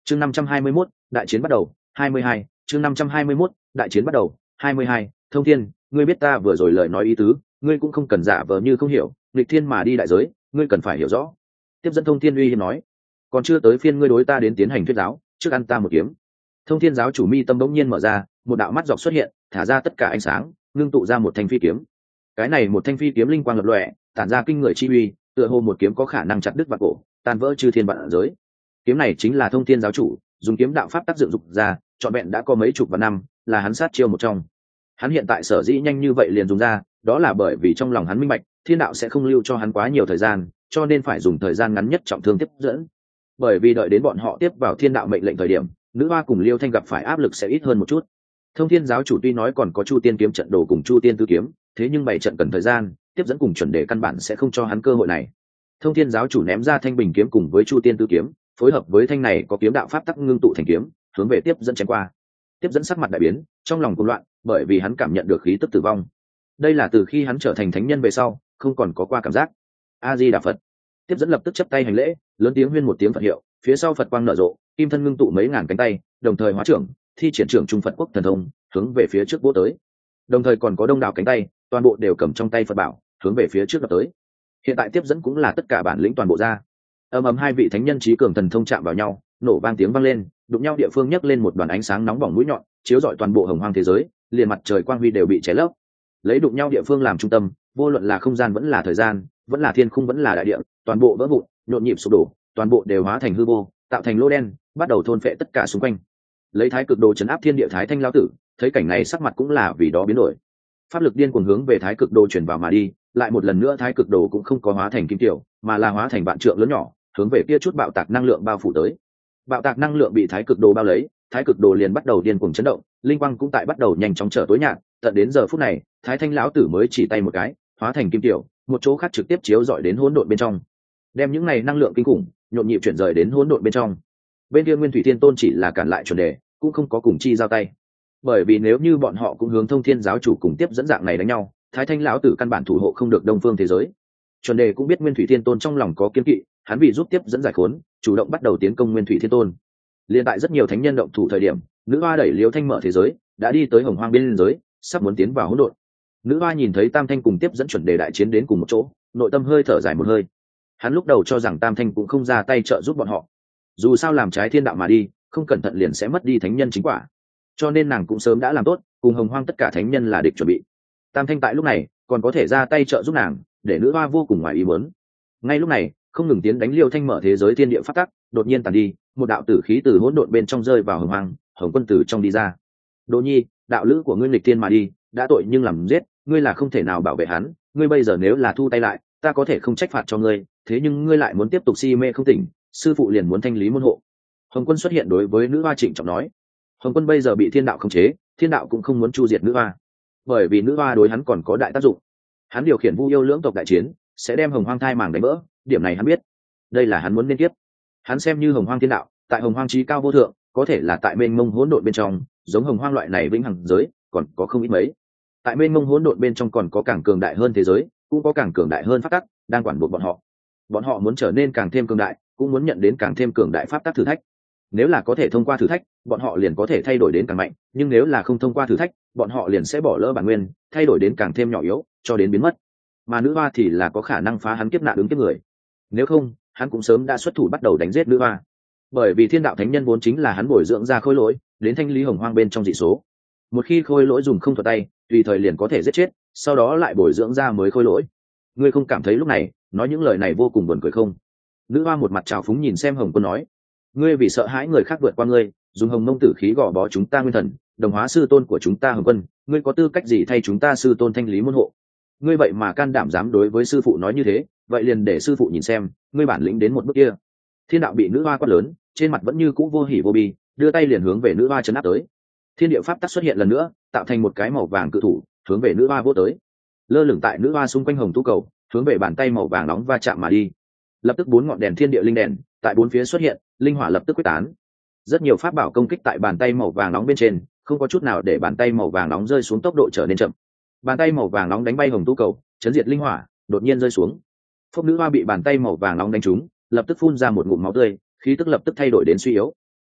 chương 521, đại chiến bắt đầu 22, chương 521, đại chiến bắt đầu 22, Thông Thiên, ngươi biết ta vừa rồi lời nói ý tứ, ngươi cũng không cần giả vờ như không hiểu, nghịch thiên mà đi đại giới, ngươi cần phải hiểu rõ. Tiếp dẫn Thông Thiên uy hiếp nói, còn chưa tới phiên ngươi đối ta đến tiến hành thuyết giáo, trước ăn ta một kiếm. Thông Thiên giáo chủ mi tâm bỗng nhiên mở ra, một đạo mắt dọc xuất hiện, thả ra tất cả ánh sáng, ngưng tụ ra một thanh phi kiếm. Cái này một thanh phi kiếm linh quang lập lòe, tản ra kinh người chi uy, tựa hồ một kiếm có khả năng chặt đứt vạn cổ, tan vỡ chư thiên vạn giới. Kiếm này chính là Thông Thiên giáo chủ dùng kiếm đạo pháp tác dựng dục ra, trọn vẹn đã có mấy chục vạn năm, là hắn sát chiêu một trong. Hắn hiện tại sở dĩ nhanh như vậy liền dùng ra, đó là bởi vì trong lòng hắn minh bạch, thiên đạo sẽ không lưu cho hắn quá nhiều thời gian, cho nên phải dùng thời gian ngắn nhất trọng thương tiếp dẫn. Bởi vì đợi đến bọn họ tiếp vào thiên đạo mệnh lệnh thời điểm, nữ hoa cùng Liêu Thanh gặp phải áp lực sẽ ít hơn một chút. Thông Thiên giáo chủ tuy nói còn có Chu Tiên kiếm trận đồ cùng Chu Tiên tứ kiếm, thế nhưng bảy trận cần thời gian, tiếp dẫn cùng chuẩn đề căn bản sẽ không cho hắn cơ hội này. Thông Thiên giáo chủ ném ra thanh bình kiếm cùng với Chu Tiên tứ kiếm, phối hợp với thanh này có kiếm đạo pháp tắc ngưng tụ thành kiếm, hướng về tiếp dẫn chém qua. Tiếp dẫn sắc mặt đại biến, trong lòng cuồng loạn, bởi vì hắn cảm nhận được khí tức tử vong. Đây là từ khi hắn trở thành thánh nhân về sau, không còn có qua cảm giác. A Di Đà Phật. Tiếp dẫn lập tức chắp tay hành lễ, lớn tiếng huyên một tiếng Phật hiệu, phía sau Phật quang nở rộ, kim thân ngưng tụ mấy ngàn cánh tay, đồng thời hóa trưởng, thi triển trưởng trung Phật quốc thần thông, hướng về phía trước vỗ tới. Đồng thời còn có đông đảo cánh tay, toàn bộ đều cầm trong tay Phật bảo, hướng về phía trước đập tới. Hiện tại tiếp dẫn cũng là tất cả bản lĩnh toàn bộ ra. Ầm ầm hai vị thánh nhân trí cường thần thông chạm vào nhau, nổ vang tiếng vang lên, đụng nhau địa phương nhấc lên một đoàn ánh sáng nóng bỏng mũi nhọn, chiếu rọi toàn bộ hồng hoang thế giới, liền mặt trời quang huy đều bị cháy lấp. Lấy đụng nhau địa phương làm trung tâm, vô luận là không gian vẫn là thời gian, vẫn là thiên khung vẫn là đại địa, toàn bộ vỡ vụn, nhộn nhịp sụp đổ, toàn bộ đều hóa thành hư vô, tạo thành lỗ đen, bắt đầu thôn phệ tất cả xung quanh. Lấy thái cực đồ chấn áp thiên địa thái thanh lão tử, thấy cảnh này sắc mặt cũng là vì đó biến đổi. Pháp lực điên cuồng hướng về thái cực đồ chuyển vào mà đi, lại một lần nữa thái cực đồ cũng không có hóa thành kim tiểu, mà là hóa thành vạn trượng lớn nhỏ, hướng về kia chút bạo tạc năng lượng bao phủ tới. Bạo tạc năng lượng bị thái cực đồ bao lấy, thái cực đồ liền bắt đầu điên cuồng chấn động, linh quang cũng tại bắt đầu nhanh chóng trở tối nhạt, tận đến giờ phút này, thái thanh lão tử mới chỉ tay một cái, hóa thành kim tiểu, một chỗ khác trực tiếp chiếu rọi đến hỗn độn bên trong, đem những này năng lượng kinh khủng nhộn nhịp chuyển rời đến hỗn độn bên trong. Bên kia Nguyên Thủy Thiên Tôn chỉ là cản lại chuẩn đề, cũng không có cùng chi giao tay, bởi vì nếu như bọn họ cũng hướng Thông Thiên giáo chủ cùng tiếp dẫn dạng này đánh nhau, thái thanh lão tử căn bản thủ hộ không được đông phương thế giới. Chuẩn đề cũng biết Nguyên Thủy Thiên Tôn trong lòng có kiên kỵ, hắn vì giúp tiếp dẫn giải khốn, chủ động bắt đầu tiến công Nguyên Thủy Thiên Tôn. Liên tại rất nhiều thánh nhân động thủ thời điểm, nữ hoa đẩy Liêu Thanh mở thế giới, đã đi tới hồng hoang biên giới, sắp muốn tiến vào hỗn độn. Nữ hoa nhìn thấy Tam Thanh cùng tiếp dẫn chuẩn đề đại chiến đến cùng một chỗ, nội tâm hơi thở dài một hơi. Hắn lúc đầu cho rằng Tam Thanh cũng không ra tay trợ giúp bọn họ, dù sao làm trái thiên đạo mà đi, không cẩn thận liền sẽ mất đi thánh nhân chính quả, cho nên nàng cũng sớm đã làm tốt cùng hồng hoang tất cả thánh nhân là địch chuẩn bị. Tam Thanh tại lúc này còn có thể ra tay trợ giúp nàng, để nữ hoa vô cùng ngoài ý muốn. Ngay lúc này, không ngừng tiến đánh Liêu Thanh mở thế giới thiên địa phát tắc đột nhiên tàn đi, một đạo tử khí từ hỗn độn bên trong rơi vào hồng hoang, Hồng Quân từ trong đi ra. Đỗ Nhi, đạo lữ của ngươi nghịch thiên mà đi, đã tội nhưng làm giết, ngươi là không thể nào bảo vệ hắn, ngươi bây giờ nếu là thu tay lại, ta có thể không trách phạt cho ngươi, thế nhưng ngươi lại muốn tiếp tục si mê không tỉnh, sư phụ liền muốn thanh lý môn hộ. Hồng Quân xuất hiện đối với nữ hoa trịnh trọng nói. Hồng Quân bây giờ bị thiên đạo khống chế, thiên đạo cũng không muốn chu diệt nữ hoa, bởi vì nữ hoa đối hắn còn có đại tác dụng. Hắn điều khiển Vu Yêu lưỡng tộc đại chiến, sẽ đem hồng hoang thai màng đánh vỡ, điểm này hắn biết. Đây là hắn muốn nên tiếp. Hắn xem như hồng hoang thiên đạo, tại hồng hoang trí cao vô thượng, có thể là tại mênh mông hỗn độn bên trong, giống hồng hoang loại này vĩnh hằng giới, còn có không ít mấy. Tại mênh mông hỗn độn bên trong còn có càng cường đại hơn thế giới, cũng có càng cường đại hơn pháp tắc đang quản buộc bọn họ. Bọn họ muốn trở nên càng thêm cường đại, cũng muốn nhận đến càng thêm cường đại pháp tắc thử thách. Nếu là có thể thông qua thử thách, bọn họ liền có thể thay đổi đến càng mạnh, nhưng nếu là không thông qua thử thách, bọn họ liền sẽ bỏ lỡ bản nguyên, thay đổi đến càng thêm nhỏ yếu, cho đến biến mất. Mà nữ hoa thì là có khả năng phá hắn kiếp nạn ứng kiếp người. Nếu không, hắn cũng sớm đã xuất thủ bắt đầu đánh giết nữ hoa. Bởi vì thiên đạo thánh nhân vốn chính là hắn bồi dưỡng ra khôi lỗi, đến thanh lý hồng hoang bên trong dị số. Một khi khôi lỗi dùng không thuật tay, tùy thời liền có thể giết chết, sau đó lại bồi dưỡng ra mới khôi lỗi. Ngươi không cảm thấy lúc này nói những lời này vô cùng buồn cười không? Nữ hoa một mặt trào phúng nhìn xem Hồng Quân nói, ngươi vì sợ hãi người khác vượt qua ngươi, dùng hồng mông tử khí gò bó chúng ta nguyên thần, đồng hóa sư tôn của chúng ta Hồng Quân, ngươi có tư cách gì thay chúng ta sư tôn thanh lý môn hộ? Ngươi vậy mà can đảm dám đối với sư phụ nói như thế, vậy liền để sư phụ nhìn xem ngươi bản lĩnh đến một bước kia. Thiên đạo bị nữ hoa quát lớn, trên mặt vẫn như cũ vô hỉ vô bi, đưa tay liền hướng về nữ hoa chấn áp tới. Thiên địa pháp tắc xuất hiện lần nữa, tạo thành một cái màu vàng cự thủ, hướng về nữ hoa vỗ tới. Lơ lửng tại nữ hoa xung quanh hồng tú cầu, hướng về bàn tay màu vàng nóng va chạm mà đi. Lập tức 4 ngọn đèn thiên địa linh đèn tại 4 phía xuất hiện, linh hỏa lập tức quyết tán. Rất nhiều pháp bảo công kích tại bàn tay màu vàng nóng bên trên, không có chút nào để bàn tay màu vàng nóng rơi xuống tốc độ trở nên chậm. Bàn tay màu vàng nóng đánh bay hồng tú cầu, chấn diệt linh hỏa, đột nhiên rơi xuống. Phốc nữ hoa bị bàn tay màu vàng nóng đánh trúng, lập tức phun ra một ngụm máu tươi, khí tức lập tức thay đổi đến suy yếu.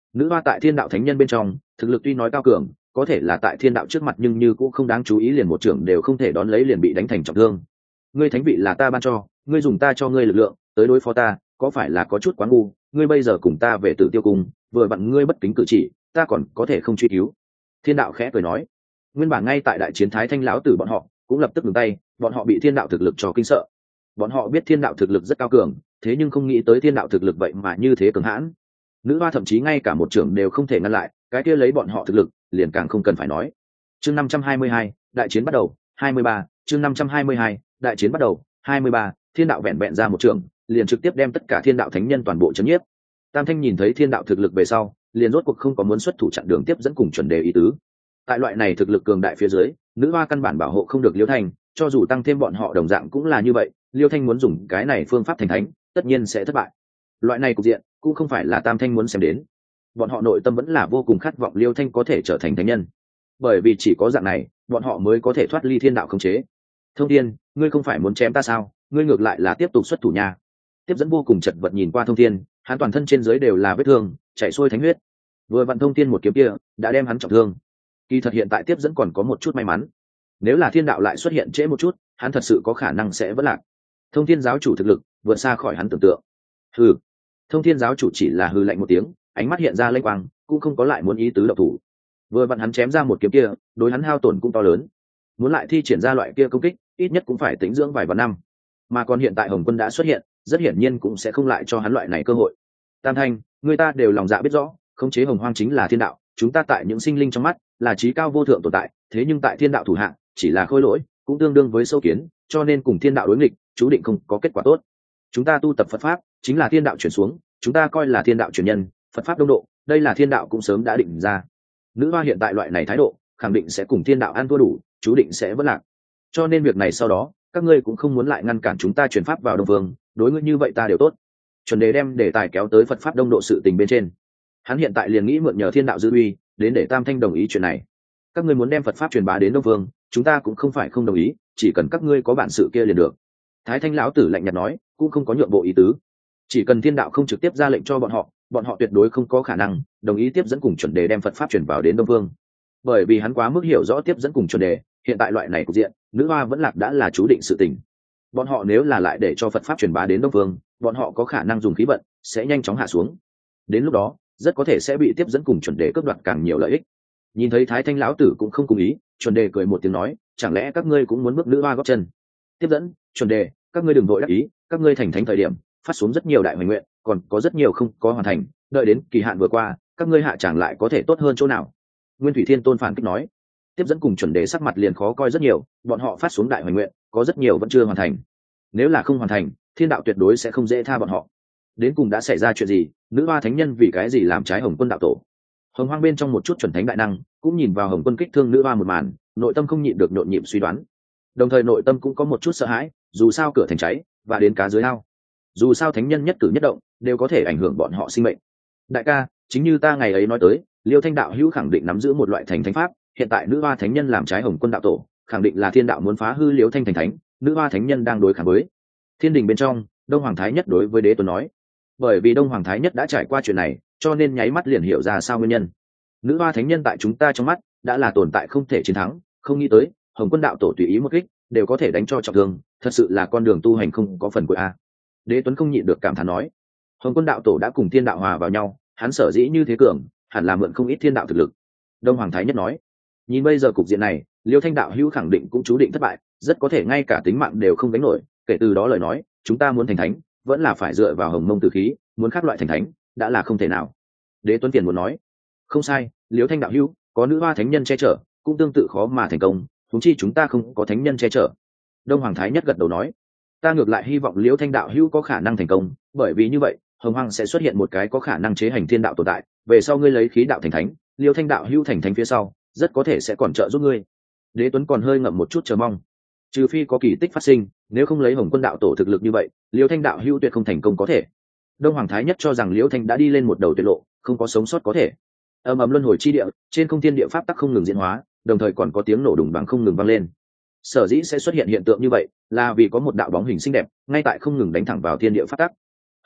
Nữ hoa tại thiên đạo thánh nhân bên trong thực lực tuy nói cao cường, có thể là tại thiên đạo trước mặt nhưng như cũng không đáng chú ý, liền một trưởng đều không thể đón lấy liền bị đánh thành trọng thương. Ngươi thánh vị là ta ban cho, ngươi dùng ta cho ngươi lực lượng tới đối phó ta, có phải là có chút quá ngu? Ngươi bây giờ cùng ta về Tử Tiêu cung, vừa vặn ngươi bất kính cử chỉ, ta còn có thể không truy cứu. Thiên đạo khẽ cười nói. Nguyên bản ngay tại đại chiến Thái Thanh lão tử bọn họ cũng lập tức ngừng tay, bọn họ bị thiên đạo thực lực cho kinh sợ. Bọn họ biết thiên đạo thực lực rất cao cường, thế nhưng không nghĩ tới thiên đạo thực lực vậy mà như thế cường hãn. Nữ hoa thậm chí ngay cả một trưởng đều không thể ngăn lại, cái kia lấy bọn họ thực lực liền càng không cần phải nói. Chương 522, đại chiến bắt đầu. 23, chương 522, đại chiến bắt đầu. 23, thiên đạo vẹn vẹn ra một trưởng, liền trực tiếp đem tất cả thiên đạo thánh nhân toàn bộ chấn nhiếp. Tam Thanh nhìn thấy thiên đạo thực lực về sau, liền rốt cuộc không có muốn xuất thủ chặn đường tiếp dẫn cùng chuẩn đề ý tứ. Tại loại này thực lực cường đại phía dưới, nữ hoa căn bản bảo hộ không được Liêu Thanh, cho dù tăng thêm bọn họ đồng dạng cũng là như vậy, Liêu Thanh muốn dùng cái này phương pháp thành thánh, tất nhiên sẽ thất bại. Loại này cục diện cũng không phải là Tam Thanh muốn xem đến. Bọn họ nội tâm vẫn là vô cùng khát vọng Liêu Thanh có thể trở thành thánh nhân, bởi vì chỉ có dạng này, bọn họ mới có thể thoát ly thiên đạo khống chế. Thông Thiên, ngươi không phải muốn chém ta sao? Ngươi ngược lại là tiếp tục xuất thủ nha. Tiếp dẫn vô cùng chật vật nhìn qua Thông Thiên, hắn toàn thân trên dưới đều là vết thương, chảy xuôi thánh huyết. Vừa vặn Thông Thiên một kiếm kia đã đem hắn trọng thương. Kỳ thật hiện tại tiếp dẫn còn có một chút may mắn, nếu là thiên đạo lại xuất hiện trễ một chút, hắn thật sự có khả năng sẽ vỡ lạc. Thông Thiên giáo chủ thực lực vượt xa khỏi hắn tưởng tượng. Hừ. Thông Thiên giáo chủ chỉ là hừ lạnh một tiếng, ánh mắt hiện ra lênh quang, cũng không có lại muốn ý tứ động thủ. Vừa vặn hắn chém ra một kiếm kia, đối hắn hao tổn cũng to lớn, muốn lại thi triển ra loại kia công kích, ít nhất cũng phải tĩnh dưỡng vài vạn năm. Mà còn hiện tại Hồng Quân đã xuất hiện, rất hiển nhiên cũng sẽ không lại cho hắn loại này cơ hội. Tam Thanh, người ta đều lòng dạ biết rõ, khống chế Hồng Hoang chính là thiên đạo, chúng ta tại những sinh linh trong mắt là trí cao vô thượng tồn tại, thế nhưng tại thiên đạo thủ hạng chỉ là khôi lỗi, cũng tương đương với sâu kiến, cho nên cùng thiên đạo đối nghịch, chú định không có kết quả tốt. Chúng ta tu tập Phật pháp chính là thiên đạo chuyển xuống, chúng ta coi là thiên đạo truyền nhân, Phật pháp đông độ, đây là thiên đạo cũng sớm đã định ra. Nữ hoa hiện tại loại này thái độ, khẳng định sẽ cùng thiên đạo ăn thua đủ, chú định sẽ vỡ lạc. Cho nên việc này sau đó, các ngươi cũng không muốn lại ngăn cản chúng ta truyền pháp vào Đông Vương, đối ngươi như vậy ta đều tốt. Chuẩn Đề đem đề tài kéo tới Phật pháp đông độ sự tình bên trên. Hắn hiện tại liền nghĩ mượn nhờ thiên đạo dư uy, đến để Tam Thanh đồng ý chuyện này. Các ngươi muốn đem Phật pháp truyền bá đến Đông Vương, chúng ta cũng không phải không đồng ý, chỉ cần các ngươi có bản sự kia liền được. Thái Thanh lão tử lạnh nhạt nói, cũng không có nhượng bộ ý tứ. Chỉ cần thiên đạo không trực tiếp ra lệnh cho bọn họ tuyệt đối không có khả năng đồng ý tiếp dẫn cùng Chuẩn Đề đem Phật pháp truyền vào đến Đông Vương. Bởi vì hắn quá mức hiểu rõ tiếp dẫn cùng Chuẩn Đề, hiện tại loại này cục diện, nữ hoa vẫn lạc đã là chú định sự tình. Bọn họ nếu là lại để cho Phật pháp truyền bá đến Đông Vương, bọn họ có khả năng dùng khí vận sẽ nhanh chóng hạ xuống. Đến lúc đó, rất có thể sẽ bị tiếp dẫn cùng Chuẩn Đề cướp đoạt càng nhiều lợi ích. Nhìn thấy Thái Thanh lão tử cũng không cùng ý, Chuẩn Đề cười một tiếng nói, chẳng lẽ các ngươi cũng muốn bước nữ hoa gót chân? Tiếp dẫn, Chuẩn Đề, các ngươi đừng vội đắc ý, các ngươi thành thánh thời điểm phát xuống rất nhiều đại hoài nguyện, còn có rất nhiều không có hoàn thành, đợi đến kỳ hạn vừa qua, các ngươi hạ chẳng lại có thể tốt hơn chỗ nào? Nguyên Thủy Thiên Tôn phản kích nói. Tiếp dẫn cùng Chuẩn Đề sắc mặt liền khó coi rất nhiều, bọn họ phát xuống đại hoài nguyện, có rất nhiều vẫn chưa hoàn thành. Nếu là không hoàn thành, thiên đạo tuyệt đối sẽ không dễ tha bọn họ. Đến cùng đã xảy ra chuyện gì? Nữ hoa thánh nhân vì cái gì làm trái Hồng Quân đạo tổ? Hồng Hoang bên trong một chút chuẩn thánh đại năng cũng nhìn vào Hồng Quân kích thương nữ hoa một màn, nội tâm không nhịn được nhộn nhịp suy đoán, đồng thời nội tâm cũng có một chút sợ hãi, dù sao cửa thành cháy và đến cá dưới ao, dù sao thánh nhân nhất cử nhất động đều có thể ảnh hưởng bọn họ sinh mệnh. Đại ca, chính như ta ngày ấy nói tới, Liêu Thanh đạo hữu khẳng định nắm giữ một loại thành thánh pháp, hiện tại nữ hoa thánh nhân làm trái Hồng Quân đạo tổ, khẳng định là thiên đạo muốn phá hư Liêu Thanh thành thánh, nữ hoa thánh nhân đang đối kháng với. Thiên đình bên trong, Đông Hoàng Thái Nhất đối với Đế Tuấn nói, bởi vì Đông Hoàng Thái Nhất đã trải qua chuyện này, cho nên nháy mắt liền hiểu ra sao nguyên nhân. Nữ hoa thánh nhân tại chúng ta trong mắt đã là tồn tại không thể chiến thắng, không nghĩ tới Hồng Quân đạo tổ tùy ý một kích đều có thể đánh cho trọng thương, thật sự là con đường tu hành không có phần của a. Đế Tuấn không nhịn được cảm thán nói, Hồng Quân đạo tổ đã cùng thiên đạo hòa vào nhau, hắn sở dĩ như thế cường, hẳn là mượn không ít thiên đạo thực lực. Đông Hoàng Thái Nhất nói, nhìn bây giờ cục diện này, Liêu Thanh đạo hữu khẳng định cũng chú định thất bại, rất có thể ngay cả tính mạng đều không gánh nổi. Kể từ đó lời nói, chúng ta muốn thành thánh vẫn là phải dựa vào Hồng Mông Tử khí, muốn khác loại thành thánh đã là không thể nào. Đế Tuấn Tiền muốn nói, không sai, Liêu Thanh đạo hữu có nữ hoa thánh nhân che chở, cũng tương tự khó mà thành công, huống chi chúng ta không có thánh nhân che chở. Đông Hoàng Thái Nhất gật đầu nói, ta ngược lại hy vọng Liêu Thanh đạo hữu có khả năng thành công, bởi vì như vậy Hồng Hoang sẽ xuất hiện một cái có khả năng chế hành thiên đạo tồn tại, về sau ngươi lấy khí đạo thành thánh, Liêu Thanh đạo hữu thành thánh phía sau rất có thể sẽ còn trợ giúp ngươi. Đế Tuấn còn hơi ngậm một chút chờ mong, trừ phi có kỳ tích phát sinh, nếu không lấy Hồng Quân đạo tổ thực lực như vậy, Liêu Thanh đạo hữu tuyệt không thành công có thể. Đông Hoàng Thái Nhất cho rằng Liêu Thanh đã đi lên một đầu tuyệt lộ, không có sống sót có thể. Ầm ầm luân hồi chi địa, trên không thiên địa pháp tắc không ngừng diễn hóa, đồng thời còn có tiếng nổ đùng bằng không ngừng vang lên. Sở dĩ sẽ xuất hiện hiện tượng như vậy, là vì có một đạo bóng hình xinh đẹp ngay tại không ngừng đánh thẳng vào thiên địa pháp tắc.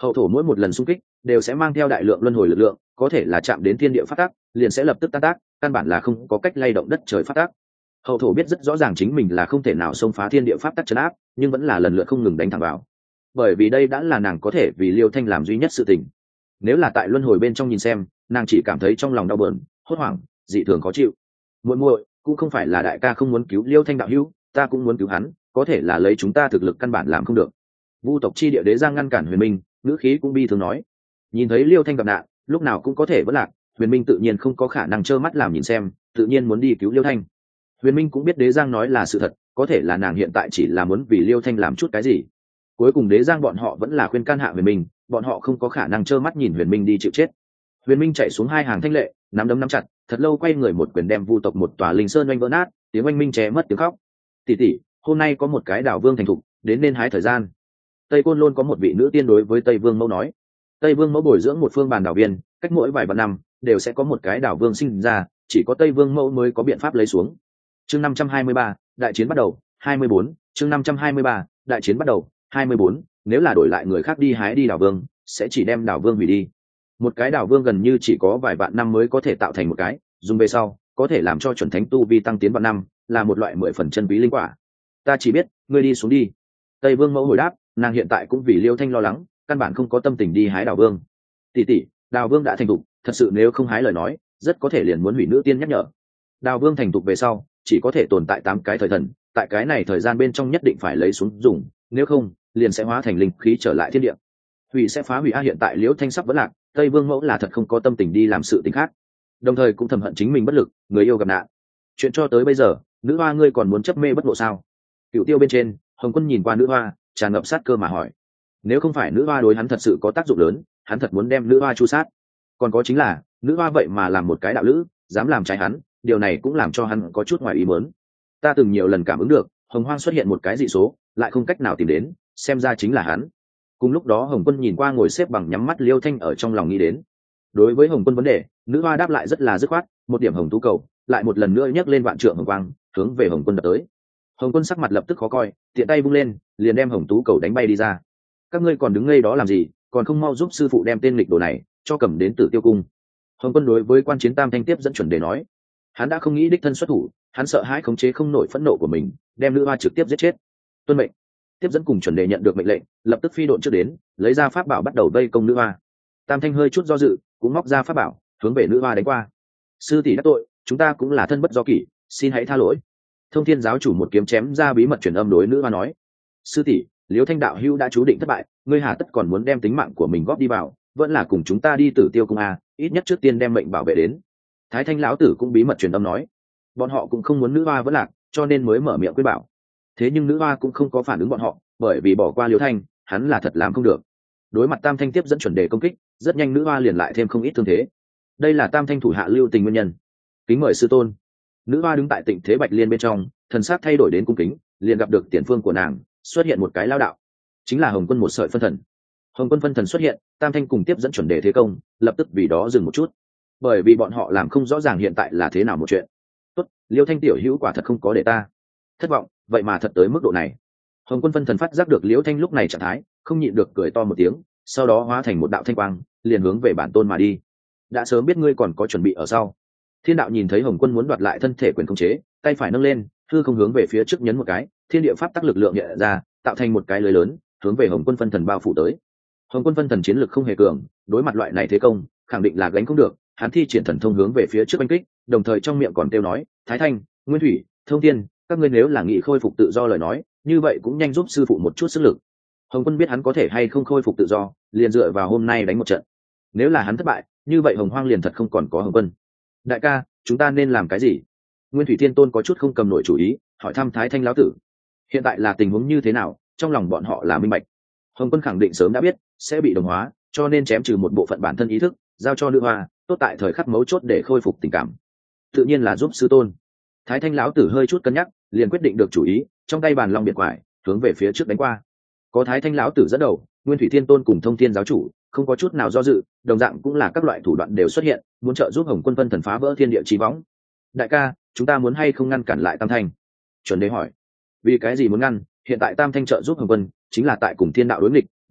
Hậu thổ mỗi một lần xung kích đều sẽ mang theo đại lượng luân hồi lực lượng, có thể là chạm đến thiên địa phát tác liền sẽ lập tức tan tác, căn bản là không có cách lay động đất trời phát tác. Hậu thổ biết rất rõ ràng chính mình là không thể nào xông phá thiên địa pháp tắc trấn áp, nhưng vẫn là lần lượt không ngừng đánh thẳng vào, bởi vì đây đã là nàng có thể vì Liêu Thanh làm duy nhất sự tình. Nếu là tại luân hồi bên trong nhìn xem, nàng chỉ cảm thấy trong lòng đau bờn, hốt hoảng, dị thường khó chịu. Muội muội, cũng không phải là đại ca không muốn cứu Liêu Thanh đạo hữu, ta cũng muốn cứu hắn, có thể là lấy chúng ta thực lực căn bản làm không được. Vu tộc chi địa đế giang ngăn cản Huyền Minh, ngữ khí cũng bi thường nói. Nhìn thấy Liêu Thanh gặp nạn, lúc nào cũng có thể vỡ lạc, Huyền Minh tự nhiên không có khả năng trơ mắt làm nhìn xem, tự nhiên muốn đi cứu Liêu Thanh. Huyền Minh cũng biết đế giang nói là sự thật, có thể là nàng hiện tại chỉ là muốn vì Liêu Thanh làm chút cái gì. Cuối cùng đế giang bọn họ vẫn là khuyên can hạ Huyền Minh, bọn họ không có khả năng trơ mắt nhìn Huyền Minh đi chịu chết. Huyền Minh chạy xuống hai hàng thanh lệ, nắm đấm nắm chặt, thật lâu quay người một quyền đem Vu tộc một tòa linh sơn oanh vỡ nát, tiếng oanh minh che mất tiếng khóc. Tỷ tỷ, hôm nay có một cái đảo vương thành thục, đến nên hái thời gian. Tây Côn Lôn có một vị nữ tiên đối với Tây Vương Mẫu nói. Tây Vương Mẫu bồi dưỡng một phương bàn đảo viên, cách mỗi vài vạn năm đều sẽ có một cái đảo vương sinh ra, chỉ có Tây Vương Mẫu mới có biện pháp lấy xuống. Chương 523, đại chiến bắt đầu, 24, chương 523, đại chiến bắt đầu, 24, nếu là đổi lại người khác đi hái đi đảo vương, sẽ chỉ đem đảo vương hủy đi. Một cái đảo vương gần như chỉ có vài vạn năm mới có thể tạo thành một cái, dùng về sau, có thể làm cho chuẩn thánh tu vi tăng tiến vạn năm, là một loại 10 phần chân quý linh quả. Ta chỉ biết, ngươi đi xuống đi. Tây Vương Mẫu hồi đáp, nàng hiện tại cũng vì Liêu Thanh lo lắng, căn bản không có tâm tình đi hái đảo vương. Tỷ tỷ, đảo vương đã thành thục, thật sự nếu không hái lời nói, rất có thể liền muốn hủy nữ tiên nhắc nhở. Đảo vương thành thục về sau, chỉ có thể tồn tại 8 cái thời thần, tại cái này thời gian bên trong nhất định phải lấy xuống dùng, nếu không, liền sẽ hóa thành linh khí trở lại thiên địa. Hủy sẽ phá hủy a, hiện tại Liễu Thanh sắp vẫn lạc, Tây Vương Mẫu là thật không có tâm tình đi làm sự tình khác, đồng thời cũng thầm hận chính mình bất lực, người yêu gặp nạn. Chuyện cho tới bây giờ, nữ hoa ngươi còn muốn chấp mê bất ngộ sao? Cựu Tiêu bên trên, Hồng Quân nhìn qua nữ hoa, tràn ngập sát cơ mà hỏi. Nếu không phải nữ hoa đối hắn thật sự có tác dụng lớn, hắn thật muốn đem nữ hoa chu sát. Còn có chính là, nữ hoa vậy mà làm một cái đạo lữ, dám làm trái hắn, điều này cũng làm cho hắn có chút ngoài ý muốn. Ta từng nhiều lần cảm ứng được, Hồng Hoang xuất hiện một cái dị số, lại không cách nào tìm đến, xem ra chính là hắn. Cùng lúc đó Hồng Quân nhìn qua ngồi xếp bằng nhắm mắt Liêu Thanh ở trong lòng nghĩ đến. Đối với Hồng Quân vấn đề, nữ hoa đáp lại rất là dứt khoát, một điểm hồng tú cầu, lại một lần nữa nhấc lên vạn trượng hồng quang, hướng về Hồng Quân đập tới. Hồng Quân sắc mặt lập tức khó coi, tiện tay vung lên, liền đem hồng tú cầu đánh bay đi ra. Các ngươi còn đứng ngây đó làm gì, còn không mau giúp sư phụ đem tên nghịch đồ này cho cầm đến Tử Tiêu cung. Hồng Quân đối với quan chiến tam thanh tiếp dẫn chuẩn đề nói. Hắn đã không nghĩ đích thân xuất thủ, hắn sợ hãi khống chế không nổi phẫn nộ của mình, đem nữ hoa trực tiếp giết chết. Tuân mệnh. Tiếp dẫn cùng chuẩn đề nhận được mệnh lệnh, lập tức phi độn trước đến, lấy ra pháp bảo bắt đầu vây công nữ hoa. Tam thanh hơi chút do dự, cũng móc ra pháp bảo, hướng về nữ hoa đánh qua. Sư tỷ đắc tội, chúng ta cũng là thân bất do kỷ, xin hãy tha lỗi. Thông Thiên giáo chủ một kiếm chém ra bí mật truyền âm đối nữ hoa nói. Sư tỷ, Liễu Thanh đạo hữu đã chú định thất bại, ngươi hà tất còn muốn đem tính mạng của mình góp đi vào, vẫn là cùng chúng ta đi Tử Tiêu cung a, ít nhất trước tiên đem mệnh bảo vệ đến. Thái Thanh lão tử cũng bí mật truyền âm nói, bọn họ cũng không muốn nữ hoa vẫn lạc, cho nên mới mở miệng khuyên bảo. Thế nhưng nữ hoa cũng không có phản ứng bọn họ, bởi vì bỏ qua Liễu Thanh, hắn là thật làm không được. Đối mặt tam thanh tiếp dẫn chuẩn đề công kích, rất nhanh nữ hoa liền lại thêm không ít thương thế. Đây là tam thanh thủ hạ lưu tình nguyên nhân. Kính mời sư tôn. Nữ hoa đứng tại Tịnh Thế Bạch Liên bên trong, thần sắc thay đổi đến cung kính, liền gặp được tiền phương của nàng xuất hiện một cái lao đạo, chính là Hồng Quân một sợi phân thần. Hồng Quân phân thần xuất hiện, tam thanh cùng tiếp dẫn chuẩn đề thế công, lập tức vì đó dừng một chút, bởi vì bọn họ làm không rõ ràng hiện tại là thế nào một chuyện. Tốt, Liêu Thanh tiểu hữu quả thật không có để ta thất vọng, vậy mà thật tới mức độ này. Hồng Quân phân thần phát giác được Liễu Thanh lúc này trạng thái, không nhịn được cười to một tiếng, sau đó hóa thành một đạo thanh quang, liền hướng về bản tôn mà đi. Đã sớm biết ngươi còn có chuẩn bị ở sau. Thiên đạo nhìn thấy Hồng Quân muốn đoạt lại thân thể quyền khống chế, tay phải nâng lên, hư không hướng về phía trước nhấn một cái, thiên địa pháp tắc lực lượng hiện ra, tạo thành một cái lưới lớn, hướng về Hồng Quân phân thần bao phủ tới. Hồng Quân phân thần chiến lực không hề cường, đối mặt loại này thế công, khẳng định là gánh không được, hắn thi triển thần thông hướng về phía trước đánh kích, đồng thời trong miệng còn kêu nói, Thái Thanh, Nguyên Thủy, Thông Thiên, các ngươi nếu là nghị khôi phục tự do lời nói, như vậy cũng nhanh giúp sư phụ một chút sức lực. Hồng Quân biết hắn có thể hay không khôi phục tự do, liền dựa vào hôm nay đánh một trận. Nếu là hắn thất bại, như vậy Hồng Hoang liền thật không còn có Hồng Quân. Đại ca, chúng ta nên làm cái gì? Nguyên Thủy Thiên Tôn có chút không cầm nổi chủ ý, hỏi thăm Thái Thanh lão tử. Hiện tại là tình huống như thế nào, trong lòng bọn họ là minh bạch. Hồng Quân khẳng định sớm đã biết sẽ bị đồng hóa, cho nên chém trừ một bộ phận bản thân ý thức, giao cho nữ hoa, tốt tại thời khắc mấu chốt để khôi phục tình cảm. Tự nhiên là giúp sư tôn. Thái Thanh lão tử hơi chút cân nhắc, liền quyết định được chủ ý, trong tay bàn long biệt quải, hướng về phía trước đánh qua. Có Thái Thanh lão tử dẫn đầu, Nguyên Thủy Thiên Tôn cùng Thông Thiên giáo chủ không có chút nào do dự, đồng dạng cũng là các loại thủ đoạn đều xuất hiện, muốn trợ giúp Hồng Quân phân thần phá vỡ thiên địa chí võng. Đại ca, chúng ta muốn hay không ngăn cản lại Tam Thanh? Chuẩn Đế hỏi. Vì cái gì muốn ngăn? Hiện tại Tam Thanh trợ giúp Hồng Quân, chính là tại cùng thiên đạo đối nghịch,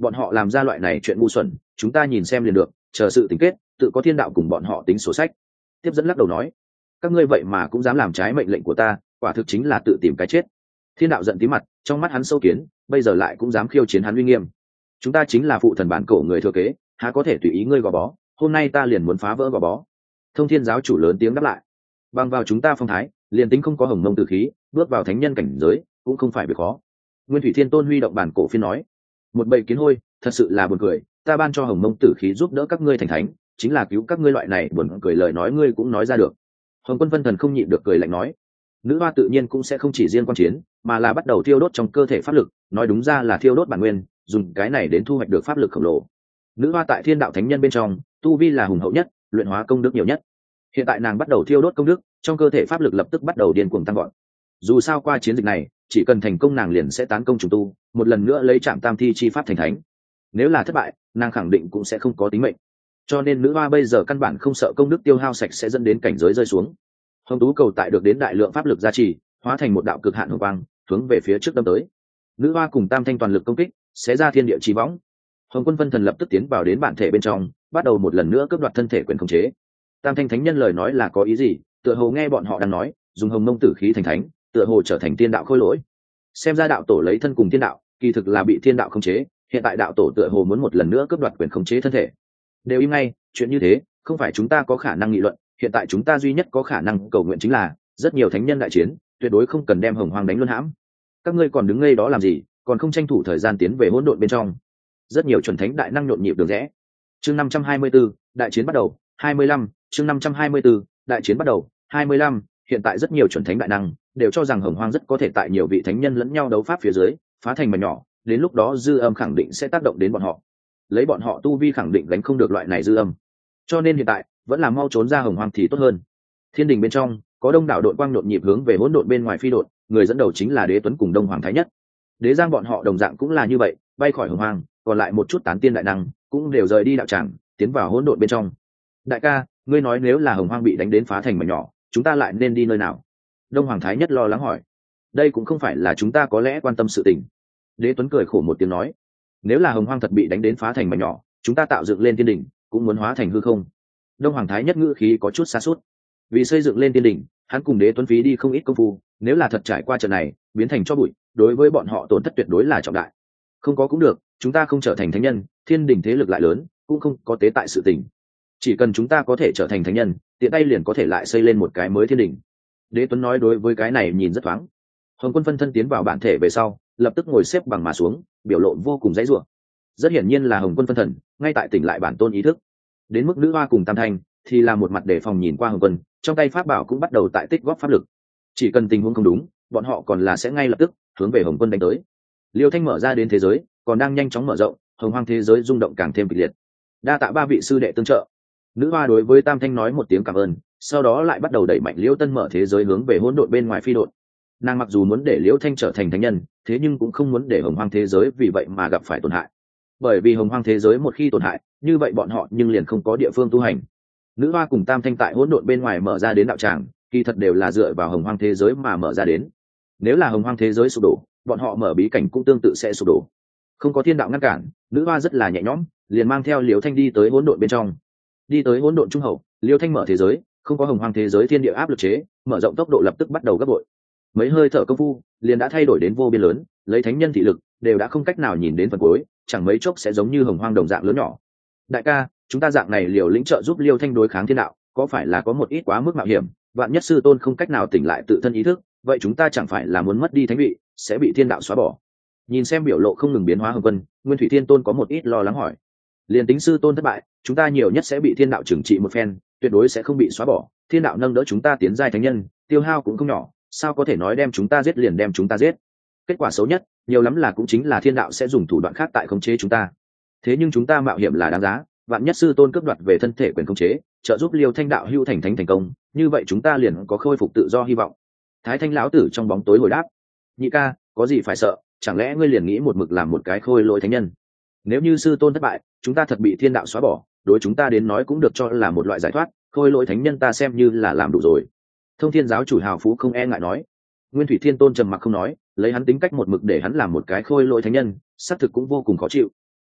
bọn họ làm ra loại này chuyện ngu xuẩn, chúng ta nhìn xem liền được, chờ sự tính kết, tự có thiên đạo cùng bọn họ tính sổ sách. Tiếp dẫn lắc đầu nói, các ngươi vậy mà cũng dám làm trái mệnh lệnh của ta, quả thực chính là tự tìm cái chết. Thiên đạo giận tí mặt, trong mắt hắn sâu kiến, bây giờ lại cũng dám khiêu chiến hắn uy nghiêm. Chúng ta chính là phụ thần bản cổ người thừa kế, há có thể tùy ý ngươi gò bó, hôm nay ta liền muốn phá vỡ gò bó. Thông Thiên giáo chủ lớn tiếng đáp lại, bằng vào chúng ta phong thái, liền tính không có hồng mông tử khí, bước vào thánh nhân cảnh giới cũng không phải việc khó. Nguyên Thủy Thiên Tôn huy động bản cổ phiên nói, một bầy kiến hôi, thật sự là buồn cười, ta ban cho hồng mông tử khí giúp đỡ các ngươi thành thánh, chính là cứu các ngươi, loại này buồn cười lời nói ngươi cũng nói ra được. Hồng Quân Vân Thần không nhịn được cười lạnh nói, nữ hoa tự nhiên cũng sẽ không chỉ riêng quan chiến, mà là bắt đầu thiêu đốt trong cơ thể pháp lực, nói đúng ra là thiêu đốt bản nguyên, dùng cái này đến thu hoạch được pháp lực khổng lồ. Nữ hoa tại thiên đạo thánh nhân bên trong tu vi là hùng hậu nhất, luyện hóa công đức nhiều nhất. Hiện tại nàng bắt đầu thiêu đốt công đức, trong cơ thể pháp lực lập tức bắt đầu điên cuồng tăng gọn. Dù sao qua chiến dịch này, chỉ cần thành công nàng liền sẽ tán công trùng tu, một lần nữa lấy Trảm Tam Thi chi pháp thành thánh. Nếu là thất bại, nàng khẳng định cũng sẽ không có tính mệnh. Cho nên nữ hoa bây giờ căn bản không sợ công đức tiêu hao sạch sẽ dẫn đến cảnh giới rơi xuống. Hồng tú cầu tại được đến đại lượng pháp lực gia trì, hóa thành một đạo cực hạn hồng quang, hướng về phía trước đâm tới. Nữ hoa cùng Tam Thanh toàn lực công kích, xé ra thiên địa chi võng. Hồng Quân Vân Thần lập tức tiến vào đến bản thể bên trong, bắt đầu một lần nữa cướp đoạt thân thể quyền khống chế. Tam Thanh thánh nhân lời nói là có ý gì? Tựa hồ nghe bọn họ đang nói, dùng hồng mông tử khí thành thánh, tựa hồ trở thành tiên đạo khôi lỗi. Xem ra đạo tổ lấy thân cùng thiên đạo, kỳ thực là bị thiên đạo khống chế, hiện tại đạo tổ tựa hồ muốn một lần nữa cướp đoạt quyền khống chế thân thể. Đều im ngay, chuyện như thế không phải chúng ta có khả năng nghị luận, hiện tại chúng ta duy nhất có khả năng cầu nguyện chính là rất nhiều thánh nhân đại chiến, tuyệt đối không cần đem hồng hoang đánh luân hãm. Các ngươi còn đứng ngây đó làm gì, còn không tranh thủ thời gian tiến về hỗn độn bên trong. Rất nhiều chuẩn thánh đại năng nhộn nhịp đường rẽ. Chương 524, đại chiến bắt đầu, 25, chương 524, đại chiến bắt đầu, 25, hiện tại rất nhiều chuẩn thánh đại năng đều cho rằng hồng hoang rất có thể tại nhiều vị thánh nhân lẫn nhau đấu pháp phía dưới, phá thành mảnh nhỏ, đến lúc đó dư âm khẳng định sẽ tác động đến bọn họ. Lấy bọn họ tu vi khẳng định gánh không được loại này dư âm. Cho nên hiện tại, vẫn là mau trốn ra hồng hoang thì tốt hơn. Thiên đình bên trong, có đông đảo đội quang nhộn nhịp hướng về hỗn độn bên ngoài phi độn, người dẫn đầu chính là Đế Tuấn cùng Đông Hoàng Thái Nhất. Đế Giang bọn họ đồng dạng cũng là như vậy, bay khỏi hồng hoang, còn lại một chút tán tiên đại năng cũng đều rời đi đạo tràng, tiến vào hỗn độn bên trong. Đại ca, ngươi nói nếu là hồng hoang bị đánh đến phá thành mảnh nhỏ, chúng ta lại nên đi nơi nào? Đông Hoàng Thái Nhất lo lắng hỏi. Đây cũng không phải là chúng ta có lẽ quan tâm sự tình. Đế Tuấn cười khổ một tiếng nói, nếu là hồng hoang thật bị đánh đến phá thành mảnh nhỏ, chúng ta tạo dựng lên thiên đình cũng muốn hóa thành hư không. Đông Hoàng Thái Nhất ngữ khí có chút xa suốt. Vì xây dựng lên thiên đình, hắn cùng Đế Tuấn phí đi không ít công phu, nếu là thật trải qua trận này biến thành cho bụi, đối với bọn họ tổn thất tuyệt đối là trọng đại. Không có cũng được, chúng ta không trở thành thánh nhân, thiên đình thế lực lại lớn cũng không có tế tại sự tình. Chỉ cần chúng ta có thể trở thành thánh nhân, tiện tay liền có thể lại xây lên một cái mới thiên đình. Đế Tuấn nói đối với cái này nhìn rất thoáng. Hồng Quân phân thân tiến vào bản thể về sau, lập tức ngồi xếp bằng mà xuống, biểu lộ vô cùng dãy rủa. Rất hiển nhiên là Hồng Quân phân thần, ngay tại tỉnh lại bản tôn ý thức. Đến mức nữ hoa cùng Tam Thanh thì là một mặt đề phòng nhìn qua Hồng Quân, trong tay pháp bảo cũng bắt đầu tại tích góp pháp lực. Chỉ cần tình huống không đúng, bọn họ còn là sẽ ngay lập tức hướng về Hồng Quân đánh tới. Liêu Thanh mở ra đến thế giới, còn đang nhanh chóng mở rộng, hồng hoang thế giới rung động càng thêm kịch liệt. Đa tạ ba vị sư đệ tương trợ. Nữ hoa đối với Tam Thanh nói một tiếng cảm ơn, sau đó lại bắt đầu đẩy mạnh Liêu Tân mở thế giới hướng về hỗn độn bên ngoài phi độn. Nàng mặc dù muốn để Liêu Thanh trở thành thánh nhân, thế nhưng cũng không muốn để hồng hoang thế giới vì vậy mà gặp phải tổn hại. Bởi vì hồng hoang thế giới một khi tổn hại, như vậy bọn họ nhưng liền không có địa phương tu hành. Nữ hoa cùng Tam Thanh tại hỗn độn bên ngoài mở ra đến đạo tràng, kỳ thật đều là dựa vào hồng hoang thế giới mà mở ra đến. Nếu là hồng hoang thế giới sụp đổ, bọn họ mở bí cảnh cũng tương tự sẽ sụp đổ. Không có thiên đạo ngăn cản, nữ hoa rất là nhẹ nhõm, liền mang theo Liêu Thanh đi tới hỗn độn bên trong. Đi tới hỗn độn trung hậu, Liêu Thanh mở thế giới, không có hồng hoang thế giới thiên địa áp lực chế, mở rộng tốc độ lập tức bắt đầu gấp bội. Mấy hơi thở công phu, liền đã thay đổi đến vô biên lớn, lấy thánh nhân thị lực, đều đã không cách nào nhìn đến phần cuối, chẳng mấy chốc sẽ giống như hồng hoang đồng dạng lớn nhỏ. Đại ca, chúng ta dạng này liều lĩnh trợ giúp Liêu Thanh đối kháng thiên đạo, có phải là có một ít quá mức mạo hiểm? Vạn nhất sư tôn không cách nào tỉnh lại tự thân ý thức, vậy chúng ta chẳng phải là muốn mất đi thánh vị, sẽ bị thiên đạo xóa bỏ? Nhìn xem biểu lộ không ngừng biến hóa Hồng Quân, Nguyên Thủy Thiên Tôn có một ít lo lắng hỏi. Liền tính sư tôn thất bại, chúng ta nhiều nhất sẽ bị thiên đạo trừng trị một phen, tuyệt đối sẽ không bị xóa bỏ. Thiên đạo nâng đỡ chúng ta tiến giai thánh nhân, tiêu hao cũng không nhỏ, sao có thể nói đem chúng ta giết liền đem chúng ta giết? Kết quả xấu nhất, nhiều lắm là cũng chính là thiên đạo sẽ dùng thủ đoạn khác tại khống chế chúng ta. Thế nhưng chúng ta mạo hiểm là đáng giá, vạn nhất sư tôn cướp đoạt về thân thể quyền khống chế, trợ giúp Liêu Thanh đạo hữu thành thánh thành công, như vậy chúng ta liền có khôi phục tự do hy vọng. Thái Thanh lão tử trong bóng tối hồi đáp. Nhị ca, có gì phải sợ, chẳng lẽ ngươi liền nghĩ một mực làm một cái khôi lỗi thánh nhân? Nếu như sư tôn thất bại, chúng ta thật bị thiên đạo xóa bỏ, đối chúng ta đến nói cũng được cho là một loại giải thoát, khôi lỗi thánh nhân ta xem như là làm đủ rồi. Thông Thiên giáo chủ hào phú không e ngại nói. Nguyên Thủy Thiên Tôn trầm mặc không nói, lấy hắn tính cách một mực để hắn làm một cái khôi lỗi thánh nhân, xác thực cũng vô cùng khó chịu.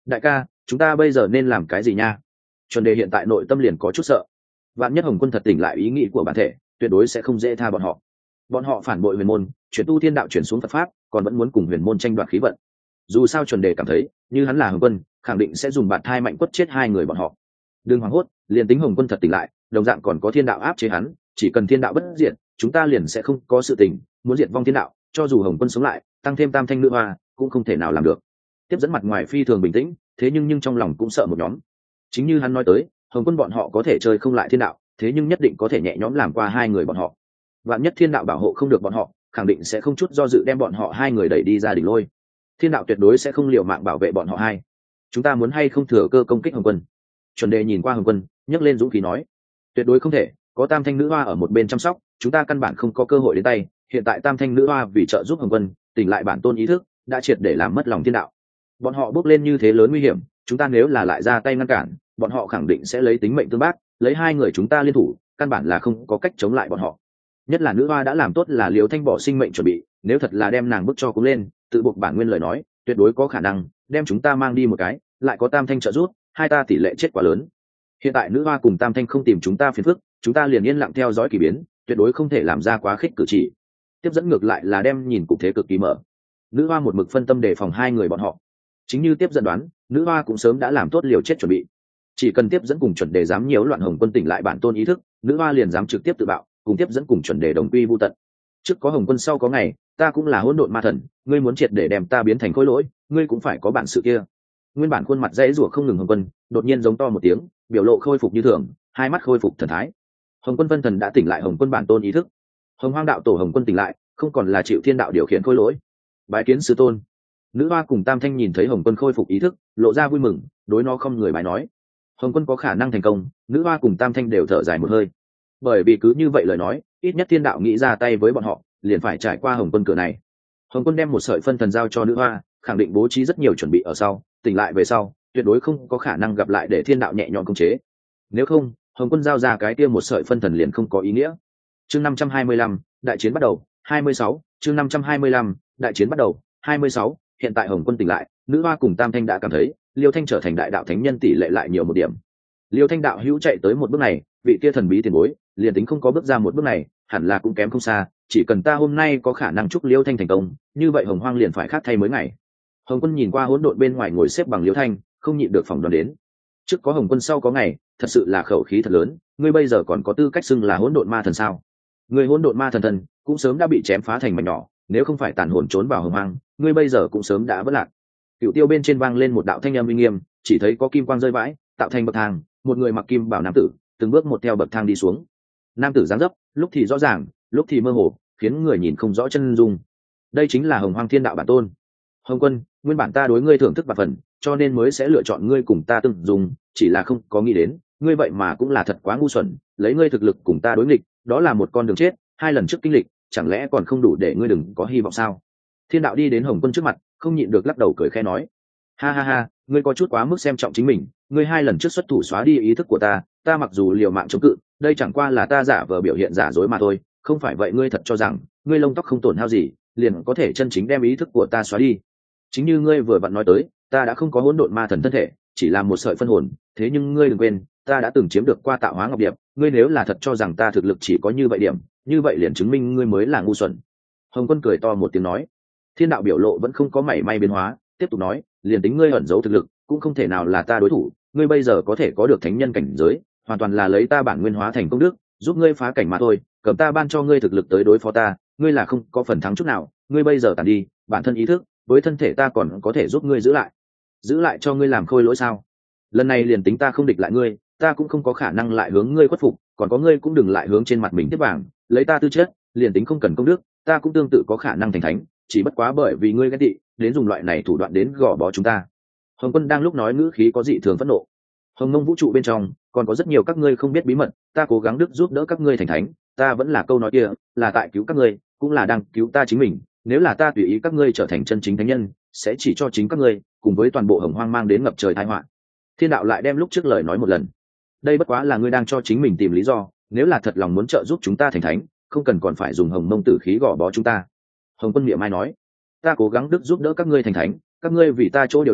đại ca, chúng ta bây giờ nên làm cái gì nha? Chuẩn đề hiện tại nội tâm liền có chút sợ. Vạn nhất Hồng Quân thật tỉnh lại ý nghĩ của bản thể, tuyệt đối sẽ không dễ tha bọn họ. Bọn họ phản bội huyền môn, chuyển tu thiên đạo, chuyển xuống Phật pháp, còn vẫn muốn cùng huyền môn tranh đoạt khí vận. Dù sao Chuẩn đề cảm thấy, như hắn là Hồng Quân, khẳng định sẽ dùng bạt thai mạnh quất chết hai người bọn họ. Đừng hoảng hốt, liền tính Hồng Quân thật tỉnh lại, đồng dạng còn có thiên đạo áp chế hắn, chỉ cần thiên đạo bất diệt, chúng ta liền sẽ không có sự tình. Muốn diệt vong thiên đạo, cho dù Hồng Quân sống lại, tăng thêm tam thanh nữ hoa, cũng không thể nào làm được. Tiếp dẫn mặt ngoài phi thường bình tĩnh, thế nhưng trong lòng cũng sợ một nhóm. Chính như hắn nói tới, Hồng Quân bọn họ có thể chơi không lại thiên đạo, thế nhưng nhất định có thể nhẹ nhõm làm qua hai người bọn họ. Vạn nhất thiên đạo bảo hộ không được bọn họ, khẳng định sẽ không chút do dự đem bọn họ hai người đẩy đi ra đỉnh lôi. Thiên đạo tuyệt đối sẽ không liều mạng bảo vệ bọn họ hai. Chúng ta muốn hay không thừa cơ công kích Hồng Quân? Chuẩn đề nhìn qua Hồng Quân, nhấc lên dũng khí nói, tuyệt đối không thể, có tam thanh nữ hoa ở một bên chăm sóc, chúng ta căn bản không có cơ hội đến tay. Hiện tại tam thanh nữ hoa vì trợ giúp Hồng Quân tỉnh lại bản tôn ý thức, đã triệt để làm mất lòng thiên đạo. Bọn họ bước lên như thế lớn nguy hiểm, chúng ta nếu là lại ra tay ngăn cản, bọn họ khẳng định sẽ lấy tính mệnh tương bác, lấy hai người chúng ta liên thủ, căn bản là không có cách chống lại bọn họ. Nhất là nữ hoa đã làm tốt là Liễu Thanh bỏ sinh mệnh chuẩn bị, nếu thật là đem nàng bức cho cũng lên, tự buộc bản nguyên lời nói, tuyệt đối có khả năng đem chúng ta mang đi một cái, lại có tam thanh trợ giúp, hai ta tỷ lệ chết quá lớn. Hiện tại nữ hoa cùng tam thanh không tìm chúng ta phiền phức, chúng ta liền yên lặng theo dõi kỳ biến, tuyệt đối không thể làm ra quá khích cử chỉ. Tiếp dẫn ngược lại là đem nhìn cục thế cực kỳ mở. Nữ hoa một mực phân tâm đề phòng hai người bọn họ. Chính như tiếp dẫn đoán, nữ hoa cũng sớm đã làm tốt liều chết chuẩn bị. Chỉ cần tiếp dẫn cùng Chuẩn đề dám nhiễu loạn Hồng Quân tỉnh lại bản tôn ý thức, nữ hoa liền dám trực tiếp tự bạo, cùng tiếp dẫn cùng Chuẩn đề đồng quy vu tận. Trước có Hồng Quân sau có ngày, ta cũng là hỗn độn ma thần, ngươi muốn triệt để đem ta biến thành khối lỗi, ngươi cũng phải có bản sự kia. Nguyên bản khuôn mặt dãy rủa không ngừng Hồng Quân, đột nhiên giống to một tiếng, biểu lộ khôi phục như thường, hai mắt khôi phục thần thái. Hồng Quân phân thần đã tỉnh lại Hồng Quân bản tôn ý thức. Hồng Hoang đạo tổ Hồng Quân tỉnh lại, không còn là chịu thiên đạo điều khiển khối lỗi. Bái kiến sư tôn. Nữ hoa cùng tam thanh nhìn thấy Hồng Quân khôi phục ý thức, lộ ra vui mừng, đối nó không người bài nói. Hồng Quân có khả năng thành công, nữ hoa cùng tam thanh đều thở dài một hơi. Bởi vì cứ như vậy lời nói, ít nhất thiên đạo nghĩ ra tay với bọn họ, liền phải trải qua Hồng Quân cửa này. Hồng Quân đem một sợi phân thần giao cho nữ hoa, khẳng định bố trí rất nhiều chuẩn bị ở sau, tỉnh lại về sau, tuyệt đối không có khả năng gặp lại để thiên đạo nhẹ nhõm khống chế. Nếu không, Hồng Quân giao ra cái kia một sợi phân thần liền không có ý nghĩa. Chương 525, đại chiến bắt đầu, 26, chương 525, đại chiến bắt đầu, 26, hiện tại Hồng Quân tỉnh lại, nữ hoa cùng tam thanh đã cảm thấy, Liêu Thanh trở thành đại đạo thánh nhân tỷ lệ lại nhiều một điểm. Liêu Thanh đạo hữu chạy tới một bước này, vị kia thần bí tiền bối, liền tính không có bước ra một bước này, hẳn là cũng kém không xa, chỉ cần ta hôm nay có khả năng chúc Liêu Thanh thành công, như vậy Hồng Hoang liền phải khác thay mới ngày. Hồng Quân nhìn qua hỗn độn bên ngoài ngồi xếp bằng Liêu Thanh, không nhịn được phỏng đoán đến. Trước có Hồng Quân sau có ngày, thật sự là khẩu khí thật lớn, ngươi bây giờ còn có tư cách xưng là hỗn độn ma thần sao? Ngươi hỗn độn ma thần thần cũng sớm đã bị chém phá thành mảnh nhỏ, nếu không phải tàn hồn trốn vào Hồng Hoang, ngươi bây giờ cũng sớm đã vỡ lạc. Cửu Tiêu bên trên vang lên một đạo thanh âm uy nghiêm, chỉ thấy có kim quang rơi vãi, tạo thành bậc thang, một người mặc kim bảo nam tử, từng bước một theo bậc thang đi xuống. Nam tử dáng dấp, lúc thì rõ ràng, lúc thì mơ hồ, khiến người nhìn không rõ chân dung. Đây chính là Hồng Hoang Thiên Đạo bản tôn. Hồng Quân, nguyên bản ta đối ngươi thưởng thức bạc phần, cho nên mới sẽ lựa chọn ngươi cùng ta tương dùng, chỉ là không có nghĩ đến, ngươi vậy mà cũng là thật quá ngu xuẩn, lấy ngươi thực lực cùng ta đối nghịch, đó là một con đường chết, hai lần trước kinh lịch, chẳng lẽ còn không đủ để ngươi đừng có hy vọng sao? Thiên Đạo đi đến Hồng Quân trước mặt, không nhịn được lắc đầu cười khẽ nói, ha ha ha, ngươi có chút quá mức xem trọng chính mình, ngươi hai lần trước xuất thủ xóa đi ý thức của ta mặc dù liều mạng chống cự, đây chẳng qua là ta giả vờ biểu hiện giả dối mà thôi, không phải vậy ngươi thật cho rằng ngươi lông tóc không tổn hao gì, liền có thể chân chính đem ý thức của ta xóa đi. Chính như ngươi vừa vặn nói tới, ta đã không có hỗn độn ma thần thân thể, chỉ là một sợi phân hồn, thế nhưng ngươi đừng quên, ta đã từng chiếm được qua tạo hóa ngọc điệp, ngươi nếu là thật cho rằng ta thực lực chỉ có như vậy điểm, như vậy liền chứng minh ngươi mới là ngu xuẩn. Hồng Quân cười to một tiếng nói. Thiên Đạo biểu lộ vẫn không có mảy may biến hóa, tiếp tục nói, liền tính ngươi ẩn giấu thực lực, cũng không thể nào là ta đối thủ, ngươi bây giờ có thể có được thánh nhân cảnh giới, hoàn toàn là lấy ta bản nguyên hóa thành công đức, giúp ngươi phá cảnh mà thôi, cầm ta ban cho ngươi thực lực tới đối phó ta, ngươi là không có phần thắng chút nào, ngươi bây giờ tàn đi, bản thân ý thức, với thân thể ta còn có thể giúp ngươi giữ lại cho ngươi làm khôi lỗi sao? Lần này liền tính ta không địch lại ngươi, ta cũng không có khả năng lại hướng ngươi khuất phục, còn có ngươi cũng đừng lại hướng trên mặt mình tiếp vàng, lấy ta tư chất, liền tính không cần công đức, ta cũng tương tự có khả năng thành thánh, chỉ bất quá bởi vì ngươi ghen tị, đến dùng loại này thủ đoạn đến gò bó chúng ta. Hồng Quân đang lúc nói ngữ khí có dị thường phẫn nộ. Hồng Mông vũ trụ bên trong còn có rất nhiều các ngươi không biết bí mật, ta cố gắng đức giúp đỡ các ngươi thành thánh, ta vẫn là câu nói kia, là tại cứu các ngươi, cũng là đang cứu ta chính mình. Nếu là ta tùy ý các ngươi trở thành chân chính thánh nhân, sẽ chỉ cho chính các ngươi cùng với toàn bộ Hồng Hoang mang đến ngập trời tai họa. Thiên Đạo lại đem lúc trước lời nói một lần. Đây bất quá là ngươi đang cho chính mình tìm lý do, nếu là thật lòng muốn trợ giúp chúng ta thành thánh, không cần còn phải dùng Hồng Mông tử khí gò bó chúng ta. Hồng Quân miệng mai nói, ta cố gắng đức giúp đỡ các ngươi thành thánh, các ngươi vì ta chỗ điều động,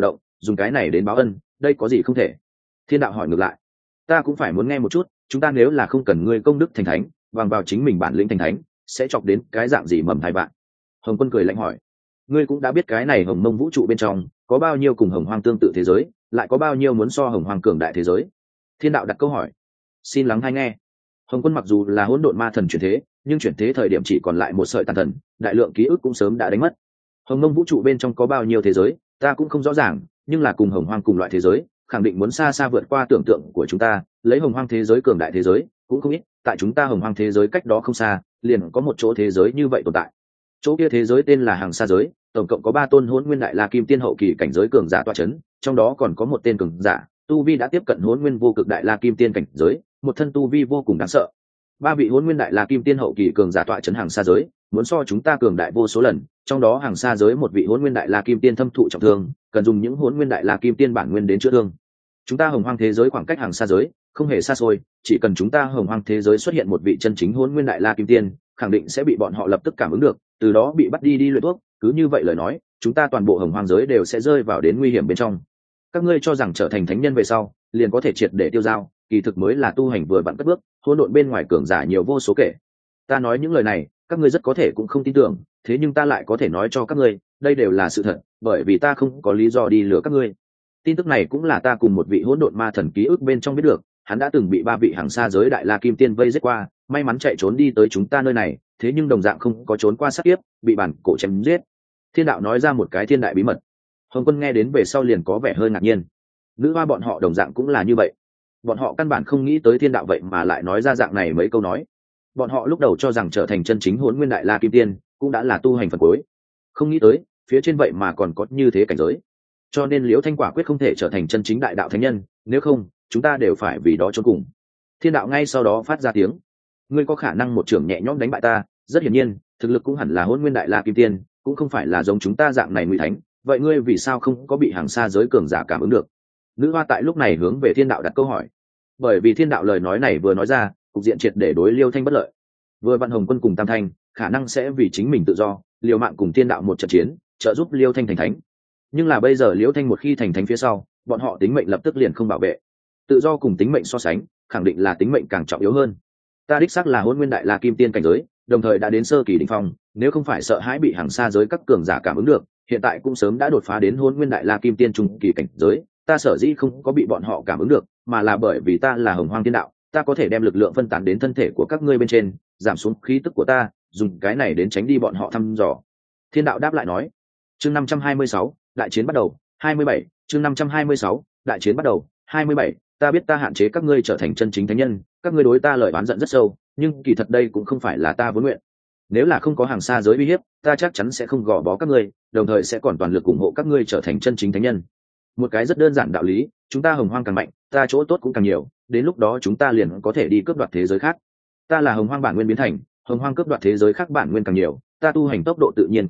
dùng cái này đến báo ân, đây có gì không thể? Thiên đạo hỏi ngược lại. Ta cũng phải muốn nghe một chút, chúng ta nếu là không cần ngươi công đức thành thánh, bằng vào chính mình bản lĩnh thành thánh, sẽ chọc đến cái dạng gì mầm thai bạn? Hồng Quân cười lạnh hỏi. Ngươi cũng đã biết cái này hồng mông vũ trụ bên trong có bao nhiêu cùng hồng hoang tương tự thế giới, lại có bao nhiêu muốn so hồng hoang cường đại thế giới? Thiên đạo đặt câu hỏi. Xin lắng hay nghe. Hồng Quân mặc dù là hỗn độn ma thần chuyển thế, nhưng chuyển thế thời điểm chỉ còn lại một sợi tàn thần, đại lượng ký ức cũng sớm đã đánh mất. Hồng mông vũ trụ bên trong có bao nhiêu thế giới, ta cũng không rõ ràng, nhưng là cùng hồng hoang cùng loại thế giới, khẳng định muốn xa xa vượt qua tưởng tượng của chúng ta. Lấy hồng hoang thế giới cường đại thế giới cũng không ít, tại chúng ta hồng hoang thế giới cách đó không xa, liền có một chỗ thế giới như vậy tồn tại. Chỗ kia thế giới tên là Hằng Sa giới, tổng cộng có 3 tôn hỗn nguyên đại la kim tiên hậu kỳ cảnh giới cường giả tọa chấn, trong đó còn có một tên cường giả tu vi đã tiếp cận hỗn nguyên vô cực đại la kim tiên cảnh giới, một thân tu vi vô cùng đáng sợ. 3 vị hỗn nguyên đại la kim tiên hậu kỳ cường giả tọa chấn Hằng Sa giới, muốn so chúng ta cường đại vô số lần, trong đó Hằng Sa giới một vị hỗn nguyên đại la kim tiên thâm thụ trọng thương, cần dùng những hỗn nguyên đại la kim tiên bản nguyên đến chữa thương. Chúng ta hồng hoang thế giới khoảng cách Hằng Sa giới không hề xa xôi, chỉ cần chúng ta hồng hoang thế giới xuất hiện một vị chân chính hỗn nguyên đại la kim tiên, khẳng định sẽ bị bọn họ lập tức cảm ứng được, từ đó bị bắt đi luyện thuốc. Cứ như vậy lời nói, chúng ta toàn bộ hồng hoang giới đều sẽ rơi vào đến nguy hiểm bên trong. Các ngươi cho rằng trở thành thánh nhân về sau liền có thể triệt để tiêu dao, kỳ thực mới là tu hành vừa vặn cất bước, hỗn độn bên ngoài cường giả nhiều vô số kể. Ta nói những lời này các ngươi rất có thể cũng không tin tưởng, thế nhưng ta lại có thể nói cho các ngươi, đây đều là sự thật, bởi vì ta không có lý do đi lừa các ngươi. Tin tức này cũng là ta cùng một vị hỗn độn ma thần ký ức bên trong biết được, hắn đã từng bị 3 vị Hằng Sa giới đại la kim tiên vây giết qua, may mắn chạy trốn đi tới chúng ta nơi này, thế nhưng đồng dạng không có trốn qua sát kiếp, bị bản cổ chém giết. Thiên đạo nói ra một cái thiên đại bí mật. Hồng Quân nghe đến về sau liền có vẻ hơi ngạc nhiên. Nữ hoa bọn họ đồng dạng cũng là như vậy, bọn họ căn bản không nghĩ tới thiên đạo vậy mà lại nói ra dạng này mấy câu nói. Bọn họ lúc đầu cho rằng trở thành chân chính hỗn nguyên đại la kim tiên cũng đã là tu hành phần cuối, không nghĩ tới phía trên vậy mà còn có như thế cảnh giới. Cho nên Liễu Thanh quả quyết không thể trở thành chân chính đại đạo thánh nhân, nếu không chúng ta đều phải vì đó chôn cùng. Thiên đạo ngay sau đó phát ra tiếng. Ngươi có khả năng một trường nhẹ nhõm đánh bại ta, rất hiển nhiên thực lực cũng hẳn là hỗn nguyên đại la kim tiên, cũng không phải là giống chúng ta dạng này ngụy thánh, vậy ngươi vì sao không có bị Hằng Sa giới cường giả cảm ứng được? Nữ hoa tại lúc này hướng về thiên đạo đặt câu hỏi. Bởi vì thiên đạo lời nói này vừa nói ra, cục diện triệt để đối Liêu Thanh bất lợi. Vừa vạn Hồng Quân cùng Tam Thanh khả năng sẽ vì chính mình tự do liều mạng cùng thiên đạo một trận chiến, trợ giúp Liêu Thanh thành thánh. Nhưng là bây giờ Liêu Thanh một khi thành thánh phía sau, bọn họ tính mệnh lập tức liền không bảo vệ. Tự do cùng tính mệnh so sánh, khẳng định là tính mệnh càng trọng yếu hơn. Ta đích xác là hỗn nguyên đại la kim tiên cảnh giới, đồng thời đã đến sơ kỳ đỉnh phong, nếu không phải sợ hãi bị Hằng Sa giới các cường giả cảm ứng được, hiện tại cũng sớm đã đột phá đến hỗn nguyên đại la kim tiên trung kỳ cảnh giới. Ta sở dĩ không có bị bọn họ cảm ứng được, mà là bởi vì ta là hồng hoang thiên đạo, ta có thể đem lực lượng phân tán đến thân thể của các ngươi bên trên, giảm xuống khí tức của ta, dùng cái này đến tránh đi bọn họ thăm dò. Thiên đạo đáp lại nói. Chương 526, đại chiến bắt đầu. 27, chương 526, đại chiến bắt đầu. 27, ta biết ta hạn chế các ngươi trở thành chân chính thánh nhân, các ngươi đối ta lời oán giận rất sâu, nhưng kỳ thật đây cũng không phải là ta vốn nguyện. Nếu là không có Hằng Sa giới uy hiếp, ta chắc chắn sẽ không gò bó các ngươi, đồng thời sẽ còn toàn lực ủng hộ các ngươi trở thành chân chính thánh nhân. Một cái rất đơn giản đạo lý, chúng ta hồng hoang càng mạnh, ta chỗ tốt cũng càng nhiều, đến lúc đó chúng ta liền có thể đi cướp đoạt thế giới khác. Ta là hồng hoang bản nguyên biến thành, hồng hoang cướp đoạt thế giới khác bản nguyên càng nhiều, ta tu hành tốc độ tự nhiên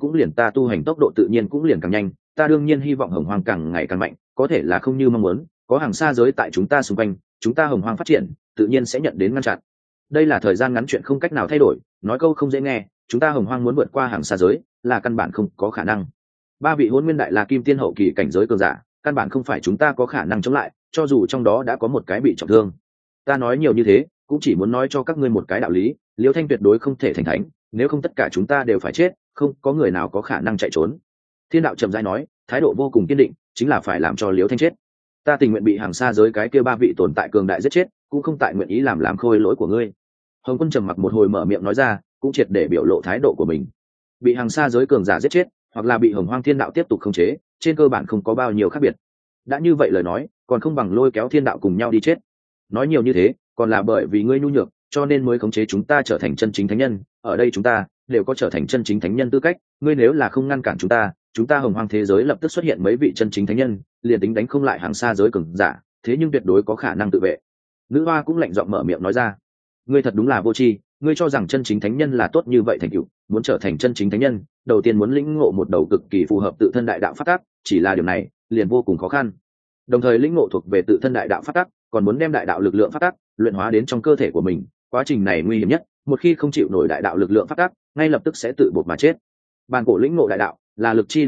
cũng liền càng nhanh. Ta đương nhiên hy vọng hồng hoang càng ngày càng mạnh, có thể là không như mong muốn, có Hằng Sa giới tại chúng ta xung quanh, chúng ta hồng hoang phát triển tự nhiên sẽ nhận đến ngăn chặn. Đây là thời gian ngắn chuyện không cách nào thay đổi, nói câu không dễ nghe, chúng ta hồng hoang muốn vượt qua Hằng Sa giới là căn bản không có khả năng. 3 vị hỗn nguyên đại la kim tiên hậu kỳ cảnh giới cường giả, căn bản không phải chúng ta có khả năng chống lại, cho dù trong đó đã có một cái bị trọng thương. Ta nói nhiều như thế cũng chỉ muốn nói cho các ngươi một cái đạo lý, Liêu Thanh tuyệt đối không thể thành thánh, nếu không tất cả chúng ta đều phải chết, không có người nào có khả năng chạy trốn. Thiên đạo trầm rãi nói, thái độ vô cùng kiên định, chính là phải làm cho Liêu Thanh chết. Ta tình nguyện bị Hằng Sa giới cái kia 3 vị tồn tại cường đại giết chết, cũng không tại nguyện ý làm khôi lỗi của ngươi. Hồng Quân trầm mặc một hồi mở miệng nói ra, cũng triệt để biểu lộ thái độ của mình. Bị Hằng Sa giới cường giả giết chết, hoặc là bị Hồng Hoang Thiên đạo tiếp tục khống chế, trên cơ bản không có bao nhiêu khác biệt. Đã như vậy lời nói, còn không bằng lôi kéo thiên đạo cùng nhau đi chết. Nói nhiều như thế còn là bởi vì ngươi nhu nhược, cho nên mới khống chế chúng ta trở thành chân chính thánh nhân. Ở đây chúng ta đều có trở thành chân chính thánh nhân tư cách, ngươi nếu là không ngăn cản chúng ta hồng hoang thế giới lập tức xuất hiện mấy vị chân chính thánh nhân, liền tính đánh không lại Hằng Sa giới cường giả, thế nhưng tuyệt đối có khả năng tự vệ. Nữ hoa cũng lạnh giọng mở miệng nói ra. Ngươi thật đúng là vô tri, ngươi cho rằng chân chính thánh nhân là tốt như vậy thành tựu, muốn trở thành chân chính thánh nhân, đầu tiên muốn lĩnh ngộ một đầu cực kỳ phù hợp tự thân đại đạo pháp tắc, chỉ là điều này liền vô cùng khó khăn. Đồng thời lĩnh ngộ thuộc về tự thân đại đạo pháp tắc, còn muốn đem đại đạo lực lượng pháp tắc luyện hóa đến trong cơ thể của mình, quá trình này nguy hiểm nhất, một khi không chịu nổi đại đạo lực lượng pháp tắc, ngay lập tức sẽ tự bột mà chết. Bàn cổ lĩnh ngộ đại đạo là lực chi đại đạo,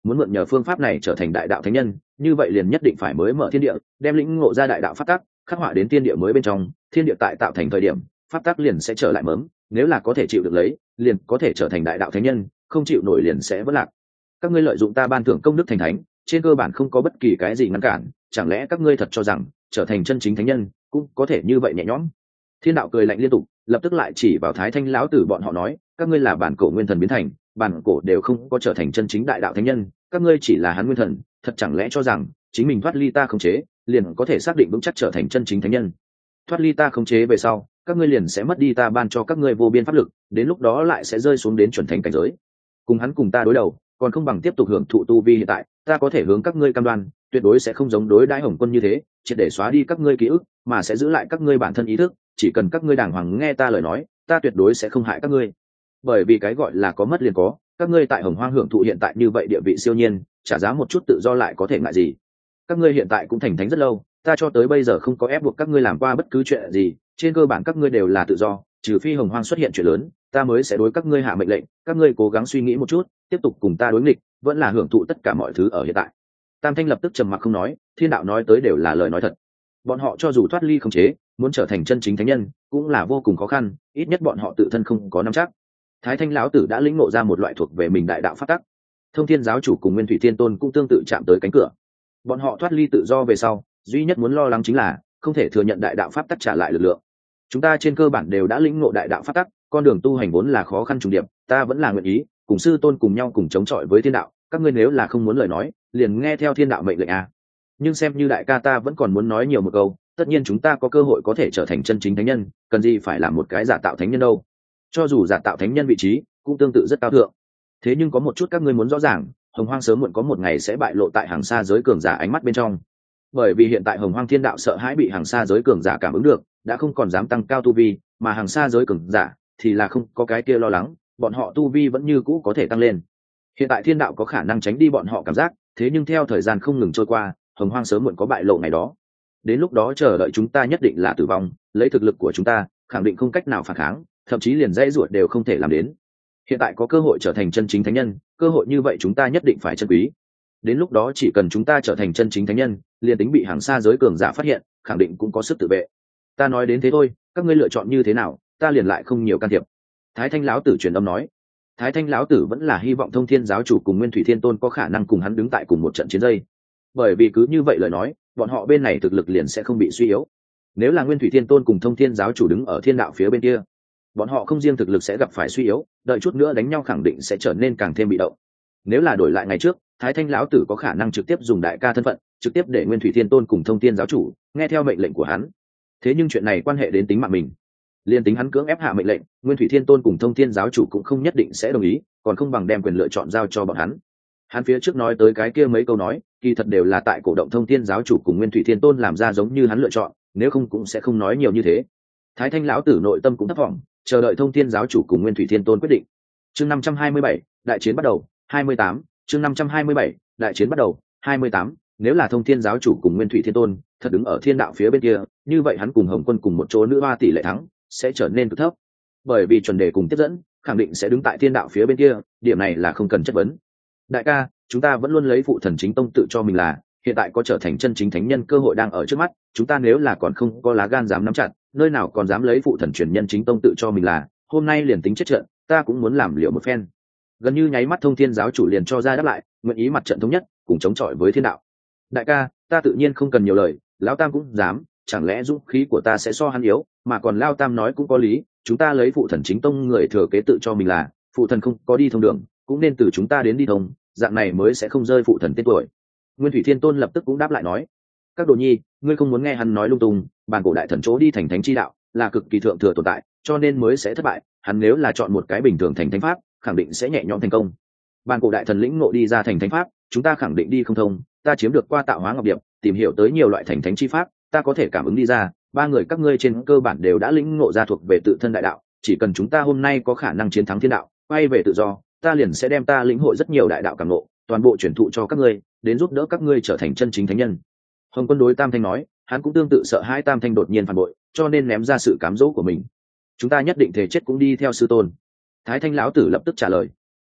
muốn mượn nhờ phương pháp này trở thành đại đạo thánh nhân, như vậy liền nhất định phải mới mở thiên địa, đem lĩnh ngộ ra đại đạo pháp tắc khắc họa đến thiên địa mới bên trong. Thiên địa tại tạo thành thời điểm, pháp tắc liền sẽ trở lại mớm, nếu là có thể chịu được lấy, liền có thể trở thành đại đạo thánh nhân, không chịu nổi liền sẽ vỡ lạc. Các ngươi lợi dụng ta ban thưởng công đức thành thánh, trên cơ bản không có bất kỳ cái gì ngăn cản, chẳng lẽ các ngươi thật cho rằng trở thành chân chính thánh nhân cũng có thể như vậy nhẹ nhõm? Thiên đạo cười lạnh liên tục, lập tức lại chỉ vào Thái Thanh lão tử bọn họ nói, các ngươi là bản cổ nguyên thần biến thành, bản cổ đều không có trở thành chân chính đại đạo thánh nhân, các ngươi chỉ là hắn nguyên thần, thật chẳng lẽ cho rằng chính mình thoát ly ta khống chế, liền có thể xác định vững chắc trở thành chân chính thánh nhân? Thoát ly ta khống chế về sau, các ngươi liền sẽ mất đi ta ban cho các ngươi vô biên pháp lực, đến lúc đó lại sẽ rơi xuống đến chuẩn thánh cảnh giới. Cùng hắn cùng ta đối đầu, còn không bằng tiếp tục hưởng thụ tu vi hiện tại. Ta có thể hướng các ngươi cam đoan, tuyệt đối sẽ không giống đối đãi Hồng Quân như thế, triệt để xóa đi các ngươi ký ức, mà sẽ giữ lại các ngươi bản thân ý thức. Chỉ cần các ngươi đàng hoàng nghe ta lời nói, ta tuyệt đối sẽ không hại các ngươi. Bởi vì cái gọi là có mất liền có, các ngươi tại Hồng Hoang hưởng thụ hiện tại như vậy địa vị siêu nhiên, trả giá một chút tự do lại có thể ngại gì? Các ngươi hiện tại cũng thành thánh rất lâu, ta cho tới bây giờ không có ép buộc các ngươi làm qua bất cứ chuyện gì, trên cơ bản các ngươi đều là tự do, trừ phi Hồng Hoang xuất hiện chuyện lớn, ta mới sẽ đối các ngươi hạ mệnh lệnh. Các ngươi cố gắng suy nghĩ một chút, tiếp tục cùng ta đối nghịch, vẫn là hưởng thụ tất cả mọi thứ ở hiện tại. Tam Thanh lập tức trầm mặc không nói, thiên đạo nói tới đều là lời nói thật. Bọn họ cho dù thoát ly khống chế, muốn trở thành chân chính thánh nhân, cũng là vô cùng khó khăn, ít nhất bọn họ tự thân không có nắm chắc. Thái Thanh lão tử đã lĩnh ngộ ra một loại thuộc về mình đại đạo pháp tắc. Thông Thiên giáo chủ cùng Nguyên Thủy Thiên Tôn cũng tương tự chạm tới cánh cửa. Bọn họ thoát ly tự do về sau, duy nhất muốn lo lắng chính là không thể thừa nhận đại đạo pháp tắc trả lại lực lượng. Chúng ta trên cơ bản đều đã lĩnh ngộ đại đạo pháp tắc, con đường tu hành vốn là khó khăn trùng điệp, ta vẫn là nguyện ý cùng sư tôn cùng nhau cùng chống chọi với thiên đạo. Các ngươi nếu là không muốn lời nói, liền nghe theo thiên đạo mệnh lệnh à. Nhưng xem như đại ca ta vẫn còn muốn nói nhiều một câu, tất nhiên chúng ta có cơ hội có thể trở thành chân chính thánh nhân, cần gì phải làm một cái giả tạo thánh nhân đâu? Cho dù giả tạo thánh nhân vị trí cũng tương tự rất cao thượng. Thế nhưng có một chút các ngươi muốn rõ ràng, Hồng Hoang sớm muộn có một ngày sẽ bại lộ tại hàng xa giới cường giả ánh mắt bên trong. Bởi vì hiện tại Hồng Hoang thiên đạo sợ hãi bị hàng xa giới cường giả cảm ứng được, đã không còn dám tăng cao tu vi, mà hàng xa giới cường giả thì là không có cái kia lo lắng, bọn họ tu vi vẫn như cũ có thể tăng lên. Hiện tại thiên đạo có khả năng tránh đi bọn họ cảm giác, thế nhưng theo thời gian không ngừng trôi qua, Hồng Hoang sớm muộn có bại lộ ngày đó. Đến lúc đó chờ đợi chúng ta nhất định là tử vong, lấy thực lực của chúng ta, khẳng định không cách nào phản kháng, thậm chí liền dãy ruột đều không thể làm đến. Hiện tại có cơ hội trở thành chân chính thánh nhân, cơ hội như vậy chúng ta nhất định phải trân quý. Đến lúc đó chỉ cần chúng ta trở thành chân chính thánh nhân, liền tính bị hàng xa giới cường giả phát hiện, khẳng định cũng có sức tự vệ. Ta nói đến thế thôi, các ngươi lựa chọn như thế nào, ta liền lại không nhiều can thiệp. Thái Thanh lão tử truyền âm nói. Thái Thanh lão tử vẫn là hy vọng Thông Thiên giáo chủ cùng Nguyên Thủy Thiên Tôn có khả năng cùng hắn đứng tại cùng một trận chiến dây. Bởi vì cứ như vậy lời nói, bọn họ bên này thực lực liền sẽ không bị suy yếu. Nếu là Nguyên Thủy Thiên Tôn cùng Thông Thiên giáo chủ đứng ở thiên đạo phía bên kia, bọn họ không riêng thực lực sẽ gặp phải suy yếu, đợi chút nữa đánh nhau khẳng định sẽ trở nên càng thêm bị động. Nếu là đổi lại ngày trước, Thái Thanh lão tử có khả năng trực tiếp dùng đại ca thân phận, trực tiếp để Nguyên Thủy Thiên Tôn cùng Thông Thiên giáo chủ nghe theo mệnh lệnh của hắn. Thế nhưng chuyện này quan hệ đến tính mạng mình, liên tính hắn cưỡng ép hạ mệnh lệnh, Nguyên Thủy Thiên Tôn cùng Thông Thiên giáo chủ cũng không nhất định sẽ đồng ý, còn không bằng đem quyền lựa chọn giao cho bọn hắn. Hắn phía trước nói tới cái kia mấy câu nói, kỳ thật đều là tại cổ động Thông Thiên giáo chủ cùng Nguyên Thủy Thiên Tôn làm ra giống như hắn lựa chọn, nếu không cũng sẽ không nói nhiều như thế. Thái Thanh lão tử nội tâm cũng thấp vọng, chờ đợi Thông Thiên giáo chủ cùng Nguyên Thủy Thiên Tôn quyết định. Chương 527, đại chiến bắt đầu, 28, chương 527, đại chiến bắt đầu, 28, nếu là Thông Thiên giáo chủ cùng Nguyên Thủy Thiên Tôn thật đứng ở thiên đạo phía bên kia, như vậy hắn cùng Hồng Quân cùng một chỗ nữ hoa tỷ lệ thắng sẽ trở nên cực thấp. Bởi vì chuẩn đề cùng tiếp dẫn khẳng định sẽ đứng tại thiên đạo phía bên kia, điểm này là không cần chất vấn. Đại ca, chúng ta vẫn luôn lấy phụ thần chính tông tự cho mình là, hiện tại có trở thành chân chính thánh nhân cơ hội đang ở trước mắt, chúng ta nếu là còn không có lá gan dám nắm chặt, nơi nào còn dám lấy phụ thần truyền nhân chính tông tự cho mình là, hôm nay liền tính chết trận, ta cũng muốn làm liệu một phen. Gần như nháy mắt Thông Thiên giáo chủ liền cho ra đáp lại, nguyện ý mặt trận thống nhất, cùng chống chọi với thiên đạo. Đại ca, ta tự nhiên không cần nhiều lời, lão tam cũng dám, chẳng lẽ dũng khí của ta sẽ so hắn yếu, mà còn Lão tam nói cũng có lý, chúng ta lấy phụ thần chính tông người thừa kế tự cho mình là, phụ thần không có đi thông đường, cũng nên từ chúng ta đến đi thông, dạng này mới sẽ không rơi phụ thần tên tuổi. Nguyên Thủy Thiên Tôn lập tức cũng đáp lại nói, các đồ nhi, ngươi không muốn nghe hắn nói lung tung, bản cổ đại thần chỗ đi thành thánh chi đạo là cực kỳ thượng thừa tồn tại, cho nên mới sẽ thất bại, hắn nếu là chọn một cái bình thường thành thánh pháp, khẳng định sẽ nhẹ nhõm thành công. Bản cổ đại thần lĩnh ngộ đi ra thành thánh pháp, chúng ta khẳng định đi không thông, ta chiếm được qua tạo hóa ngọc điệp, tìm hiểu tới nhiều loại thành thánh chi pháp, ta có thể cảm ứng đi ra, ba người các ngươi trên cơ bản đều đã lĩnh ngộ ra thuộc về tự thân đại đạo, chỉ cần chúng ta hôm nay có khả năng chiến thắng thiên đạo, quay về tự do, ta liền sẽ đem ta lĩnh hội rất nhiều đại đạo cảm ngộ, toàn bộ truyền thụ cho các ngươi, đến giúp đỡ các ngươi trở thành chân chính thánh nhân. Hồng Quân đối Tam Thanh nói, hắn cũng tương tự sợ hai Tam Thanh đột nhiên phản bội, cho nên ném ra sự cám dỗ của mình. Chúng ta nhất định thể chết cũng đi theo sư tôn. Thái Thanh lão tử lập tức trả lời.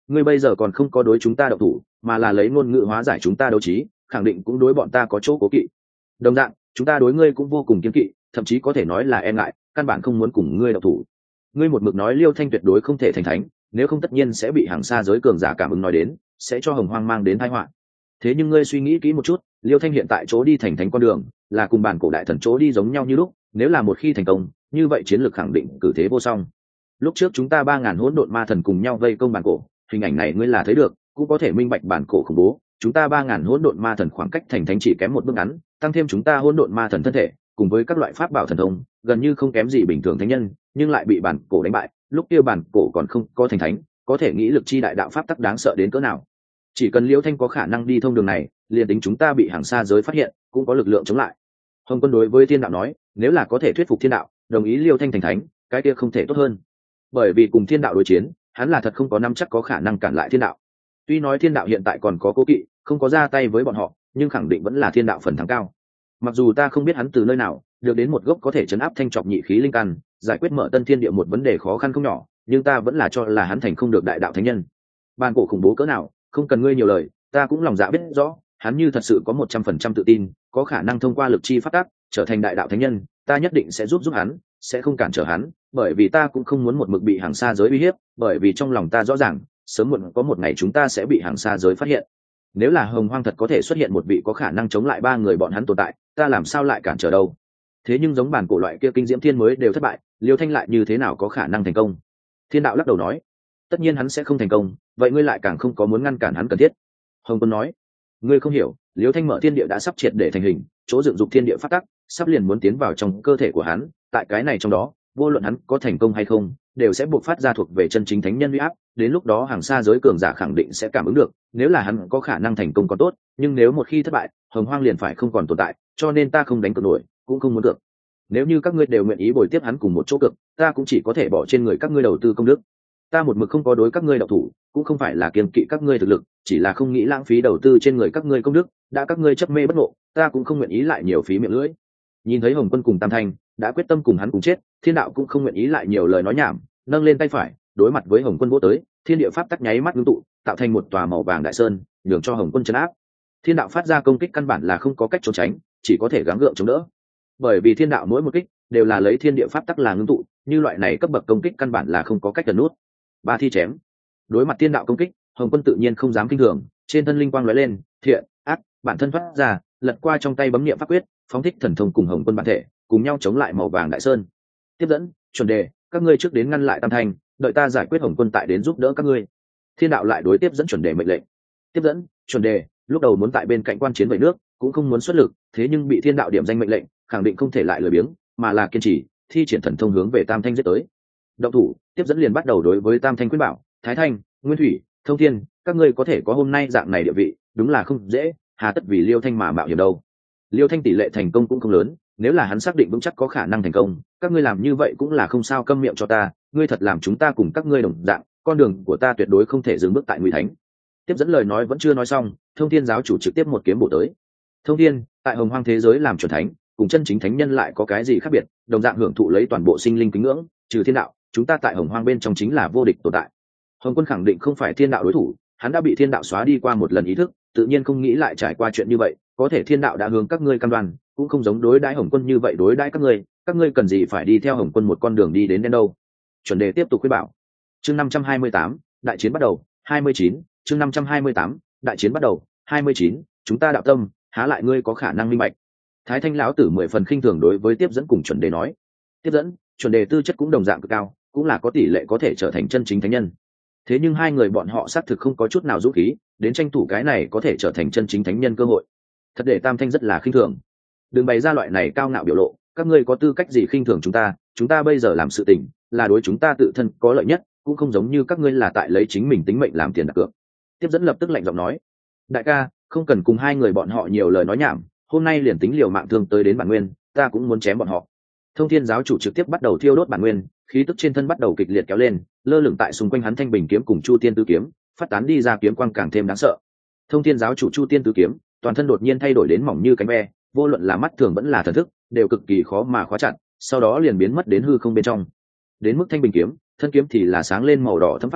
ngươi bây giờ còn không có đối chúng ta đậu thủ, mà là lấy ngôn ngữ hóa giải chúng ta đấu trí, khẳng định cũng đối bọn ta có chỗ cố kỵ. Đồng dạng, chúng ta đối ngươi cũng vô cùng kiêng kỵ, thậm chí có thể nói là e ngại, căn bản không muốn cùng ngươi đậu thủ. Ngươi một mực nói Liêu Thanh tuyệt đối không thể thành thánh, nếu không tất nhiên sẽ bị hàng xa giới cường giả cảm ứng nói đến, sẽ cho Hồng Hoang mang đến tai họa. Thế nhưng ngươi suy nghĩ kỹ một chút, Liêu Thanh hiện tại chỗ đi thành thánh con đường, là cùng bản cổ đại thần chỗ đi giống nhau như lúc, nếu là một khi thành công, như vậy chiến lược khẳng định cử thế vô song. Lúc trước chúng ta 3000 hỗn độn ma thần cùng nhau vây công bản cổ, hình ảnh này ngươi là thấy được, cũng có thể minh bạch bản cổ khủng bố. Chúng ta 3000 hỗn độn ma thần khoảng cách thành thánh chỉ kém một bước ngắn, tăng thêm chúng ta hỗn độn ma thần thân thể, cùng với các loại pháp bảo thần thông, gần như không kém gì bình thường thánh nhân, nhưng lại bị bản cổ đánh bại. Lúc kia bản cổ còn không có thành thánh, có thể nghĩ lực chi đại đạo pháp tắc đáng sợ đến cỡ nào. Chỉ cần Liêu Thanh có khả năng đi thông đường này, liền tính chúng ta bị hàng xa giới phát hiện, cũng có lực lượng chống lại. Hồng Quân đối với Thiên Đạo nói, nếu là có thể thuyết phục Thiên Đạo đồng ý Liêu Thanh thành thánh, cái kia không thể tốt hơn. Bởi vì cùng Thiên Đạo đối chiến, hắn là thật không có nắm chắc có khả năng cản lại Thiên Đạo. Tuy nói Thiên Đạo hiện tại còn có cố kỵ, không có ra tay với bọn họ, nhưng khẳng định vẫn là Thiên Đạo phần thắng cao. Mặc dù ta không biết hắn từ nơi nào được đến một gốc có thể chấn áp thanh trọc nhị khí linh căn, giải quyết mở tân thiên địa một vấn đề khó khăn không nhỏ, nhưng ta vẫn là cho là hắn thành không được đại đạo thánh nhân. Bàn cổ khủng bố cỡ nào, không cần ngươi nhiều lời, ta cũng lòng dạ biết rõ, hắn như thật sự có 100% tự tin, có khả năng thông qua lực chi phát tác trở thành đại đạo thánh nhân, ta nhất định sẽ giúp hắn, sẽ không cản trở hắn, bởi vì ta cũng không muốn một mực bị hàng xa giới uy hiếp, bởi vì trong lòng ta rõ ràng, sớm muộn có một ngày chúng ta sẽ bị hàng xa giới phát hiện. Nếu là Hồng Hoang thật có thể xuất hiện một vị có khả năng chống lại ba người bọn hắn tồn tại, ta làm sao lại cản trở đâu? Thế nhưng giống bản cổ loại kia kinh diễm thiên mới đều thất bại, Liêu Thanh lại như thế nào có khả năng thành công? Thiên Đạo lắc đầu nói, tất nhiên hắn sẽ không thành công, vậy ngươi lại càng không có muốn ngăn cản hắn cần thiết. Hồng Quân nói, ngươi không hiểu, Liêu Thanh mở thiên địa đã sắp triệt để thành hình, chỗ dựng dục thiên địa phát tắc, sắp liền muốn tiến vào trong cơ thể của hắn, tại cái này trong đó, vô luận hắn có thành công hay không, đều sẽ buộc phát ra thuộc về chân chính thánh nhân uy áp, đến lúc đó hàng xa giới cường giả khẳng định sẽ cảm ứng được, nếu là hắn có khả năng thành công còn tốt, nhưng nếu một khi thất bại, Hồng Hoang liền phải không còn tồn tại, cho nên ta không đánh cược nổi, cũng không muốn được. Nếu như các ngươi đều nguyện ý bồi tiếp hắn cùng một chỗ cược, ta cũng chỉ có thể bỏ trên người các ngươi đầu tư công đức. Ta một mực không có đối các ngươi đạo thủ, cũng không phải là kiêng kỵ các ngươi thực lực, chỉ là không nghĩ lãng phí đầu tư trên người các ngươi công đức, đã các ngươi chấp mê bất ngộ, ta cũng không nguyện ý lại nhiều phí miệng lưỡi. Nhìn thấy Hồng Quân cùng Tam Thanh đã quyết tâm cùng hắn cùng chết, Thiên Đạo cũng không nguyện ý lại nhiều lời nói nhảm, nâng lên tay phải, đối mặt với Hồng Quân vỗ tới, thiên địa pháp tắc nháy mắt ngưng tụ, tạo thành một tòa màu vàng đại sơn, nhường cho Hồng Quân trấn áp. Thiên Đạo phát ra công kích căn bản là không có cách trốn tránh, chỉ có thể gắng gượng chống đỡ. Bởi vì Thiên Đạo mỗi một kích đều là lấy thiên địa pháp tắc là ngưng tụ, như loại này cấp bậc công kích căn bản là không có cách gần nút. Ba thi chém. Đối mặt Thiên Đạo công kích, Hồng Quân tự nhiên không dám kinh thường, trên thân linh quang lóe lên, thiện, ác, bản thân thoát ra, lật qua trong tay bấm niệm pháp quyết, phóng thích thần thông cùng Hồng Quân bản thể, cùng nhau chống lại màu vàng đại sơn. Tiếp dẫn, chuẩn đề, các ngươi trước đến ngăn lại Tam Thanh, đợi ta giải quyết Hồng Quân tại đến giúp đỡ các ngươi. Thiên Đạo lại đối tiếp dẫn chuẩn đề mệnh lệnh. Tiếp dẫn, chuẩn đề, lúc đầu muốn tại bên cạnh quan chiến về nước, cũng không muốn xuất lực, thế nhưng bị Thiên Đạo điểm danh mệnh lệnh, khẳng định không thể lại lười biếng, mà là kiên trì, thi triển thần thông hướng về Tam Thanh giết tới. Động thủ, tiếp dẫn liền bắt đầu đối với Tam Thanh khuyên bảo, Thái Thanh, Nguyên Thủy, Thông Thiên, các ngươi có thể có hôm nay dạng này địa vị, đúng là không dễ, hà tất vì Liêu Thanh mà mạo hiểm đâu. Liêu Thanh tỷ lệ thành công cũng không lớn, nếu là hắn xác định vững chắc có khả năng thành công, các ngươi làm như vậy cũng là không sao, câm miệng cho ta, ngươi thật làm chúng ta cùng các ngươi đồng dạng, con đường của ta tuyệt đối không thể dừng bước tại Ngụy Thánh. Tiếp dẫn lời nói vẫn chưa nói xong, Thông Thiên giáo chủ trực tiếp một kiếm bổ tới. Thông Thiên, tại Hồng Hoang thế giới làm chuẩn thánh, cùng chân chính thánh nhân lại có cái gì khác biệt, đồng dạng hưởng thụ lấy toàn bộ sinh linh kính ngưỡng, trừ Thiên Đạo, chúng ta tại Hồng Hoang bên trong chính là vô địch tồn tại. Hồng Quân khẳng định không phải Thiên Đạo đối thủ, hắn đã bị Thiên Đạo xóa đi qua một lần ý thức, tự nhiên không nghĩ lại trải qua chuyện như vậy, có thể Thiên Đạo đã hướng các ngươi cam đoan, cũng không giống đối đãi Hồng Quân như vậy đối đãi các ngươi cần gì phải đi theo Hồng Quân một con đường đi đến đâu. Chuẩn đề tiếp tục khuyên bảo. Chương 528, đại chiến bắt đầu, 29, chương 528, đại chiến bắt đầu, 29, chúng ta đạo tâm, há lại ngươi có khả năng minh bạch. Thái Thanh lão tử 10 phần khinh thường đối với tiếp dẫn cùng chuẩn đề nói. Tiếp dẫn, chuẩn đề tư chất cũng đồng dạng cực cao, cũng là có tỷ lệ có thể trở thành chân chính thánh nhân. Thế nhưng hai người bọn họ xác thực không có chút nào dũng khí đến tranh thủ cái này có thể trở thành chân chính thánh nhân cơ hội, thật để Tam Thanh rất là khinh thường. Đừng bày ra loại này cao ngạo biểu lộ, các ngươi có tư cách gì khinh thường chúng ta bây giờ làm sự tình là đối chúng ta tự thân có lợi nhất, cũng không giống như các ngươi là tại lấy chính mình tính mệnh làm tiền đặt cược. Tiếp dẫn lập tức lạnh giọng nói, đại ca, không cần cùng hai người bọn họ nhiều lời nói nhảm, hôm nay liền tính liều mạng thương tới đến bản nguyên, ta cũng muốn chém bọn họ. Thông Thiên giáo chủ trực tiếp bắt đầu thiêu đốt bản nguyên, khí tức trên thân bắt đầu kịch liệt kéo lên, lơ lửng tại xung quanh hắn thanh bình kiếm cùng Chu Tiên tứ kiếm, phát tán đi ra kiếm quang càng thêm đáng sợ. Thông Thiên giáo chủ Chu Tiên tứ kiếm, toàn thân đột nhiên thay đổi đến mỏng như cánh ve, vô luận là mắt thường vẫn là thần thức, đều cực kỳ khó mà khóa chặt, sau đó liền biến mất đến hư không bên trong. Đến mức thanh bình kiếm, thân kiếm thì là sáng lên màu đỏ thẫm phát tắc,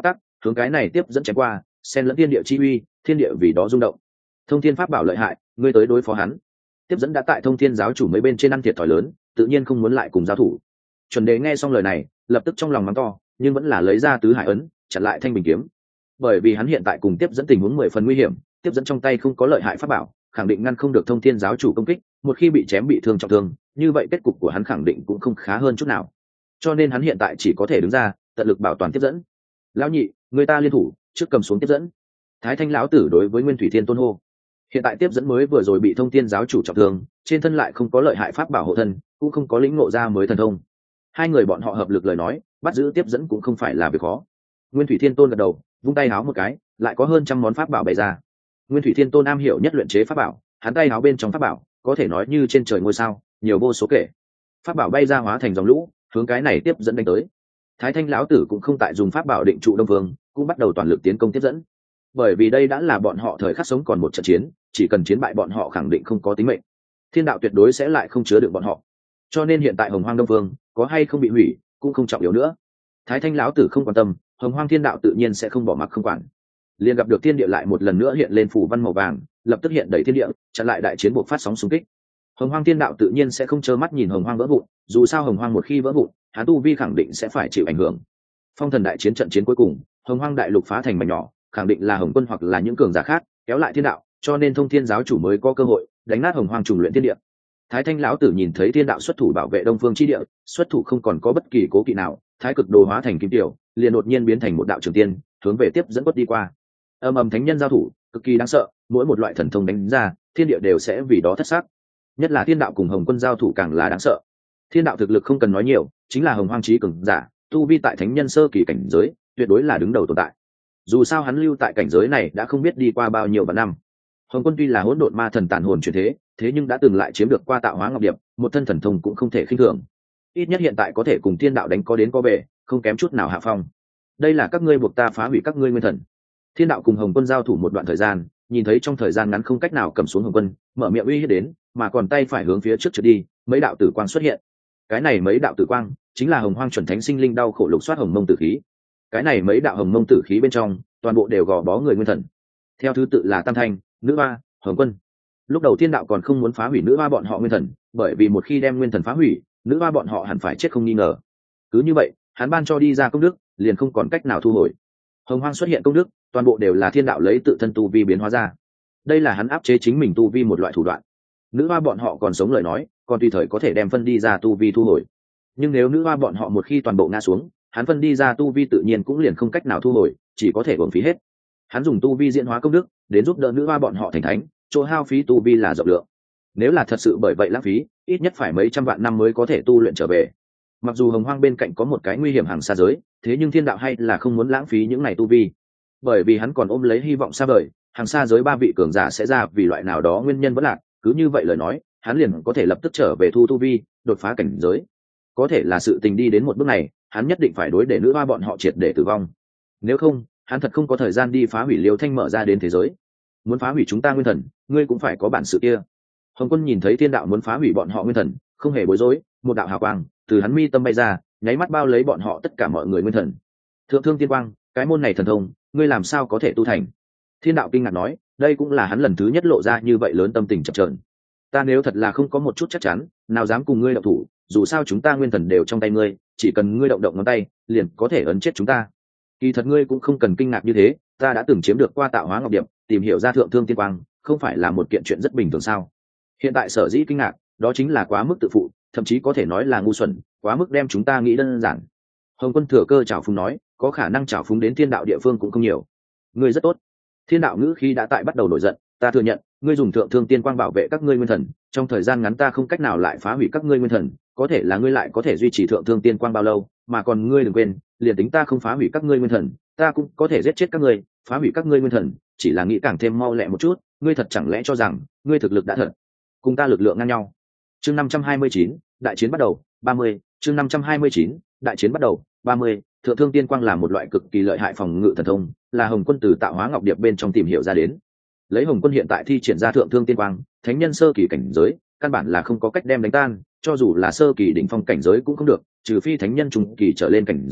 hướng cái này tiếp dẫn chém qua, xen lẫn thiên địa chi uy, thiên địa vì đó rung động. Thông thiên pháp bảo lợi hại, ngươi tới đối phó hắn. Tiếp dẫn đã tại thông thiên giáo chủ mấy bên trên ăn thiệt thòi lớn, tự nhiên không muốn lại cùng giao thủ. Chuẩn Đề nghe xong lời này, lập tức trong lòng mắng to, nhưng vẫn là lấy ra tứ hải ấn chặn lại thanh bình kiếm. Bởi vì hắn hiện tại cùng tiếp dẫn tình huống 10 phần nguy hiểm, tiếp dẫn trong tay không có lợi hại pháp bảo, khẳng định ngăn không được thông thiên giáo chủ công kích, một khi bị chém bị thương trọng thương, như vậy kết cục của hắn khẳng định cũng không khá hơn chút nào. Cho nên hắn hiện tại chỉ có thể đứng ra, tận lực bảo toàn tiếp dẫn. Lão nhị, người ta liên thủ, trước cầm xuống tiếp dẫn. Thái Thanh lão tử đối với Nguyên Thủy Thiên Tôn hô. Hiện tại tiếp dẫn mới vừa rồi bị thông thiên giáo chủ trọng thương, trên thân lại không có lợi hại pháp bảo hộ thân, cũng không có lĩnh ngộ ra mới thần thông. Hai người bọn họ hợp lực lời nói, bắt giữ tiếp dẫn cũng không phải là việc khó. Nguyên Thủy Thiên Tôn gật đầu, vung tay háo một cái, lại có hơn trăm món pháp bảo bày ra. Nguyên Thủy Thiên Tôn am hiểu nhất luyện chế pháp bảo, hắn tay háo bên trong pháp bảo có thể nói như trên trời ngôi sao, nhiều vô số kể. Pháp bảo bay ra hóa thành dòng lũ, hướng cái này tiếp dẫn đánh tới. Thái Thanh lão tử cũng không tại dùng pháp bảo định trụ Đông Vương, cũng bắt đầu toàn lực tiến công tiếp dẫn. Bởi vì đây đã là bọn họ thời khắc sống còn một trận chiến, chỉ cần chiến bại bọn họ khẳng định không có tính mệnh. Thiên đạo tuyệt đối sẽ lại không chứa được bọn họ. Cho nên hiện tại Hồng Hoang Đông Vương có hay không bị hủy, cũng không trọng yếu nữa. Thái Thanh lão tử không quan tâm, Hồng Hoang Thiên đạo tự nhiên sẽ không bỏ mặc không quản. Liền gặp được thiên địa lại một lần nữa hiện lên phủ văn màu vàng, lập tức hiện đầy thiên địa, chặn lại đại chiến buộc phát sóng xung kích. Hồng Hoang Thiên đạo tự nhiên sẽ không trơ mắt nhìn Hồng Hoang vỡ vụn, dù sao Hồng Hoang một khi vỡ vụn, hắn tu vi khẳng định sẽ phải chịu ảnh hưởng. Phong thần đại chiến trận chiến cuối cùng, Hồng Hoang đại lục phá thành mảnh nhỏ, khẳng định là Hồng Quân hoặc là những cường giả khác kéo lại thiên đạo, cho nên Thông Thiên giáo chủ mới có cơ hội đánh nát Hồng Hoang trùng luyện thiên địa. Thái Thanh lão tử nhìn thấy thiên đạo xuất thủ bảo vệ Đông Phương chi địa, xuất thủ không còn có bất kỳ cố kỵ nào, thái cực đồ hóa thành kim tiểu, liền đột nhiên biến thành một đạo trường tiên, hướng về tiếp dẫn quất đi qua. Âm ầm thánh nhân giao thủ, cực kỳ đáng sợ, mỗi một loại thần thông đánh ra, thiên địa đều sẽ vì đó thất sắc. Nhất là thiên đạo cùng Hồng Quân giao thủ càng là đáng sợ. Thiên đạo thực lực không cần nói nhiều, chính là Hồng Hoang chí cường giả, tu vi tại thánh nhân sơ kỳ cảnh giới, tuyệt đối là đứng đầu tồn tại. Dù sao hắn lưu tại cảnh giới này đã không biết đi qua bao nhiêu vạn năm. Hồng Quân tuy là hỗn độn ma thần tàn hồn chuyển thế, thế nhưng đã từng lại chiếm được qua tạo hóa ngọc điệp, một thân thần thông cũng không thể khinh thường. Ít nhất hiện tại có thể cùng thiên đạo đánh có đến có về, không kém chút nào hạ phong. Đây là các ngươi buộc ta phá hủy các ngươi nguyên thần. Thiên đạo cùng Hồng Quân giao thủ một đoạn thời gian, nhìn thấy trong thời gian ngắn không cách nào cầm xuống Hồng Quân, mở miệng uy hiếp đến, mà còn tay phải hướng phía trước trượt đi, mấy đạo tử quang xuất hiện. Cái này mấy đạo tử quang chính là Hồng Hoang chuẩn thánh sinh linh đau khổ lục soát hồng mông tử khí. Cái này mấy đạo hồng mông tử khí bên trong, toàn bộ đều gò bó người nguyên thần. Theo thứ tự là Tam Thanh, Nữ Hoa, Hồng Quân. Lúc đầu thiên đạo còn không muốn phá hủy Nữ Hoa bọn họ nguyên thần, bởi vì một khi đem nguyên thần phá hủy, Nữ Hoa bọn họ hẳn phải chết không nghi ngờ. Cứ như vậy, hắn ban cho đi ra công đức, liền không còn cách nào thu hồi. Hồng Hoang xuất hiện công đức, toàn bộ đều là thiên đạo lấy tự thân tu vi biến hóa ra. Đây là hắn áp chế chính mình tu vi một loại thủ đoạn. Nữ Hoa bọn họ còn sống lời nói, còn tùy thời có thể đem phân đi ra tu vi thu hồi. Nhưng nếu Nữ Hoa bọn họ một khi toàn bộ ngã xuống, hắn phân đi ra tu vi tự nhiên cũng liền không cách nào thu hồi, chỉ có thể uổng phí hết. Hắn dùng tu vi diễn hóa công đức đến giúp đỡ Nữ Hoa bọn họ thành thánh, chỗ hao phí tu vi là rộng lượng. Nếu là thật sự bởi vậy lãng phí, ít nhất phải mấy trăm vạn năm mới có thể tu luyện trở về. Mặc dù Hồng Hoang bên cạnh có một cái nguy hiểm hàng xa giới, thế nhưng thiên đạo hay là không muốn lãng phí những này tu vi, bởi vì hắn còn ôm lấy hy vọng xa vời, hàng xa giới 3 vị cường giả sẽ ra vì loại nào đó nguyên nhân vẫn lạc, cứ như vậy lời nói, hắn liền có thể lập tức trở về thu tu vi, đột phá cảnh giới. Có thể là sự tình đi đến một bước này, hắn nhất định phải đối để Nữ Hoa bọn họ triệt để tử vong. Nếu không, hắn thật không có thời gian đi phá hủy Liêu Thanh mở ra đến thế giới. Muốn phá hủy chúng ta nguyên thần, ngươi cũng phải có bản sự kia. Hồng Quân nhìn thấy thiên đạo muốn phá hủy bọn họ nguyên thần, không hề bối rối, một đạo hào quang từ hắn mi tâm bay ra, nháy mắt bao lấy bọn họ tất cả mọi người nguyên thần. Thượng Thương Tiên Quang, cái môn này thần thông, ngươi làm sao có thể tu thành? Thiên đạo kinh ngạc nói, đây cũng là hắn lần thứ nhất lộ ra như vậy lớn tâm tình chập chờn. Ta nếu thật là không có một chút chắc chắn, nào dám cùng ngươi động thủ, dù sao chúng ta nguyên thần đều trong tay ngươi, chỉ cần ngươi động động ngón tay, liền có thể ấn chết chúng ta. Kỳ thật ngươi cũng không cần kinh ngạc như thế, ta đã từng chiếm được qua tạo hóa ngọc điệp, tìm hiểu ra Thượng Thương Tiên Quang, không phải là một kiện chuyện rất bình thường sao? Hiện tại sở dĩ kinh ngạc, đó chính là quá mức tự phụ, thậm chí có thể nói là ngu xuẩn, quá mức đem chúng ta nghĩ đơn giản. Hồng Quân thừa cơ trào phúng nói, có khả năng trào phúng đến thiên đạo địa phương cũng không nhiều. Ngươi rất tốt. Thiên đạo ngữ khi đã tại bắt đầu nổi giận, ta thừa nhận, ngươi dùng Thượng Thương Tiên Quang bảo vệ các ngươi nguyên thần, trong thời gian ngắn ta không cách nào lại phá hủy các ngươi nguyên thần, có thể là ngươi lại có thể duy trì Thượng Thương Tiên Quang bao lâu, mà còn ngươi đừng quên, liền tính ta không phá hủy các ngươi nguyên thần, ta cũng có thể giết chết các ngươi, phá hủy các ngươi nguyên thần, chỉ là nghĩ càng thêm mau lẹ một chút, ngươi thật chẳng lẽ cho rằng ngươi thực lực đã thật cùng ta lực lượng ngang nhau? Chương 529, đại chiến bắt đầu, 30, chương 529, đại chiến bắt đầu, 30, Thượng Thương Tiên Quang là một loại cực kỳ lợi hại phòng ngự thần thông, là Hồng Quân từ tạo hóa ngọc điệp bên trong tìm hiểu ra đến. Lấy Hồng Quân hiện tại thi triển ra Thượng Thương Tiên Quang, thánh nhân sơ kỳ cảnh giới, căn bản là không có cách đem đánh tan, cho dù là sơ kỳ đỉnh phong cảnh giới cũng không được, trừ phi thánh nhân trung kỳ trở lên cảnh giới,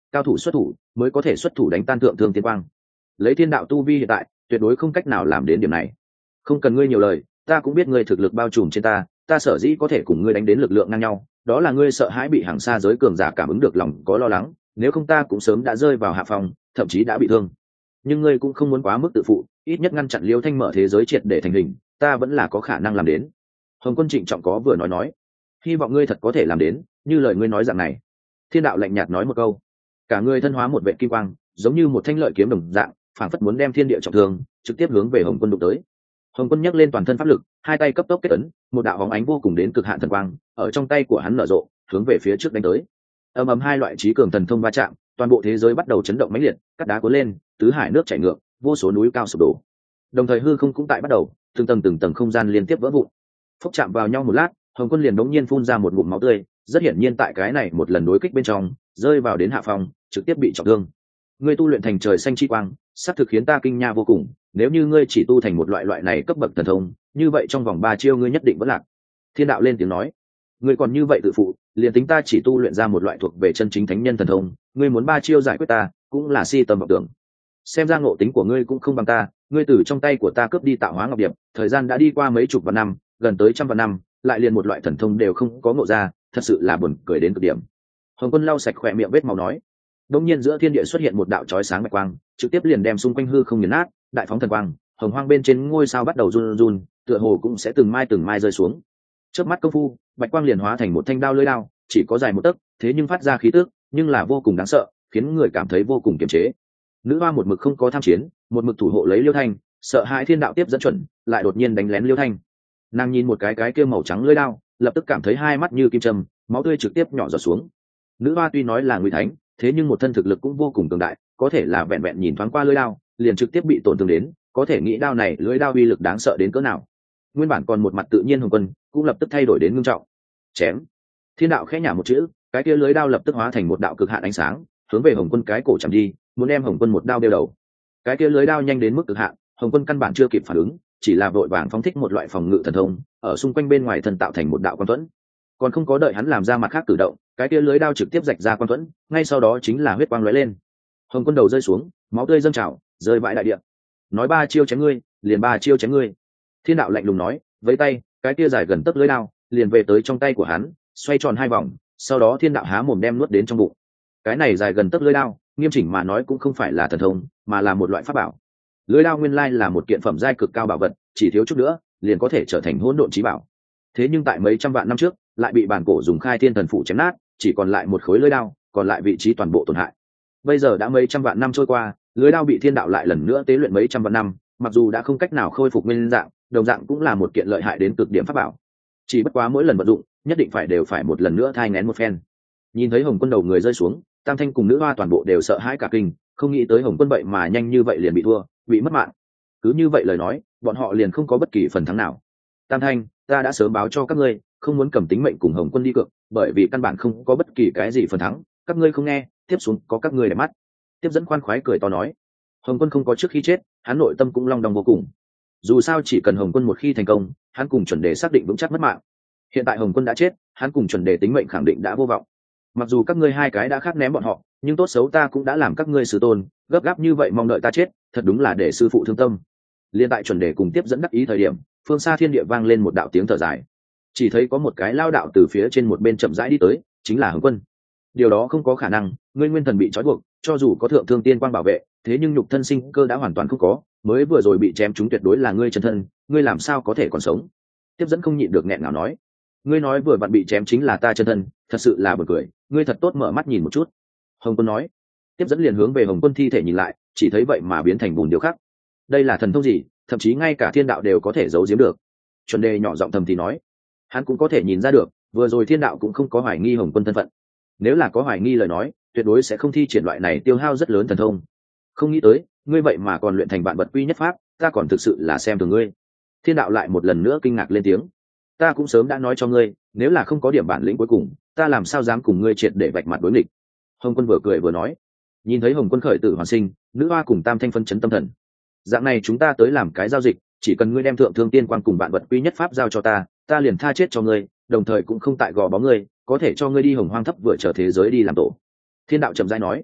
cao thủ xuất thủ mới có thể xuất thủ đánh tan thượng thương tiên quang. Lấy thiên đạo tu vi hiện tại tuyệt đối không cách nào làm đến điểm này. Không cần ngươi nhiều lời, ta cũng biết ngươi thực lực bao trùm trên ta sở dĩ có thể cùng ngươi đánh đến lực lượng ngang nhau, đó là ngươi sợ hãi bị hàng xa giới cường giả cảm ứng được lòng có lo lắng, nếu không ta cũng sớm đã rơi vào hạ phòng, thậm chí đã bị thương. Nhưng ngươi cũng không muốn quá mức tự phụ, ít nhất ngăn chặn Liêu Thanh mở thế giới triệt để thành hình, ta vẫn là có khả năng làm đến. Hồng Quân trịnh trọng có vừa nói, hy vọng ngươi thật có thể làm đến như lời ngươi nói dạng này. Thiên đạo lạnh nhạt nói một câu, cả ngươi thân hóa một vệ kim quang, giống như một thanh lợi kiếm đồng dạng, phảng phất muốn đem thiên địa trọng thương trực tiếp hướng về Hồng Quân đụng tới. Hồng Quân nhấc lên toàn thân pháp lực, hai tay cấp tốc kết ấn, một đạo bóng ánh vô cùng đến cực hạn thần quang ở trong tay của hắn nở rộ, hướng về phía trước đánh tới. Ầm ầm, hai loại trí cường thần thông va chạm, toàn bộ thế giới bắt đầu chấn động mãnh liệt, cắt đá cuốn lên, tứ hải nước chảy ngược, vô số núi cao sụp đổ. Đồng thời hư không cũng tại bắt đầu, từng tầng không gian liên tiếp vỡ vụn. Phốc chạm vào nhau một lát, Hồng Quân liền đống nhiên phun ra một ngụm máu tươi, rất hiển nhiên tại cái này một lần đối kích bên trong, rơi vào đến hạ phòng, trực tiếp bị trọng thương. Ngươi tu luyện thành trời xanh chi quang, sắp thực khiến ta kinh nha vô cùng, nếu như ngươi chỉ tu thành một loại này cấp bậc thần thông, như vậy trong vòng 3 chiêu ngươi nhất định vẫn lạc. Thiên đạo lên tiếng nói, ngươi còn như vậy tự phụ, liền tính ta chỉ tu luyện ra một loại thuộc về chân chính thánh nhân thần thông, ngươi muốn 3 chiêu giải quyết ta, cũng là si tầm vọng tưởng. Xem ra ngộ tính của ngươi cũng không bằng ta, ngươi từ trong tay của ta cướp đi tạo hóa ngọc điệp, thời gian đã đi qua mấy chục vạn năm, gần tới trăm vạn năm, lại liền một loại thần thông đều không có ngộ ra, thật sự là buồn cười đến cực điểm. Hồng Quân lau sạch khỏe miệng vết máu nói, đột nhiên giữa thiên địa xuất hiện một đạo chói sáng bạch quang, trực tiếp liền đem xung quanh hư không nghiền nát, đại phóng thần quang, hồng hoang bên trên ngôi sao bắt đầu run run, tựa hồ cũng sẽ từng mai rơi xuống. Chớp mắt công phu, bạch quang liền hóa thành một thanh đao lưỡi đao, chỉ có dài 1 tấc, thế nhưng phát ra khí tức, nhưng là vô cùng đáng sợ, khiến người cảm thấy vô cùng kiềm chế. Nữ hoa một mực không có tham chiến, một mực thủ hộ lấy Liêu Thanh, sợ hãi thiên đạo tiếp dẫn chuẩn, lại đột nhiên đánh lén Liêu Thanh. Nàng nhìn một cái kia màu trắng lưỡi đao, lập tức cảm thấy hai mắt như kim châm, máu tươi trực tiếp nhỏ giọt xuống. Nữ hoa tuy nói là nguy thánh, thế nhưng một thân thực lực cũng vô cùng cường đại, có thể là vẹn vẹn nhìn thoáng qua lưỡi đao, liền trực tiếp bị tổn thương đến, có thể nghĩ đao này lưỡi đao uy lực đáng sợ đến cỡ nào. Nguyên bản còn một mặt tự nhiên Hồng Quân cũng lập tức thay đổi đến ngưng trọng. Chém. Thiên đạo khẽ nhả một chữ, cái kia lưỡi đao lập tức hóa thành một đạo cực hạn ánh sáng, hướng về Hồng Quân cái cổ chạm đi, muốn đem Hồng Quân một đao đeo đầu. Cái kia lưỡi đao nhanh đến mức cực hạn, Hồng Quân căn bản chưa kịp phản ứng, chỉ là vội vàng phóng thích một loại phòng ngự thần thông, ở xung quanh bên ngoài thân tạo thành một đạo quan thuẫn. Còn không có đợi hắn làm ra mặt khác cử động, cái kia lưỡi đao trực tiếp rạch ra quan thuẫn, ngay sau đó chính là huyết quang lóe lên. Hồng Quân đầu rơi xuống, máu tươi dâng trào, rơi vãi đại địa. Nói 3 chiêu chém ngươi, liền 3 chiêu chém ngươi. Thiên đạo lạnh lùng nói, với tay, cái kia dài gần tấc lưỡi đao, liền về tới trong tay của hắn, xoay tròn 2 vòng, sau đó thiên đạo há mồm đem nuốt đến trong bụng. Cái này dài gần tấc lưỡi đao, nghiêm chỉnh mà nói cũng không phải là thần thông, mà là một loại pháp bảo. Lưỡi đao nguyên lai là một kiện phẩm giai cực cao bảo vật, chỉ thiếu chút nữa, liền có thể trở thành hỗn độn chí bảo. Thế nhưng tại mấy trăm vạn năm trước, lại bị bản cổ dùng khai thiên thần phủ chém nát, chỉ còn lại một khối lưỡi đao, còn lại vị trí toàn bộ tổn hại. Bây giờ đã mấy trăm vạn năm trôi qua, lưỡi đao bị thiên đạo lại lần nữa tế luyện mấy trăm vạn năm, mặc dù đã không cách nào khôi phục nguyên dạng, đồng dạng cũng là một kiện lợi hại đến cực điểm pháp bảo. Chỉ bất quá mỗi lần vận dụng, nhất định đều phải một lần nữa thai nghén một phen. Nhìn thấy Hồng Quân đầu người rơi xuống, Tam Thanh cùng Nữ Hoa toàn bộ đều sợ hãi cả kinh, không nghĩ tới Hồng Quân vậy mà nhanh như vậy liền bị thua, bị mất mạng. Cứ như vậy lời nói, bọn họ liền không có bất kỳ phần thắng nào. Tam Thanh, ta đã sớm báo cho các ngươi, không muốn cầm tính mệnh cùng Hồng Quân đi cược, bởi vì căn bản không có bất kỳ cái gì phần thắng, các ngươi không nghe, tiếp xuống có các ngươi để mắt. Tiếp dẫn khoan khoái cười to nói, Hồng Quân không có trước khi chết, hắn nội tâm cũng long đong vô cùng. Dù sao chỉ cần Hồng Quân một khi thành công, hắn cùng chuẩn đề xác định vững chắc mất mạng. Hiện tại Hồng Quân đã chết, hắn cùng chuẩn đề tính mệnh khẳng định đã vô vọng. Mặc dù các ngươi hai cái đã khác ném bọn họ, nhưng tốt xấu ta cũng đã làm các ngươi sư tôn, gấp gáp như vậy mong đợi ta chết, thật đúng là để sư phụ thương tâm. Liên tại chuẩn đề cùng tiếp dẫn đắc ý thời điểm, phương xa thiên địa vang lên một đạo tiếng thở dài. Chỉ thấy có một cái lao đạo từ phía trên một bên chậm rãi đi tới, chính là Hồng Quân. Điều đó không có khả năng, ngươi nguyên thần bị trói buộc, cho dù có thượng thương tiên quang bảo vệ, thế nhưng nhục thân sinh cơ đã hoàn toàn không có, mới vừa rồi bị chém chúng tuyệt đối là ngươi chân thân, ngươi làm sao có thể còn sống? Tiếp dẫn không nhịn được nghẹn ngào nói, ngươi nói vừa vặn bị chém chính là ta chân thân, thật sự là buồn cười, ngươi thật tốt mở mắt nhìn một chút. Hồng Quân nói. Tiếp dẫn liền hướng về Hồng Quân thi thể nhìn lại, chỉ thấy vậy mà biến thành bùn điêu khắc. Đây là thần thông gì, thậm chí ngay cả thiên đạo đều có thể giấu giếm được. Chuẩn đề nhỏ giọng thầm thì nói, hắn cũng có thể nhìn ra được, vừa rồi thiên đạo cũng không có hoài nghi Hồng Quân thân phận. Nếu là có hoài nghi lời nói, tuyệt đối sẽ không thi triển loại này tiêu hao rất lớn thần thông. Không nghĩ tới, ngươi vậy mà còn luyện thành vạn vật quy nhất pháp, ta còn thực sự là xem thường ngươi. Thiên đạo lại một lần nữa kinh ngạc lên tiếng, ta cũng sớm đã nói cho ngươi, nếu là không có điểm bản lĩnh cuối cùng, ta làm sao dám cùng ngươi triệt để vạch mặt đối nghịch. Hồng Quân vừa cười vừa nói, nhìn thấy Hồng Quân khởi tử hoàn sinh, Nữ Hoa cùng Tam Thanh phân chấn tâm thần. Dạng này chúng ta tới làm cái giao dịch, chỉ cần ngươi đem thượng thương tiên quan cùng vạn vật quy nhất pháp giao cho ta, ta liền tha chết cho ngươi, đồng thời cũng không tại gò bó ngươi, có thể cho ngươi đi hồng hoang thấp vừa trở thế giới đi làm tổ. Thiên đạo chậm rãi nói,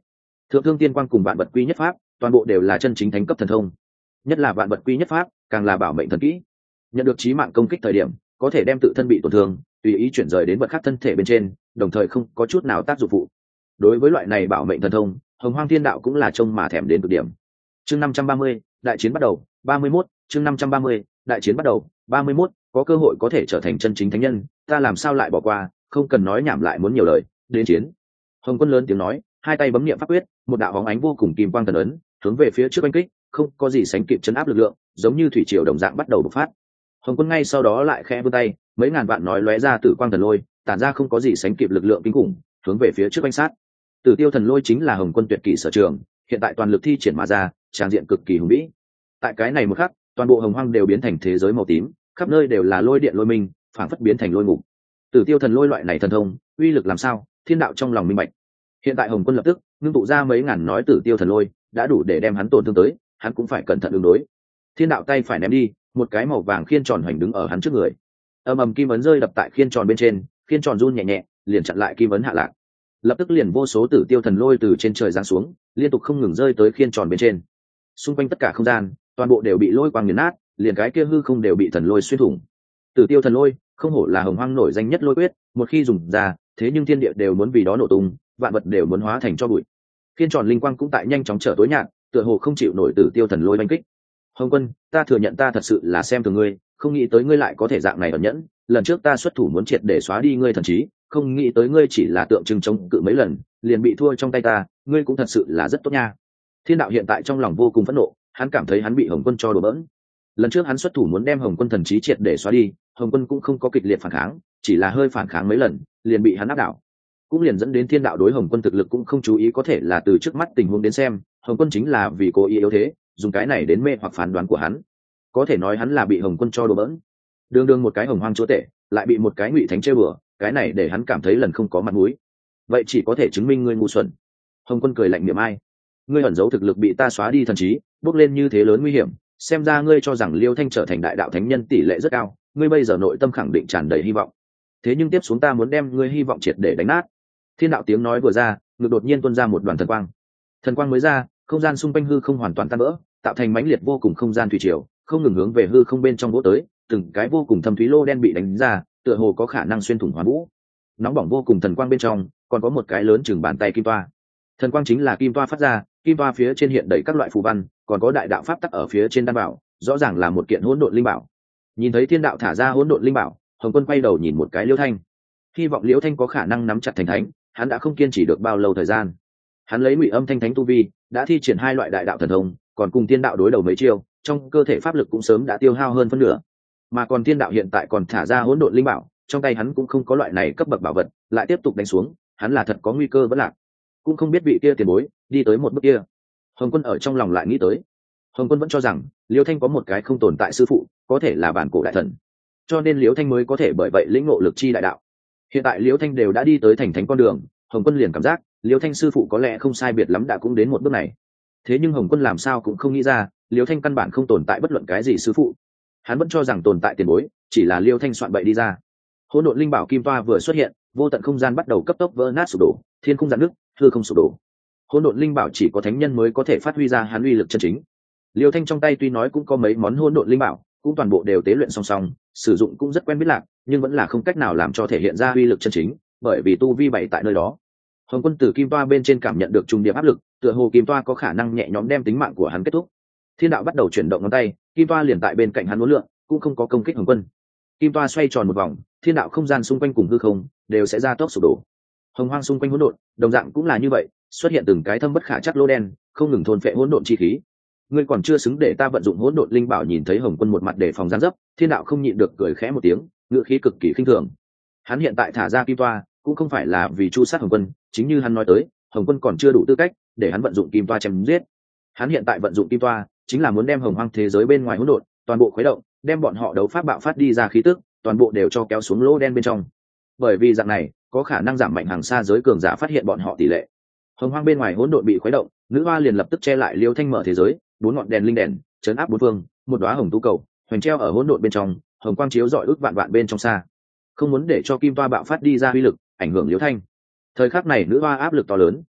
Thượng thương tiên quang cùng vạn vật quy nhất pháp toàn bộ đều là chân chính thánh cấp thần thông, nhất là vạn vật quy nhất pháp càng là bảo mệnh thần kỹ. Nhận được chí mạng công kích thời điểm có thể đem tự thân bị tổn thương tùy ý chuyển rời đến vật khác thân thể bên trên, đồng thời không có chút nào tác dụng phụ. Đối với loại này bảo mệnh thần thông, Hồng Hoang Thiên Đạo cũng là trông mà thèm đến cực điểm. Chương 530, đại chiến bắt đầu. 31, chương 530, đại chiến bắt đầu. 31, có cơ hội có thể trở thành chân chính thánh nhân, ta làm sao lại bỏ qua, không cần nói nhảm lại muốn nhiều lời, đến chiến. Hồng Quân lớn tiếng nói, hai tay bấm niệm pháp quyết, một đạo bóng ánh vô cùng kim quang thần ấn, hướng về phía trước oanh kích, không có gì sánh kịp chấn áp lực lượng, giống như thủy triều đồng dạng bắt đầu bộc phát. Hồng Quân ngay sau đó lại khẽ vươn tay, mấy ngàn vạn nói lóe ra tử quang thần lôi, tản ra không có gì sánh kịp lực lượng kinh khủng, hướng về phía trước oanh sát. Tử Tiêu thần lôi chính là Hồng Quân tuyệt kỹ sở trường, hiện tại toàn lực thi triển mà ra, tràng diện cực kỳ hùng vĩ. Tại cái này một khắc, toàn bộ Hồng Hoang đều biến thành thế giới màu tím, khắp nơi đều là lôi điện lôi minh, phảng phất biến thành lôi ngục. Tử Tiêu thần lôi loại này thần thông, uy lực làm sao, Thiên Đạo trong lòng minh bạch. Hiện tại Hồng Quân lập tức ngưng tụ ra mấy ngàn nói Tử Tiêu thần lôi, đã đủ để đem hắn tổn thương tới, hắn cũng phải cẩn thận ứng đối. Thiên Đạo tay phải ném đi, một cái màu vàng khiên tròn hoành đứng ở hắn trước người. Ầm ầm kim ấn rơi đập tại khiên tròn bên trên, khiên tròn run nhẹ nhẹ, liền chặn lại kim ấn hạ lạc. Lập tức liền vô số Tử Tiêu thần lôi từ trên trời giáng xuống, liên tục không ngừng rơi tới khiên tròn bên trên. Xung quanh tất cả không gian, toàn bộ đều bị lôi quang nghiền nát, liền cái kia hư không đều bị thần lôi xuyên thủng. Tử Tiêu thần lôi, không hổ là Hồng Hoang nổi danh nhất lôi quyết, một khi dùng ra, thế nhưng thiên địa đều muốn vì đó nổ tung, vạn vật đều muốn hóa thành cho bụi. Khiên tròn linh quang cũng tại nhanh chóng trở tối nhạt, tựa hồ không chịu nổi Tử Tiêu thần lôi đánh kích. Hồng Quân, ta thừa nhận ta thật sự là xem thường ngươi, không nghĩ tới ngươi lại có thể dạng này ẩn nhẫn, lần trước ta xuất thủ muốn triệt để xóa đi ngươi thần trí, không nghĩ tới ngươi chỉ là tượng trưng chống cự mấy lần, liền bị thua trong tay ta, ngươi cũng thật sự là rất tốt nha. Thiên Đạo hiện tại trong lòng vô cùng phẫn nộ, hắn cảm thấy hắn bị Hồng Quân cho đùa bỡn. Lần trước hắn xuất thủ muốn đem Hồng Quân thần trí triệt để xóa đi, Hồng Quân cũng không có kịch liệt phản kháng, chỉ là hơi phản kháng mấy lần, liền bị hắn áp đảo. Cũng liền dẫn đến Thiên Đạo đối Hồng Quân thực lực cũng không chú ý, có thể là từ trước mắt tình huống đến xem, Hồng Quân chính là vì cố ý yếu thế, dùng cái này đến mê hoặc phán đoán của hắn. Có thể nói hắn là bị Hồng Quân cho đùa bỡn. Đường đường một cái Hồng Hoang chúa tể, lại bị một cái Ngụy Thánh chơi bừa, cái này để hắn cảm thấy lần không có mặt mũi. Vậy chỉ có thể chứng minh ngươi ngu xuẩn. Hồng Quân cười lạnh niệm ai, ngươi ẩn giấu thực lực bị ta xóa đi thần trí, bước lên như thế lớn nguy hiểm, xem ra ngươi cho rằng Liêu Thanh trở thành đại đạo thánh nhân tỷ lệ rất cao, ngươi bây giờ nội tâm khẳng định tràn đầy hy vọng. Thế nhưng tiếp xuống ta muốn đem ngươi hy vọng triệt để đánh nát. Thiên Đạo tiếng nói vừa ra, ngực đột nhiên tuôn ra một đoàn thần quang. Thần quang mới ra, không gian xung quanh hư không hoàn toàn tan vỡ, tạo thành mãnh liệt vô cùng không gian thủy triều, không ngừng hướng về hư không bên trong vỗ tới, từng cái vô cùng thâm thúy lô đen bị đánh ra, tựa hồ có khả năng xuyên thủng hoàn vũ. Nóng bỏng vô cùng thần quang bên trong, còn có một cái lớn chừng bàn tay kim toa. Thần quang chính là kim toa phát ra, kim toa phía trên hiện đầy các loại phù văn, còn có đại đạo pháp tắc ở phía trên đan bảo, rõ ràng là một kiện hỗn độn linh bảo. Nhìn thấy Thiên Đạo thả ra hỗn độn linh bảo, Hồng Quân quay đầu nhìn một cái Liễu Thanh, hy vọng Liễu Thanh có khả năng nắm chặt thành thánh, hắn đã không kiên trì được bao lâu thời gian. Hắn lấy Ngụy Âm Thanh Thánh tu vi, đã thi triển hai loại đại đạo thần thông, còn cùng Thiên Đạo đối đầu mấy chiêu, trong cơ thể pháp lực cũng sớm đã tiêu hao hơn phân nửa. Mà còn Thiên Đạo hiện tại còn thả ra hỗn độn linh bảo, trong tay hắn cũng không có loại này cấp bậc bảo vật, lại tiếp tục đánh xuống, hắn là thật có nguy cơ vẫn lạc. Cũng không biết vị kia tiền bối đi tới một bước kia. Hồng Quân ở trong lòng lại nghĩ tới. Hồng Quân vẫn cho rằng Liễu Thanh có một cái không tồn tại sư phụ, có thể là bản cổ đại thần, cho nên Liễu Thanh mới có thể bởi vậy lĩnh ngộ lực chi đại đạo. Hiện tại Liễu Thanh đều đã đi tới thành thánh con đường, Hồng Quân liền cảm giác Liễu Thanh sư phụ có lẽ không sai biệt lắm đã cũng đến một bước này. Thế nhưng Hồng Quân làm sao cũng không nghĩ ra, Liễu Thanh căn bản không tồn tại bất luận cái gì sư phụ. Hắn vẫn cho rằng tồn tại tiền bối, chỉ là Liễu Thanh soạn bậy đi ra. Hỗn độn linh bảo kim toa vừa xuất hiện, vô tận không gian bắt đầu cấp tốc vỡ nát sụp đổ, thiên không giãn nứt, hư không sụp đổ. Hỗn độn linh bảo chỉ có thánh nhân mới có thể phát huy ra hắn uy lực chân chính. Liêu Thanh trong tay tuy nói cũng có mấy món hỗn độn linh bảo, cũng toàn bộ đều tế luyện song song, sử dụng cũng rất quen biết lạc, nhưng vẫn là không cách nào làm cho thể hiện ra uy lực chân chính, bởi vì tu vi bày tại nơi đó. Hồng Quân từ kim toa bên trên cảm nhận được trùng điệp áp lực, tựa hồ kim toa có khả năng nhẹ nhõm đem tính mạng của hắn kết thúc. Thiên Đạo bắt đầu chuyển động ngón tay, kim toa liền tại bên cạnh hắn uốn lượn, cũng không có công kích Hồng Quân. Kim toa xoay tròn một vòng, thiên đạo không gian xung quanh cùng hư không đều sẽ ra tốc sụp đổ. Hồng Hoang xung quanh hỗn độn, đồng dạng cũng là như vậy, xuất hiện từng cái thâm bất khả trắc lỗ đen, không ngừng thôn phệ hỗn độn chi khí. Ngươi còn chưa xứng để ta vận dụng hỗn độn linh bảo. Nhìn thấy Hồng Quân một mặt để phòng gián dấp, thiên đạo không nhịn được cười khẽ một tiếng, ngựa khí cực kỳ khinh thường. Hắn hiện tại thả ra kim toa cũng không phải là vì chu sát Hồng Quân, chính như hắn nói tới, Hồng Quân còn chưa đủ tư cách để hắn vận dụng kim toa chém giết. Hắn hiện tại vận dụng kim toa chính là muốn đem Hồng Hoang thế giới bên ngoài hỗn độn toàn bộ khuấy động, đem bọn họ đấu pháp bạo phát đi ra khí tức toàn bộ đều cho kéo xuống lỗ đen bên trong. Bởi vì dạng này có khả năng giảm mạnh hàng xa giới cường giả phát hiện bọn họ tỷ lệ. Hồng Hoang bên ngoài hỗn độn bị khuấy động, nữ hoa liền lập tức che lại Liêu Thanh mở thế giới, bốn ngọn đèn linh đèn chấn áp bốn phương, một đóa hồng tú cầu hoành treo ở hỗn độn bên trong, hồng quang chiếu rọi ước vạn vạn bên trong xa, không muốn để cho kim toa bạo phát đi ra uy lực ảnh hưởng Liêu Thanh. Thời khắc này nữ hoa áp lực to lớn,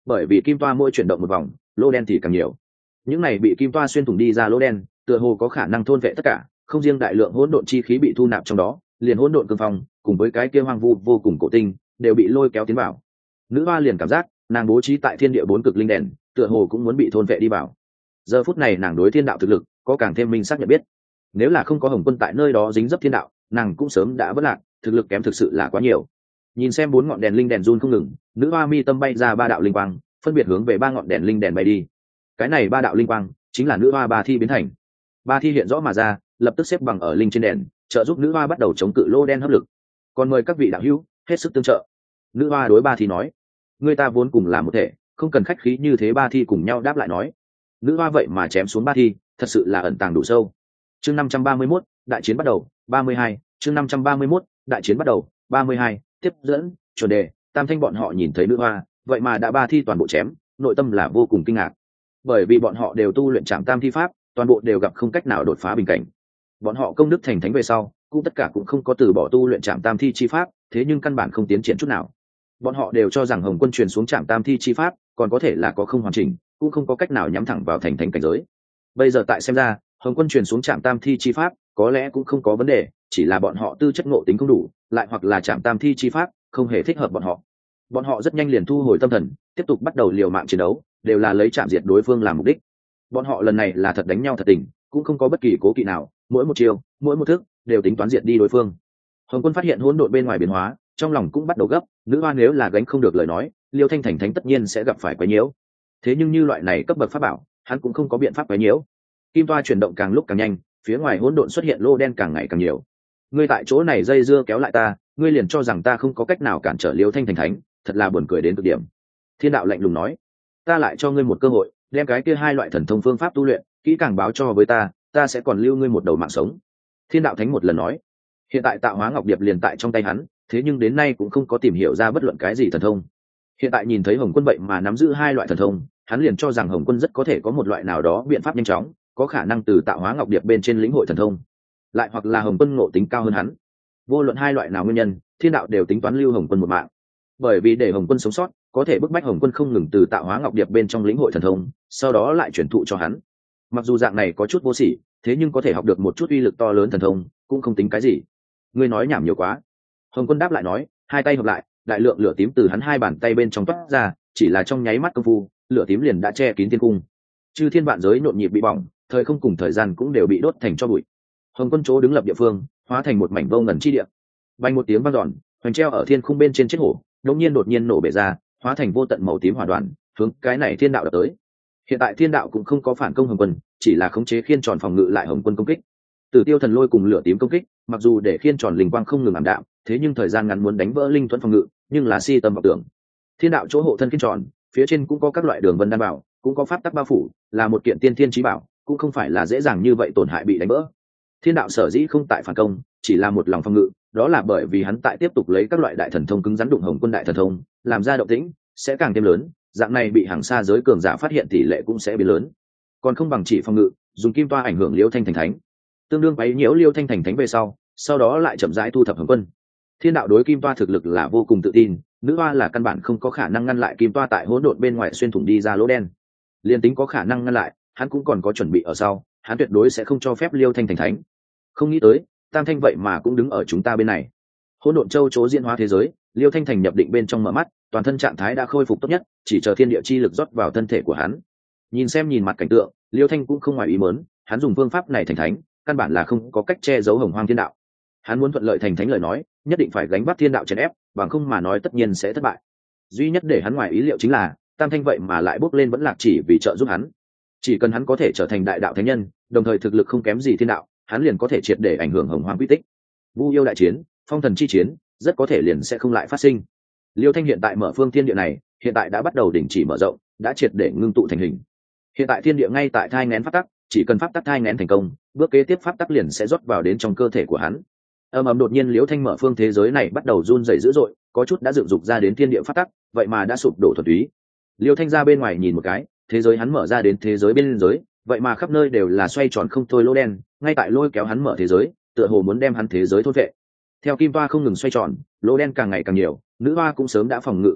bởi vì kim toa mỗi chuyển động một vòng lô đen thì càng nhiều. Những này bị kim toa xuyên thủng đi ra lô đen tựa hồ có khả năng thôn vệ tất cả, không riêng đại lượng hỗn độn chi khí bị thu nạp trong đó, liền hỗn độn cương phong cùng với cái kia hoang vu vô cùng cổ tinh đều bị lôi kéo tiến vào. Nữ hoa liền cảm giác nàng bố trí tại thiên địa bốn cực linh đèn tựa hồ cũng muốn bị thôn vệ đi vào. Giờ phút này nàng đối thiên đạo thực lực có càng thêm minh xác nhận biết. Nếu là không có Hồng Quân tại nơi đó dính dấp thiên đạo, nàng cũng sớm đã vất lạc, thực lực kém thực sự là quá nhiều. Nhìn xem bốn ngọn đèn linh đèn run không ngừng, nữ hoa mi tâm bay ra ba đạo linh quang, phân biệt hướng về ba ngọn đèn linh đèn bay đi. Cái này ba đạo linh quang chính là nữ hoa ba thi biến thành. Ba thi hiện rõ mà ra, lập tức xếp bằng ở linh trên đèn, trợ giúp nữ hoa bắt đầu chống cự lô đen hấp lực. Còn mời các vị đạo hữu hết sức tương trợ. Nữ hoa đối ba thi nói, người ta vốn cùng là một thể, không cần khách khí như thế. Ba thi cùng nhau đáp lại nói, nữ hoa vậy mà chém xuống ba thi, thật sự là ẩn tàng đủ sâu. Chương 531, đại chiến bắt đầu. 32, chương 531, đại chiến bắt đầu. 32, tiếp dẫn, chuẩn đề, tam thanh bọn họ nhìn thấy nữ hoa, vậy mà đã ba thi toàn bộ chém, nội tâm là vô cùng kinh ngạc. Bởi vì bọn họ đều tu luyện Trảm Tam Thi pháp, toàn bộ đều gặp không cách nào đột phá bình cảnh. Bọn họ công đức thành thánh về sau, cũng tất cả cũng không có từ bỏ tu luyện Trảm Tam Thi chi pháp, thế nhưng căn bản không tiến triển chút nào. Bọn họ đều cho rằng Hồng Quân truyền xuống Trảm Tam Thi chi pháp, còn có thể là có không hoàn chỉnh, cũng không có cách nào nhắm thẳng vào thành thánh cảnh giới. Bây giờ tại xem ra, Hồng Quân truyền xuống Trảm Tam Thi chi pháp, có lẽ cũng không có vấn đề, chỉ là bọn họ tư chất ngộ tính không đủ, lại hoặc là Trảm Tam Thi chi pháp không hề thích hợp bọn họ. Bọn họ rất nhanh liền thu hồi tâm thần, tiếp tục bắt đầu liều mạng chiến đấu, đều là lấy chạm diệt đối phương làm mục đích. Bọn họ lần này là thật đánh nhau thật tình, cũng không có bất kỳ cố kỵ nào, mỗi một chiều, mỗi một thức đều tính toán diệt đi đối phương. Hồng Quân phát hiện hỗn độn bên ngoài biến hóa, trong lòng cũng bắt đầu gấp, nữ hoa nếu là gánh không được lời nói, Liêu Thanh thành thánh tất nhiên sẽ gặp phải quấy nhiễu. Thế nhưng như loại này cấp bậc pháp bảo, hắn cũng không có biện pháp quấy nhiễu. Kim toa chuyển động càng lúc càng nhanh, phía ngoài hỗn độn xuất hiện lô đen càng ngày càng nhiều. Ngươi tại chỗ này dây dưa kéo lại ta, ngươi liền cho rằng ta không có cách nào cản trở Liêu Thanh thành thánh, thật là buồn cười đến cực điểm. Thiên đạo lạnh lùng nói, ta lại cho ngươi một cơ hội, đem cái kia hai loại thần thông phương pháp tu luyện kỹ càng báo cho với ta sẽ còn lưu ngươi một đầu mạng sống. Thiên đạo thánh một lần nói, hiện tại Tạo Hóa Ngọc Điệp liền tại trong tay hắn, thế nhưng đến nay cũng không có tìm hiểu ra bất luận cái gì thần thông. Hiện tại nhìn thấy Hồng Quân vậy mà nắm giữ hai loại thần thông, hắn liền cho rằng Hồng Quân rất có thể có một loại nào đó biện pháp nhanh chóng, có khả năng từ Tạo Hóa Ngọc Điệp bên trên lĩnh hội thần thông, lại hoặc là Hồng Quân ngộ tính cao hơn hắn. Vô luận hai loại nào nguyên nhân, thiên đạo đều tính toán lưu Hồng Quân một mạng, bởi vì để Hồng Quân sống sót, có thể bức bách Hồng Quân không ngừng từ Tạo Hóa Ngọc Điệp bên trong lĩnh hội thần thông, sau đó lại truyền thụ cho hắn. Mặc dù dạng này có chút vô sỉ, thế nhưng có thể học được một chút uy lực to lớn thần thông, cũng không tính cái gì. Ngươi nói nhảm nhiều quá. Hồng Quân đáp lại nói, hai tay hợp lại, đại lượng lửa tím từ hắn hai bàn tay bên trong toát ra, chỉ là trong nháy mắt công phu, lửa tím liền đã che kín thiên cung. Chư thiên vạn giới nhộn nhịp bị bỏng, thời không cùng thời gian cũng đều bị đốt thành tro bụi. Hồng Quân chỗ đứng lập địa phương, hóa thành một mảnh vô ngần chi địa. Vang một tiếng vang dọn, hoành treo ở thiên khung bên trên chết hổ, đột nhiên nổ bể ra, hóa thành vô tận màu tím hỏa đoàn, hướng cái này thiên đạo đập tới. Hiện tại thiên đạo cũng không có phản công Hồng Quân, chỉ là khống chế khiên tròn phòng ngự lại Hồng Quân công kích. Tử Tiêu Thần Lôi cùng lửa tím công kích, mặc dù để khiên tròn linh quang không ngừng ảm đạm, thế nhưng thời gian ngắn muốn đánh vỡ linh thuẫn phòng ngự, nhưng là si tâm vọng tưởng. Thiên đạo chỗ hộ thân khiên tròn, phía trên cũng có các loại đường vân đan bảo, cũng có pháp tắc bao phủ, là một kiện tiên thiên chí bảo, cũng không phải là dễ dàng như vậy tổn hại bị đánh vỡ. Thiên đạo sở dĩ không tại phản công, chỉ là một lòng phòng ngự, đó là bởi vì hắn tại tiếp tục lấy các loại đại thần thông cứng rắn đụng Hồng Quân đại thần thông, làm ra động tĩnh sẽ càng thêm lớn, dạng này bị hàng xa giới cường giả phát hiện tỷ lệ cũng sẽ biến lớn. Còn không bằng chỉ phòng ngự, dùng kim toa ảnh hưởng Liêu Thanh thành thánh, tương đương quấy nhiễu Liêu Thanh thành thánh về sau đó lại chậm rãi thu thập Hồng Quân. Thiên đạo đối kim toa thực lực là vô cùng tự tin, nữ hoa là căn bản không có khả năng ngăn lại kim toa tại hỗn độn bên ngoài xuyên thủng đi ra lỗ đen. Liên tính có khả năng ngăn lại, hắn cũng còn có chuẩn bị ở sau, hắn tuyệt đối sẽ không cho phép Liêu Thanh thành thánh. Không nghĩ tới, Tam Thanh vậy mà cũng đứng ở chúng ta bên này. Hỗn độn châu chỗ diễn hóa thế giới, Liêu Thanh thành nhập định bên trong mở mắt, toàn thân trạng thái đã khôi phục tốt nhất, chỉ chờ thiên địa chi lực rót vào thân thể của hắn. Nhìn mặt cảnh tượng, Liêu Thanh cũng không ngoài ý muốn, hắn dùng phương pháp này thành thánh, căn bản là không có cách che giấu Hồng Hoang thiên đạo. Hắn muốn thuận lợi thành thánh lời nói, nhất định phải gánh vác thiên đạo chèn ép, bằng không mà nói tất nhiên sẽ thất bại. Duy nhất để hắn ngoài ý liệu chính là, Tam Thanh vậy mà lại bước lên vẫn lạc chỉ vì trợ giúp hắn. Chỉ cần hắn có thể trở thành đại đạo thánh nhân, đồng thời thực lực không kém gì thiên đạo, hắn liền có thể triệt để ảnh hưởng Hồng Hoang quy tích. Vu yêu đại chiến, phong thần chi chiến, rất có thể liền sẽ không lại phát sinh. Liêu Thanh hiện tại mở phương thiên địa này, hiện tại đã bắt đầu đình chỉ mở rộng, đã triệt để ngưng tụ thành hình. Hiện tại thiên địa ngay tại thai nghén pháp tắc, chỉ cần pháp tắc thai nghén thành công, bước kế tiếp pháp tắc liền sẽ rót vào đến trong cơ thể của hắn. Đột nhiên Liêu Thanh mở phương thế giới này bắt đầu run rẩy dữ dội, có chút đã dựng dục ra đến thiên địa pháp tắc, vậy mà đã sụp đổ thuần túy. Liêu Thanh ra bên ngoài nhìn một cái, thế giới hắn mở ra đến thế giới bên giới, vậy mà khắp nơi đều là xoay tròn không thôi lỗ đen, ngay tại lôi kéo hắn mở thế giới, tựa hồ muốn đem hắn thế giới thôn vệ. Theo kim toa không ngừng xoay tròn, lỗ đen càng ngày càng nhiều, nữ hoa cũng sớm đã phòng ngự không được,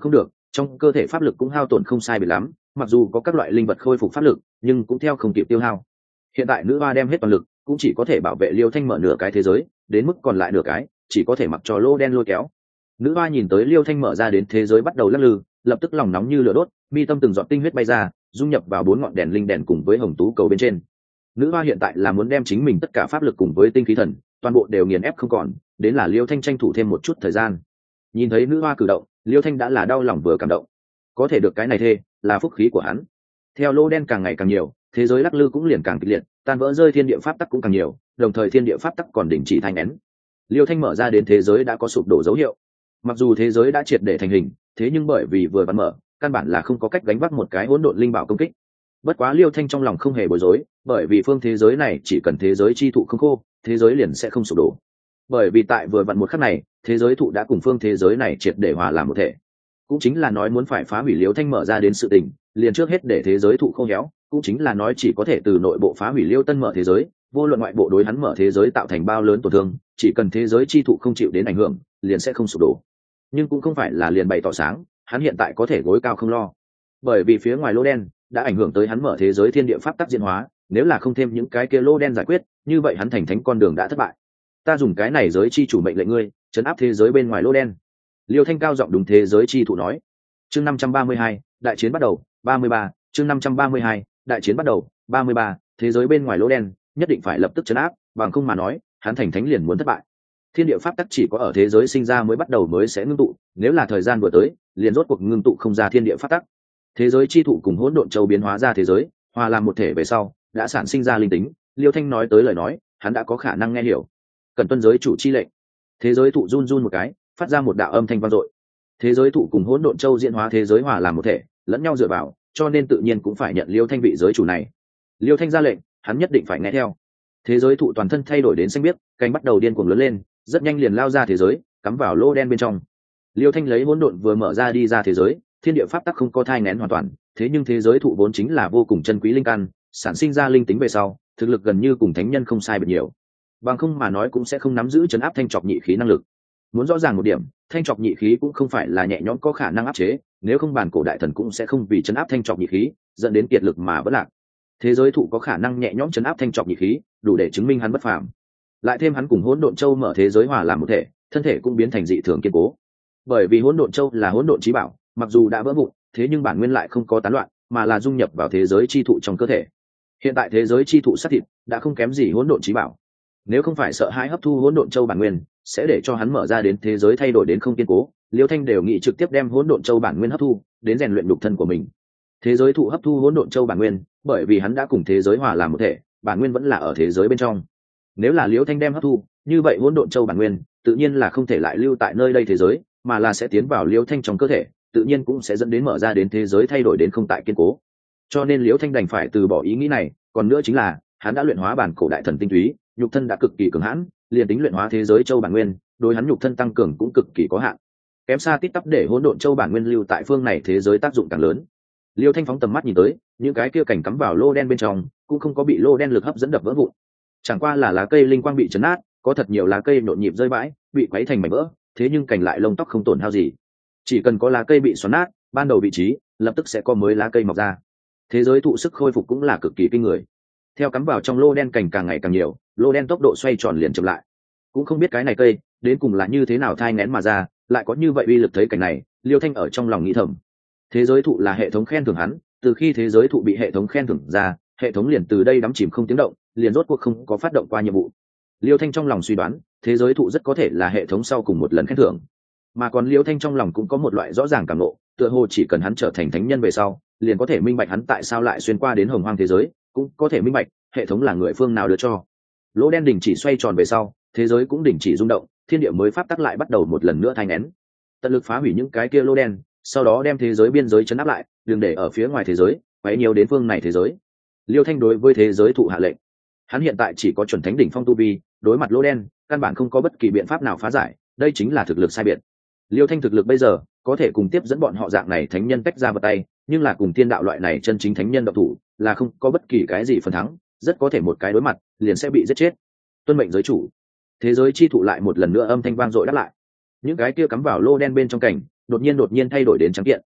trong cơ thể pháp lực cũng hao tổn không sai biệt lắm, mặc dù có các loại linh vật khôi phục pháp lực nhưng cũng theo không kịp tiêu hao. Hiện tại nữ hoa đem hết toàn lực cũng chỉ có thể bảo vệ Liêu Thanh mở nửa cái thế giới, đến mức còn lại nửa cái chỉ có thể mặc cho lô đen lôi kéo. Nữ hoa nhìn tới Liêu Thanh mở ra đến thế giới bắt đầu lắc lư, lập tức lòng nóng như lửa đốt, mi tâm từng giọt tinh huyết bay ra, dung nhập vào 4 ngọn đèn linh đèn cùng với hồng tú cầu bên trên. Nữ hoa hiện tại là muốn đem chính mình tất cả pháp lực cùng với tinh khí thần toàn bộ đều nghiền ép không còn, đến là Liêu Thanh tranh thủ thêm một chút thời gian. Nhìn thấy nữ hoa cử động, Liêu Thanh đã là đau lòng vừa cảm động. Có thể được cái này thê là phúc khí của hắn. Theo lô đen càng ngày càng nhiều, thế giới lắc lư cũng liền càng kịch liệt, tan vỡ rơi thiên địa pháp tắc cũng càng nhiều, đồng thời thiên địa pháp tắc còn đình chỉ thanh nén. Liêu Thanh mở ra đến thế giới đã có sụp đổ dấu hiệu. Mặc dù thế giới đã triệt để thành hình, thế nhưng bởi vì vừa bắn mở, căn bản là không có cách gánh vác một cái hỗn độn linh bảo công kích. Bất quá Liêu Thanh trong lòng không hề bối rối, bởi vì phương thế giới này chỉ cần thế giới chi thụ không khô, thế giới liền sẽ không sụp đổ. Bởi vì tại vừa vặn một khắc này, thế giới thụ đã cùng phương thế giới này triệt để hòa làm một thể. Cũng chính là nói muốn phải phá hủy Liêu Thanh mở ra đến sự tình, liền trước hết để thế giới thụ khô héo, cũng chính là nói chỉ có thể từ nội bộ phá hủy Liêu Tân mở thế giới, vô luận ngoại bộ đối hắn mở thế giới tạo thành bao lớn tổn thương, chỉ cần thế giới chi thụ không chịu đến ảnh hưởng, liền sẽ không sụp đổ. Nhưng cũng không phải là liền bày tỏ sáng, hắn hiện tại có thể gối cao không lo. Bởi vì phía ngoài lô đen đã ảnh hưởng tới hắn mở thế giới thiên địa pháp tắc diễn hóa, nếu là không thêm những cái kia lô đen giải quyết, như vậy hắn thành thánh con đường đã thất bại. Ta dùng cái này giới chi chủ mệnh lệnh ngươi, trấn áp thế giới bên ngoài lô đen. Liêu Thanh cao giọng đúng thế giới chi thụ nói. Chương 532, đại chiến bắt đầu, 33, chương 532, đại chiến bắt đầu, 33, thế giới bên ngoài lô đen, nhất định phải lập tức trấn áp, bằng không mà nói, hắn thành thánh liền muốn thất bại. Thiên địa pháp tắc chỉ có ở thế giới sinh ra mới bắt đầu mới sẽ ngưng tụ, nếu là thời gian vừa tới, liền rốt cuộc ngưng tụ không ra thiên địa pháp tắc. Thế giới chi thụ cùng hỗn độn châu biến hóa ra thế giới, hòa làm một thể về sau, đã sản sinh ra linh tính. Liêu Thanh nói tới lời nói, hắn đã có khả năng nghe hiểu. Cần tuân giới chủ chi lệnh. Thế giới thụ run run một cái, phát ra một đạo âm thanh vang dội. Thế giới thụ cùng hỗn độn châu diễn hóa thế giới hòa làm một thể, lẫn nhau dựa vào, cho nên tự nhiên cũng phải nhận Liêu Thanh vị giới chủ này. Liêu Thanh ra lệnh, hắn nhất định phải nghe theo. Thế giới thụ toàn thân thay đổi đến xanh biếc, cánh bắt đầu điên cuồng lớn lên, rất nhanh liền lao ra thế giới, cắm vào lô đen bên trong. Liêu Thanh lấy hỗn độn vừa mở ra đi ra thế giới, thiên địa pháp tắc không có thai nghén hoàn toàn, thế nhưng thế giới thụ vốn chính là vô cùng chân quý linh căn, sản sinh ra linh tính về sau, thực lực gần như cùng thánh nhân không sai biệt nhiều. Bằng không mà nói cũng sẽ không nắm giữ trấn áp thanh trọc nhị khí năng lực. Muốn rõ ràng một điểm, thanh trọc nhị khí cũng không phải là nhẹ nhõm có khả năng áp chế, nếu không bản cổ đại thần cũng sẽ không vì trấn áp thanh trọc nhị khí, dẫn đến kiệt lực mà vỡ lạc. Thế giới thụ có khả năng nhẹ nhõm trấn áp thanh trọc nhị khí, đủ để chứng minh hắn bất phàm. Lại thêm hắn cùng hỗn độn châu mở thế giới hòa làm một thể, thân thể cũng biến thành dị thường kiên cố. Bởi vì hỗn độn châu là hỗn độn chí bảo, mặc dù đã vỡ vụn, thế nhưng bản nguyên lại không có tán loạn, mà là dung nhập vào thế giới chi thụ trong cơ thể. Hiện tại thế giới chi thụ sát thịt đã không kém gì hỗn độn chí bảo. Nếu không phải sợ hãi hấp thu hỗn độn châu bản nguyên sẽ để cho hắn mở ra đến thế giới thay đổi đến không kiên cố, Liêu Thanh đều nghĩ trực tiếp đem hỗn độn châu bản nguyên hấp thu, đến rèn luyện nhục thân của mình. Thế giới thụ hấp thu hỗn độn châu bản nguyên, bởi vì hắn đã cùng thế giới hòa làm một thể, bản nguyên vẫn là ở thế giới bên trong. Nếu là Liêu Thanh đem hấp thu, như vậy hỗn độn châu bản nguyên tự nhiên là không thể lại lưu tại nơi đây thế giới, mà là sẽ tiến vào Liêu Thanh trong cơ thể, tự nhiên cũng sẽ dẫn đến mở ra đến thế giới thay đổi đến không tại kiên cố. Cho nên Liêu Thanh đành phải từ bỏ ý nghĩ này, còn nữa chính là hắn đã luyện hóa bản cổ đại thần tinh túy, nhục thân đã cực kỳ cường hãn, liền tính luyện hóa thế giới châu bản nguyên, đối hắn nhục thân tăng cường cũng cực kỳ có hạn. Kém xa tít tắp để hỗn độn châu bản nguyên lưu tại phương này thế giới tác dụng càng lớn. Liêu Thanh phóng tầm mắt nhìn tới, những cái kia cảnh cắm vào lô đen bên trong, cũng không có bị lô đen lực hấp dẫn đập vỡ vụn. Chẳng qua là lá cây linh quang bị chấn nát, có thật nhiều lá cây nhộn nhịp rơi bãi, bị quấy thành mảnh vỡ, thế nhưng cành lại lông tóc không tổn hao gì. Chỉ cần có lá cây bị xoắn nát, ban đầu vị trí, lập tức sẽ có mới lá cây mọc ra. Thế giới thụ sức khôi phục cũng là cực kỳ kinh người. Theo cắm vào trong lô đen cành càng ngày càng nhiều, lô đen tốc độ xoay tròn liền chậm lại. Cũng không biết cái này cây đến cùng là như thế nào thai nghén mà ra, lại có như vậy uy lực thấy cảnh này, Liêu Thanh ở trong lòng nghĩ thầm. Thế giới thụ là hệ thống khen thưởng hắn, từ khi thế giới thụ bị hệ thống khen thưởng ra, hệ thống liền từ đây đắm chìm không tiếng động, liền rốt cuộc không có phát động qua nhiệm vụ. Liêu Thanh trong lòng suy đoán, thế giới thụ rất có thể là hệ thống sau cùng một lần khen thưởng. Mà còn Liêu Thanh trong lòng cũng có một loại rõ ràng cảm ngộ, tựa hồ chỉ cần hắn trở thành thánh nhân về sau, liền có thể minh bạch hắn tại sao lại xuyên qua đến hồng hoang thế giới, cũng có thể minh bạch hệ thống là người phương nào đưa cho. Lỗ đen đình chỉ xoay tròn về sau, thế giới cũng đình chỉ rung động, thiên địa mới pháp tắc lại bắt đầu một lần nữa thai nghén. Tận lực phá hủy những cái kia lỗ đen, sau đó đem thế giới biên giới chấn áp lại, đừng để ở phía ngoài thế giới quấy nhiều đến phương này thế giới. Liêu Thanh đối với thế giới thụ hạ lệnh. Hắn hiện tại chỉ có chuẩn thánh đỉnh phong tu vi, đối mặt lỗ đen, căn bản không có bất kỳ biện pháp nào phá giải, đây chính là thực lực sai biệt. Liêu Thanh thực lực bây giờ có thể cùng tiếp dẫn bọn họ dạng này thánh nhân tách ra vào tay, nhưng là cùng tiên đạo loại này chân chính thánh nhân độc thủ, là không có bất kỳ cái gì phần thắng, rất có thể một cái đối mặt liền sẽ bị giết chết. Tuân mệnh giới chủ. Thế giới chi thụ lại một lần nữa âm thanh vang dội đáp lại. Những cái kia cắm vào lô đen bên trong cảnh, đột nhiên thay đổi đến trắng kiện.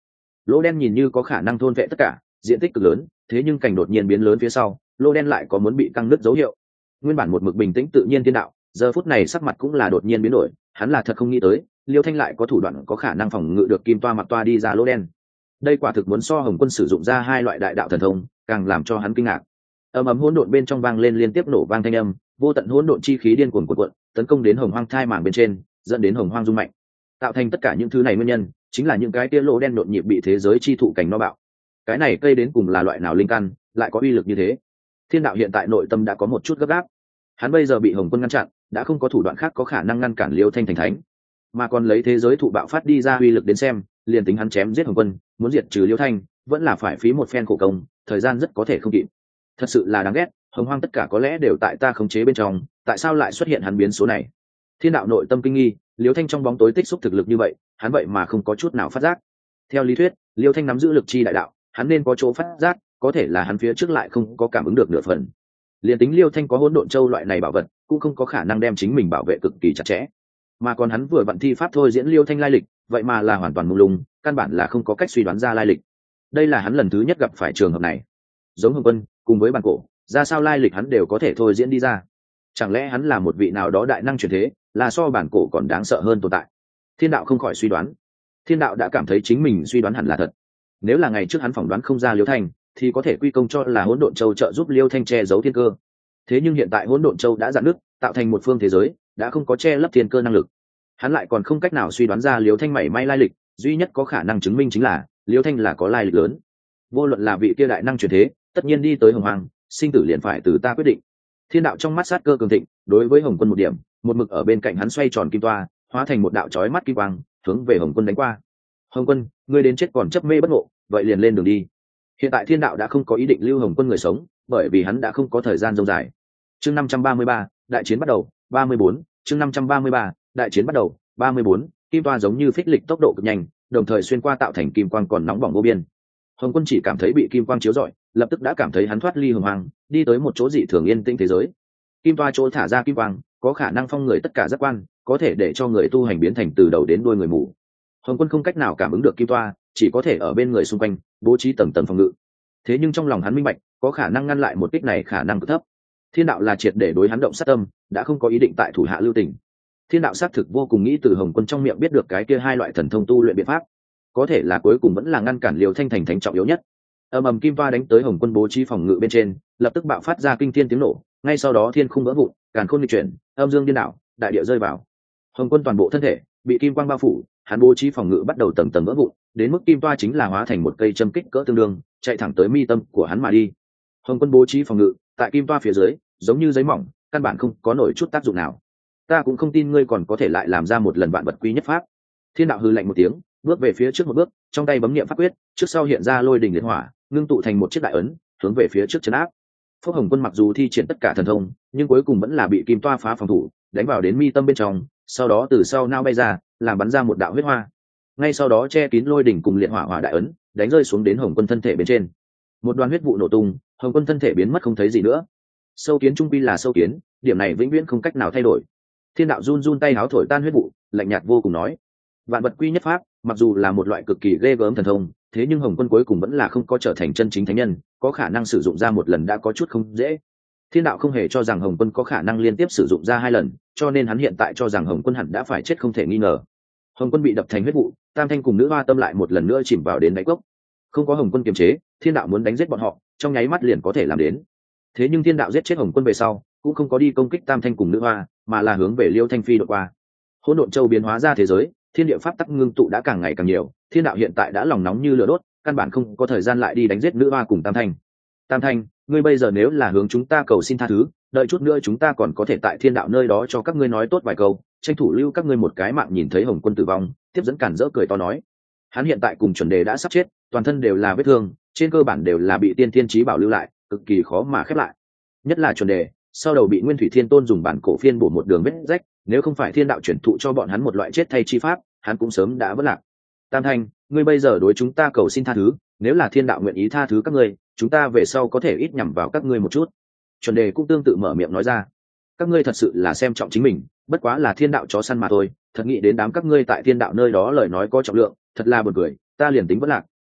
lỗ đen nhìn như có khả năng thôn vệ tất cả, diện tích cực lớn, thế nhưng cảnh đột nhiên biến lớn phía sau, lỗ đen lại có muốn bị căng nứt dấu hiệu. Nguyên bản một mực bình tĩnh tự nhiên thiên đạo, giờ phút này sắc mặt cũng là đột nhiên biến đổi, hắn là thật không nghĩ tới Liêu Thanh lại có thủ đoạn có khả năng phòng ngự được kim toa mặc toa đi ra lỗ đen. Đây quả thực muốn so Hồng Quân sử dụng ra hai loại đại đạo thần thông, càng làm cho hắn kinh ngạc. Ầm ầm hỗn độn bên trong vang lên liên tiếp nổ vang thanh âm, vô tận hỗn độn chi khí điên cuồng cuộn tấn công đến hồng hoang thai màng bên trên, dẫn đến hồng hoang rung mạnh. Tạo thành tất cả những thứ này nguyên nhân chính là những cái tia lỗ đen đột nhịp bị thế giới chi thụ cảnh no bạo. Cái này cây đến cùng là loại nào linh căn lại có uy lực như thế? Thiên đạo hiện tại nội tâm đã có một chút gấp gáp. Hắn bây giờ bị Hồng Quân ngăn chặn, đã không có thủ đoạn khác có khả năng ngăn cản Liêu Thanh thành thánh, mà còn lấy thế giới thụ bạo phát đi ra uy lực đến xem, liền tính hắn chém giết Hồng Quân, muốn diệt trừ Liêu Thanh, vẫn là phải phí một phen khổ công, thời gian rất có thể không kịp. Thật sự là đáng ghét, hồng hoang tất cả có lẽ đều tại ta khống chế bên trong, tại sao lại xuất hiện hắn biến số này? Thiên đạo nội tâm kinh nghi, Liêu Thanh trong bóng tối tích xúc thực lực như vậy, hắn vậy mà không có chút nào phát giác. Theo lý thuyết, Liêu Thanh nắm giữ lực chi đại đạo, hắn nên có chỗ phát giác, có thể là hắn phía trước lại không có cảm ứng được nửa phần. Liên tính Liêu Thanh có hỗn độn châu loại này bảo vật, cũng không có khả năng đem chính mình bảo vệ cực kỳ chặt chẽ. Mà còn hắn vừa vận thi pháp thôi diễn Liêu Thanh lai lịch, vậy mà là hoàn toàn mông lung, căn bản là không có cách suy đoán ra lai lịch. Đây là hắn lần thứ nhất gặp phải trường hợp này. Giống Hồng Quân, cùng với bản cổ, ra sao lai lịch hắn đều có thể thôi diễn đi ra. Chẳng lẽ hắn là một vị nào đó đại năng truyền thế, là so bản cổ còn đáng sợ hơn tồn tại? Thiên đạo không khỏi suy đoán. Thiên đạo đã cảm thấy chính mình suy đoán hẳn là thật. Nếu là ngày trước hắn phỏng đoán không ra Liêu Thanh, thì có thể quy công cho là hỗn độn châu trợ giúp Liêu Thanh che giấu thiên cơ. Thế nhưng hiện tại hỗn độn châu đã dạn nứt, tạo thành một phương thế giới, đã không có che lấp thiên cơ năng lực. Hắn lại còn không cách nào suy đoán ra Liêu Thanh mảy may lai lịch, duy nhất có khả năng chứng minh chính là Liêu Thanh là có lai lịch lớn. Vô luận là vị kia đại năng truyền thế, tất nhiên đi tới hồng hoàng, sinh tử liền phải từ ta quyết định. Thiên đạo trong mắt sát cơ cường thịnh, đối với Hồng Quân một điểm, một mực ở bên cạnh hắn xoay tròn kim toa, hóa thành một đạo chói mắt kim quang, hướng về Hồng Quân đánh qua. Hồng Quân, ngươi đến chết còn chấp mê bất ngộ, vậy liền lên đường đi. Hiện tại Thiên đạo đã không có ý định lưu Hồng Quân người sống, bởi vì hắn đã không có thời gian lâu dài. Chương 533, đại chiến bắt đầu, 34, chương 533, đại chiến bắt đầu, 34, kim toa giống như phích lịch tốc độ cực nhanh, đồng thời xuyên qua tạo thành kim quang còn nóng bỏng vô biên. Hồng Quân chỉ cảm thấy bị kim quang chiếu rọi, lập tức đã cảm thấy hắn thoát ly hồng hoang, đi tới một chỗ dị thường yên tĩnh thế giới. Kim toa chỗ thả ra kim quang, có khả năng phong người tất cả giác quan, có thể để cho người tu hành biến thành từ đầu đến đuôi người mù. Hồng Quân không cách nào cảm ứng được kim toa, chỉ có thể ở bên người xung quanh bố trí tầng tầng phòng ngự. Thế nhưng trong lòng hắn minh bạch, có khả năng ngăn lại một kích này khả năng cực thấp. Thiên đạo là triệt để đối hắn động sát tâm, đã không có ý định tại thủ hạ lưu tình. Thiên đạo xác thực vô cùng nghĩ từ Hồng Quân trong miệng biết được cái kia hai loại thần thông tu luyện biện pháp, có thể là cuối cùng vẫn là ngăn cản Liêu Thanh thành thánh trọng yếu nhất. Ầm ầm kim toa đánh tới Hồng Quân bố trí phòng ngự bên trên, lập tức bạo phát ra kinh thiên tiếng nổ, ngay sau đó thiên khung vỡ vụn, càn khôn nghịch chuyển, âm dương điên đảo, đại địa rơi vào. Hồng Quân toàn bộ thân thể bị kim quang bao phủ, hắn bố trí phòng ngự bắt đầu tầng tầng vỡ vụn, đến mức kim toa chính là hóa thành một cây châm kích cỡ tương đương, chạy thẳng tới mi tâm của hắn mà đi. Hồng Quân bố trí phòng ngự tại kim toa phía dưới, giống như giấy mỏng, căn bản không có nổi chút tác dụng nào. Ta cũng không tin ngươi còn có thể lại làm ra một lần vạn vật quý nhất pháp. Thiên đạo hừ lạnh một tiếng, bước về phía trước một bước, trong tay bấm niệm pháp quyết, trước sau hiện ra lôi đình liệt hỏa, ngưng tụ thành một chiếc đại ấn, hướng về phía trước chấn áp. Phúc Hồng Quân mặc dù thi triển tất cả thần thông, nhưng cuối cùng vẫn là bị kim toa phá phòng thủ, đánh vào đến mi tâm bên trong, sau đó từ sau nao bay ra, làm bắn ra một đạo huyết hoa. Ngay sau đó che kín lôi đỉnh cùng liệt hỏa hỏa đại ấn, đánh rơi xuống đến Hồng Quân thân thể bên trên. Một đoàn huyết vụ nổ tung, Hồng Quân thân thể biến mất không thấy gì nữa. Sâu kiến trung quy là sâu kiến, điểm này vĩnh viễn không cách nào thay đổi. Thiên đạo run run tay háo thổi tan huyết vụ, lạnh nhạt vô cùng nói: vạn vật quy nhất pháp, mặc dù là một loại cực kỳ ghê gớm thần thông, thế nhưng Hồng Quân cuối cùng vẫn là không có trở thành chân chính thánh nhân, có khả năng sử dụng ra một lần đã có chút không dễ. Thiên đạo không hề cho rằng Hồng Quân có khả năng liên tiếp sử dụng ra hai lần, cho nên hắn hiện tại cho rằng Hồng Quân hẳn đã phải chết không thể nghi ngờ. Hồng Quân bị đập thành huyết vụ, Tam Thanh cùng nữ hoa tâm lại một lần nữa chìm vào đến đáy cốc. Không có Hồng Quân kiềm chế, Thiên đạo muốn đánh giết bọn họ, trong nháy mắt liền có thể làm đến. Thế nhưng Thiên đạo giết chết Hồng Quân về sau, cũng không có đi công kích Tam Thanh cùng nữ hoa, mà là hướng về Liêu Thanh phi đột qua. Hỗn độn châu biến hóa ra thế giới, thiên địa pháp tắc ngưng tụ đã càng ngày càng nhiều, Thiên đạo hiện tại đã lòng nóng như lửa đốt, căn bản không có thời gian lại đi đánh giết nữ hoa cùng Tam Thanh. Tam Thanh, ngươi bây giờ nếu là hướng chúng ta cầu xin tha thứ, đợi chút nữa chúng ta còn có thể tại Thiên đạo nơi đó cho các ngươi nói tốt vài câu, tranh thủ lưu các ngươi một cái mạng. Nhìn thấy Hồng Quân tử vong, tiếp dẫn cản rỡ cười to nói: hắn hiện tại cùng chuẩn đề đã sắp chết, toàn thân đều là vết thương, trên cơ bản đều là bị tiên thiên chí bảo lưu lại, cực kỳ khó mà khép lại. Nhất là chuẩn đề, sau đầu bị Nguyên Thủy Thiên Tôn dùng bản cổ phiên bổ một đường vết rách, nếu không phải Thiên đạo chuyển thụ cho bọn hắn một loại chết thay chi pháp, hắn cũng sớm đã vỡ lạc. Tam Thanh, ngươi bây giờ đối chúng ta cầu xin tha thứ, nếu là Thiên đạo nguyện ý tha thứ các ngươi, chúng ta về sau có thể ít nhằm vào các ngươi một chút. Chuẩn đề cũng tương tự mở miệng nói ra: các ngươi thật sự là xem trọng chính mình, bất quá là Thiên đạo chó săn mà thôi, thật nghĩ đến đám các ngươi tại Thiên đạo nơi đó lời nói có trọng lượng, thật là buồn cười. Ta liền tính vẫn lạc,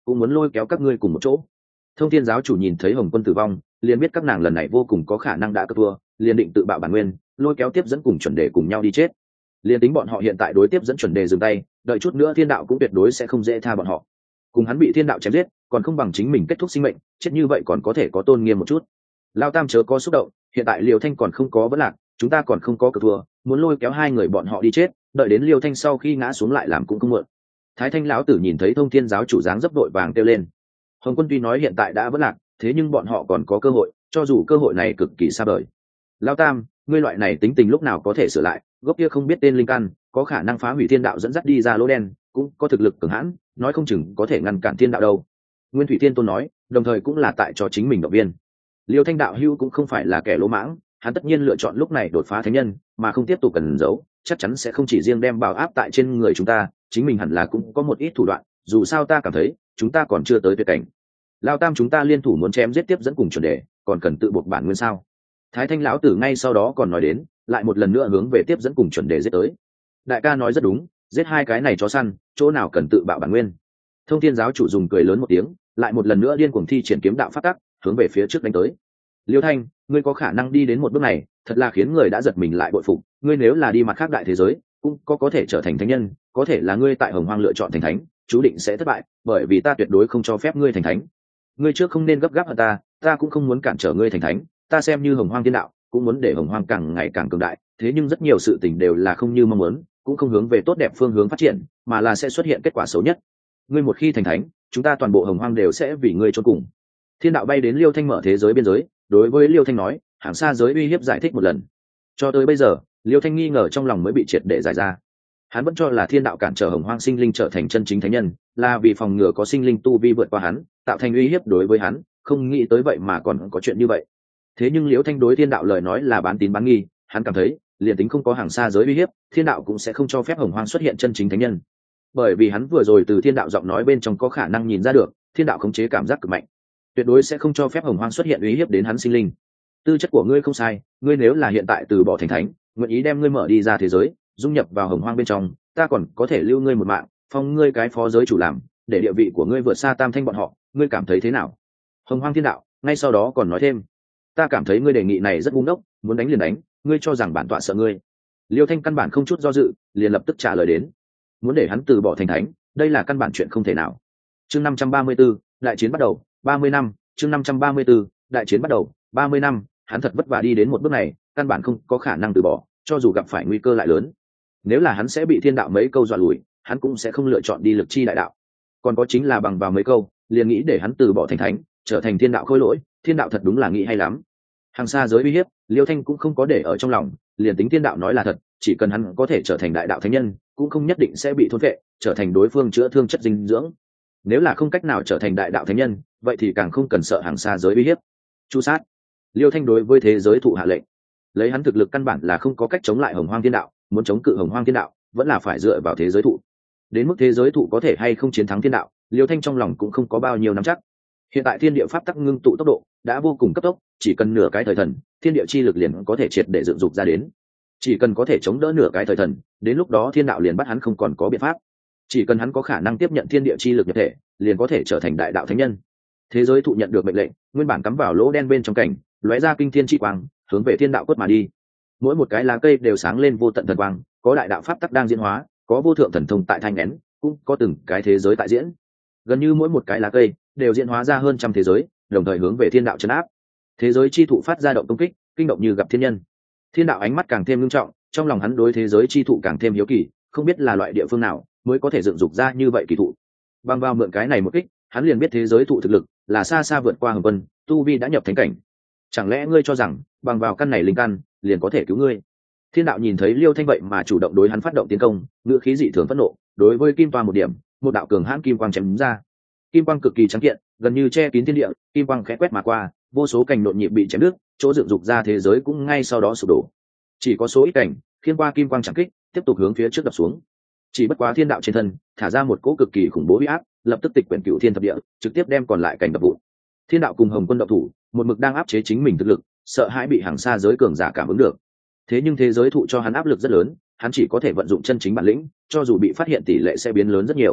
cũng muốn lôi kéo các ngươi cùng một chỗ. Thông thiên giáo chủ nhìn thấy Hồng Quân tử vong, liền biết các nàng lần này vô cùng có khả năng đã cất thua, liền định tự bạo bản nguyên, lôi kéo tiếp dẫn cùng chuẩn đề cùng nhau đi chết. Liền tính bọn họ hiện tại đối tiếp dẫn chuẩn đề dừng tay, đợi chút nữa thiên đạo cũng tuyệt đối sẽ không dễ tha bọn họ. Cùng hắn bị thiên đạo chém giết, còn không bằng chính mình kết thúc sinh mệnh, chết như vậy còn có thể có tôn nghiêm một chút. Lao Tam chớ có xúc động, hiện tại Liêu Thanh còn không có vấn lạc, chúng ta còn không có cờ thua, muốn lôi kéo hai người bọn họ đi chết, đợi đến Liêu Thanh sau khi ngã xuống lại làm cũng không muộn. Thái Thanh lão tử nhìn thấy Thông Thiên giáo chủ dáng dấp đội vàng kêu lên. Hồng Quân tuy nói hiện tại đã vấn lạc, thế nhưng bọn họ còn có cơ hội, cho dù cơ hội này cực kỳ xa vời. Lao Tam, ngươi loại này tính tình lúc nào có thể sửa lại, gốc kia không biết tên linh căn, có khả năng phá hủy thiên đạo dẫn dắt đi ra lỗ đen, cũng có thực lực cường hãn, nói không chừng có thể ngăn cản thiên đạo đâu. Nguyên Thủy Thiên Tôn nói, đồng thời cũng là tại cho chính mình động viên. Liêu Thanh đạo hữu cũng không phải là kẻ lỗ mãng, hắn tất nhiên lựa chọn lúc này đột phá thánh nhân, mà không tiếp tục cần giấu, chắc chắn sẽ không chỉ riêng đem bảo áp tại trên người chúng ta, chính mình hẳn là cũng có một ít thủ đoạn, dù sao ta cảm thấy, chúng ta còn chưa tới tuyệt cảnh. Lao Tam chúng ta liên thủ muốn chém giết tiếp dẫn cùng chuẩn đề, còn cần tự buộc bản nguyên sao? Thái Thanh lão tử ngay sau đó còn nói đến, lại một lần nữa hướng về tiếp dẫn cùng chuẩn đề giết tới. Đại ca nói rất đúng, giết hai cái này chó săn, chỗ nào cần tự bạo bản nguyên. Thông Thiên giáo chủ dùng cười lớn một tiếng, lại một lần nữa điên cuồng thi triển kiếm đạo phát tắc, hướng về phía trước đánh tới. Liêu Thanh, ngươi có khả năng đi đến một bước này, thật là khiến người đã giật mình lại bội phục. Ngươi nếu là đi mặt khác đại thế giới, cũng có thể trở thành thánh nhân, có thể là ngươi tại Hồng Hoang lựa chọn thành thánh, chú định sẽ thất bại, bởi vì ta tuyệt đối không cho phép ngươi thành thánh. Ngươi trước không nên gấp gáp hơn ta cũng không muốn cản trở ngươi thành thánh, ta xem như Hồng Hoang thiên đạo, cũng muốn để Hồng Hoang càng ngày càng cường đại, thế nhưng rất nhiều sự tình đều là không như mong muốn, cũng không hướng về tốt đẹp phương hướng phát triển, mà là sẽ xuất hiện kết quả xấu nhất. Ngươi một khi thành thánh, chúng ta toàn bộ Hồng Hoang đều sẽ vì ngươi chôn cùng. Thiên đạo bay đến Liêu Thanh mở thế giới biên giới, đối với Liêu Thanh nói, hàng xa giới uy hiếp giải thích một lần. Cho tới bây giờ, Liêu Thanh nghi ngờ trong lòng mới bị triệt để giải ra. Hắn vẫn cho là thiên đạo cản trở Hồng Hoang sinh linh trở thành chân chính thánh nhân, là vì phòng ngừa có sinh linh tu vi vượt qua hắn, tạo thành uy hiếp đối với hắn, không nghĩ tới vậy mà còn có chuyện như vậy. Thế nhưng Liêu Thanh đối thiên đạo lời nói là bán tín bán nghi, hắn cảm thấy, liền tính không có hàng xa giới uy hiếp, thiên đạo cũng sẽ không cho phép Hồng Hoang xuất hiện chân chính thánh nhân. Bởi vì hắn vừa rồi từ thiên đạo giọng nói bên trong có khả năng nhìn ra được, thiên đạo khống chế cảm giác cực mạnh, tuyệt đối sẽ không cho phép Hồng Hoang xuất hiện uy hiếp đến hắn sinh linh. Tư chất của ngươi không sai, ngươi nếu là hiện tại từ bỏ thành thánh, nguyện ý đem ngươi mở đi ra thế giới, dung nhập vào Hồng Hoang bên trong, ta còn có thể lưu ngươi một mạng, phong ngươi cái phó giới chủ làm, để địa vị của ngươi vượt xa Tam Thanh bọn họ, ngươi cảm thấy thế nào? Hồng Hoang thiên đạo ngay sau đó còn nói thêm, ta cảm thấy ngươi đề nghị này rất ngu ngốc, muốn đánh liền đánh, ngươi cho rằng bản tọa sợ ngươi? Liêu Thanh căn bản không chút do dự, liền lập tức trả lời đến, muốn để hắn từ bỏ thành thánh, đây là căn bản chuyện không thể nào. Chương 534, đại chiến bắt đầu, 30 năm, chương 534, đại chiến bắt đầu, 30 năm, hắn thật vất vả đi đến một bước này, căn bản không có khả năng từ bỏ, cho dù gặp phải nguy cơ lại lớn. Nếu là hắn sẽ bị thiên đạo mấy câu dọa lùi, hắn cũng sẽ không lựa chọn đi lực chi đại đạo. Còn có chính là bằng vào mấy câu, liền nghĩ để hắn từ bỏ thành thánh, trở thành thiên đạo khôi lỗi, thiên đạo thật đúng là nghĩ hay lắm. Hàng xa giới uy hiếp, Liêu Thanh cũng không có để ở trong lòng, liền tính thiên đạo nói là thật, chỉ cần hắn có thể trở thành đại đạo thánh nhân, cũng không nhất định sẽ bị thôn phệ, trở thành đối phương chữa thương chất dinh dưỡng. Nếu là không cách nào trở thành đại đạo thánh nhân, vậy thì càng không cần sợ hàng xa giới uy hiếp. Chu sát. Liêu Thanh đối với thế giới thụ hạ lệnh, lấy hắn thực lực căn bản là không có cách chống lại Hồng Hoang thiên đạo, muốn chống cự Hồng Hoang thiên đạo, vẫn là phải dựa vào thế giới thụ. Đến mức thế giới thụ có thể hay không chiến thắng thiên đạo, Liêu Thanh trong lòng cũng không có bao nhiêu nắm chắc. Hiện tại thiên địa pháp tắc ngưng tụ tốc độ đã vô cùng cấp tốc, chỉ cần nửa cái thời thần, thiên địa chi lực liền có thể triệt để dựng dục ra đến. Chỉ cần có thể chống đỡ nửa cái thời thần, đến lúc đó thiên đạo liền bắt hắn không còn có biện pháp. Chỉ cần hắn có khả năng tiếp nhận thiên địa chi lực nhập thể, liền có thể trở thành đại đạo thánh nhân. Thế giới thụ nhận được mệnh lệnh, nguyên bản cắm vào lỗ đen bên trong cảnh, lóe ra kinh thiên chi quang, hướng về thiên đạo quất mà đi. Mỗi một cái lá cây đều sáng lên vô tận thần quang, có đại đạo pháp tắc đang diễn hóa, có vô thượng thần thông tại thanh nén, cũng có từng cái thế giới tại diễn. Gần như mỗi một cái lá cây đều diễn hóa ra hơn trăm thế giới, đồng thời hướng về thiên đạo trấn áp. Thế giới chi thụ phát ra động công kích, kinh động như gặp thiên nhân. Thiên đạo ánh mắt càng thêm nghiêm trọng, trong lòng hắn đối thế giới chi thụ càng thêm hiếu kỳ, không biết là loại địa phương nào mới có thể dựng dục ra như vậy kỳ thụ. Bằng vào mượn cái này một kích, hắn liền biết thế giới thụ thực lực là xa xa vượt qua Hồng Quân, tu vi đã nhập thánh cảnh. Chẳng lẽ ngươi cho rằng bằng vào căn này linh căn liền có thể cứu ngươi? Thiên đạo nhìn thấy Liêu Thanh vậy mà chủ động đối hắn phát động tiến công, ngữ khí dị thường phẫn nộ, đối với kim toa một điểm, một đạo cường hãn kim quang chém đúng ra. Kim quang cực kỳ trắng kiện, gần như che kín thiên địa, kim quang khẽ quét mà qua, vô số cành nhộn nhịp bị chém đứt, chỗ dựng dục ra thế giới cũng ngay sau đó sụp đổ. Chỉ có số ít cảnh khiên qua kim quang chẳng kích, tiếp tục hướng phía trước đập xuống. Chỉ bất quá thiên đạo trên thân thả ra một cỗ cực kỳ khủng bố uy áp, lập tức tịch quyển cửu thiên thập địa, trực tiếp đem còn lại cảnh đập vụn. Thiên đạo cùng Hồng Quân động thủ, một mực đang áp chế chính mình thực lực, sợ hãi bị hàng xa giới cường giả cảm ứng được. Thế nhưng thế giới thụ cho hắn áp lực rất lớn, hắn chỉ có thể vận dụng chân chính bản lĩnh, cho dù bị phát hiện tỷ lệ sẽ biến lớn rất nhiều.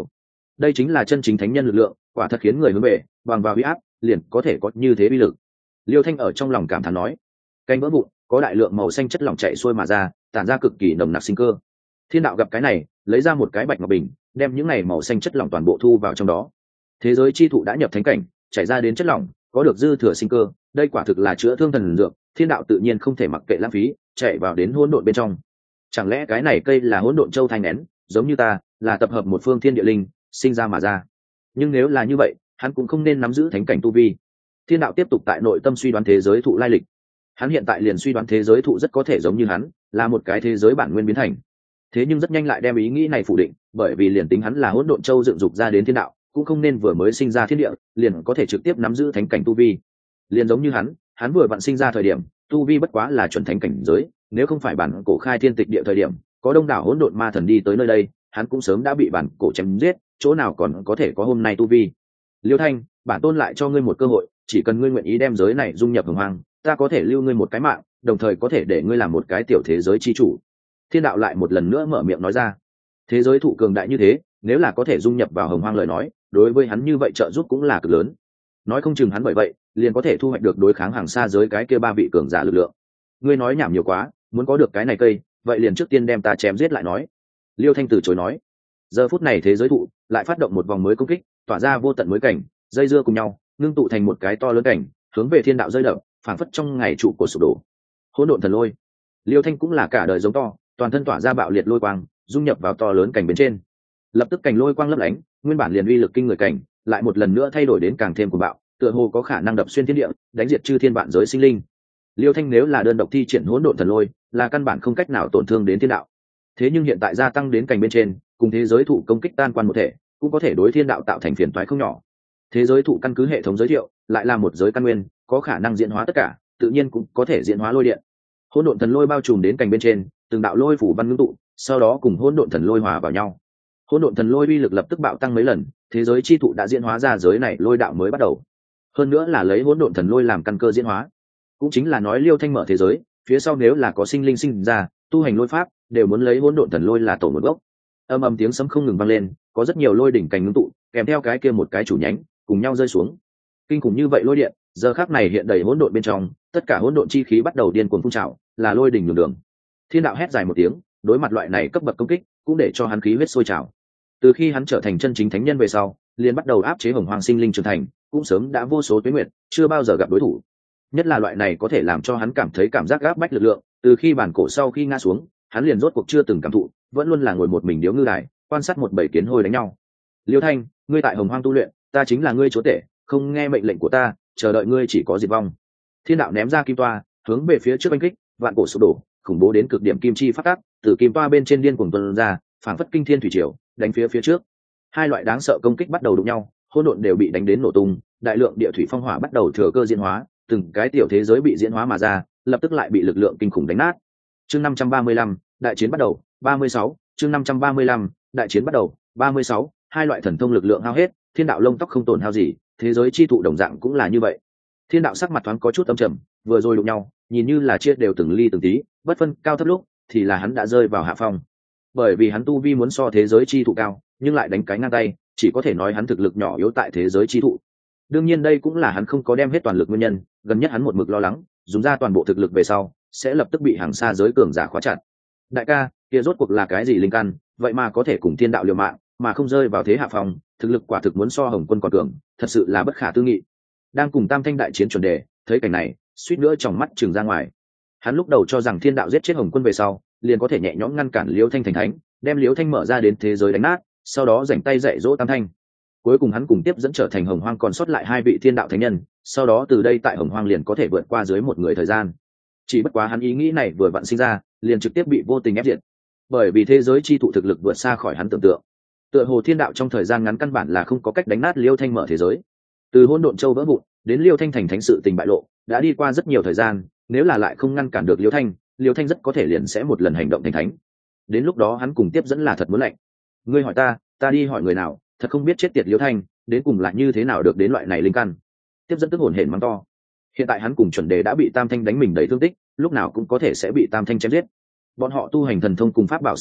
đây chính là chân chính thánh nhân lực lượng, quả thật khiến người hướng về bằng vào huy áp liền có thể có như thế uy lực. Liêu Thanh ở trong lòng cảm thán nói. Cánh vỡ vụn, có đại lượng màu xanh chất lỏng chảy xuôi mà ra, tản ra cực kỳ nồng nặc sinh cơ. Thiên đạo gặp cái này, lấy ra một cái bạch ngọc bình, đem những này màu xanh chất lỏng toàn bộ thu vào trong đó. Thế giới chi thụ đã nhập thánh cảnh, chảy ra đến chất lỏng, có được dư thừa sinh cơ, đây quả thực là chữa thương thần dược, thiên đạo tự nhiên không thể mặc kệ lãng phí, chạy vào đến hỗn độn bên trong. Chẳng lẽ cái này cây là hỗn độn châu thanh nén, giống như ta, là tập hợp một phương thiên địa linh, sinh ra mà ra. Nhưng nếu là như vậy, hắn cũng không nên nắm giữ thánh cảnh tu vi. Thiên đạo tiếp tục tại nội tâm suy đoán thế giới thụ lai lịch. Hắn hiện tại liền suy đoán thế giới thụ rất có thể giống như hắn, là một cái thế giới bản nguyên biến thành. Thế nhưng rất nhanh lại đem ý nghĩ này phủ định, bởi vì liền tính hắn là hỗn độn châu dựng dục ra đến thiên đạo, cũng không nên vừa mới sinh ra thiên địa, liền có thể trực tiếp nắm giữ thánh cảnh tu vi. Liền giống như hắn vừa vặn sinh ra thời điểm, tu vi bất quá là chuẩn thánh cảnh giới, nếu không phải bản cổ khai thiên tịch địa thời điểm, có đông đảo hỗn độn ma thần đi tới nơi đây, hắn cũng sớm đã bị bản cổ chém giết, chỗ nào còn có thể có hôm nay tu vi. Liêu Thanh, bản tôn lại cho ngươi một cơ hội, chỉ cần ngươi nguyện ý đem giới này dung nhập hồng hoang, ta có thể lưu ngươi một cái mạng, đồng thời có thể để ngươi làm một cái tiểu thế giới chi chủ. Thiên đạo lại một lần nữa mở miệng nói ra. Thế giới thụ cường đại như thế, nếu là có thể dung nhập vào hồng hoang lời nói, đối với hắn như vậy trợ giúp cũng là cực lớn. Nói không chừng hắn bởi vậy liền có thể thu hoạch được đối kháng hàng xa giới cái kia ba vị cường giả lực lượng. Ngươi nói nhảm nhiều quá, muốn có được cái này cây, vậy liền trước tiên đem ta chém giết lại nói. Liêu Thanh từ chối nói. Giờ phút này thế giới thụ lại phát động một vòng mới công kích, tỏa ra vô tận mới cảnh, dây dưa cùng nhau, ngưng tụ thành một cái to lớn cảnh, hướng về thiên đạo rơi đập, phảng phất trong ngày trụ của sụp đổ. Hỗn độn thần lôi. Liêu Thanh cũng là cả đời giống to, toàn thân tỏa ra bạo liệt lôi quang, dung nhập vào to lớn cảnh bên trên. Lập tức cảnh lôi quang lấp lánh, nguyên bản liền uy lực kinh người cảnh, lại một lần nữa thay đổi đến càng thêm cuồng bạo, tựa hồ có khả năng đập xuyên thiên địa, đánh diệt chư thiên vạn giới sinh linh. Liêu Thanh nếu là đơn độc thi triển hỗn độn thần lôi, là căn bản không cách nào tổn thương đến thiên đạo. Thế nhưng hiện tại gia tăng đến cảnh bên trên, cùng thế giới thụ công kích tan quan một thể, cũng có thể đối thiên đạo tạo thành phiền toái không nhỏ. Thế giới thụ căn cứ hệ thống giới thiệu, lại là một giới căn nguyên, có khả năng diễn hóa tất cả, tự nhiên cũng có thể diễn hóa lôi điện. Hỗn độn thần lôi bao trùm đến cảnh bên trên, từng đạo lôi phủ văn ngưng tụ, sau đó cùng hỗn độn thần lôi hòa vào nhau. Hỗn độn thần lôi uy lực lập tức bạo tăng mấy lần, thế giới chi thụ đã diễn hóa ra giới này lôi đạo mới bắt đầu. Hơn nữa là lấy hỗn độn thần lôi làm căn cơ diễn hóa, cũng chính là nói Liêu Thanh mở thế giới, phía sau nếu là có sinh linh sinh ra, tu hành lôi pháp, đều muốn lấy hỗn độn thần lôi là tổ nguồn gốc. Âm âm tiếng sấm không ngừng vang lên, có rất nhiều lôi đỉnh cành ngưng tụ, kèm theo cái kia một cái chủ nhánh, cùng nhau rơi xuống. Kinh khủng như vậy lôi điện, giờ khắc này hiện đầy hỗn độn bên trong, tất cả hỗn độn chi khí bắt đầu điên cuồng phun trào, là lôi đỉnh đường đường. Thiên đạo hét dài một tiếng, đối mặt loại này cấp bậc công kích, cũng để cho hắn khí huyết sôi trào. Từ khi hắn trở thành chân chính thánh nhân về sau, liền bắt đầu áp chế hồng hoàng sinh linh trưởng thành, cũng sớm đã vô số tuế nguyệt, chưa bao giờ gặp đối thủ. Nhất là loại này có thể làm cho hắn cảm thấy cảm giác áp bách lực lượng, từ khi bản cổ sau khi ngã xuống, hắn liền rốt cuộc chưa từng cảm thụ, vẫn luôn là ngồi một mình điếu ngư đài, quan sát một bầy kiến hôi đánh nhau. Liêu Thanh, ngươi tại hồng hoang tu luyện, ta chính là ngươi chúa tể, không nghe mệnh lệnh của ta, chờ đợi ngươi chỉ có diệt vong. Thiên đạo ném ra kim toa, hướng về phía trước oanh kích, vạn cổ sụp đổ, khủng bố đến cực điểm kim chi phát tác, từ kim toa bên trên điên cuồng tuôn ra, phảng phất kinh thiên thủy triều, đánh phía trước. Hai loại đáng sợ công kích bắt đầu đụng nhau, hỗn độn đều bị đánh đến nổ tung, đại lượng địa thủy phong hỏa bắt đầu thừa cơ diễn hóa, từng cái tiểu thế giới bị diễn hóa mà ra, lập tức lại bị lực lượng kinh khủng đánh nát. Chương 535, đại chiến bắt đầu, 36, chương 535, đại chiến bắt đầu, 36, hai loại thần thông lực lượng hao hết, thiên đạo lông tóc không tổn hao gì, thế giới chi thụ đồng dạng cũng là như vậy. Thiên đạo sắc mặt thoáng có chút âm trầm, vừa rồi đụng nhau, nhìn như là chia đều từng ly từng tí, bất phân cao thấp lúc, thì là hắn đã rơi vào hạ phong. Bởi vì hắn tu vi muốn so thế giới chi thụ cao, nhưng lại đánh cái ngang tay, chỉ có thể nói hắn thực lực nhỏ yếu tại thế giới chi thụ. Đương nhiên đây cũng là hắn không có đem hết toàn lực nguyên nhân, gần nhất hắn một mực lo lắng, dùng ra toàn bộ thực lực về sau, sẽ lập tức bị hàng xa giới cường giả khóa chặt. Đại ca, kia rốt cuộc là cái gì linh căn, vậy mà có thể cùng thiên đạo liều mạng, mà không rơi vào thế hạ phong, thực lực quả thực muốn so Hồng Quân còn cường, thật sự là bất khả tư nghị. Đang cùng Tam Thanh đại chiến chuẩn đề, thấy cảnh này, suýt nữa trong mắt trừng ra ngoài. Hắn lúc đầu cho rằng thiên đạo giết chết Hồng Quân về sau, liền có thể nhẹ nhõm ngăn cản Liễu Thanh thành thánh, đem Liễu Thanh mở ra đến thế giới đánh nát, sau đó rảnh tay dạy dỗ Tam Thanh. Cuối cùng hắn cùng tiếp dẫn trở thành Hồng Hoang còn sót lại hai vị thiên đạo thánh nhân, sau đó từ đây tại Hồng Hoang liền có thể vượt qua dưới một người thời gian. Chỉ bất quá hắn ý nghĩ này vừa vặn sinh ra, liền trực tiếp bị vô tình ép diệt. Bởi vì thế giới chi thụ thực lực vượt xa khỏi hắn tưởng tượng. Tựa hồ thiên đạo trong thời gian ngắn căn bản là không có cách đánh nát Liêu Thanh mở thế giới. Từ hỗn độn châu vỡ vụn đến Liêu Thanh thành thánh sự tình bại lộ, đã đi qua rất nhiều thời gian, nếu là lại không ngăn cản được Liêu Thanh rất có thể liền sẽ một lần hành động thành thánh. Đến lúc đó hắn cùng tiếp dẫn là thật muốn lạnh. Ngươi hỏi ta đi hỏi người nào, thật không biết chết tiệt Liêu Thanh, đến cùng là như thế nào được đến loại này linh căn. Tiếp dẫn tức hổn hển mắng to. Hiện tại hắn cùng chuẩn đề đã bị Tam Thanh đánh mình đầy thương tích, lúc nào cũng có thể sẽ bị Tam Thanh chém giết. Bọn họ tu hành thần thông cùng pháp bảo sử dụng,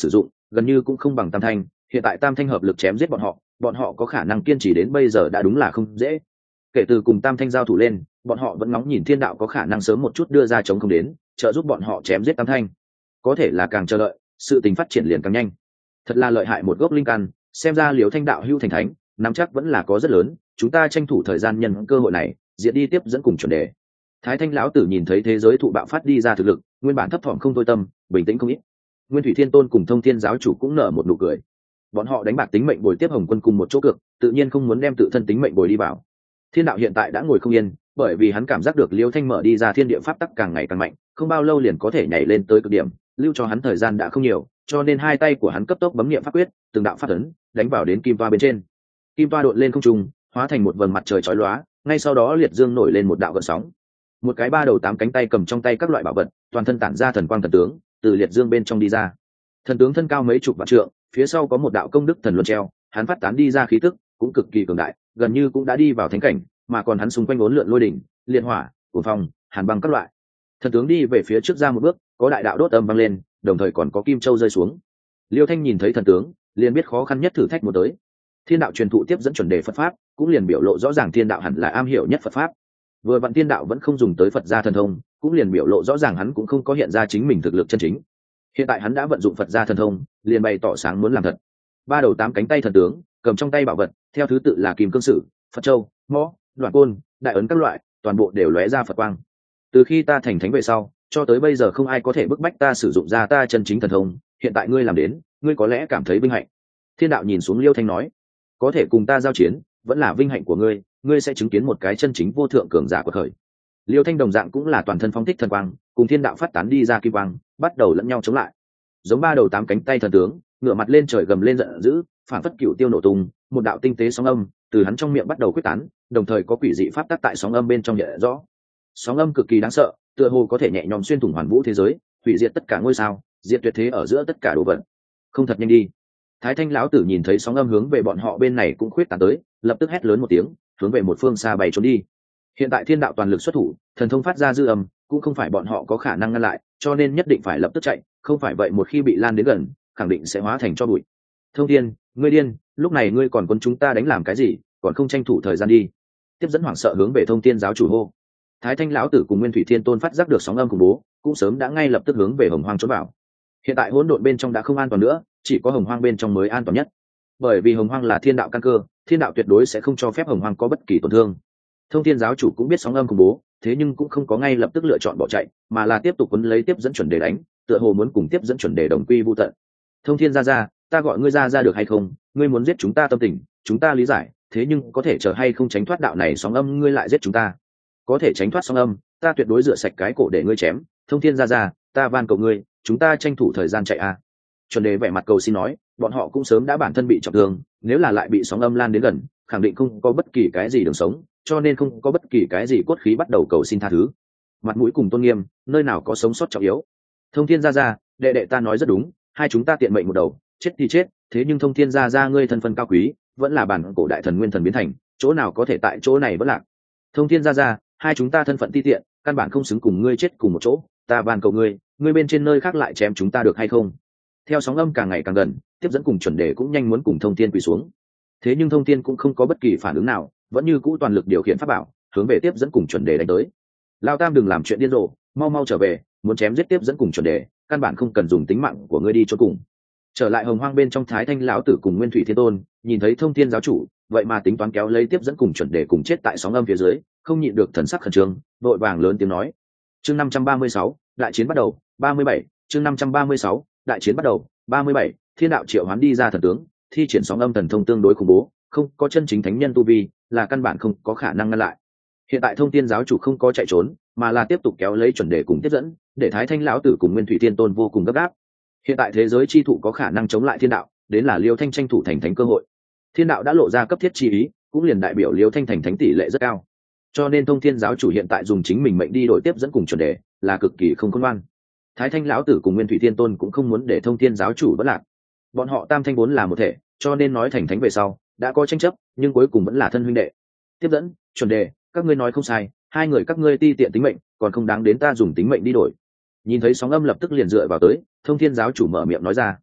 gần như cũng không bằng tam thanh. Hiện tại tam thanh hợp lực chém giết bọn họ có khả năng kiên trì đến bây giờ đã đúng là không dễ. Kể từ cùng tam thanh giao thủ lên, bọn họ vẫn ngóng nhìn thiên đạo có khả năng sớm một chút đưa ra chống không đến trợ giúp bọn họ chém giết tam thanh. Có thể là càng chờ đợi, sự tình phát triển liền càng nhanh. Thật là lợi hại một gốc linh căn, xem ra Liễu Thanh đạo hưu thành thánh nắm chắc vẫn là có rất lớn. Chúng ta tranh thủ thời gian nhân cơ hội này diệt đi tiếp dẫn cùng chuẩn đề. Thái Thanh lão tử nhìn thấy thế giới thụ bạo phát đi ra thực lực, nguyên bản thấp thỏm không thôi tâm bình tĩnh không ít. Nguyên Thủy Thiên Tôn cùng Thông Thiên giáo chủ cũng nở một nụ cười. Bọn họ đánh bạc tính mệnh bồi tiếp Hồng Quân cùng một chỗ cược, tự nhiên không muốn đem tự thân tính mệnh bồi đi vào. Thiên đạo hiện tại đã ngồi không yên, bởi vì hắn cảm giác được Liễu Thanh mở đi ra thiên địa pháp tắc càng ngày càng mạnh, không bao lâu liền có thể nhảy lên tới cực điểm, lưu cho hắn thời gian đã không nhiều, cho nên hai tay của hắn cấp tốc bấm niệm pháp quyết, từng đạo pháp ấn đánh vào đến kim toa bên trên. Kim toa đột lên không trung, hóa thành một vầng mặt trời chói lóa, ngay sau đó liệt dương nổi lên một đạo gợn sóng. Một cái ba đầu tám cánh tay cầm trong tay các loại bảo vật, toàn thân tản ra thần quang thần tướng, từ liệt dương bên trong đi ra. Thần tướng thân cao mấy chục vạn trượng, phía sau có một đạo công đức thần luân treo, hắn phát tán đi ra khí tức cũng cực kỳ cường đại, gần như cũng đã đi vào thánh cảnh, mà còn hắn xung quanh uốn lượn lôi đỉnh, liên hỏa, cuồng phong, hàn băng các loại. Thần tướng đi về phía trước ra một bước, có đại đạo đốt âm vang lên, đồng thời còn có kim châu rơi xuống. Liêu Thanh nhìn thấy thần tướng, liền biết khó khăn nhất thử thách một tới. Thiên đạo truyền thụ tiếp dẫn chuẩn đề Phật pháp, cũng liền biểu lộ rõ ràng thiên đạo hẳn là am hiểu nhất Phật pháp. Vừa vặn thiên đạo vẫn không dùng tới Phật gia thần thông, cũng liền biểu lộ rõ ràng hắn cũng không có hiện ra chính mình thực lực chân chính. Hiện tại hắn đã vận dụng Phật gia thần thông, liền bày tỏ sáng muốn làm thật. Ba đầu tám cánh tay thần tướng, cầm trong tay bảo vật, theo thứ tự là Kim Cương Sử, Phật Châu, Mõ, Đoạn Côn, Đại Ấn các loại, toàn bộ đều lóe ra Phật quang. Từ khi ta thành thánh về sau, cho tới bây giờ không ai có thể bức bách ta sử dụng ra ta chân chính thần thông, hiện tại ngươi làm đến, ngươi có lẽ cảm thấy vinh hạnh. Thiên đạo nhìn xuống Liêu Thanh nói, có thể cùng ta giao chiến, vẫn là vinh hạnh của ngươi, ngươi sẽ chứng kiến một cái chân chính vô thượng cường giả của thời. Liêu Thanh đồng dạng cũng là toàn thân phóng thích thần quang, cùng thiên đạo phát tán đi ra kim quang, bắt đầu lẫn nhau chống lại. Giống ba đầu tám cánh tay thần tướng, ngửa mặt lên trời gầm lên giận dữ, phản phất cựu tiêu nổ tung, một đạo tinh tế sóng âm từ hắn trong miệng bắt đầu quyết tán, đồng thời có quỷ dị pháp tắc tại sóng âm bên trong nhẹ rõ. Sóng âm cực kỳ đáng sợ, tựa hồ có thể nhẹ nhõm xuyên thủng hoàn vũ thế giới, hủy diệt tất cả ngôi sao, diệt tuyệt thế ở giữa tất cả đồ vật. Không thật nhanh đi. Thái Thanh lão tử nhìn thấy sóng âm hướng về bọn họ bên này cũng khuyết tán tới, lập tức hét lớn một tiếng, hướng về một phương xa bay trốn đi. Hiện tại thiên đạo toàn lực xuất thủ, thần thông phát ra dư âm, cũng không phải bọn họ có khả năng ngăn lại, cho nên nhất định phải lập tức chạy, không phải vậy một khi bị lan đến gần, khẳng định sẽ hóa thành tro bụi. Thông Thiên, ngươi điên, lúc này ngươi còn quân chúng ta đánh làm cái gì, còn không tranh thủ thời gian đi. Tiếp dẫn hoảng sợ hướng về Thông Thiên giáo chủ hô. Thái Thanh lão tử cùng Nguyên Thủy Thiên Tôn phát giác được sóng âm khủng bố, cũng sớm đã ngay lập tức hướng về Hồng Hoang trốn vào. Hiện tại hỗn độn bên trong đã không an toàn nữa, chỉ có Hồng Hoang bên trong mới an toàn nhất. Bởi vì Hồng Hoang là thiên đạo căn cơ, thiên đạo tuyệt đối sẽ không cho phép Hồng Hoang có bất kỳ tổn thương. Thông Thiên giáo chủ cũng biết sóng âm khủng bố, thế nhưng cũng không có ngay lập tức lựa chọn bỏ chạy, mà là tiếp tục quấn lấy tiếp dẫn chuẩn đề đánh, tựa hồ muốn cùng tiếp dẫn chuẩn đề đồng quy vu tận. Thông Thiên ra, ta gọi ngươi ra được hay không? Ngươi muốn giết chúng ta tâm tình, chúng ta lý giải, thế nhưng có thể chờ hay không tránh thoát đạo này sóng âm, ngươi lại giết chúng ta. Có thể tránh thoát sóng âm, ta tuyệt đối rửa sạch cái cổ để ngươi chém. Thông Thiên ra, ta van cầu ngươi, chúng ta tranh thủ thời gian chạy a. Chuẩn đề vẻ mặt cầu xin nói, bọn họ cũng sớm đã bản thân bị trọng thương, nếu là lại bị sóng âm lan đến gần, khẳng định không có bất kỳ cái gì đường sống, cho nên không có bất kỳ cái gì cốt khí bắt đầu cầu xin tha thứ. Mặt mũi cùng tôn nghiêm, nơi nào có sống sót trọng yếu. Thông Thiên ra, đệ đệ ta nói rất đúng, hai chúng ta tiện mệnh một đầu, chết thì chết, thế nhưng Thông Thiên ra ngươi thân phận cao quý, vẫn là bản cổ đại thần nguyên thần biến thành, chỗ nào có thể tại chỗ này vẫn lạc. Thông Thiên ra, hai chúng ta thân phận ti tiện, căn bản không xứng cùng ngươi chết cùng một chỗ, ta van cầu ngươi, ngươi bên trên nơi khác lại chém chúng ta được hay không? Theo sóng âm càng ngày càng gần, tiếp dẫn cùng chuẩn đề cũng nhanh muốn cùng Thông Thiên quỳ xuống. Thế nhưng Thông Thiên cũng không có bất kỳ phản ứng nào, vẫn như cũ toàn lực điều khiển pháp bảo, hướng về tiếp dẫn cùng chuẩn đề đánh tới. Lao Tam đừng làm chuyện điên rồ, mau mau trở về, muốn chém giết tiếp dẫn cùng chuẩn đề, căn bản không cần dùng tính mạng của ngươi đi cho cùng. Trở lại Hồng Hoang bên trong, Thái Thanh lão tử cùng Nguyên Thủy Thiên Tôn nhìn thấy Thông Thiên giáo chủ, vậy mà tính toán kéo lấy tiếp dẫn cùng chuẩn đề cùng chết tại sóng âm phía dưới, không nhịn được thần sắc khẩn trương, vội vàng lớn tiếng nói: chương 536, đại chiến bắt đầu. 37, chương 536, đại chiến bắt đầu. 37, thiên đạo triệu hoán đi ra thần tướng, thi triển sóng âm thần thông tương đối khủng bố, không có chân chính thánh nhân tu vi, là căn bản không có khả năng ngăn lại. Hiện tại Thông Thiên giáo chủ không có chạy trốn, mà là tiếp tục kéo lấy chuẩn đề cùng tiếp dẫn, để Thái Thanh lão tử cùng Nguyên Thủy Thiên Tôn vô cùng gấp gáp. Hiện tại thế giới chi thụ có khả năng chống lại thiên đạo, đến là Liêu Thanh tranh thủ thành thánh cơ hội. Thiên đạo đã lộ ra cấp thiết chi ý, cũng liền đại biểu Liêu Thanh thành thánh tỷ lệ rất cao. Cho nên Thông Thiên giáo chủ hiện tại dùng chính mình mệnh đi đổi tiếp dẫn cùng chuẩn đề, là cực kỳ không khôn ngoan. Thái Thanh lão tử cùng Nguyên Thủy Thiên Tôn cũng không muốn để Thông Thiên giáo chủ bất lạc. Bọn họ tam thanh vốn là một thể, cho nên nói thành thánh về sau đã có tranh chấp, nhưng cuối cùng vẫn là thân huynh đệ. Tiếp dẫn, chuẩn đề, các ngươi nói không sai, hai người các ngươi ti tiện tính mệnh, còn không đáng đến ta dùng tính mệnh đi đổi. Nhìn thấy sóng âm lập tức liền dựa vào tới, Thông Thiên giáo chủ mở miệng nói ra.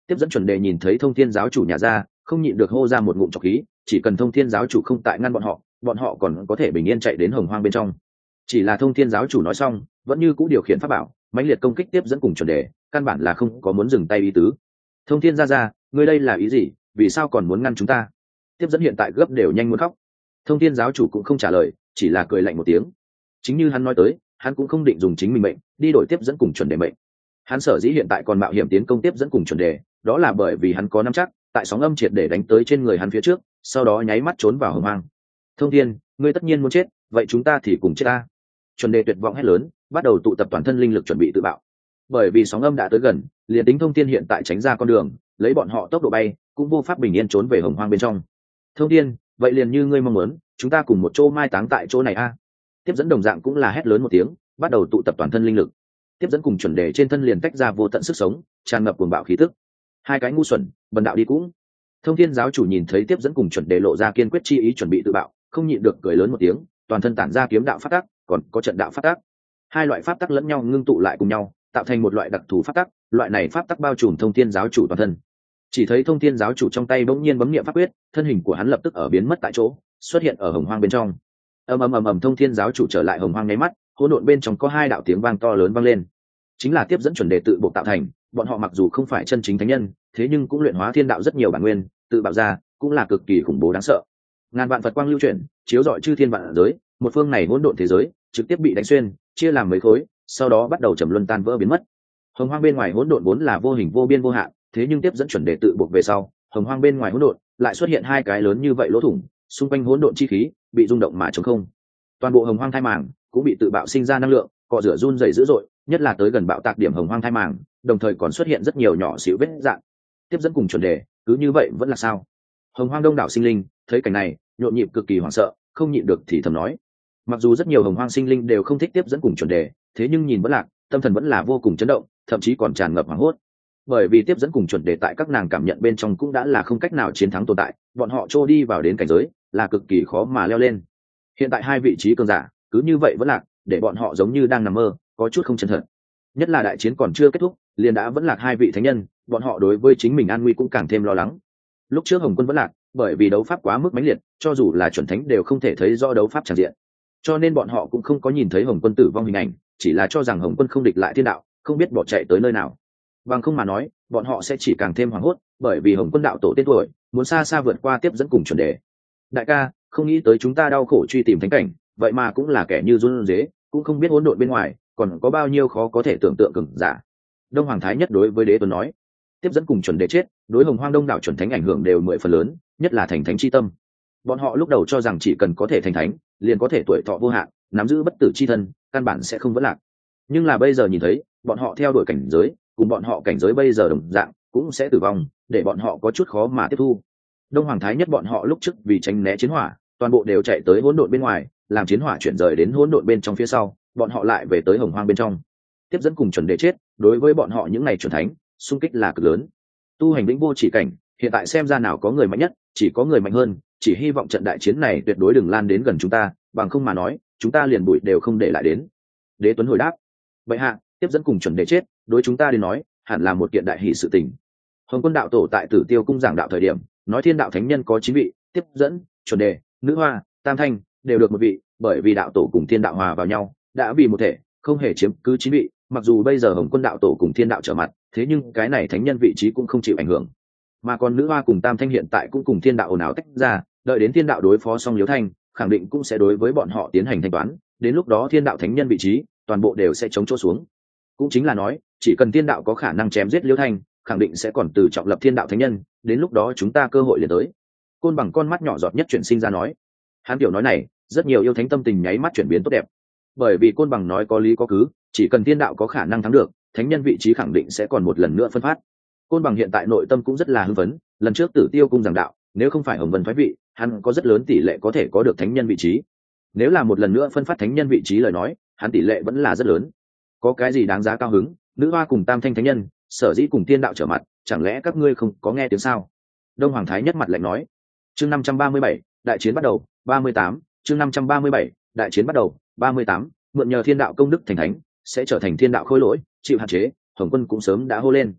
Tiếp dẫn chuẩn đề nhìn thấy Thông Thiên giáo chủ nhà ra, không nhịn được hô ra một ngụm trọc khí, chỉ cần Thông Thiên giáo chủ không tại ngăn bọn họ còn có thể bình yên chạy đến Hồng Hoang bên trong. Chỉ là Thông Thiên giáo chủ nói xong, vẫn như cũ điều khiển pháp bảo, mãnh liệt công kích tiếp dẫn cùng chuẩn đề, căn bản là không có muốn dừng tay ý tứ. Thông Thiên ra, ngươi đây là ý gì, vì sao còn muốn ngăn chúng ta? Tiếp dẫn hiện tại gấp đều nhanh muốn khóc. Thông Thiên giáo chủ cũng không trả lời, chỉ là cười lạnh một tiếng. Chính như hắn nói tới, hắn cũng không định dùng chính mình mệnh đi đổi tiếp dẫn cùng chuẩn đề mệnh. Hắn sở dĩ hiện tại còn mạo hiểm tiến công tiếp dẫn cùng chuẩn đề, đó là bởi vì hắn có nắm chắc tại sóng âm triệt để đánh tới trên người hắn phía trước, sau đó nháy mắt trốn vào Hồng Hoang. Thông Thiên, ngươi tất nhiên muốn chết, vậy chúng ta thì cùng chết ta. Chuẩn đề tuyệt vọng hét lớn, bắt đầu tụ tập toàn thân linh lực chuẩn bị tự bạo. Bởi vì sóng âm đã tới gần, liền tính Thông Thiên hiện tại tránh ra con đường, lấy bọn họ tốc độ bay, cũng vô pháp bình yên trốn về Hồng Hoang bên trong. Thông Thiên, vậy liền như ngươi mong muốn, chúng ta cùng một chỗ mai táng tại chỗ này a. Tiếp dẫn đồng dạng cũng là hét lớn một tiếng, bắt đầu tụ tập toàn thân linh lực. Tiếp dẫn cùng chuẩn đề trên thân liền tách ra vô tận sức sống, tràn ngập cuồng bạo khí tức. Hai cái ngu xuẩn, bần đạo đi cũng. Thông Thiên giáo chủ nhìn thấy tiếp dẫn cùng chuẩn đề lộ ra kiên quyết chi ý chuẩn bị tự bạo, không nhịn được cười lớn một tiếng, toàn thân tản ra kiếm đạo pháp tắc, còn có trận đạo pháp tắc. Hai loại pháp tắc lẫn nhau ngưng tụ lại cùng nhau, tạo thành một loại đặc thù pháp tắc, loại này pháp tắc bao trùm Thông Thiên giáo chủ toàn thân. Chỉ thấy Thông Thiên giáo chủ trong tay bỗng nhiên bấm niệm pháp quyết, thân hình của hắn lập tức ở biến mất tại chỗ, xuất hiện ở Hồng Hoang bên trong. Ầm, Thông Thiên giáo chủ trở lại Hồng Hoang nháy mắt, hỗn độn bên trong có hai đạo tiếng vang to lớn vang lên, chính là tiếp dẫn chuẩn đề tự buộc tạo thành. Bọn họ mặc dù không phải chân chính thánh nhân, thế nhưng cũng luyện hóa thiên đạo rất nhiều bản nguyên, tự bạo ra cũng là cực kỳ khủng bố đáng sợ. Ngàn vạn Phật quang lưu chuyển, chiếu rọi chư thiên vạn giới, một phương này hỗn độn thế giới trực tiếp bị đánh xuyên, chia làm mấy khối, sau đó bắt đầu trầm luân tan vỡ biến mất. Hồng Hoang bên ngoài hỗn độn vốn là vô hình vô biên vô hạn, thế nhưng tiếp dẫn chuẩn đề tự buộc về sau, Hồng Hoang bên ngoài hỗn độn lại xuất hiện hai cái lớn như vậy lỗ thủng, xung quanh hỗn độn chi khí bị rung động mà trống không. Toàn bộ Hồng Hoang thai màng cũng bị tự bạo sinh ra năng lượng, cọ rửa run rẩy dữ dội, nhất là tới gần bạo tạc điểm Hồng Hoang thai màng, đồng thời còn xuất hiện rất nhiều nhỏ xíu vết rạn. Tiếp dẫn cùng chuẩn đề cứ như vậy vẫn là sao? Hồng Hoang đông đảo sinh linh thấy cảnh này nhộn nhịp cực kỳ hoảng sợ, không nhịn được thì thầm nói. Mặc dù rất nhiều Hồng Hoang sinh linh đều không thích tiếp dẫn cùng chuẩn đề, thế nhưng nhìn vẫn lạc, tâm thần vẫn là vô cùng chấn động, thậm chí còn tràn ngập hoảng hốt. Bởi vì tiếp dẫn cùng chuẩn đề tại các nàng cảm nhận bên trong cũng đã là không cách nào chiến thắng tồn tại, bọn họ trôi đi vào đến cảnh giới là cực kỳ khó mà leo lên. Hiện tại hai vị trí cường giả cứ như vậy vẫn lạc, để bọn họ giống như đang nằm mơ, có chút không chân thật. Nhất là đại chiến còn chưa kết thúc, liền đã vẫn lạc hai vị thánh nhân, bọn họ đối với chính mình an nguy cũng càng thêm lo lắng. Lúc trước Hồng Quân vẫn lạc, bởi vì đấu pháp quá mức mãnh liệt, cho dù là chuẩn thánh đều không thể thấy rõ đấu pháp tràn diện, cho nên bọn họ cũng không có nhìn thấy Hồng Quân tử vong hình ảnh, chỉ là cho rằng Hồng Quân không địch lại thiên đạo, không biết bỏ chạy tới nơi nào. Bằng không mà nói, bọn họ sẽ chỉ càng thêm hoảng hốt, bởi vì Hồng Quân đạo tổ tên tuổi muốn xa xa vượt qua tiếp dẫn cùng chuẩn đề. Đại ca, không nghĩ tới chúng ta đau khổ truy tìm thánh cảnh, vậy mà cũng là kẻ như run rế, cũng không biết hỗn độn bên ngoài còn có bao nhiêu khó có thể tưởng tượng cường giả. Đông Hoàng Thái Nhất đối với Đế Tuấn nói, tiếp dẫn cùng chuẩn đề chết, đối Hồng Hoang đông đảo chuẩn thánh ảnh hưởng đều 10 phần lớn, nhất là thành thánh chi tâm. Bọn họ lúc đầu cho rằng chỉ cần có thể thành thánh, liền có thể tuổi thọ vô hạn, nắm giữ bất tử chi thân, căn bản sẽ không vấn lạc. Nhưng là bây giờ nhìn thấy, bọn họ theo đuổi cảnh giới, cùng bọn họ cảnh giới bây giờ đồng dạng, cũng sẽ tử vong, để bọn họ có chút khó mà tiếp thu. Đông Hoàng Thái Nhất bọn họ lúc trước vì tránh né chiến hỏa, toàn bộ đều chạy tới hỗn độn bên ngoài, làm chiến hỏa chuyển rời đến hỗn độn bên trong phía sau, bọn họ lại về tới Hồng Hoang bên trong. Tiếp dẫn cùng chuẩn đề chết, đối với bọn họ những ngày chuẩn thánh, xung kích là cực lớn. Tu hành vĩnh vô chỉ cảnh, hiện tại xem ra nào có người mạnh nhất, chỉ có người mạnh hơn, chỉ hy vọng trận đại chiến này tuyệt đối đừng lan đến gần chúng ta, bằng không mà nói, chúng ta liền bụi đều không để lại đến. Đế Tuấn hồi đáp, vậy hạ, tiếp dẫn cùng chuẩn đề chết, đối chúng ta đến nói, hẳn là một kiện đại hỷ sự tình. Hồng Quân đạo tổ tại Tử Tiêu cung giảng đạo thời điểm, nói thiên đạo thánh nhân có 9 vị, tiếp dẫn, chuẩn đề, nữ hoa, tam thanh đều được một vị, bởi vì đạo tổ cùng thiên đạo hòa vào nhau, đã vì một thể, không hề chiếm cứ 9 vị. Mặc dù bây giờ Hồng Quân đạo tổ cùng thiên đạo trở mặt, thế nhưng cái này thánh nhân vị trí cũng không chịu ảnh hưởng. Mà còn nữ hoa cùng tam thanh hiện tại cũng cùng thiên đạo ồn ào tách ra, đợi đến thiên đạo đối phó xong Liễu Thanh, khẳng định cũng sẽ đối với bọn họ tiến hành thanh toán, đến lúc đó thiên đạo thánh nhân vị trí toàn bộ đều sẽ chống chỗ xuống. Cũng chính là nói, chỉ cần thiên đạo có khả năng chém giết Liễu Thanh, khẳng định sẽ còn từ trọng lập thiên đạo thánh nhân, đến lúc đó chúng ta cơ hội liền tới. Côn Bằng con mắt nhỏ giọt nhất chuyển sinh ra nói, hắn kiểu nói này, rất nhiều yêu thánh tâm tình nháy mắt chuyển biến tốt đẹp, bởi vì Côn Bằng nói có lý có cứ, chỉ cần thiên đạo có khả năng thắng được, thánh nhân vị trí khẳng định sẽ còn một lần nữa phân phát. Côn Bằng hiện tại nội tâm cũng rất là hưng phấn, lần trước Tử Tiêu cung giảng đạo, nếu không phải Hồng Vân phái vị, hắn có rất lớn tỷ lệ có thể có được thánh nhân vị trí. Nếu là một lần nữa phân phát thánh nhân vị trí lời nói, hắn tỷ lệ vẫn là rất lớn. Có cái gì đáng giá cao hứng, nữ hoa cùng tam thanh thánh nhân, sở dĩ cùng thiên đạo trở mặt, chẳng lẽ các ngươi không có nghe tiếng sao? Đông Hoàng Thái Nhất mặt lạnh nói. Chương 537, đại chiến bắt đầu, 38, chương 537, đại chiến bắt đầu, 38, mượn nhờ thiên đạo công đức thành thánh, sẽ trở thành thiên đạo khôi lỗi, chịu hạn chế, Hồng Quân cũng sớm đã hô lên.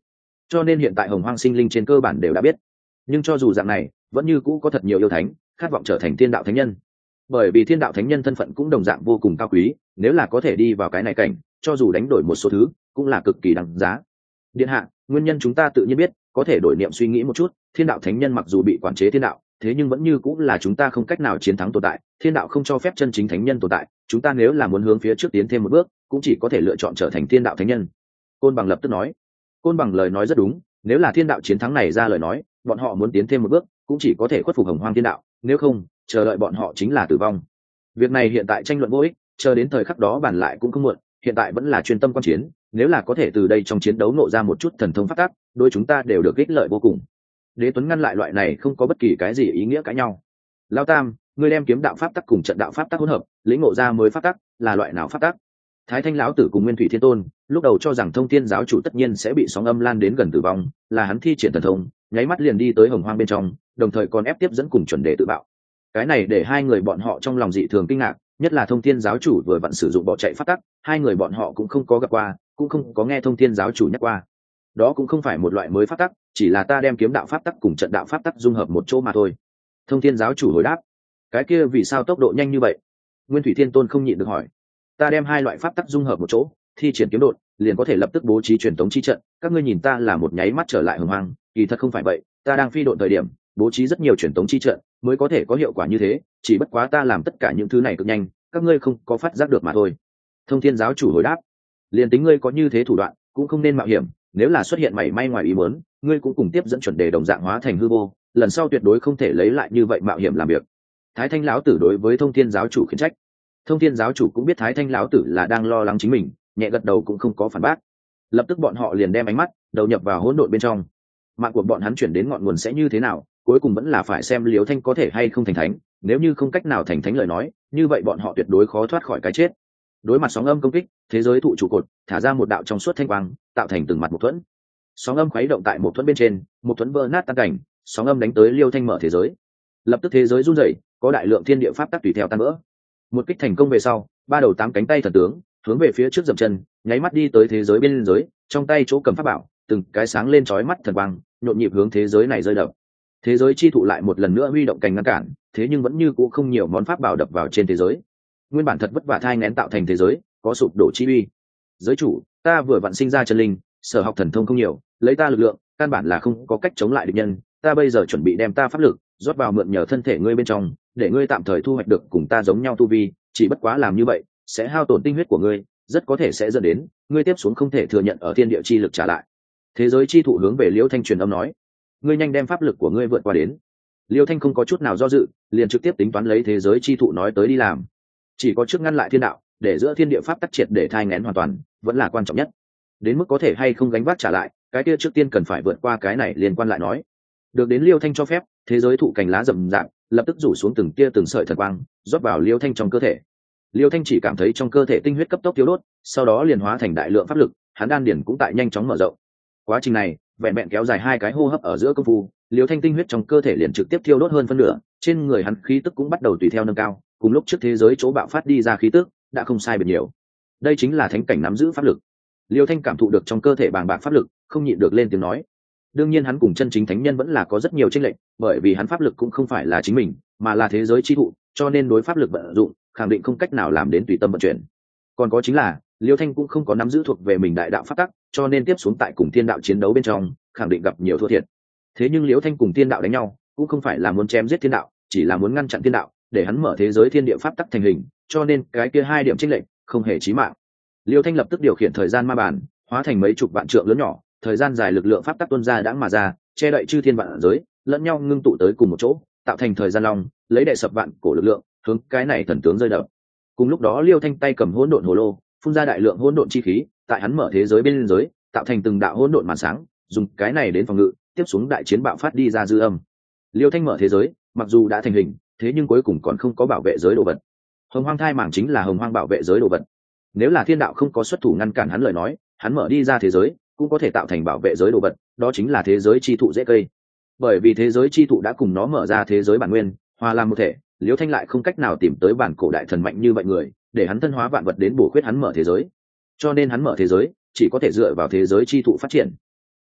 cho nên hiện tại hồng hoang sinh linh trên cơ bản đều đã biết. Nhưng cho dù dạng này vẫn như cũ có thật nhiều yêu thánh khát vọng trở thành thiên đạo thánh nhân, bởi vì thiên đạo thánh nhân thân phận cũng đồng dạng vô cùng cao quý, nếu là có thể đi vào cái này cảnh, cho dù đánh đổi một số thứ cũng là cực kỳ đáng giá. Điện hạ, nguyên nhân chúng ta tự nhiên biết, có thể đổi niệm suy nghĩ một chút, thiên đạo thánh nhân mặc dù bị quản chế thiên đạo, thế nhưng vẫn như cũng là chúng ta không cách nào chiến thắng tồn tại, thiên đạo không cho phép chân chính thánh nhân tồn tại, chúng ta nếu là muốn hướng phía trước tiến thêm một bước cũng chỉ có thể lựa chọn trở thành thiên đạo thánh nhân. Côn Bằng lập tức nói. Côn Bằng lời nói rất đúng, nếu là thiên đạo chiến thắng này ra lời nói, bọn họ muốn tiến thêm một bước cũng chỉ có thể khuất phục hồng hoang thiên đạo, nếu không chờ đợi bọn họ chính là tử vong. Việc này hiện tại tranh luận vô ích, chờ đến thời khắc đó bàn lại cũng không muộn, hiện tại vẫn là chuyên tâm quan chiến, nếu là có thể từ đây trong chiến đấu nộ ra một chút thần thông pháp tắc, đôi chúng ta đều được ích lợi vô cùng. Đế Tuấn ngăn lại loại này không có bất kỳ cái gì ý nghĩa cãi nhau. Lao Tam, ngươi đem kiếm đạo pháp tắc cùng trận đạo pháp tắc hỗn hợp, lĩnh ngộ ra mới pháp tắc, là loại nào pháp tắc? Thái Thanh lão tử cùng Nguyên Thủy Thiên Tôn lúc đầu cho rằng Thông Thiên giáo chủ tất nhiên sẽ bị sóng âm lan đến gần tử vong, là hắn thi triển thần thông, nháy mắt liền đi tới hồng hoang bên trong, đồng thời còn ép tiếp dẫn cùng chuẩn đề tự bạo. Cái này để hai người bọn họ trong lòng dị thường kinh ngạc, nhất là Thông Thiên giáo chủ vừa vặn sử dụng bỏ chạy pháp tắc, hai người bọn họ cũng không có gặp qua, cũng không có nghe Thông Thiên giáo chủ nhắc qua. Đó cũng không phải một loại mới pháp tắc, chỉ là ta đem kiếm đạo pháp tắc cùng trận đạo pháp tắc dung hợp một chỗ mà thôi. Thông Thiên giáo chủ hồi đáp. Cái kia vì sao tốc độ nhanh như vậy? Nguyên Thủy Thiên Tôn không nhịn được hỏi. Ta đem hai loại pháp tắc dung hợp một chỗ, thi triển kiếm đột, liền có thể lập tức bố trí truyền tống chi trận, các ngươi nhìn ta là một nháy mắt trở lại hồng hoang, kỳ thật không phải vậy, ta đang phi độn thời điểm bố trí rất nhiều truyền tống chi trận mới có thể có hiệu quả như thế, chỉ bất quá ta làm tất cả những thứ này cực nhanh, các ngươi không có phát giác được mà thôi. Thông Thiên giáo chủ hồi đáp. Liền tính ngươi có như thế thủ đoạn cũng không nên mạo hiểm, nếu là xuất hiện mảy may ngoài ý muốn, ngươi cũng cùng tiếp dẫn chuẩn đề đồng dạng hóa thành hư vô, lần sau tuyệt đối không thể lấy lại như vậy mạo hiểm làm việc. Thái Thanh lão tử đối với Thông Thiên giáo chủ khiển trách. Thông Thiên giáo chủ cũng biết Thái Thanh lão tử là đang lo lắng chính mình, nhẹ gật đầu cũng không có phản bác. Lập tức bọn họ liền đem ánh mắt đầu nhập vào hỗn độn bên trong. Mạng của bọn hắn chuyển đến ngọn nguồn sẽ như thế nào, cuối cùng vẫn là phải xem Liễu Thanh có thể hay không thành thánh, nếu như không cách nào thành thánh lời nói, như vậy bọn họ tuyệt đối khó thoát khỏi cái chết. Đối mặt sóng âm công kích, thế giới thụ trụ cột thả ra một đạo trong suốt thanh quang, tạo thành từng mặt một thuẫn. Sóng âm khuấy động tại một thuẫn bên trên, một thuẫn vỡ nát tan cảnh, sóng âm đánh tới Liêu Thanh mở thế giới. Lập tức thế giới rung rẩy, có đại lượng thiên địa pháp tắc tùy theo tan vỡ. Một kích thành công về sau, ba đầu tám cánh tay thần tướng hướng về phía trước dậm chân, nháy mắt đi tới thế giới bên giới, trong tay chỗ cầm pháp bảo, từng cái sáng lên chói mắt thần quang, nhộn nhịp hướng thế giới này rơi đập. Thế giới chi thụ lại một lần nữa huy động cành ngăn cản, thế nhưng vẫn như cũ không nhiều món pháp bảo đập vào trên thế giới. Nguyên bản thật vất vả thai nghén tạo thành thế giới, có sụp đổ chi uy. Giới chủ, ta vừa vặn sinh ra chân linh, sở học thần thông không nhiều, lấy ta lực lượng, căn bản là không có cách chống lại địch nhân, ta bây giờ chuẩn bị đem ta pháp lực rót vào mượn nhờ thân thể ngươi bên trong, để ngươi tạm thời thu hoạch được cùng ta giống nhau tu vi, chỉ bất quá làm như vậy sẽ hao tổn tinh huyết của ngươi, rất có thể sẽ dẫn đến ngươi tiếp xuống không thể thừa nhận ở thiên địa chi lực trả lại. Thế giới chi thụ hướng về Liễu Thanh truyền âm nói, ngươi nhanh đem pháp lực của ngươi vượt qua đến. Liễu Thanh không có chút nào do dự, liền trực tiếp tính toán lấy thế giới chi thụ nói tới đi làm. Chỉ có trước ngăn lại thiên đạo, để giữa thiên địa pháp tắc triệt để thai nghén hoàn toàn, vẫn là quan trọng nhất. Đến mức có thể hay không gánh vác trả lại, cái kia trước tiên cần phải vượt qua cái này liên quan lại nói. Được đến Liêu Thanh cho phép, thế giới thụ cành lá rậm rạp, lập tức rủ xuống từng tia từng sợi thần quang, rót vào Liêu Thanh trong cơ thể. Liêu Thanh chỉ cảm thấy trong cơ thể tinh huyết cấp tốc tiêu đốt, sau đó liền hóa thành đại lượng pháp lực, hắn đan điển cũng tại nhanh chóng mở rộng. Quá trình này, vẹn vẹn kéo dài 2 cái hô hấp ở giữa công phu, Liêu Thanh tinh huyết trong cơ thể liền trực tiếp tiêu đốt hơn phân nửa, trên người hắn khí tức cũng bắt đầu tùy theo nâng cao, cùng lúc trước thế giới chỗ bạo phát đi ra khí tức, đã không sai biệt nhiều. Đây chính là thánh cảnh nắm giữ pháp lực. Liêu Thanh cảm thụ được trong cơ thể bàng bạc pháp lực, không nhịn được lên tiếng nói. Đương nhiên hắn cùng chân chính thánh nhân vẫn là có rất nhiều chênh lệch, bởi vì hắn pháp lực cũng không phải là chính mình, mà là thế giới chi thụ, cho nên đối pháp lực vận dụng, khẳng định không cách nào làm đến tùy tâm vận chuyển. Còn có chính là, Liêu Thanh cũng không có nắm giữ thuộc về mình đại đạo pháp tắc, cho nên tiếp xuống tại cùng thiên đạo chiến đấu bên trong, khẳng định gặp nhiều thua thiệt. Thế nhưng Liêu Thanh cùng thiên đạo đánh nhau, cũng không phải là muốn chém giết thiên đạo, chỉ là muốn ngăn chặn thiên đạo, để hắn mở thế giới thiên địa pháp tắc thành hình, cho nên cái kia 2 điểm chênh lệch không hề chí mạng. Liêu Thanh lập tức điều khiển thời gian ma bản, hóa thành mấy chục vạn trượng lớn nhỏ, thời gian dài lực lượng pháp tắc tuôn ra đãng mà ra, che đậy chư thiên vạn giới, lẫn nhau ngưng tụ tới cùng một chỗ, tạo thành thời gian long, lấy đệ sập vạn cổ lực lượng, hướng cái này thần tướng rơi đập. Cùng lúc đó Liêu Thanh tay cầm hỗn độn hồ lô, phun ra đại lượng hỗn độn chi khí, tại hắn mở thế giới bên giới, tạo thành từng đạo hỗn độn màn sáng, dùng cái này đến phòng ngự, tiếp xuống đại chiến bạo phát đi ra dư âm. Liêu Thanh mở thế giới, mặc dù đã thành hình, thế nhưng cuối cùng còn không có bảo vệ giới đồ vật. Hồng Hoang thai mảng chính là Hồng Hoang bảo vệ giới đồ vật. Nếu là thiên đạo không có xuất thủ ngăn cản hắn lời nói, hắn mở đi ra thế giới cũng có thể tạo thành bảo vệ giới đồ vật, đó chính là thế giới chi thụ dễ cây. Bởi vì thế giới chi thụ đã cùng nó mở ra thế giới bản nguyên, hòa làm một thể, Liêu Thanh lại không cách nào tìm tới bản cổ đại thần mạnh như vậy người, để hắn thân hóa vạn vật đến bổ khuyết hắn mở thế giới. Cho nên hắn mở thế giới chỉ có thể dựa vào thế giới chi thụ phát triển.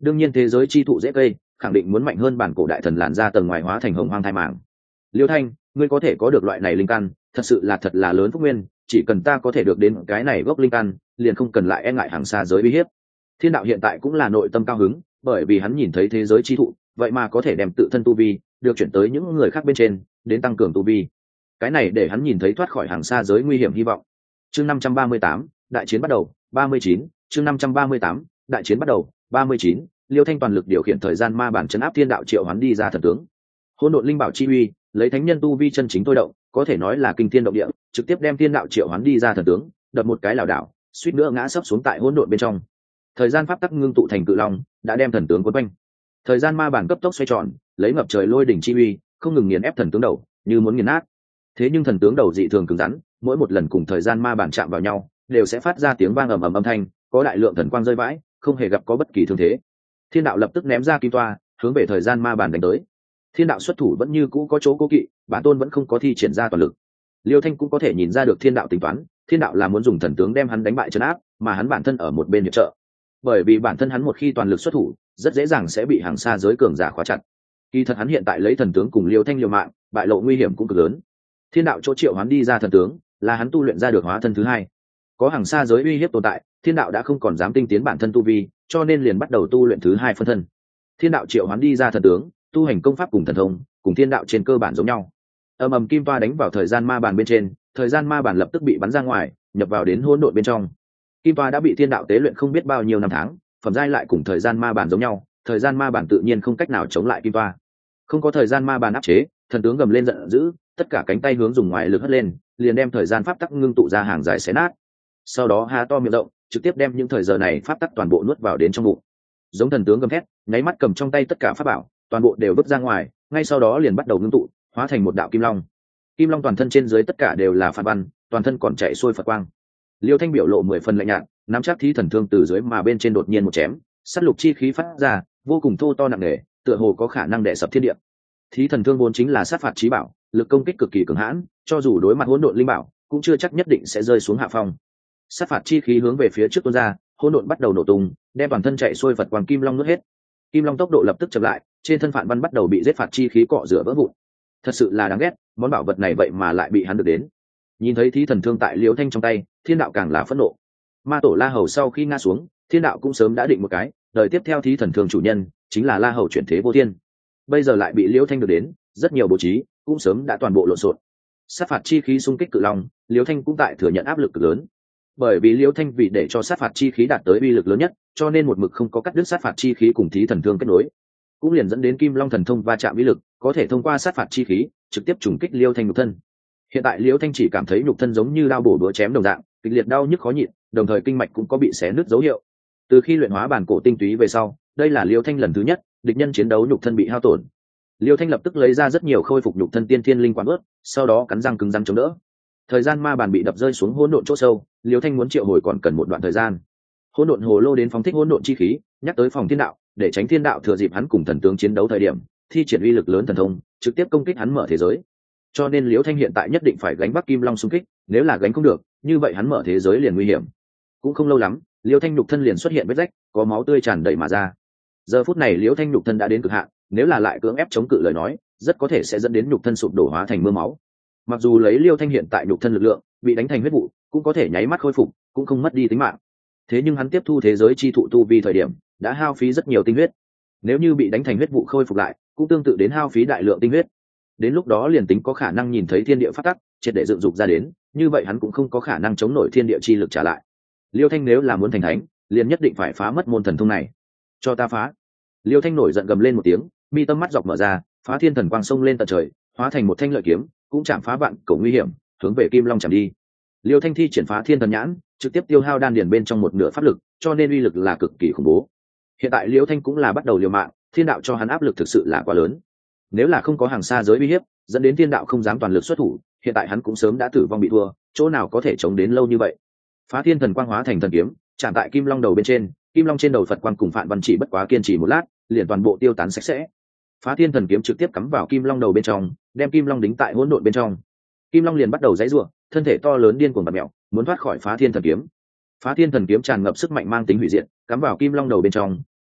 đương nhiên thế giới chi thụ dễ cây khẳng định muốn mạnh hơn bản cổ đại thần làn ra tầng ngoài hóa thành hồng hoang thai màng. Liêu Thanh, ngươi có thể có được loại này linh căn thật là lớn phúc nguyên, chỉ cần ta có thể được đến cái này gốc linh căn liền không cần lại e ngại hàng xa giới uy hiếp. Thiên đạo hiện tại cũng là nội tâm cao hứng, bởi vì hắn nhìn thấy thế giới chi thụ vậy mà có thể đem tự thân tu vi được chuyển tới những người khác bên trên đến tăng cường tu vi, cái này để hắn nhìn thấy thoát khỏi hàng xa giới nguy hiểm hy vọng. Chương 538, đại chiến bắt đầu. 39, chương 538, đại chiến bắt đầu. 39, Liêu Thanh toàn lực điều khiển thời gian ma bản trấn áp thiên đạo triệu hoán đi ra thần tướng. Hỗn độn linh bảo chi uy, lấy thánh nhân tu vi chân chính tôi động, có thể nói là kinh thiên động địa, trực tiếp đem thiên đạo triệu hoán đi ra thần tướng, đập một cái lảo đảo, suýt nữa ngã sấp xuống tại hỗn độn bên trong. Thời gian pháp tắc ngưng tụ thành cự long, đã đem thần tướng quấn quanh. Thời gian ma bản cấp tốc xoay tròn, lấy ngập trời lôi đỉnh chi uy, không ngừng nghiền ép thần tướng đầu, như muốn nghiền nát. Thế nhưng thần tướng đầu dị thường cứng rắn, mỗi một lần cùng thời gian ma bản chạm vào nhau, đều sẽ phát ra tiếng vang ầm ầm âm thanh, có đại lượng thần quang rơi vãi, không hề gặp có bất kỳ thương thế. Thiên đạo lập tức ném ra kim toa, hướng về thời gian ma bản đánh tới. Thiên đạo xuất thủ vẫn như cũ có chỗ cố kỵ, bản tôn vẫn không có thi triển ra toàn lực. Liêu Thanh cũng có thể nhìn ra được thiên đạo tính toán, thiên đạo là muốn dùng thần tướng đem hắn đánh bại trấn áp, mà hắn bản thân ở một bên hiệp trợ. Bởi vì bản thân hắn một khi toàn lực xuất thủ, rất dễ dàng sẽ bị hàng xa giới cường giả khóa chặt. Kỳ thật hắn hiện tại lấy thần tướng cùng Liêu Thanh liều mạng, bại lộ nguy hiểm cũng cực lớn. Thiên đạo chỗ triệu hắn đi ra thần tướng, là hắn tu luyện ra được hóa thân thứ hai. Có hàng xa giới uy hiếp tồn tại, thiên đạo đã không còn dám tinh tiến bản thân tu vi, cho nên liền bắt đầu tu luyện thứ hai phân thân. Thiên đạo triệu hắn đi ra thần tướng, tu hành công pháp cùng thần thông, cùng thiên đạo trên cơ bản giống nhau. Ầm ầm kim toa đánh vào thời gian ma bàn bên trên, thời gian ma bàn lập tức bị bắn ra ngoài, nhập vào đến hỗn độn bên trong. Kim toa đã bị thiên đạo tế luyện không biết bao nhiêu năm tháng, phẩm giai lại cùng thời gian ma bàn giống nhau, thời gian ma bàn tự nhiên không cách nào chống lại kim toa. Không có thời gian ma bàn áp chế, thần tướng gầm lên giận dữ, tất cả cánh tay hướng dùng ngoài lực hất lên, liền đem thời gian pháp tắc ngưng tụ ra hàng dài xé nát. Sau đó há to miệng rộng, trực tiếp đem những thời giờ này pháp tắc toàn bộ nuốt vào đến trong bụng. Giống thần tướng gầm thét, nháy mắt cầm trong tay tất cả pháp bảo, toàn bộ đều vứt ra ngoài, ngay sau đó liền bắt đầu ngưng tụ, hóa thành một đạo kim long. Kim long toàn thân trên dưới tất cả đều là phản văn, toàn thân còn chạy xuôi phật quang. Liêu Thanh biểu lộ 10 phần lạnh nhạt, nắm chắc thí thần thương từ dưới mà bên trên đột nhiên một chém, sát lục chi khí phát ra, vô cùng thô to nặng nề, tựa hồ có khả năng đè sập thiên địa. Thí thần thương vốn chính là sát phạt chí bảo, lực công kích cực kỳ cường hãn, cho dù đối mặt hỗn độn linh bảo, cũng chưa chắc nhất định sẽ rơi xuống hạ phong. Sát phạt chi khí hướng về phía trước tuôn ra, hỗn độn bắt đầu nổ tung, đem toàn thân chạy xuôi phật quang kim long nuốt hết. Kim long tốc độ lập tức chậm lại, trên thân phản văn bắt đầu bị giết phạt chi khí cọ rửa vỡ vụn. Thật sự là đáng ghét, món bảo vật này vậy mà lại bị hắn được đến. Nhìn thấy thí thần thương tại Liễu Thanh trong tay, thiên đạo càng là phẫn nộ. Ma tổ La Hầu sau khi ngã xuống, thiên đạo cũng sớm đã định một cái, đời tiếp theo thí thần thương chủ nhân chính là La Hầu chuyển thế vô thiên. Bây giờ lại bị Liễu Thanh được đến, rất nhiều bố trí cũng sớm đã toàn bộ lộn xộn. Sát phạt chi khí xung kích cự long, Liễu Thanh cũng tại thừa nhận áp lực cực lớn. Bởi vì Liễu Thanh vì để cho sát phạt chi khí đạt tới uy lực lớn nhất, cho nên một mực không có cắt đứt sát phạt chi khí cùng thí thần thương kết nối, cũng liền dẫn đến Kim Long thần thông va chạm uy lực, có thể thông qua sát phạt chi khí trực tiếp trùng kích Liễu Thanh nhục thân. Hiện tại Liễu Thanh chỉ cảm thấy nhục thân giống như đao bổ búa chém đồng dạng, kịch liệt đau nhức khó nhịn, đồng thời kinh mạch cũng có bị xé nứt dấu hiệu. Từ khi luyện hóa bản cổ tinh túy về sau, đây là Liễu Thanh lần thứ nhất địch nhân chiến đấu nhục thân bị hao tổn. Liễu Thanh lập tức lấy ra rất nhiều khôi phục nhục thân tiên thiên linh quán ướt, sau đó cắn răng cứng rắn chống đỡ. Thời gian ma bàn bị đập rơi xuống hỗn độn chỗ sâu, Liễu Thanh muốn triệu hồi còn cần một đoạn thời gian. Hỗn độn hồ lô đến phóng thích hỗn độn chi khí, nhắc tới phòng thiên đạo, để tránh thiên đạo thừa dịp hắn cùng thần tướng chiến đấu thời điểm, thi triển uy lực lớn thần thông, trực tiếp công kích hắn mở thế giới. Cho nên Liễu Thanh hiện tại nhất định phải gánh Bắc Kim Long xung kích, nếu là gánh không được, như vậy hắn mở thế giới liền nguy hiểm. Cũng không lâu lắm, Liễu Thanh nhục thân liền xuất hiện vết rách, có máu tươi tràn đầy mà ra. Giờ phút này Liễu Thanh nhục thân đã đến cực hạn, nếu là lại cưỡng ép chống cự lời nói, rất có thể sẽ dẫn đến nhục thân sụp đổ hóa thành mưa máu. Mặc dù lấy Liễu Thanh hiện tại nhục thân lực lượng, bị đánh thành huyết vụ, cũng có thể nháy mắt khôi phục, cũng không mất đi tính mạng. Thế nhưng hắn tiếp thu thế giới chi thụ tu vi thời điểm, đã hao phí rất nhiều tinh huyết. Nếu như bị đánh thành huyết vụ khôi phục lại, cũng tương tự đến hao phí đại lượng tinh huyết. Đến lúc đó liền tính có khả năng nhìn thấy thiên địa phát tắc, triệt để dựng dục ra đến, như vậy hắn cũng không có khả năng chống nổi thiên địa chi lực trả lại. Liêu Thanh nếu là muốn thành thánh, liền nhất định phải phá mất môn thần thông này. Cho ta phá! Liêu Thanh nổi giận gầm lên một tiếng, mi tâm mắt dọc mở ra, phá thiên thần quang sông lên tận trời, hóa thành một thanh lợi kiếm, cũng chạm phá vạn cổ nguy hiểm, hướng về Kim Long chạm đi. Liêu Thanh thi triển phá thiên thần nhãn, trực tiếp tiêu hao đan điền bên trong một nửa pháp lực, cho nên uy lực là cực kỳ khủng bố. Hiện tại Liêu Thanh cũng là bắt đầu liều mạng, thiên đạo cho hắn áp lực thực sự là quá lớn. Nếu là không có hàng xa giới uy hiếp, dẫn đến thiên đạo không dám toàn lực xuất thủ, hiện tại hắn cũng sớm đã tử vong bị thua, chỗ nào có thể chống đến lâu như vậy. Phá thiên thần quang hóa thành thần kiếm, chạm tại Kim Long đầu bên trên, Kim Long trên đầu Phật quang cùng Phạn Văn chỉ bất quá kiên trì một lát, liền toàn bộ tiêu tán sạch sẽ. Phá thiên thần kiếm trực tiếp cắm vào Kim Long đầu bên trong, đem Kim Long đính tại hỗn độn bên trong. Kim Long liền bắt đầu giãy giụa, thân thể to lớn điên cuồng bật mèo, muốn thoát khỏi Phá thiên thần kiếm. Phá thiên thần kiếm tràn ngập sức mạnh mang tính hủy diệt, cắm vào Kim Long đầu bên trong,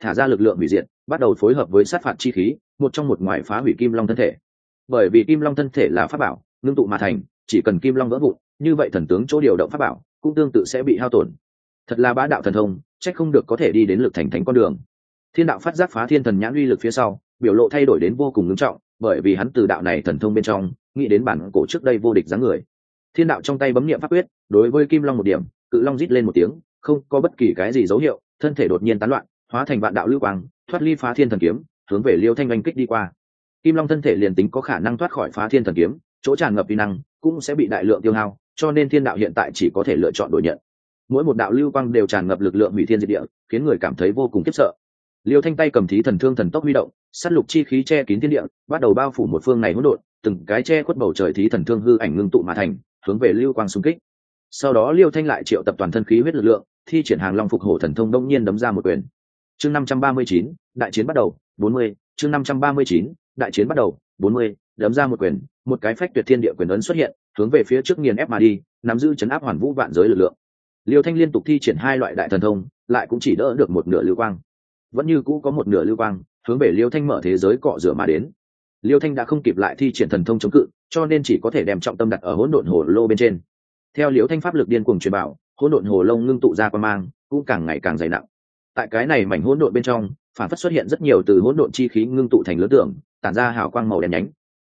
thả ra lực lượng hủy diệt, bắt đầu phối hợp với sát phạt chi khí, một trong một ngoài phá hủy kim long thân thể. Bởi vì kim long thân thể là pháp bảo ngưng tụ mà thành, chỉ cần kim long vỡ vụn, như vậy thần tướng chỗ điều động pháp bảo cũng tương tự sẽ bị hao tổn. Thật là bá đạo thần thông, trách không được có thể đi đến lực thành thánh con đường. Thiên đạo phát giác phá thiên thần nhãn uy lực phía sau, biểu lộ thay đổi đến vô cùng nghiêm trọng, bởi vì hắn từ đạo này thần thông bên trong nghĩ đến bản cổ trước đây vô địch dáng người. Thiên đạo trong tay bấm niệm pháp quyết, đối với kim long một điểm, cự long rít lên một tiếng, không có bất kỳ cái gì dấu hiệu, thân thể đột nhiên tán loạn, hóa thành vạn đạo lưu quang, thoát ly phá thiên thần kiếm, hướng về Liêu Thanh oanh kích đi qua. Kim long thân thể liền tính có khả năng thoát khỏi phá thiên thần kiếm, chỗ tràn ngập uy năng cũng sẽ bị đại lượng tiêu hao, cho nên thiên đạo hiện tại chỉ có thể lựa chọn đổi nhận. Mỗi một đạo lưu quang đều tràn ngập lực lượng hủy thiên diệt địa, khiến người cảm thấy vô cùng khiếp sợ. Liêu Thanh tay cầm thí thần thương thần tốc huy động, sát lục chi khí che kín thiên địa, bắt đầu bao phủ một phương này hỗn độn, từng cái che khuất bầu trời thí thần thương hư ảnh ngưng tụ mà thành, hướng về lưu quang xung kích. Sau đó Liêu Thanh lại triệu tập toàn thân khí huyết lực lượng, thi triển hàng long phục hổ thần thông đông nhiên đấm ra một quyền. Chương 539, đại chiến bắt đầu, 40, chương 539, đại chiến bắt đầu, 40, đấm ra một quyền, một cái phách tuyệt thiên địa quyền ấn xuất hiện, hướng về phía trước nghiền ép mà đi, nắm giữ chấn áp hoàn vũ vạn giới lực lượng. Liêu Thanh liên tục thi triển hai loại đại thần thông, lại cũng chỉ đỡ được một nửa lưu quang. Vẫn như cũ có một nửa lưu quang, hướng về Liêu Thanh mở thế giới cọ rửa mà đến. Liêu Thanh đã không kịp lại thi triển thần thông chống cự, cho nên chỉ có thể đem trọng tâm đặt ở hỗn độn hồ lô bên trên. Theo Liêu Thanh pháp lực điên cuồng truyền bảo, hỗn độn hồ lô ngưng tụ ra quang mang, cũng càng ngày càng dày nặng. Tại cái này mảnh hỗn độn bên trong, phản phất xuất hiện rất nhiều từ hỗn độn chi khí ngưng tụ thành lớn tượng, tản ra hào quang màu đen nhánh.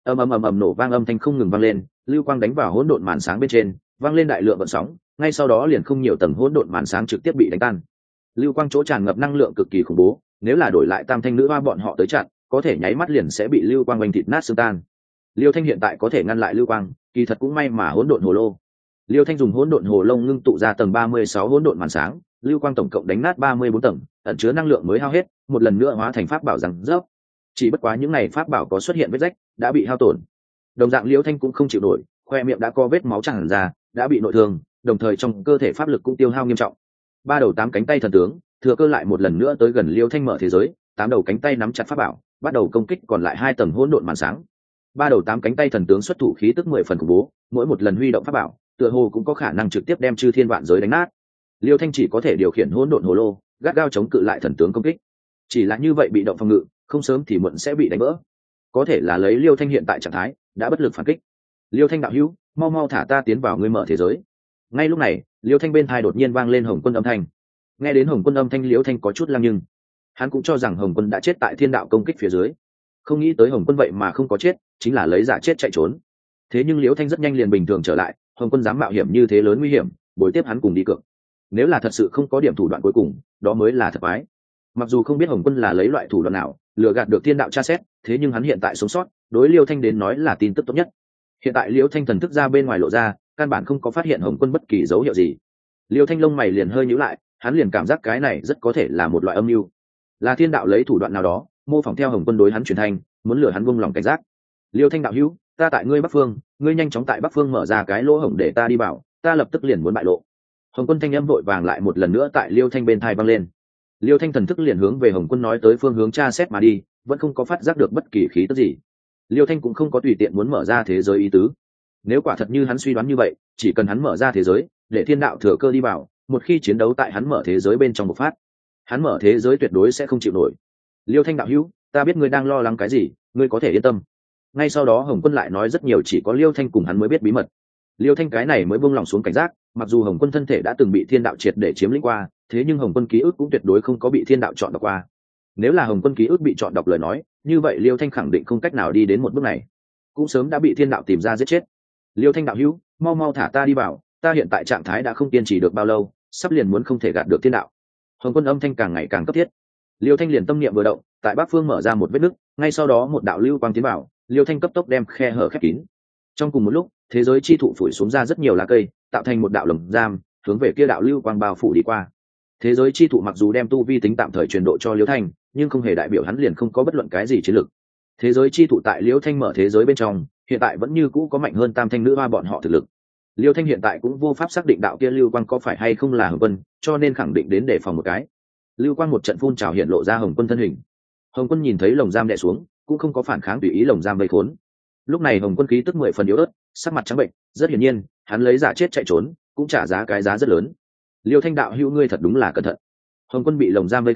Ầm nổ vang âm thanh không ngừng vang lên, lưu quang đánh vào hỗn độn màn sáng bên trên, vang lên đại lượng vận sóng, ngay sau đó liền không nhiều tầng hỗn độn màn sáng trực tiếp bị đánh tan. Lưu quang chỗ tràn ngập năng lượng cực kỳ khủng bố, nếu là đổi lại tam thanh nữ hoa bọn họ tới chặn, có thể nháy mắt liền sẽ bị lưu quang oanh thịt nát xương tan. Liêu Thanh hiện tại có thể ngăn lại lưu quang, kỳ thật cũng may mà hỗn độn hồ lô. Liêu Thanh dùng hỗn độn hồ lô ngưng tụ ra tầng 36 hỗn độn màn sáng, lưu quang tổng cộng đánh nát 34 tầng, ẩn chứa năng lượng mới hao hết, một lần nữa hóa thành pháp bảo rằng rớp. Chỉ bất quá những này pháp bảo có xuất hiện vết rách, đã bị hao tổn. Đồng dạng Liêu Thanh cũng không chịu nổi, khoe miệng đã có vết máu tràn ra, đã bị nội thương, đồng thời trong cơ thể pháp lực cũng tiêu hao nghiêm trọng. Ba đầu tám cánh tay thần tướng thừa cơ lại một lần nữa tới gần Liêu Thanh mở thế giới, tám đầu cánh tay nắm chặt pháp bảo, bắt đầu công kích còn lại hai tầng hỗn độn màn sáng. Ba đầu tám cánh tay thần tướng xuất thủ khí tức 10 phần khủng bố, mỗi một lần huy động pháp bảo, tựa hồ cũng có khả năng trực tiếp đem chư thiên vạn giới đánh nát. Liêu Thanh chỉ có thể điều khiển hỗn độn hồ lô, gắt gao chống cự lại thần tướng công kích. Chỉ là như vậy bị động phòng ngự, không sớm thì muộn sẽ bị đánh vỡ. Có thể là lấy Liêu Thanh hiện tại trạng thái, đã bất lực phản kích. Liêu Thanh đạo hữu, mau mau thả ta tiến vào ngươi mở thế giới. Ngay lúc này, Liêu Thanh bên tai đột nhiên vang lên Hồng Quân âm thanh. Nghe đến Hồng Quân âm thanh, Liêu Thanh có chút lăng, nhưng hắn cũng cho rằng Hồng Quân đã chết tại thiên đạo công kích phía dưới. Không nghĩ tới Hồng Quân vậy mà không có chết, chính là lấy giả chết chạy trốn. Thế nhưng Liêu Thanh rất nhanh liền bình thường trở lại, Hồng Quân dám mạo hiểm như thế lớn nguy hiểm, bồi tiếp hắn cùng đi cược. Nếu là thật sự không có điểm thủ đoạn cuối cùng, đó mới là thật quái. Mặc dù không biết Hồng Quân là lấy loại thủ đoạn nào lừa gạt được thiên đạo tra xét, thế nhưng hắn hiện tại sống sót, đối Liêu Thanh đến nói là tin tức tốt nhất. Hiện tại Liêu Thanh thần thức ra bên ngoài lộ ra, căn bản không có phát hiện Hồng Quân bất kỳ dấu hiệu gì. Liêu Thanh lông mày liền hơi nhíu lại, hắn liền cảm giác cái này rất có thể là một loại âm mưu, là thiên đạo lấy thủ đoạn nào đó mô phỏng theo Hồng Quân đối hắn truyền thanh, muốn lừa hắn buông lòng cảnh giác. Liêu Thanh đạo hữu, ta tại ngươi Bắc Phương, ngươi nhanh chóng tại Bắc Phương mở ra cái lỗ hổng để ta đi vào, ta lập tức liền muốn bại lộ. Hồng Quân thanh âm vội vàng lại một lần nữa tại Liêu Thanh bên tai vang lên. Liêu Thanh thần thức liền hướng về Hồng Quân nói tới phương hướng tra xét mà đi, vẫn không có phát giác được bất kỳ khí tức gì. Liêu Thanh cũng không có tùy tiện muốn mở ra thế giới ý tứ. Nếu quả thật như hắn suy đoán như vậy, chỉ cần hắn mở ra thế giới, để thiên đạo thừa cơ đi vào, một khi chiến đấu tại hắn mở thế giới bên trong bộc phát, hắn mở thế giới tuyệt đối sẽ không chịu nổi. Liêu Thanh đạo hữu, ta biết ngươi đang lo lắng cái gì, ngươi có thể yên tâm. Ngay sau đó Hồng Quân lại nói rất nhiều chỉ có Liêu Thanh cùng hắn mới biết bí mật. Liêu Thanh cái này mới buông lòng xuống cảnh giác, mặc dù Hồng Quân thân thể đã từng bị thiên đạo triệt để chiếm lĩnh qua, thế nhưng Hồng Quân ký ức cũng tuyệt đối không có bị thiên đạo chọn đọc qua. Nếu là Hồng Quân ký ức bị chọn đọc lời nói, như vậy Liêu Thanh khẳng định không cách nào đi đến một bước này, cũng sớm đã bị thiên đạo tìm ra giết chết. Liêu Thanh đạo hữu, mau mau thả ta đi vào, ta hiện tại trạng thái đã không kiên trì được bao lâu, sắp liền muốn không thể gạt được thiên đạo. Hồng Quân âm thanh càng ngày càng cấp thiết. Liêu Thanh liền tâm niệm vừa động, tại Bắc Phương mở ra một vết nứt, ngay sau đó một đạo lưu quang tiến vào, Liêu Thanh cấp tốc đem khe hở khép kín. Trong cùng một lúc, thế giới chi thụ phủi xuống ra rất nhiều lá cây, tạo thành một đạo lồng giam, hướng về kia đạo lưu quang bao phủ đi qua. Thế giới chi thụ mặc dù đem tu vi tính tạm thời truyền độ cho Liêu Thanh, nhưng không hề đại biểu hắn liền không có bất luận cái gì chiến lực. Thế giới chi thụ tại Liêu Thanh mở thế giới bên trong, hiện tại vẫn như cũ có mạnh hơn tam thanh nữ hoa bọn họ thực lực. Liêu Thanh hiện tại cũng vô pháp xác định đạo kia lưu quang có phải hay không là Hồng Quân, cho nên khẳng định đến để phòng một cái. Lưu quang một trận phun trào hiện lộ ra Hồng Quân thân hình. Hồng Quân nhìn thấy lồng giam đè xuống, cũng không có phản kháng, tùy ý lồng giam vây khốn. Lúc này Hồng Quân khí tức 10 phần yếu ớt, sắc mặt trắng bệnh, rất hiển nhiên, hắn lấy giả chết chạy trốn, cũng trả giá cái giá rất lớn. Liêu Thanh đạo hữu, ngươi thật đúng là cẩn thận. Hồng Quân bị lồng giam vây khốn,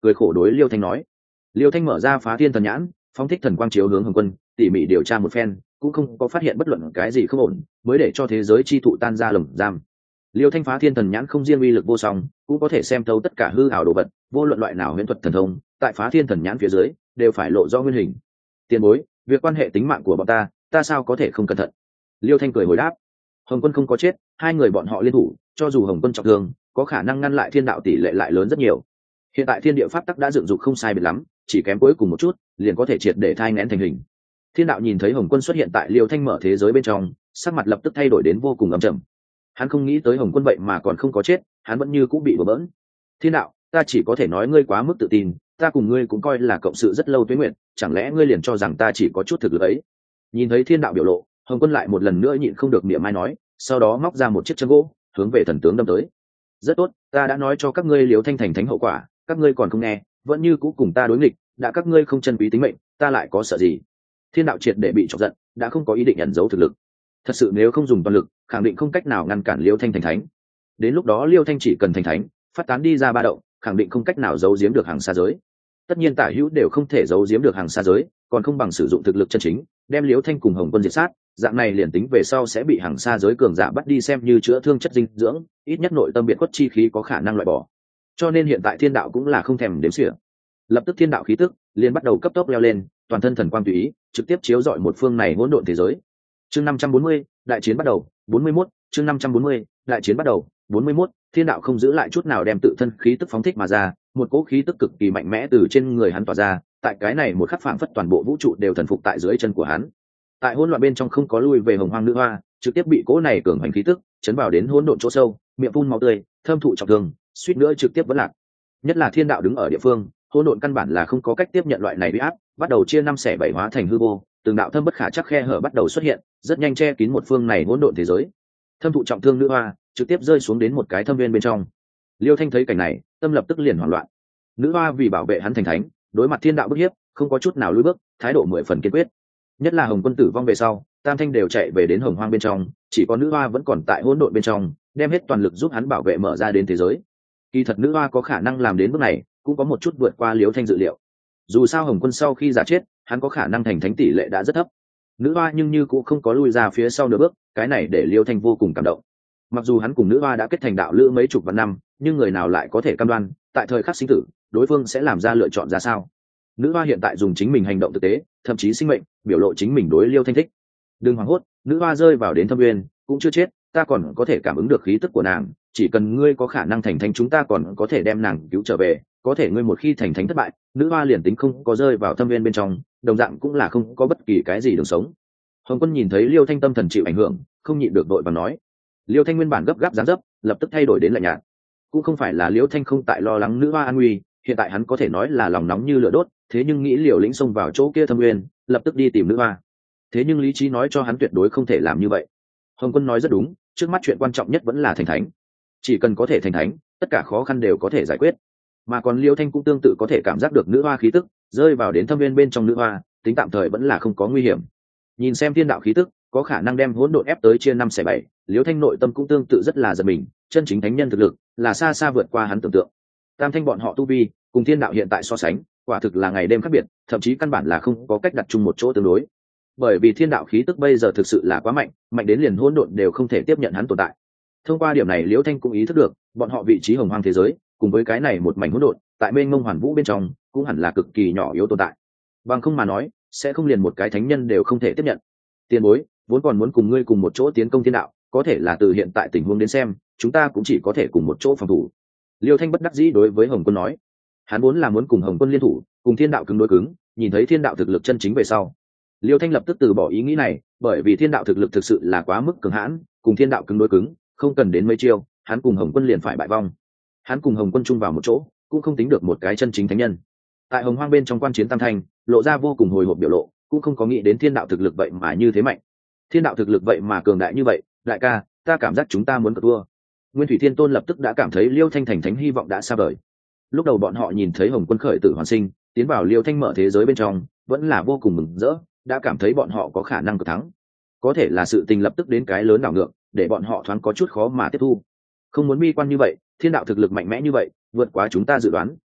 cười khổ đối Liêu Thanh nói. Liêu Thanh mở ra Phá Thiên Thần Nhãn, phóng thích thần quang chiếu hướng Hồng Quân, tỉ mỉ điều tra một phen, cũng không có phát hiện bất luận cái gì không ổn, mới để cho thế giới chi thụ tan ra lồng giam. Liêu Thanh Phá Thiên Thần Nhãn không riêng uy lực vô song, cũng có thể xem thấu tất cả hư ảo đồ vật, vô luận loại nào huyễn thuật thần thông, tại Phá Thiên Thần Nhãn phía dưới đều phải lộ rõ nguyên hình. Tiền bối, việc quan hệ tính mạng của bọn ta sao có thể không cẩn thận? Liêu Thanh cười hồi đáp. Hồng Quân không có chết, hai người bọn họ liên thủ, cho dù Hồng Quân trọng thương, có khả năng ngăn lại thiên đạo tỷ lệ lại lớn rất nhiều. Hiện tại thiên địa pháp tắc đã dựng dục không sai biệt lắm, chỉ kém cuối cùng một chút, liền có thể triệt để thai nghén thành hình. Thiên đạo nhìn thấy Hồng Quân xuất hiện tại Liêu Thanh mở thế giới bên trong, sắc mặt lập tức thay đổi đến vô cùng âm trầm. Hắn không nghĩ tới Hồng Quân vậy mà còn không có chết, hắn vẫn như cũng bị bỡ bỡn. Thiên đạo, ta chỉ có thể nói ngươi quá mức tự tin, ta cùng ngươi cũng coi là cộng sự rất lâu tuế nguyện, chẳng lẽ ngươi liền cho rằng ta chỉ có chút thực lực ấy? Nhìn thấy thiên đạo biểu lộ, Hồng Quân lại một lần nữa nhịn không được niệm mai nói, sau đó móc ra một chiếc chân gỗ, hướng về thần tướng đâm tới. Rất tốt, ta đã nói cho các ngươi Liêu Thanh thành thánh hậu quả, các ngươi còn không nghe, vẫn như cũ cùng ta đối nghịch, đã các ngươi không chân quý tính mệnh, ta lại có sợ gì? Thiên đạo triệt để bị chọc giận, đã không có ý định ẩn giấu thực lực. Thật sự nếu không dùng toàn lực, khẳng định không cách nào ngăn cản Liêu Thanh thành thánh. Đến lúc đó Liêu Thanh chỉ cần thành thánh, phát tán đi ra ba động, khẳng định không cách nào giấu giếm được hàng xa giới. Tất nhiên tả hữu đều không thể giấu giếm được hàng xa giới, còn không bằng sử dụng thực lực chân chính, đem Liêu Thanh cùng Hồng Quân diệt sát, dạng này liền tính về sau sẽ bị hàng xa giới cường giả bắt đi xem như chữa thương chất dinh dưỡng, ít nhất nội tâm biệt khuất chi khí có khả năng loại bỏ. Cho nên hiện tại thiên đạo cũng là không thèm đếm xỉa. Lập tức thiên đạo khí tức liền bắt đầu cấp tốc leo lên, toàn thân thần quang tùy ý, trực tiếp chiếu rọi một phương này hỗn độn thế giới. Chương 540, đại chiến bắt đầu, 41, chương 540, đại chiến bắt đầu, 41, thiên đạo không giữ lại chút nào đem tự thân khí tức phóng thích mà ra, một cỗ khí tức cực kỳ mạnh mẽ từ trên người hắn tỏa ra, tại cái này một khắc phảng phất toàn bộ vũ trụ đều thần phục tại dưới chân của hắn. Tại hỗn loạn bên trong không có lui về Hồng Hoang nữ hoa, trực tiếp bị cỗ này cường hành khí tức chấn vào đến hỗn độn chỗ sâu, miệng phun máu tươi, thâm thụ trọng thương, suýt nữa trực tiếp vẫn lạc. Nhất là thiên đạo đứng ở địa phương, hỗn độn căn bản là không có cách tiếp nhận loại này uy áp, bắt đầu chia năm xẻ bảy hóa thành hư vô, từng đạo thâm bất khả chắc khe hở bắt đầu xuất hiện, rất nhanh che kín một phương này hỗn độn thế giới. Thâm thụ trọng thương nữ hoa trực tiếp rơi xuống đến một cái thâm viên bên trong. Liêu Thanh thấy cảnh này, tâm lập tức liền hoảng loạn. Nữ hoa vì bảo vệ hắn thành thánh, đối mặt thiên đạo bức hiếp, không có chút nào lùi bước, thái độ 10 phần kiên quyết. Nhất là Hồng Quân tử vong về sau, Tam Thanh đều chạy về đến Hồng Hoang bên trong, chỉ có nữ hoa vẫn còn tại hỗn độn bên trong, đem hết toàn lực giúp hắn bảo vệ mở ra đến thế giới. Kỳ thật nữ hoa có khả năng làm đến bước này, cũng có một chút vượt qua Liêu Thanh dự liệu. Dù sao Hồng Quân sau khi giả chết, hắn có khả năng thành thánh tỷ lệ đã rất thấp. Nữ hoa nhưng như cũng không có lui ra phía sau nửa bước, cái này để Liêu Thanh vô cùng cảm động. Mặc dù hắn cùng nữ hoa đã kết thành đạo lữ mấy chục vạn năm, nhưng người nào lại có thể cam đoan tại thời khắc sinh tử đối phương sẽ làm ra lựa chọn ra sao? Nữ hoa hiện tại dùng chính mình hành động thực tế, thậm chí sinh mệnh biểu lộ chính mình đối Liêu Thanh thích. Đừng hoảng hốt, nữ hoa rơi vào đến thâm nguyên cũng chưa chết, ta còn có thể cảm ứng được khí tức của nàng, chỉ cần ngươi có khả năng thành thánh chúng ta còn có thể đem nàng cứu trở về, có thể ngươi một khi thành thánh thất bại, nữ hoa liền tính không có rơi vào thâm nguyên bên trong, đồng dạng cũng là không có bất kỳ cái gì đường sống. Hồng Quân nhìn thấy Liêu Thanh tâm thần chịu ảnh hưởng, không nhịn được đội và nói. Liêu Thanh nguyên bản gấp gáp giáng dấp, lập tức thay đổi đến lạnh nhạt. Cũng không phải là Liêu Thanh không tại lo lắng nữ hoa an nguy, hiện tại hắn có thể nói là lòng nóng như lửa đốt, thế nhưng nghĩ liều lĩnh xông vào chỗ kia thâm nguyên, lập tức đi tìm nữ hoa. Thế nhưng lý trí nói cho hắn tuyệt đối không thể làm như vậy. Hồng Quân nói rất đúng, trước mắt chuyện quan trọng nhất vẫn là thành thánh. Chỉ cần có thể thành thánh, tất cả khó khăn đều có thể giải quyết. Mà còn Liêu Thanh cũng tương tự có thể cảm giác được nữ hoa khí tức rơi vào đến thâm nguyên bên trong nữ hoa, tính tạm thời vẫn là không có nguy hiểm. Nhìn xem thiên đạo khí tức có khả năng đem hỗn độn ép tới chia 5/7, Liêu Thanh nội tâm cũng tương tự rất là giật mình, chân chính thánh nhân thực lực là xa xa vượt qua hắn tưởng tượng. Tam Thanh bọn họ tu vi cùng thiên đạo hiện tại so sánh, quả thực là ngày đêm khác biệt, thậm chí căn bản là không có cách đặt chung một chỗ tương đối. Bởi vì thiên đạo khí tức bây giờ thực sự là quá mạnh, mạnh đến liền hỗn độn đều không thể tiếp nhận hắn tồn tại. Thông qua điểm này Liêu Thanh cũng ý thức được, bọn họ vị trí hồng hoang thế giới, cùng với cái này một mảnh hỗn độn, tại mênh mông hoàn vũ bên trong, cũng hẳn là cực kỳ nhỏ yếu tồn tại. Bằng không mà nói, sẽ không liền một cái thánh nhân đều không thể tiếp nhận. Tiền bối, vốn còn muốn cùng ngươi cùng một chỗ tiến công thiên đạo, có thể là từ hiện tại tình huống đến xem, chúng ta cũng chỉ có thể cùng một chỗ phòng thủ. Liêu Thanh bất đắc dĩ đối với Hồng Quân nói, hắn vốn là muốn cùng Hồng Quân liên thủ, cùng thiên đạo cứng đối cứng, nhìn thấy thiên đạo thực lực chân chính về sau, Liêu Thanh lập tức từ bỏ ý nghĩ này, bởi vì thiên đạo thực lực thực sự là quá mức cường hãn, cùng thiên đạo cứng đối cứng, không cần đến mấy chiêu, hắn cùng Hồng Quân liền phải bại vong. Hắn cùng Hồng Quân chung vào một chỗ, cũng không tính được một cái chân chính thánh nhân. Tại Hồng Hoang bên trong quan chiến Tam Thanh, lộ ra vô cùng hồi hộp biểu lộ, cũng không có nghĩ đến thiên đạo thực lực vậy mà như thế mạnh. Thiên đạo thực lực vậy mà cường đại như vậy, đại ca, ta cảm giác chúng ta muốn cược thua. Nguyên Thủy Thiên Tôn lập tức đã cảm thấy Liêu Thanh thành thánh hy vọng đã xa vời. Lúc đầu bọn họ nhìn thấy Hồng Quân khởi tử hoàn sinh, tiến vào Liêu Thanh mở thế giới bên trong, vẫn là vô cùng mừng rỡ, đã cảm thấy bọn họ có khả năng cược thắng. Có thể là sự tình lập tức đến cái lớn đảo ngược, để bọn họ thoáng có chút khó mà tiếp thu. Không muốn bi quan như vậy, thiên đạo thực lực mạnh mẽ như vậy, vượt quá chúng ta dự đoán,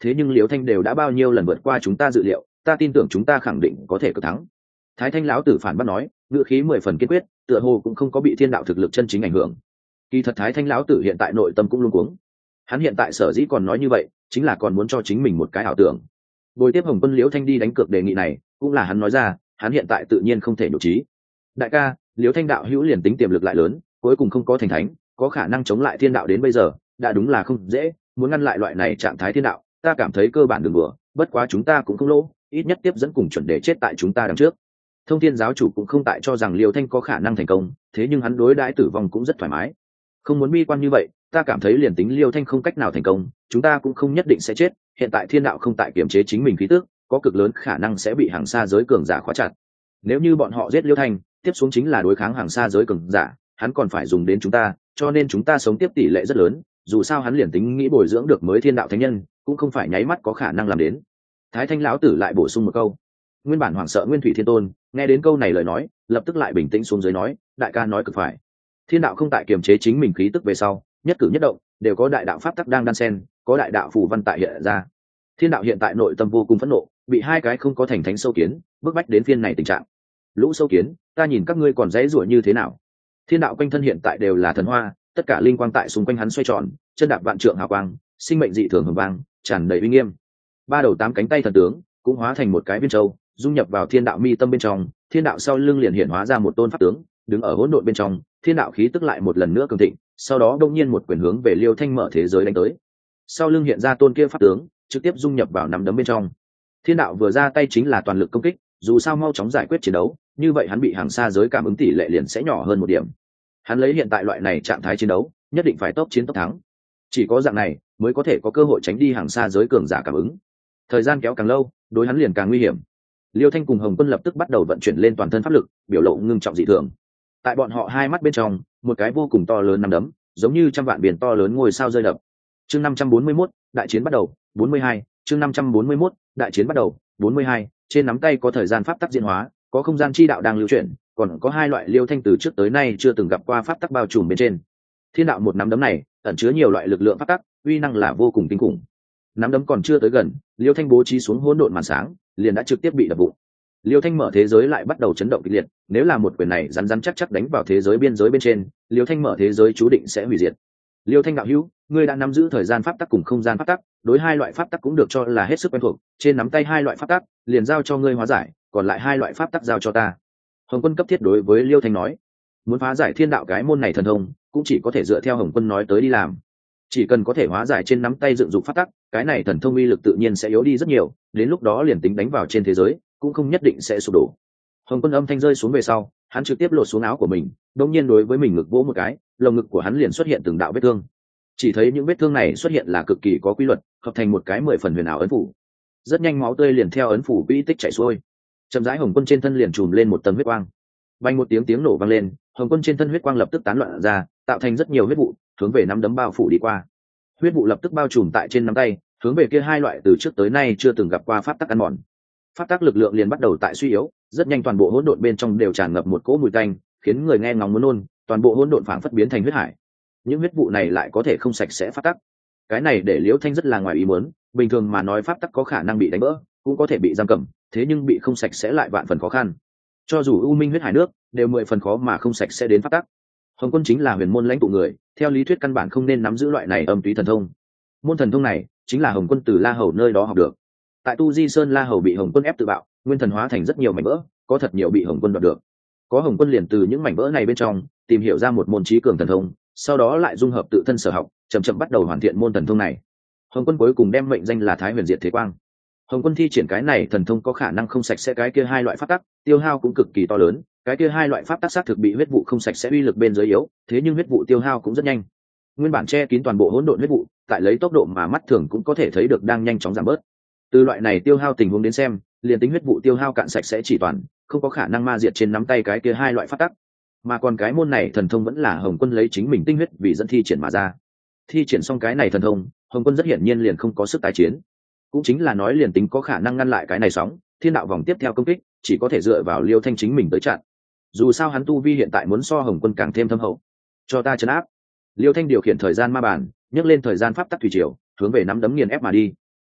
thế nhưng liễu thanh đều đã bao nhiêu lần vượt qua chúng ta dự liệu, ta tin tưởng chúng ta khẳng định có thể cực thắng. Thái Thanh lão tử phản bác nói, ngữ khí 10 phần kiên quyết, tựa hồ cũng không có bị thiên đạo thực lực chân chính ảnh hưởng. Kỳ thật Thái Thanh lão tử hiện tại nội tâm cũng luống cuống. Hắn hiện tại sở dĩ còn nói như vậy, chính là còn muốn cho chính mình một cái ảo tưởng. Bồi tiếp Hồng Quân Liễu Thanh đi đánh cược đề nghị này, cũng là hắn nói ra, hắn hiện tại tự nhiên không thể nhục trí. Đại ca, Liễu Thanh đạo hữu liền tính tiềm lực lại lớn, cuối cùng không có thành thánh, có khả năng chống lại thiên đạo đến bây giờ, đã đúng là không dễ, muốn ngăn lại loại này trạng thái thiên đạo, ta cảm thấy cơ bản đường bừa, bất quá chúng ta cũng không lỗ, ít nhất tiếp dẫn cùng chuẩn để chết tại chúng ta đằng trước. Thông Thiên giáo chủ cũng không tại cho rằng Liễu Thanh có khả năng thành công, thế nhưng hắn đối đãi tử vong cũng rất thoải mái. Không muốn bi quan như vậy, ta cảm thấy liền tính Liễu Thanh không cách nào thành công, chúng ta cũng không nhất định sẽ chết, hiện tại thiên đạo không tại kiềm chế chính mình khí tức, có cực lớn khả năng sẽ bị hàng xa giới cường giả khóa chặt. Nếu như bọn họ giết Liễu Thanh, tiếp xuống chính là đối kháng hàng xa giới cường giả, hắn còn phải dùng đến chúng ta, cho nên chúng ta sống tiếp tỷ lệ rất lớn, dù sao hắn liền tính nghĩ bồi dưỡng được mới thiên đạo thánh nhân, cũng không phải nháy mắt có khả năng làm đến. Thái Thanh lão tử lại bổ sung một câu. Nguyên bản hoảng sợ Nguyên Thủy Thiên Tôn nghe đến câu này lời nói, lập tức lại bình tĩnh xuống dưới nói, đại ca nói cực phải. Thiên đạo không tại kiềm chế chính mình khí tức về sau, nhất cử nhất động đều có đại đạo pháp tắc đang đan xen, có đại đạo phù văn tại hiện ra. Thiên đạo hiện tại nội tâm vô cùng phẫn nộ, bị hai cái không có thành thánh sâu kiến bức bách đến phiên này tình trạng. Lũ sâu kiến, ta nhìn các ngươi còn dễ dụa như thế nào? Thiên đạo quanh thân hiện tại đều là thần hoa, tất cả linh quang tại xung quanh hắn xoay tròn, chân đạp vạn trượng hào quang, sinh mệnh dị thường hùng vang, tràn đầy uy nghiêm. Ba đầu tám cánh tay thần tướng cũng hóa thành một cái viên châu, dung nhập vào thiên đạo mi tâm bên trong. Thiên đạo sau lưng liền hiện hóa ra một tôn pháp tướng, đứng ở hỗn độn bên trong. Thiên đạo khí tức lại một lần nữa cường thịnh, sau đó đông nhiên một quyền hướng về Liêu Thanh mở thế giới đánh tới. Sau lưng hiện ra tôn kia pháp tướng, trực tiếp dung nhập vào nắm đấm bên trong. Thiên đạo vừa ra tay chính là toàn lực công kích, dù sao mau chóng giải quyết chiến đấu, như vậy hắn bị hàng xa giới cảm ứng tỷ lệ liền sẽ nhỏ hơn một điểm. Hắn lấy hiện tại loại này trạng thái chiến đấu, nhất định phải tốc chiến tốc thắng. Chỉ có dạng này mới có thể có cơ hội tránh đi hàng xa giới cường giả cảm ứng. Thời gian kéo càng lâu, đối hắn liền càng nguy hiểm. Liêu Thanh cùng Hồng Quân lập tức bắt đầu vận chuyển lên toàn thân pháp lực, biểu lộ ngưng trọng dị thường. Tại bọn họ hai mắt bên trong, một cái vô cùng to lớn nắm đấm, giống như trăm vạn biển to lớn ngôi sao rơi đập. Chương 541, đại chiến bắt đầu, 42, chương 541, đại chiến bắt đầu, 42, trên nắm tay có thời gian pháp tắc diễn hóa, có không gian chi đạo đang lưu chuyển, còn có hai loại Liêu Thanh từ trước tới nay chưa từng gặp qua pháp tắc bao trùm bên trên. Thiên đạo một nắm đấm này, ẩn chứa nhiều loại lực lượng pháp tắc, uy năng là vô cùng kinh khủng. Nắm đấm còn chưa tới gần, Liêu Thanh bố trí xuống hỗn độn màn sáng, liền đã trực tiếp bị đập vụn. Liêu Thanh mở thế giới lại bắt đầu chấn động kịch liệt, nếu là một quyền này rắn rắn chắc chắc đánh vào thế giới biên giới bên trên, Liêu Thanh mở thế giới chú định sẽ hủy diệt. Liêu Thanh đạo hữu, ngươi đã nắm giữ thời gian pháp tắc cùng không gian pháp tắc, đối hai loại pháp tắc cũng được cho là hết sức quen thuộc, trên nắm tay hai loại pháp tắc, liền giao cho ngươi hóa giải, còn lại hai loại pháp tắc giao cho ta. Hồng Quân cấp thiết đối với Liêu Thanh nói, muốn phá giải thiên đạo cái môn này thần thông, cũng chỉ có thể dựa theo Hồng Quân nói tới đi làm. Chỉ cần có thể hóa giải trên nắm tay dựng dục pháp tắc, cái này thần thông uy lực tự nhiên sẽ yếu đi rất nhiều, đến lúc đó liền tính đánh vào trên thế giới, cũng không nhất định sẽ sụp đổ. Hồng Quân âm thanh rơi xuống về sau, hắn trực tiếp lột xuống áo của mình, đột nhiên đối với mình ngực vỗ một cái, lồng ngực của hắn liền xuất hiện từng đạo vết thương. Chỉ thấy những vết thương này xuất hiện là cực kỳ có quy luật, hợp thành một cái 10 phần huyền ảo ấn phủ. Rất nhanh máu tươi liền theo ấn phủ vĩ tích chảy xuôi. Chậm rãi Hồng Quân trên thân liền trùm lên một tầng huyết quang. Vang một tiếng nổ vang lên, Hồng Quân trên thân huyết quang lập tức tán loạn ra, tạo thành rất nhiều huyết vụ, hướng về nắm đấm bao phủ đi qua. Huyết vụ lập tức bao trùm tại trên nắm tay, hướng về kia hai loại từ trước tới nay chưa từng gặp qua pháp tắc ăn mòn. Pháp tắc lực lượng liền bắt đầu tại suy yếu, rất nhanh toàn bộ hỗn độn bên trong đều tràn ngập một cỗ mùi tanh, khiến người nghe ngóng muốn nôn, toàn bộ hỗn độn phảng phất biến thành huyết hải. Những huyết vụ này lại có thể không sạch sẽ pháp tắc. Cái này để Liễu Thanh rất là ngoài ý muốn, bình thường mà nói pháp tắc có khả năng bị đánh vỡ, cũng có thể bị giam cầm, thế nhưng bị không sạch sẽ lại vạn phần khó khăn. Cho dù U Minh huyết hải nước, đều 10 phần khó mà không sạch sẽ đến pháp tắc. Hồng Quân chính là huyền môn lãnh tụ người, theo lý thuyết căn bản không nên nắm giữ loại này âm túy thần thông. Môn thần thông này chính là Hồng Quân từ La Hầu nơi đó học được. Tại Tu Di Sơn, La Hầu bị Hồng Quân ép tự bạo, nguyên thần hóa thành rất nhiều mảnh vỡ, có thật nhiều bị Hồng Quân đoạt được. Có Hồng Quân liền từ những mảnh vỡ này bên trong tìm hiểu ra một môn trí cường thần thông, sau đó lại dung hợp tự thân sở học, chậm chậm bắt đầu hoàn thiện môn thần thông này. Hồng Quân cuối cùng đem mệnh danh là Thái Huyền Diệt Thế Quang. Hồng Quân thi triển cái này thần thông có khả năng không sạch sẽ cái kia hai loại pháp tắc, tiêu hao cũng cực kỳ to lớn. Cái kia hai loại pháp tắc xác thực bị huyết vụ không sạch sẽ uy lực bên dưới yếu, thế nhưng huyết vụ tiêu hao cũng rất nhanh. Nguyên bản che kín toàn bộ hỗn độn huyết vụ, tại lấy tốc độ mà mắt thường cũng có thể thấy được đang nhanh chóng giảm bớt. Từ loại này tiêu hao tình huống đến xem, liền tính huyết vụ tiêu hao cạn sạch sẽ chỉ toàn, không có khả năng ma diệt trên nắm tay cái kia hai loại pháp tắc. Mà còn cái môn này thần thông vẫn là Hồng Quân lấy chính mình tinh huyết vì dẫn thi triển mà ra. Thi triển xong cái này thần thông, Hồng Quân rất hiển nhiên liền không có sức tái chiến. Cũng chính là nói liền tính có khả năng ngăn lại cái này sóng, thiên đạo vòng tiếp theo công kích, chỉ có thể dựa vào Liêu Thanh chính mình tới chặn. Dù sao hắn tu vi hiện tại muốn so Hồng Quân càng thêm thâm hậu. Cho ta trấn áp. Liêu Thanh điều khiển thời gian ma bản, nhấc lên thời gian pháp tắc thủy triều, hướng về nắm đấm nghiền ép mà đi.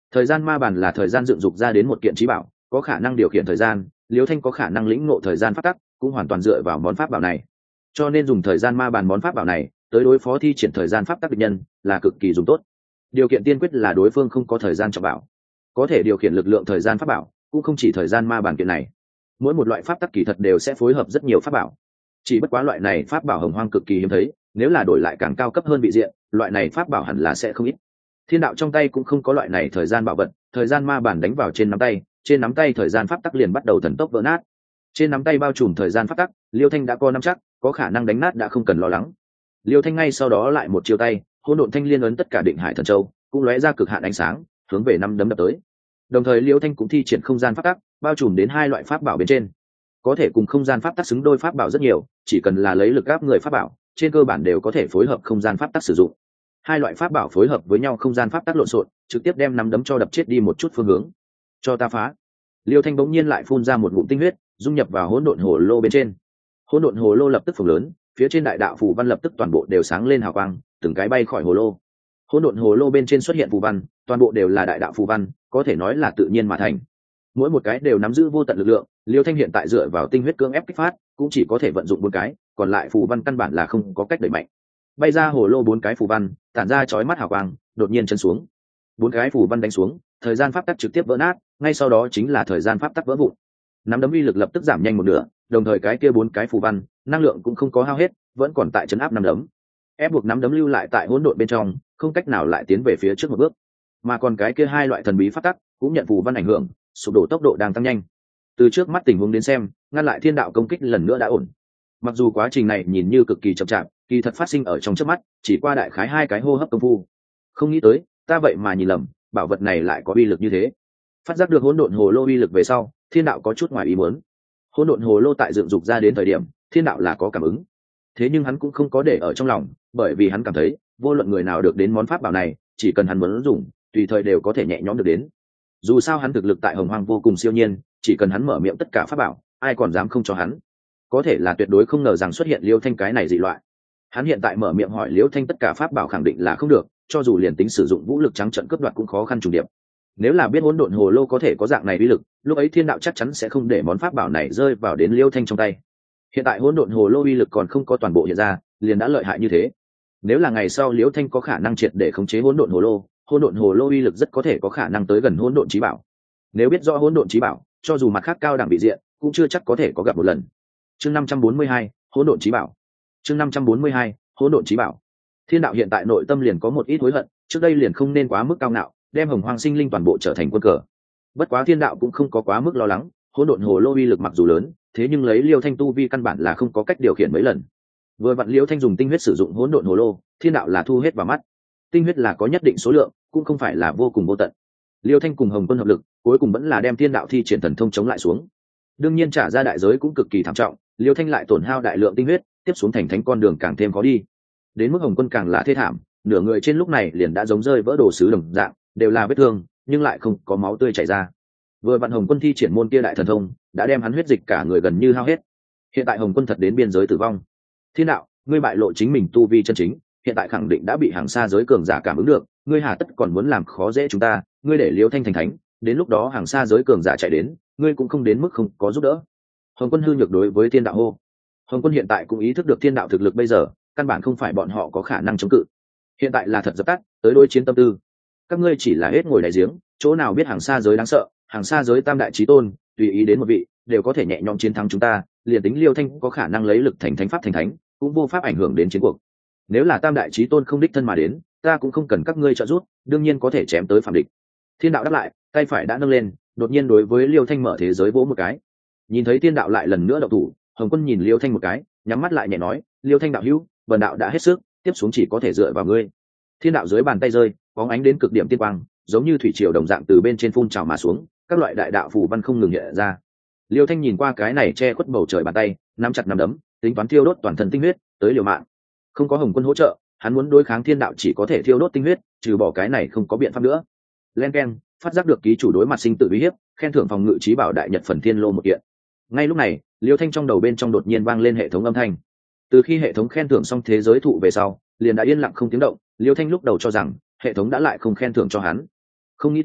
Thời gian ma bản là thời gian dựng dục ra đến một kiện trí bảo, có khả năng điều khiển thời gian. Liêu Thanh có khả năng lĩnh ngộ thời gian pháp tắc, cũng hoàn toàn dựa vào món pháp bảo này, cho nên dùng thời gian ma bản món pháp bảo này tới đối phó thi triển thời gian pháp tắc địch nhân là cực kỳ dùng tốt. Điều kiện tiên quyết là đối phương không có thời gian trọng bảo, có thể điều khiển lực lượng thời gian pháp bảo. Cũng không chỉ thời gian ma bản kiện này, mỗi một loại pháp tắc kỳ thật đều sẽ phối hợp rất nhiều pháp bảo, chỉ bất quá loại này pháp bảo hồng hoang cực kỳ hiếm thấy, nếu là đổi lại càng cao cấp hơn vị diện, loại này pháp bảo hẳn là sẽ không ít. Thiên đạo trong tay cũng không có loại này thời gian bảo vật, thời gian ma bản đánh vào trên nắm tay thời gian pháp tắc liền bắt đầu thần tốc vỡ nát. Trên nắm tay bao trùm thời gian pháp tắc, Liêu Thanh đã có nắm chắc, có khả năng đánh nát đã không cần lo lắng. Liêu Thanh ngay sau đó lại một chiêu tay, hỗn độn thanh liên ấn tất cả định hải thần châu, cũng lóe ra cực hạn ánh sáng, hướng về năm đấm đập tới. Đồng thời Liêu Thanh cũng thi triển không gian pháp tắc, bao trùm đến hai loại pháp bảo bên trên. Có thể cùng không gian pháp tắc xứng đôi pháp bảo rất nhiều, chỉ cần là lấy lực áp người pháp bảo, trên cơ bản đều có thể phối hợp không gian pháp tắc sử dụng. Hai loại pháp bảo phối hợp với nhau, không gian pháp tắc lộn xộn, trực tiếp đem năm đấm cho đập chết đi một chút phương hướng. Cho ta phá! Liêu Thanh bỗng nhiên lại phun ra một ngụm tinh huyết, dung nhập vào hỗn độn hồ lô bên trên. Hỗn độn hồ lô lập tức phồng lớn, phía trên đại đạo phù văn lập tức toàn bộ đều sáng lên hào quang, từng cái bay khỏi hồ lô. Hỗn độn hồ lô bên trên xuất hiện phù văn, toàn bộ đều là đại đạo phù văn, có thể nói là tự nhiên mà thành. Mỗi một cái đều nắm giữ vô tận lực lượng. Liêu Thanh hiện tại dựa vào tinh huyết cưỡng ép kích phát, cũng chỉ có thể vận dụng 4 cái, còn lại phù văn căn bản là không có cách đẩy mạnh. Bay ra hồ lô 4 cái phù văn, tản ra chói mắt hào quang, đột nhiên chấn xuống. 4 cái phù văn đánh xuống, thời gian pháp tắc trực tiếp vỡ nát, ngay sau đó chính là thời gian pháp tắc vỡ vụn. Nắm đấm uy lực lập tức giảm nhanh một nửa, đồng thời cái kia 4 cái phù văn, năng lượng cũng không có hao hết, vẫn còn tại trấn áp nắm đấm. Ép buộc nắm đấm lưu lại tại hỗn độn bên trong, không cách nào lại tiến về phía trước một bước. Mà còn cái kia hai loại thần bí pháp tắc cũng nhận phù văn ảnh hưởng, sụp đổ tốc độ đang tăng nhanh. Từ trước mắt tình huống đến xem, ngăn lại thiên đạo công kích lần nữa đã ổn. Mặc dù quá trình này nhìn như cực kỳ chậm chạp, kỳ thật phát sinh ở trong chớp mắt, chỉ qua đại khái 2 cái hô hấp công phu. Không nghĩ tới, ta vậy mà nhìn lầm, bảo vật này lại có uy lực như thế. Phát giác được hỗn độn hồ lô uy lực về sau, thiên đạo có chút ngoài ý muốn. Hỗn độn hồ lô tại dựng dục ra đến thời điểm, thiên đạo là có cảm ứng. Thế nhưng hắn cũng không có để ở trong lòng, bởi vì hắn cảm thấy, vô luận người nào được đến món pháp bảo này, chỉ cần hắn muốn dùng, tùy thời đều có thể nhẹ nhõm được đến. Dù sao hắn thực lực tại Hồng Hoang vô cùng siêu nhiên, chỉ cần hắn mở miệng tất cả pháp bảo, ai còn dám không cho hắn. Có thể là tuyệt đối không ngờ rằng xuất hiện Liêu Thanh cái này dị loại. Hắn hiện tại mở miệng hỏi Liêu Thanh tất cả pháp bảo khẳng định là không được, cho dù liền tính sử dụng vũ lực trắng trợn cướp đoạt cũng khó khăn trùng điệp. Nếu là biết hỗn độn hồ lô có thể có dạng này uy lực, lúc ấy thiên đạo chắc chắn sẽ không để món pháp bảo này rơi vào đến Liêu Thanh trong tay. Hiện tại hỗn độn hồ lô uy lực còn không có toàn bộ hiện ra, liền đã lợi hại như thế. Nếu là ngày sau Liêu Thanh có khả năng triệt để khống chế hỗn độn hồ lô uy lực rất có thể có khả năng tới gần hỗn độn chí bảo. Nếu biết rõ hỗn độn chí bảo, cho dù mặt khác cao đẳng bị diện, cũng chưa chắc có thể có gặp một lần. Chương 542, hỗn độn chí bảo. Chương 542, hỗn độn chí bảo. Thiên đạo hiện tại nội tâm liền có một ít hối hận, trước đây liền không nên quá mức cao ngạo, đem Hồng Hoang sinh linh toàn bộ trở thành quân cờ. Bất quá thiên đạo cũng không có quá mức lo lắng, hỗn độn hồ lô uy lực mặc dù lớn, thế nhưng lấy Liêu Thanh tu vi căn bản là không có cách điều khiển mấy lần. Vừa vặn Liêu Thanh dùng tinh huyết sử dụng hỗn độn hồ lô, thiên đạo là thu hết vào mắt. Tinh huyết là có nhất định số lượng, cũng không phải là vô cùng vô tận. Liêu Thanh cùng Hồng Quân hợp lực, cuối cùng vẫn là đem thiên đạo thi triển thần thông chống lại xuống. Đương nhiên trả ra đại giới cũng cực kỳ thảm trọng, Liêu Thanh lại tổn hao đại lượng tinh huyết, tiếp xuống thành thánh con đường càng thêm khó đi. Đến mức Hồng Quân càng là thê thảm, nửa người trên lúc này liền đã giống rơi vỡ đồ sứ đồng dạng, đều là vết thương, nhưng lại không có máu tươi chảy ra. Vừa vặn Hồng Quân thi triển môn kia đại thần thông, đã đem hắn huyết dịch cả người gần như hao hết. Hiện tại Hồng Quân thật đến biên giới tử vong. Thiên đạo, ngươi bại lộ chính mình tu vi chân chính, hiện tại khẳng định đã bị hàng xa giới cường giả cảm ứng được, ngươi hà tất còn muốn làm khó dễ chúng ta, ngươi để Liêu Thanh thành thánh, đến lúc đó hàng xa giới cường giả chạy đến, ngươi cũng không đến mức không có giúp đỡ. Hồng Quân hư nhược đối với thiên đạo hô. Hồng Quân hiện tại cũng ý thức được thiên đạo thực lực bây giờ, căn bản không phải bọn họ có khả năng chống cự. Hiện tại là thật dập tắt, tới đối chiến tâm tư. Các ngươi chỉ là hết ngồi đại giếng, chỗ nào biết hàng xa giới đáng sợ, hàng xa giới tam đại chí tôn, tùy ý đến một vị, đều có thể nhẹ nhõm chiến thắng chúng ta, liền tính Liêu Thanh có khả năng lấy lực thành thánh pháp thành thánh, cũng vô pháp ảnh hưởng đến chiến cuộc. Nếu là tam đại chí tôn không đích thân mà đến, ta cũng không cần các ngươi trợ giúp, đương nhiên có thể chém tới phạm địch. Thiên đạo đáp lại, tay phải đã nâng lên, đột nhiên đối với Liêu Thanh mở thế giới vỗ một cái. Nhìn thấy thiên đạo lại lần nữa động thủ, Hồng Quân nhìn Liêu Thanh một cái, nhắm mắt lại nhẹ nói, Liêu Thanh đạo hữu, bần đạo đã hết sức, tiếp xuống chỉ có thể dựa vào ngươi. Thiên đạo dưới bàn tay rơi, bóng ánh đến cực điểm tiên quang, giống như thủy triều đồng dạng từ bên trên phun trào mà xuống, các loại đại đạo phù văn không ngừng hiện ra. Liêu Thanh nhìn qua cái này che khuất bầu trời bàn tay, nắm chặt nắm đấm, tính toán thiêu đốt toàn thân tinh huyết, tới liều mạng. Không có Hồng Quân hỗ trợ, hắn muốn đối kháng thiên đạo chỉ có thể thiêu đốt tinh huyết, trừ bỏ cái này không có biện pháp nữa. Len keng, phát giác được ký chủ đối mặt sinh tử uy hiếp, khen thưởng phòng ngự trí bảo đại nhật phần thiên lô một kiện. Ngay lúc này, Liêu Thanh trong đầu bên trong đột nhiên vang lên hệ thống âm thanh. Từ khi hệ thống khen thưởng xong thế giới thụ về sau, liền đã yên lặng không tiếng động. Liêu Thanh lúc đầu cho rằng hệ thống đã lại không khen thưởng cho hắn, không nghĩ tới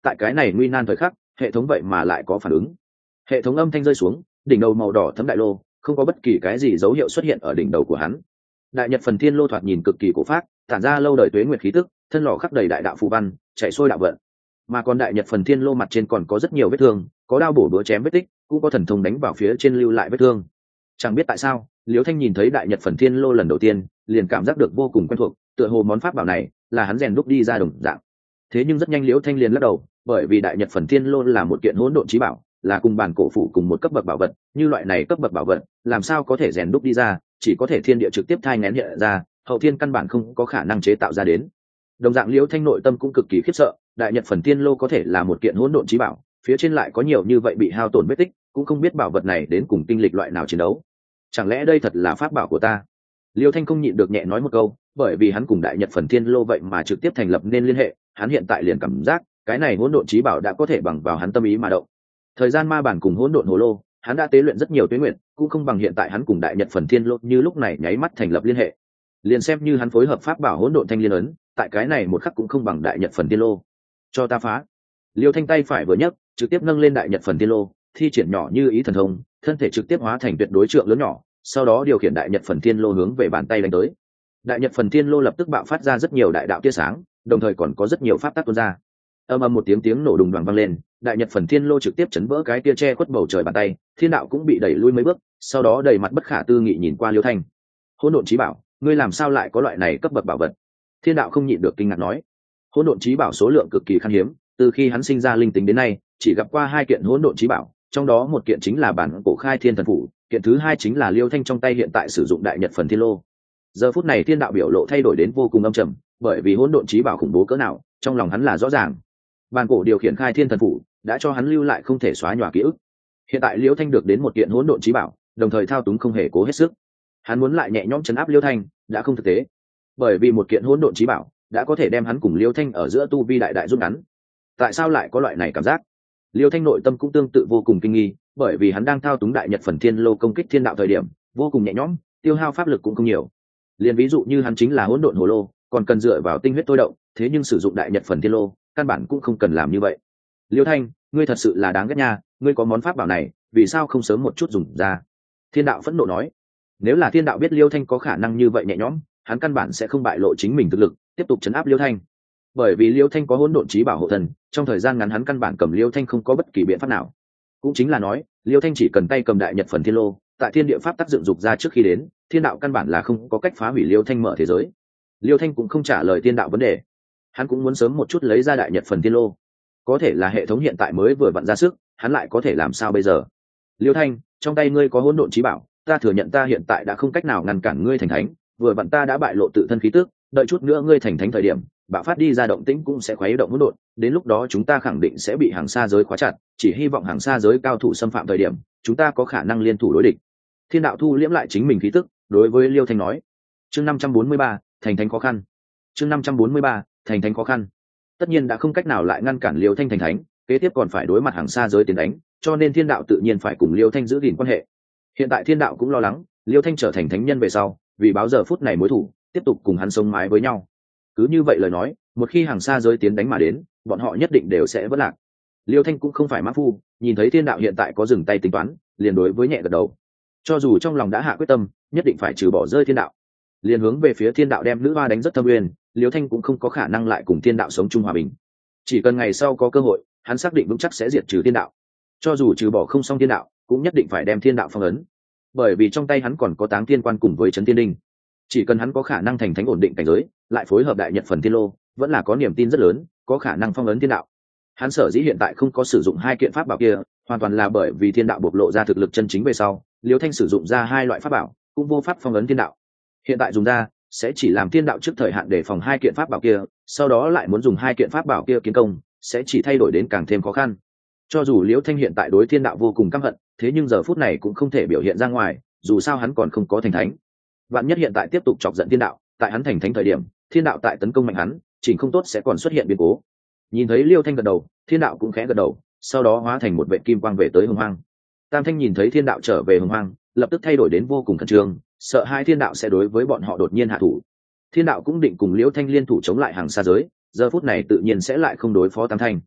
tại cái này nguy nan thời khắc hệ thống vậy mà lại có phản ứng. Hệ thống âm thanh rơi xuống, đỉnh đầu màu đỏ thấm đại lô không có bất kỳ cái gì dấu hiệu xuất hiện ở đỉnh đầu của hắn. Đại nhật phần thiên lô thoạt nhìn cực kỳ cổ phát, tản ra lâu đời tuế nguyệt khí tức, thân lò khắc đầy đại đạo phù văn, chạy xuôi đạo vận. Mà còn đại nhật phần thiên lô mặt trên còn có rất nhiều vết thương, có đao bổ đũa chém vết tích, cũng có thần thông đánh vào phía trên lưu lại vết thương. Chẳng biết tại sao, Liễu Thanh nhìn thấy đại nhật phần thiên lô lần đầu tiên, liền cảm giác được vô cùng quen thuộc, tựa hồ món pháp bảo này là hắn rèn đúc đi ra đồng dạng. Thế nhưng rất nhanh Liễu Thanh liền lắc đầu, bởi vì đại nhật phần thiên lô là một kiện hỗn độn chí bảo, là cùng bản cổ phủ cùng một cấp bậc bảo vật, như loại này cấp bậc bảo vật, làm sao có thể rèn đúc đi ra, chỉ có thể thiên địa trực tiếp thai nghén hiện ra, hậu thiên căn bản không có khả năng chế tạo ra đến. Đồng dạng Liễu Thanh nội tâm cũng cực kỳ khiếp sợ, đại nhật phần thiên lô có thể là một kiện hỗn độn chí bảo, phía trên lại có nhiều như vậy bị hao tổn vết tích, cũng không biết bảo vật này đến cùng tinh lịch loại nào chiến đấu. Chẳng lẽ đây thật là pháp bảo của ta? Liễu Thanh không nhịn được nhẹ nói một câu, bởi vì hắn cùng đại nhật phần thiên lô vậy mà trực tiếp thành lập nên liên hệ, hắn hiện tại liền cảm giác cái này hỗn độn chí bảo đã có thể bằng vào hắn tâm ý mà động. Thời gian ma bản cùng hỗn độn hồ lô, hắn đã tế luyện rất nhiều tuế nguyện, cũng không bằng hiện tại hắn cùng đại nhật phần thiên lô như lúc này nháy mắt thành lập liên hệ. Liền xem như hắn phối hợp pháp bảo hỗn độn thanh liên ấn, tại cái này một khắc cũng không bằng đại nhật phần thiên lô. Cho ta phá! Liêu Thanh tay phải vừa nhấc, trực tiếp nâng lên đại nhật phần thiên lô, thi triển nhỏ như ý thần thông, thân thể trực tiếp hóa thành tuyệt đối trượng lớn nhỏ, sau đó điều khiển đại nhật phần thiên lô hướng về bàn tay đánh tới. Đại nhật phần thiên lô lập tức bạo phát ra rất nhiều đại đạo tia sáng, đồng thời còn có rất nhiều pháp tắc tuôn ra. Ầm ầm một tiếng nổ đùng đoàng vang lên, đại nhật phần thiên lô trực tiếp chấn vỡ cái tia che khuất bầu trời bàn tay, thiên đạo cũng bị đẩy lui mấy bước, sau đó đầy mặt bất khả tư nghị nhìn qua Liêu Thanh. Hỗn độn chí bảo, ngươi làm sao lại có loại này cấp bậc bảo vật? Thiên đạo không nhịn được kinh ngạc nói. Hỗn độn chí bảo số lượng cực kỳ khan hiếm, từ khi hắn sinh ra linh tính đến nay, chỉ gặp qua 2 kiện hỗn độn chí bảo, trong đó một kiện chính là bản cổ khai thiên thần phủ, kiện thứ 2 chính là Liêu Thanh trong tay hiện tại sử dụng đại nhật phần thiên lô. Giờ phút này thiên đạo biểu lộ thay đổi đến vô cùng âm trầm, bởi vì hỗn độn chí bảo khủng bố cỡ nào, trong lòng hắn là rõ ràng. Bản cổ điều khiển khai thiên thần phủ đã cho hắn lưu lại không thể xóa nhòa ký ức. Hiện tại Liêu Thanh được đến một kiện hỗn độn chí bảo, đồng thời thao túng không hề cố hết sức. Hắn muốn lại nhẹ nhõm trấn áp Liêu Thanh, đã không thực tế, bởi vì một kiện hỗn độn chí bảo đã có thể đem hắn cùng Liêu Thanh ở giữa tu vi đại đại rút ngắn. Tại sao lại có loại này cảm giác? Liêu Thanh nội tâm cũng tương tự vô cùng kinh nghi, bởi vì hắn đang thao túng đại nhật phần thiên lô công kích thiên đạo thời điểm vô cùng nhẹ nhõm, tiêu hao pháp lực cũng không nhiều. Liên ví dụ như hắn chính là hỗn độn hồ lô, còn cần dựa vào tinh huyết tôi động, thế nhưng sử dụng đại nhật phần thiên lô, căn bản cũng không cần làm như vậy. Liêu Thanh, ngươi thật sự là đáng ghét nha, ngươi có món pháp bảo này, vì sao không sớm một chút dùng ra? Thiên đạo phẫn nộ nói. Nếu là thiên đạo biết Liêu Thanh có khả năng như vậy nhẹ nhõm, hắn căn bản sẽ không bại lộ chính mình thực lực, tiếp tục trấn áp Liêu Thanh. Bởi vì Liêu Thanh có hỗn độn chí bảo hộ thần, trong thời gian ngắn hắn căn bản cầm Liêu Thanh không có bất kỳ biện pháp nào. Cũng chính là nói, Liêu Thanh chỉ cần tay cầm đại nhật phần thiên lô, tại thiên địa pháp tác dựng dục ra trước khi đến, thiên đạo căn bản là không có cách phá hủy Liêu Thanh mở thế giới. Liêu Thanh cũng không trả lời thiên đạo vấn đề, hắn cũng muốn sớm một chút lấy ra đại nhật phần thiên lô. Có thể là hệ thống hiện tại mới vừa vặn ra sức, hắn lại có thể làm sao bây giờ? Liêu Thanh, trong tay ngươi có hỗn độn chí bảo, ta thừa nhận ta hiện tại đã không cách nào ngăn cản ngươi thành thánh, vừa vặn ta đã bại lộ tự thân khí tức, đợi chút nữa ngươi thành thánh thời điểm, bạo phát đi ra động tĩnh cũng sẽ khuấy động hỗn độn, đến lúc đó chúng ta khẳng định sẽ bị hàng xa giới khóa chặt, chỉ hy vọng hàng xa giới cao thủ xâm phạm thời điểm, chúng ta có khả năng liên thủ đối địch. Thiên đạo thu liễm lại chính mình khí tức, đối với Liêu Thanh nói. Chương 543, thành thánh khó khăn. Chương 543, thành thánh khó khăn. Tất nhiên đã không cách nào lại ngăn cản Liêu Thanh thành thánh, kế tiếp còn phải đối mặt hàng xa giới tiến đánh, cho nên Thiên đạo tự nhiên phải cùng Liêu Thanh giữ gìn quan hệ. Hiện tại Thiên đạo cũng lo lắng, Liêu Thanh trở thành thánh nhân về sau, vì báo giờ phút này mối thủ, tiếp tục cùng hắn sống mái với nhau. Cứ như vậy lời nói, một khi hàng xa giới tiến đánh mà đến, bọn họ nhất định đều sẽ vỡ lạc. Liêu Thanh cũng không phải mã phu, nhìn thấy Thiên đạo hiện tại có dừng tay tính toán, liền đối với nhẹ gật đầu. Cho dù trong lòng đã hạ quyết tâm, nhất định phải trừ bỏ rơi Thiên đạo, liền hướng về phía Thiên đạo đem nữ hoa đánh rất thâm uyên, Liêu Thanh cũng không có khả năng lại cùng Thiên đạo sống chung hòa bình. Chỉ cần ngày sau có cơ hội, hắn xác định vững chắc sẽ diệt trừ Thiên đạo. Cho dù trừ bỏ không xong Thiên đạo, cũng nhất định phải đem Thiên đạo phong ấn, bởi vì trong tay hắn còn có Táng Thiên Quan cùng với Trấn Thiên Đinh. Chỉ cần hắn có khả năng thành thánh ổn định cảnh giới, lại phối hợp đại nhật phần thiên lô, vẫn là có niềm tin rất lớn, có khả năng phong ấn Thiên đạo. Hắn sở dĩ hiện tại không có sử dụng 2 kiện pháp bảo kia, hoàn toàn là bởi vì Thiên đạo bộc lộ ra thực lực chân chính về sau, Liêu Thanh sử dụng ra 2 loại pháp bảo, cũng vô pháp phong ấn Thiên đạo. Hiện tại dùng ra, sẽ chỉ làm Thiên đạo trước thời hạn để phòng 2 kiện pháp bảo kia, sau đó lại muốn dùng 2 kiện pháp bảo kia kiến công, sẽ chỉ thay đổi đến càng thêm khó khăn. Cho dù Liễu Thanh hiện tại đối Thiên đạo vô cùng căm hận, thế nhưng giờ phút này cũng không thể biểu hiện ra ngoài, dù sao hắn còn không có thành thánh. Vạn nhất hiện tại tiếp tục chọc giận Thiên đạo, tại hắn thành thánh thời điểm, Thiên đạo tại tấn công mạnh hắn, chỉnh không tốt sẽ còn xuất hiện biến cố. Nhìn thấy Liêu Thanh gật đầu, Thiên đạo cũng khẽ gật đầu, sau đó hóa thành một vệ kim quang về tới Hồng Hoang. Tam Thanh nhìn thấy Thiên đạo trở về Hồng Hoang, lập tức thay đổi đến vô cùng khẩn trương, sợ hai Thiên đạo sẽ đối với bọn họ đột nhiên hạ thủ. Thiên đạo cũng định cùng Liêu Thanh liên thủ chống lại hàng xa giới, giờ phút này tự nhiên sẽ lại không đối phó Tam Thanh.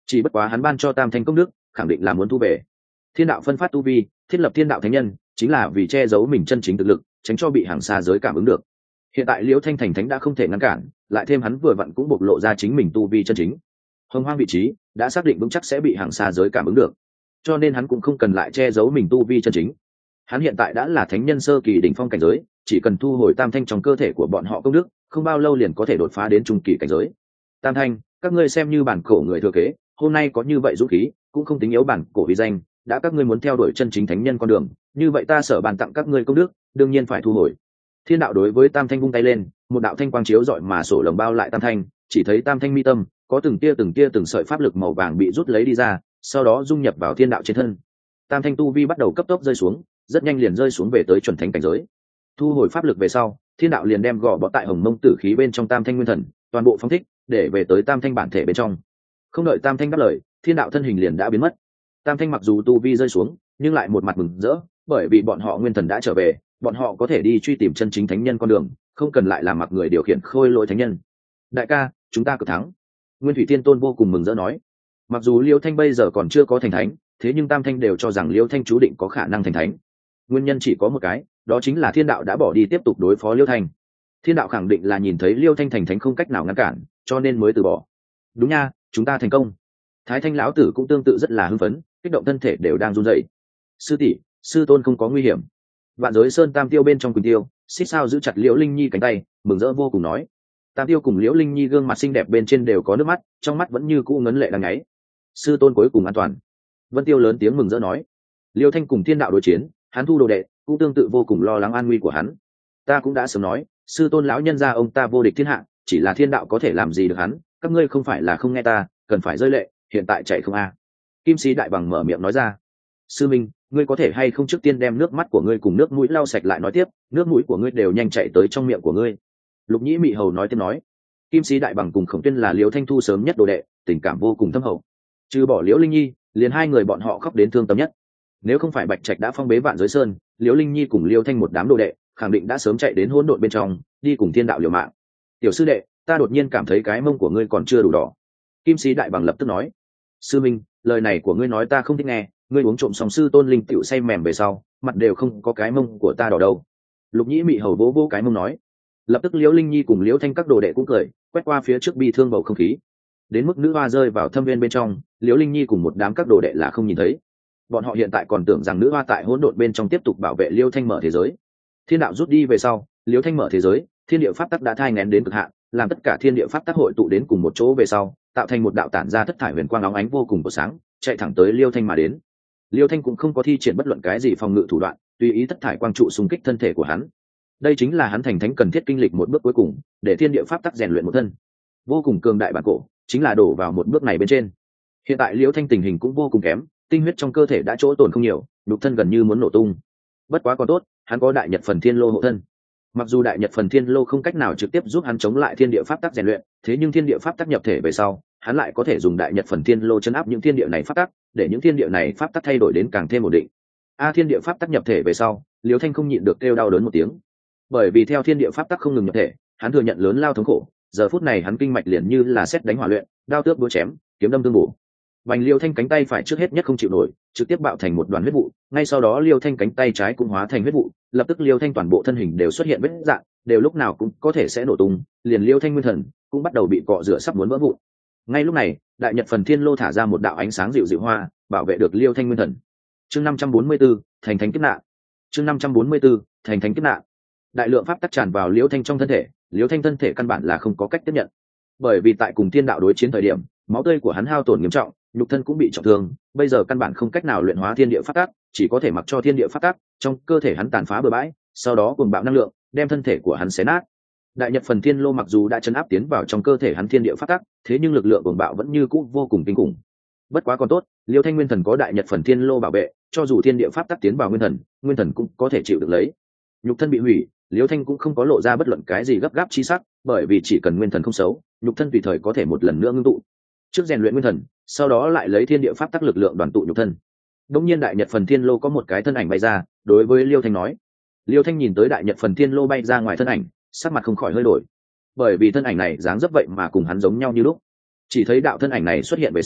chỉ bất quá hắn ban cho tam thanh công đức khẳng định là muốn thu về. Thiên đạo phân phát tu vi, thiết lập thiên đạo thánh nhân, chính là vì che giấu mình chân chính thực lực, tránh cho bị hàng xa giới cảm ứng được. Hiện tại Liễu Thanh thành thánh đã không thể ngăn cản, lại thêm hắn vừa vặn cũng bộc lộ ra chính mình tu vi chân chính, hồng hoang vị trí đã xác định vững chắc sẽ bị hàng xa giới cảm ứng được, cho nên hắn cũng không cần lại che giấu mình tu vi chân chính. Hắn hiện tại đã là thánh nhân sơ kỳ đỉnh phong cảnh giới, chỉ cần thu hồi tam thanh trong cơ thể của bọn họ công đức, không bao lâu liền có thể đột phá đến trung kỳ cảnh giới. Tam thanh, các ngươi xem như bản cổ người thừa kế, hôm nay có như vậy dũng khí, cũng không tính yếu bản cổ vì danh, đã các ngươi muốn theo đuổi chân chính thánh nhân con đường, như vậy ta sở bàn tặng các ngươi công đức, đương nhiên phải thu hồi. Thiên đạo đối với tam thanh vung tay lên, một đạo thanh quang chiếu rọi mà sổ lồng bao lại tam thanh, chỉ thấy tam thanh mi tâm có từng tia từng sợi pháp lực màu vàng bị rút lấy đi ra, sau đó dung nhập vào thiên đạo trên thân. Tam thanh tu vi bắt đầu cấp tốc rơi xuống, rất nhanh liền rơi xuống về tới chuẩn thánh cảnh giới. Thu hồi pháp lực về sau, thiên đạo liền đem gò bó tại hồng mông tử khí bên trong tam thanh nguyên thần toàn bộ phóng thích, để về tới tam thanh bản thể bên trong. Không đợi tam thanh đáp lời, thiên đạo thân hình liền đã biến mất. Tam thanh mặc dù tu vi rơi xuống, nhưng lại một mặt mừng rỡ, bởi vì bọn họ nguyên thần đã trở về, bọn họ có thể đi truy tìm chân chính thánh nhân con đường, không cần lại làm mặc người điều khiển khôi lỗi thánh nhân. Đại ca, chúng ta cực thắng. Nguyên Thủy Tiên Tôn vô cùng mừng rỡ nói. Mặc dù Liêu Thanh bây giờ còn chưa có thành thánh, thế nhưng tam thanh đều cho rằng Liêu Thanh chú định có khả năng thành thánh. Nguyên nhân chỉ có một cái, đó chính là thiên đạo đã bỏ đi tiếp tục đối phó Liêu Thanh. Thiên đạo khẳng định là nhìn thấy Liêu Thanh thành thánh không cách nào ngăn cản, cho nên mới từ bỏ. Đúng nha, chúng ta thành công. Thái Thanh lão tử cũng tương tự rất là hưng phấn, kích động thân thể đều đang run rẩy. Sư tỷ, sư tôn không có nguy hiểm. Vạn Giới Sơn Tam Tiêu bên trong Quỳnh Tiêu, xích sao giữ chặt Liễu Linh Nhi cánh tay, mừng rỡ vô cùng nói. Tam Tiêu cùng Liễu Linh Nhi gương mặt xinh đẹp bên trên đều có nước mắt, trong mắt vẫn như cũ ngấn lệ đang ngáy. Sư tôn cuối cùng an toàn. Vân Tiêu lớn tiếng mừng rỡ nói. Liêu Thanh cùng thiên đạo đối chiến, hắn thu đồ đệ, cũng tương tự vô cùng lo lắng an nguy của hắn. Ta cũng đã sớm nói, sư tôn lão nhân gia ông ta vô địch thiên hạ, chỉ là thiên đạo có thể làm gì được hắn, các ngươi không phải là không nghe ta, cần phải rơi lệ, hiện tại chạy không a. Kim Sĩ Đại Bằng mở miệng nói ra. Sư Minh, ngươi có thể hay không trước tiên đem nước mắt của ngươi cùng nước mũi lau sạch lại nói tiếp, nước mũi của ngươi đều nhanh chạy tới trong miệng của ngươi. Lục Nhĩ Mị Hầu nói tiếp nói. Kim Sĩ Đại Bằng cùng Khổng Tuyên là Liễu Thanh thu sớm nhất đồ đệ, tình cảm vô cùng thâm hậu. Trừ bỏ Liễu Linh Nhi, liền hai người bọn họ khóc đến thương tâm nhất. Nếu không phải Bạch Trạch đã phong bế Vạn Giới Sơn, Liễu Linh Nhi cùng Liễu Thanh một đám đồ đệ, khẳng định đã sớm chạy đến hỗn độn bên trong, đi cùng thiên đạo liều mạng. Tiểu sư đệ, ta đột nhiên cảm thấy cái mông của ngươi còn chưa đủ đỏ. Kim Sĩ Đại Bằng lập tức nói. Sư Minh, lời này của ngươi nói ta không thích nghe, ngươi uống trộm sòng sư tôn linh tiểu say mềm về sau, mặt đều không có cái mông của ta đỏ đâu. Lục Nhĩ Mị Hầu vỗ vỗ cái mông nói. Lập tức Liễu Linh Nhi cùng Liễu Thanh các đồ đệ cũng cười, quét qua phía trước bi thương bầu không khí. Đến mức nữ hoa rơi vào thâm viên bên trong, Liễu Linh Nhi cùng một đám các đồ đệ là không nhìn thấy. Bọn họ hiện tại còn tưởng rằng nữ hoa tại hỗn độn bên trong tiếp tục bảo vệ Liễu Thanh mở thế giới. Thiên đạo rút đi về sau, Liễu Thanh mở thế giới, thiên địa pháp tắc đã thai nghén đến cực hạn, làm tất cả thiên địa pháp tắc hội tụ đến cùng một chỗ về sau, tạo thành một đạo tản ra thất thải huyền quang óng ánh vô cùng của sáng, chạy thẳng tới Liễu Thanh mà đến. Liễu Thanh cũng không có thi triển bất luận cái gì phòng ngự thủ đoạn, tùy ý thất thải quang trụ xung kích thân thể của hắn. Đây chính là hắn thành thánh cần thiết kinh lịch một bước cuối cùng, để thiên địa pháp tắc rèn luyện một thân. Vô cùng cường đại bản cổ, chính là đổ vào một bước này bên trên. Hiện tại Liễu Thanh tình hình cũng vô cùng kém, tinh huyết trong cơ thể đã chỗ tổn không nhiều, nhục thân gần như muốn nổ tung. Bất quá còn tốt, hắn có Đại Nhật Phần Thiên Lô hộ thân. Mặc dù Đại Nhật Phần Thiên Lô không cách nào trực tiếp giúp hắn chống lại thiên địa pháp tắc rèn luyện, thế nhưng thiên địa pháp tắc nhập thể về sau, hắn lại có thể dùng Đại Nhật Phần Thiên Lô chấn áp những thiên địa này pháp tắc, để những thiên địa này pháp tắc thay đổi đến càng thêm ổn định. Thiên địa pháp tắc nhập thể về sau, Liễu Thanh không nhịn được kêu đau đớn một tiếng. Bởi vì theo thiên địa pháp tắc không ngừng nhập thể, hắn thừa nhận lớn lao thống khổ, giờ phút này hắn kinh mạch liền như là sét đánh hỏa luyện, đao tước búa chém, kiếm đâm tương bổ. Bành Liêu Thanh cánh tay phải trước hết nhất không chịu nổi, trực tiếp bạo thành một đoàn huyết vụ, ngay sau đó Liêu Thanh cánh tay trái cũng hóa thành huyết vụ, lập tức Liêu Thanh toàn bộ thân hình đều xuất hiện vết rạn, đều lúc nào cũng có thể sẽ nổ tung, liền Liêu Thanh nguyên thần cũng bắt đầu bị cọ rửa sắp muốn vỡ vụn. Ngay lúc này, Đại Nhật Phần Thiên Lô thả ra một đạo ánh sáng dịu dịu hoa, bảo vệ được Liêu Thanh nguyên thần. Chương 544, thành thánh kiếp nạn. Chương 544, thành thánh kiếp nạn. Đại lượng pháp tắc tràn vào Liêu Thanh trong thân thể, Liêu Thanh thân thể căn bản là không có cách tiếp nhận. Bởi vì tại cùng thiên đạo đối chiến thời điểm, máu tươi của hắn hao tổn nghiêm trọng, nhục thân cũng bị trọng thương, bây giờ căn bản không cách nào luyện hóa thiên địa pháp tắc, chỉ có thể mặc cho thiên địa pháp tắc trong cơ thể hắn tàn phá bừa bãi, sau đó cuồng bạo năng lượng đem thân thể của hắn xé nát. Đại Nhật Phần Thiên Lô mặc dù đã chấn áp tiến vào trong cơ thể hắn thiên địa pháp tắc, thế nhưng lực lượng cuồng bạo vẫn như cũ vô cùng kinh khủng. Bất quá còn tốt, Liêu Thanh nguyên thần có Đại Nhật Phần Thiên Lô bảo vệ, cho dù thiên địa pháp tắc tiến vào nguyên thần cũng có thể chịu được lấy. Nhục thân bị hủy, Liêu Thanh cũng không có lộ ra bất luận cái gì gấp gáp chi sắc, bởi vì chỉ cần nguyên thần không xấu, nhục thân tùy thời có thể một lần nữa ngưng tụ. Trước rèn luyện nguyên thần, sau đó lại lấy thiên địa pháp tắc lực lượng đoàn tụ nhục thân. Đống nhiên Đại Nhật Phần Thiên Lô có một cái thân ảnh bay ra, đối với Liêu Thanh nói. Liêu Thanh nhìn tới Đại Nhật Phần Thiên Lô bay ra ngoài thân ảnh, sắc mặt không khỏi hơi đổi, bởi vì thân ảnh này dáng dấp vậy mà cùng hắn giống nhau như lúc. Chỉ thấy đạo thân ảnh này xuất hiện về sau,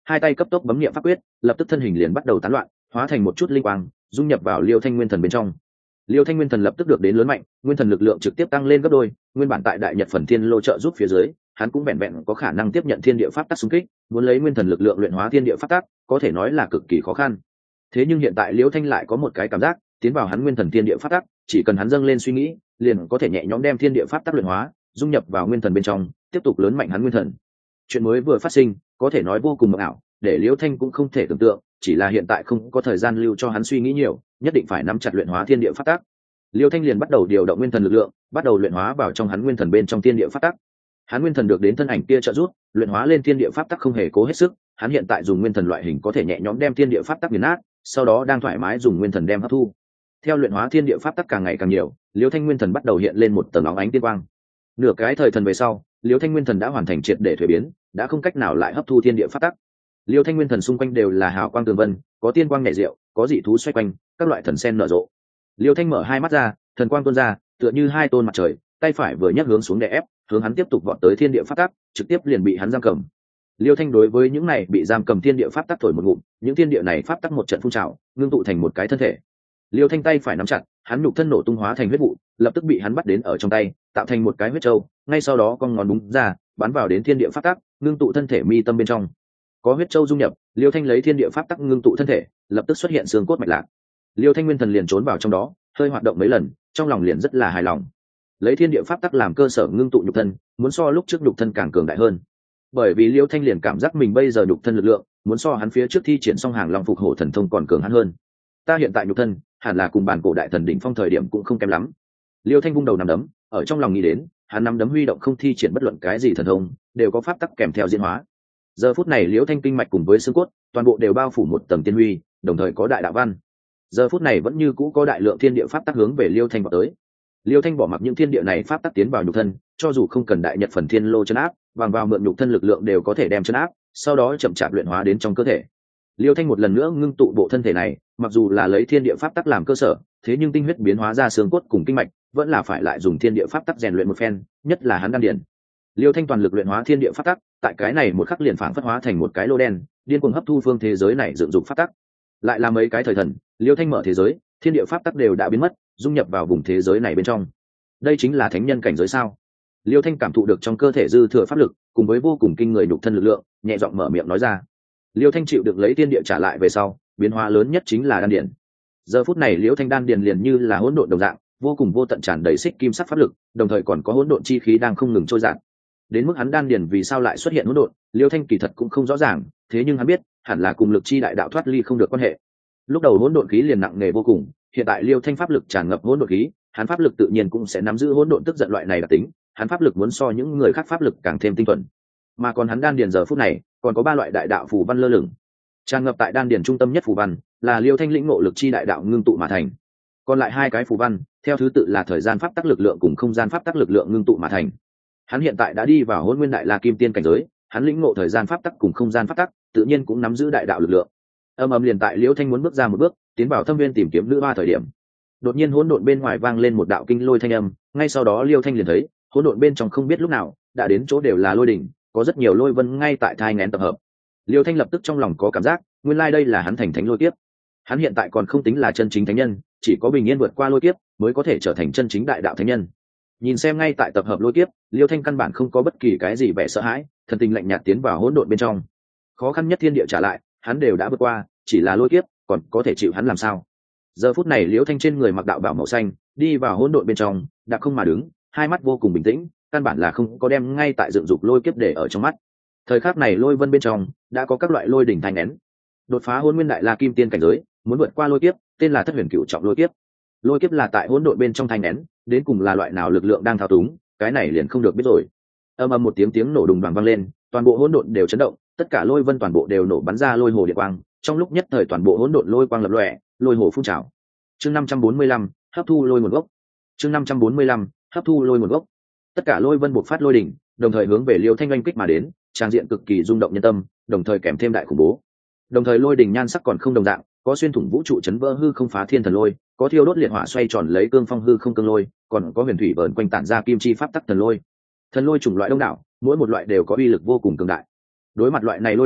hai tay cấp tốc bấm niệm pháp quyết, lập tức thân hình liền bắt đầu tán loạn, hóa thành một chút linh quang dung nhập vào Liêu Thanh Nguyên Thần bên trong. Liêu Thanh Nguyên Thần lập tức được đến lớn mạnh, nguyên thần lực lượng trực tiếp tăng lên gấp đôi, nguyên bản tại Đại Nhật Phần Thiên Lô trợ giúp phía dưới, hắn cũng vẹn vẹn có khả năng tiếp nhận thiên địa pháp tắc xung kích, muốn lấy nguyên thần lực lượng luyện hóa thiên địa pháp tắc, có thể nói là cực kỳ khó khăn. Thế nhưng hiện tại Liêu Thanh lại có một cái cảm giác, tiến vào hắn nguyên thần thiên địa pháp tắc, chỉ cần hắn dâng lên suy nghĩ, liền có thể nhẹ nhõm đem thiên địa pháp tắc luyện hóa, dung nhập vào nguyên thần bên trong, tiếp tục lớn mạnh hắn nguyên thần. Chuyện mới vừa phát sinh, có thể nói vô cùng mộng ảo, để Liêu Thanh cũng không thể tưởng tượng, chỉ là hiện tại không có thời gian lưu cho hắn suy nghĩ nhiều, nhất định phải nắm chặt luyện hóa thiên địa pháp tắc. Liêu Thanh liền bắt đầu điều động nguyên thần lực lượng, bắt đầu luyện hóa vào trong hắn nguyên thần bên trong thiên địa pháp tắc. Hắn nguyên thần được đến thân ảnh kia trợ giúp, luyện hóa lên thiên địa pháp tắc không hề cố hết sức, hắn hiện tại dùng nguyên thần loại hình có thể nhẹ nhõm đem thiên địa pháp tắc nghiền nát, sau đó đang thoải mái dùng nguyên thần đem hấp thu. Theo luyện hóa thiên địa pháp tắc càng ngày càng nhiều, Liêu Thanh nguyên thần bắt đầu hiện lên một tầng óng ánh tiên quang. Nửa cái thời thần về sau, Liêu Thanh nguyên thần đã hoàn thành triệt để thuế biến, đã không cách nào lại hấp thu thiên địa pháp tắc. Liêu Thanh nguyên thần xung quanh đều là hào quang tường vân, có tiên quang nhảy diệu, có dị thú xoay quanh, các loại thần sen nở rộ. Liêu Thanh mở hai mắt ra, thần quang tuôn ra, tựa như hai tôn mặt trời, tay phải vừa nhấc hướng xuống đè ép, hướng hắn tiếp tục vọt tới thiên địa pháp tắc, trực tiếp liền bị hắn giam cầm. Liêu Thanh đối với những này bị giam cầm thiên địa pháp tắc thổi một ngụm, những thiên địa này pháp tắc một trận phun trào, ngưng tụ thành một cái thân thể. Liêu Thanh tay phải nắm chặt, hắn nhục thân nổ tung hóa thành huyết vụ, lập tức bị hắn bắt đến ở trong tay, tạo thành một cái huyết châu, ngay sau đó con ngón búng ra, bắn vào đến thiên địa pháp tắc, ngưng tụ thân thể mi tâm bên trong. Có huyết châu dung nhập, Liêu Thanh lấy thiên địa pháp tắc ngưng tụ thân thể, lập tức xuất hiện xương cốt mạch lạc. Liêu Thanh nguyên thần liền trốn vào trong đó, hơi hoạt động mấy lần, trong lòng liền rất là hài lòng. Lấy thiên địa pháp tắc làm cơ sở ngưng tụ nhục thân, muốn so lúc trước nhục thân càng cường đại hơn. Bởi vì Liêu Thanh liền cảm giác mình bây giờ nhục thân lực lượng, muốn so hắn phía trước thi triển xong hàng long phục hổ thần thông còn cường hắn hơn. Ta hiện tại nhục thân, hẳn là cùng bản cổ đại thần đỉnh phong thời điểm cũng không kém lắm. Liêu Thanh vung đầu nắm đấm, ở trong lòng nghĩ đến, hắn nắm đấm huy động không thi triển bất luận cái gì thần thông, đều có pháp tắc kèm theo diễn hóa. Giờ phút này Liêu Thanh kinh mạch cùng với xương cốt, toàn bộ đều bao phủ một tầng tiên huy, đồng thời có đại đạo văn. Giờ phút này vẫn như cũ có đại lượng thiên địa pháp tắc hướng về Liêu Thanh vào tới. Liêu Thanh bỏ mặc những thiên địa này pháp tắc tiến vào nhục thân, cho dù không cần Đại Nhật Phần Thiên Lô chấn áp, bằng vào mượn nhục thân lực lượng đều có thể đem chấn áp, sau đó chậm chạp luyện hóa đến trong cơ thể. Liêu Thanh một lần nữa ngưng tụ bộ thân thể này, mặc dù là lấy thiên địa pháp tắc làm cơ sở, thế nhưng tinh huyết biến hóa ra xương cốt cùng kinh mạch, vẫn là phải lại dùng thiên địa pháp tắc rèn luyện một phen, nhất là hắn đan điền. Liêu Thanh toàn lực luyện hóa thiên địa pháp tắc, tại cái này một khắc liền phảng phất hóa thành một cái lô đen, điên cuồng hấp thu phương thế giới này dựng dục pháp tắc. Lại là mấy cái thời thần, Liêu Thanh mở thế giới, thiên địa pháp tắc đều đã biến mất, dung nhập vào vùng thế giới này bên trong. Đây chính là thánh nhân cảnh giới sao? Liêu Thanh cảm thụ được trong cơ thể dư thừa pháp lực, cùng với vô cùng kinh người nhục thân lực lượng, nhẹ giọng mở miệng nói ra. Liêu Thanh chịu được lấy tiên địa trả lại về sau, biến hóa lớn nhất chính là đan điền. Giờ phút này Liêu Thanh đan điền liền như là hỗn độn đồng dạng, vô cùng vô tận tràn đầy xích kim sắc pháp lực, đồng thời còn có hỗn độn chi khí đang không ngừng trôi dạt. Đến mức hắn đan điền vì sao lại xuất hiện hỗn độn, Liêu Thanh kỳ thật cũng không rõ ràng, thế nhưng hắn biết, hẳn là cùng lực chi đại đạo thoát ly không được quan hệ. Lúc đầu hỗn độn khí liền nặng nề vô cùng, hiện tại Liêu Thanh pháp lực tràn ngập hỗn độn khí, hắn pháp lực tự nhiên cũng sẽ nắm giữ hỗn độn tức giận loại này đặc tính, hắn pháp lực muốn so những người khác pháp lực càng thêm tinh thuần. Mà còn hắn đan điền giờ phút này, còn có ba loại đại đạo phù văn lơ lửng. Tràn ngập tại đan điền trung tâm nhất phù văn, là Liêu Thanh lĩnh ngộ lực chi đại đạo ngưng tụ mà thành. Còn lại hai cái phù văn, theo thứ tự là thời gian pháp tắc lực lượng cùng không gian pháp tắc lực lượng ngưng tụ mà thành. Hắn hiện tại đã đi vào Hỗn Nguyên Đại La Kim Tiên cảnh giới, hắn lĩnh ngộ thời gian pháp tắc cùng không gian pháp tắc, tự nhiên cũng nắm giữ đại đạo lực lượng. Âm liền tại Liêu Thanh muốn bước ra một bước, tiến vào thâm viên tìm kiếm nữ hoa thời điểm, đột nhiên hỗn độn bên ngoài vang lên một đạo kinh lôi thanh âm, ngay sau đó Liêu Thanh liền thấy, hỗn độn bên trong không biết lúc nào đã đến chỗ đều là lôi đỉnh, có rất nhiều lôi vân ngay tại thai nghén tập hợp. Liêu Thanh lập tức trong lòng có cảm giác, nguyên lai đây là hắn thành thánh lôi kiếp. Hắn hiện tại còn không tính là chân chính thánh nhân, chỉ có bình yên vượt qua lôi kiếp mới có thể trở thành chân chính đại đạo thánh nhân. Nhìn xem ngay tại tập hợp lôi kiếp, Liêu Thanh căn bản không có bất kỳ cái gì vẻ sợ hãi, thần tình lạnh nhạt tiến vào hỗn độn bên trong. Khó khăn nhất thiên địa trả lại, hắn đều đã vượt qua, chỉ là lôi kiếp, còn có thể chịu hắn làm sao? Giờ phút này Liêu Thanh trên người mặc đạo bảo màu xanh, đi vào hỗn độn bên trong, đạp không mà đứng, hai mắt vô cùng bình tĩnh, căn bản là không có đem ngay tại dựng dục lôi kiếp để ở trong mắt. Thời khắc này lôi vân bên trong đã có các loại lôi đỉnh thành nén, đột phá Hỗn Nguyên Đại La Kim Tiên cảnh giới, muốn vượt qua lôi kiếp, tên là Thất Huyền Cửu Trọng lôi kiếp. Lôi kiếp là tại hỗn độn bên trong thành nén, đến cùng là loại nào lực lượng đang thao túng, cái này liền không được biết rồi. Âm một tiếng nổ đùng đoàng vang lên, toàn bộ hỗn độn đều chấn động, tất cả lôi vân toàn bộ đều nổ bắn ra lôi hồ điện quang, trong lúc nhất thời toàn bộ hỗn độn lôi quang lập lòe, lôi hồ phun trào. Chương 545, hấp thu lôi nguồn gốc. Chương 545, hấp thu lôi nguồn gốc. Tất cả lôi vân bộc phát lôi đỉnh, đồng thời hướng về Liêu Thanh oanh kích mà đến, trang diện cực kỳ rung động nhân tâm, đồng thời kèm thêm đại khủng bố. Đồng thời lôi đỉnh nhan sắc còn không đồng dạng, có xuyên thủng vũ trụ chấn vỡ hư không phá thiên thần lôi, có thiêu đốt liệt hỏa xoay tròn lấy cương phong hư không cương lôi, còn có huyền thủy vờn quanh tản ra kim chi pháp tắc thần lôi. Thần lôi chủng loại đông đảo, mỗi một loại đều có uy lực vô cùng cường đại. Đối mặt loại này lôi đỉnh,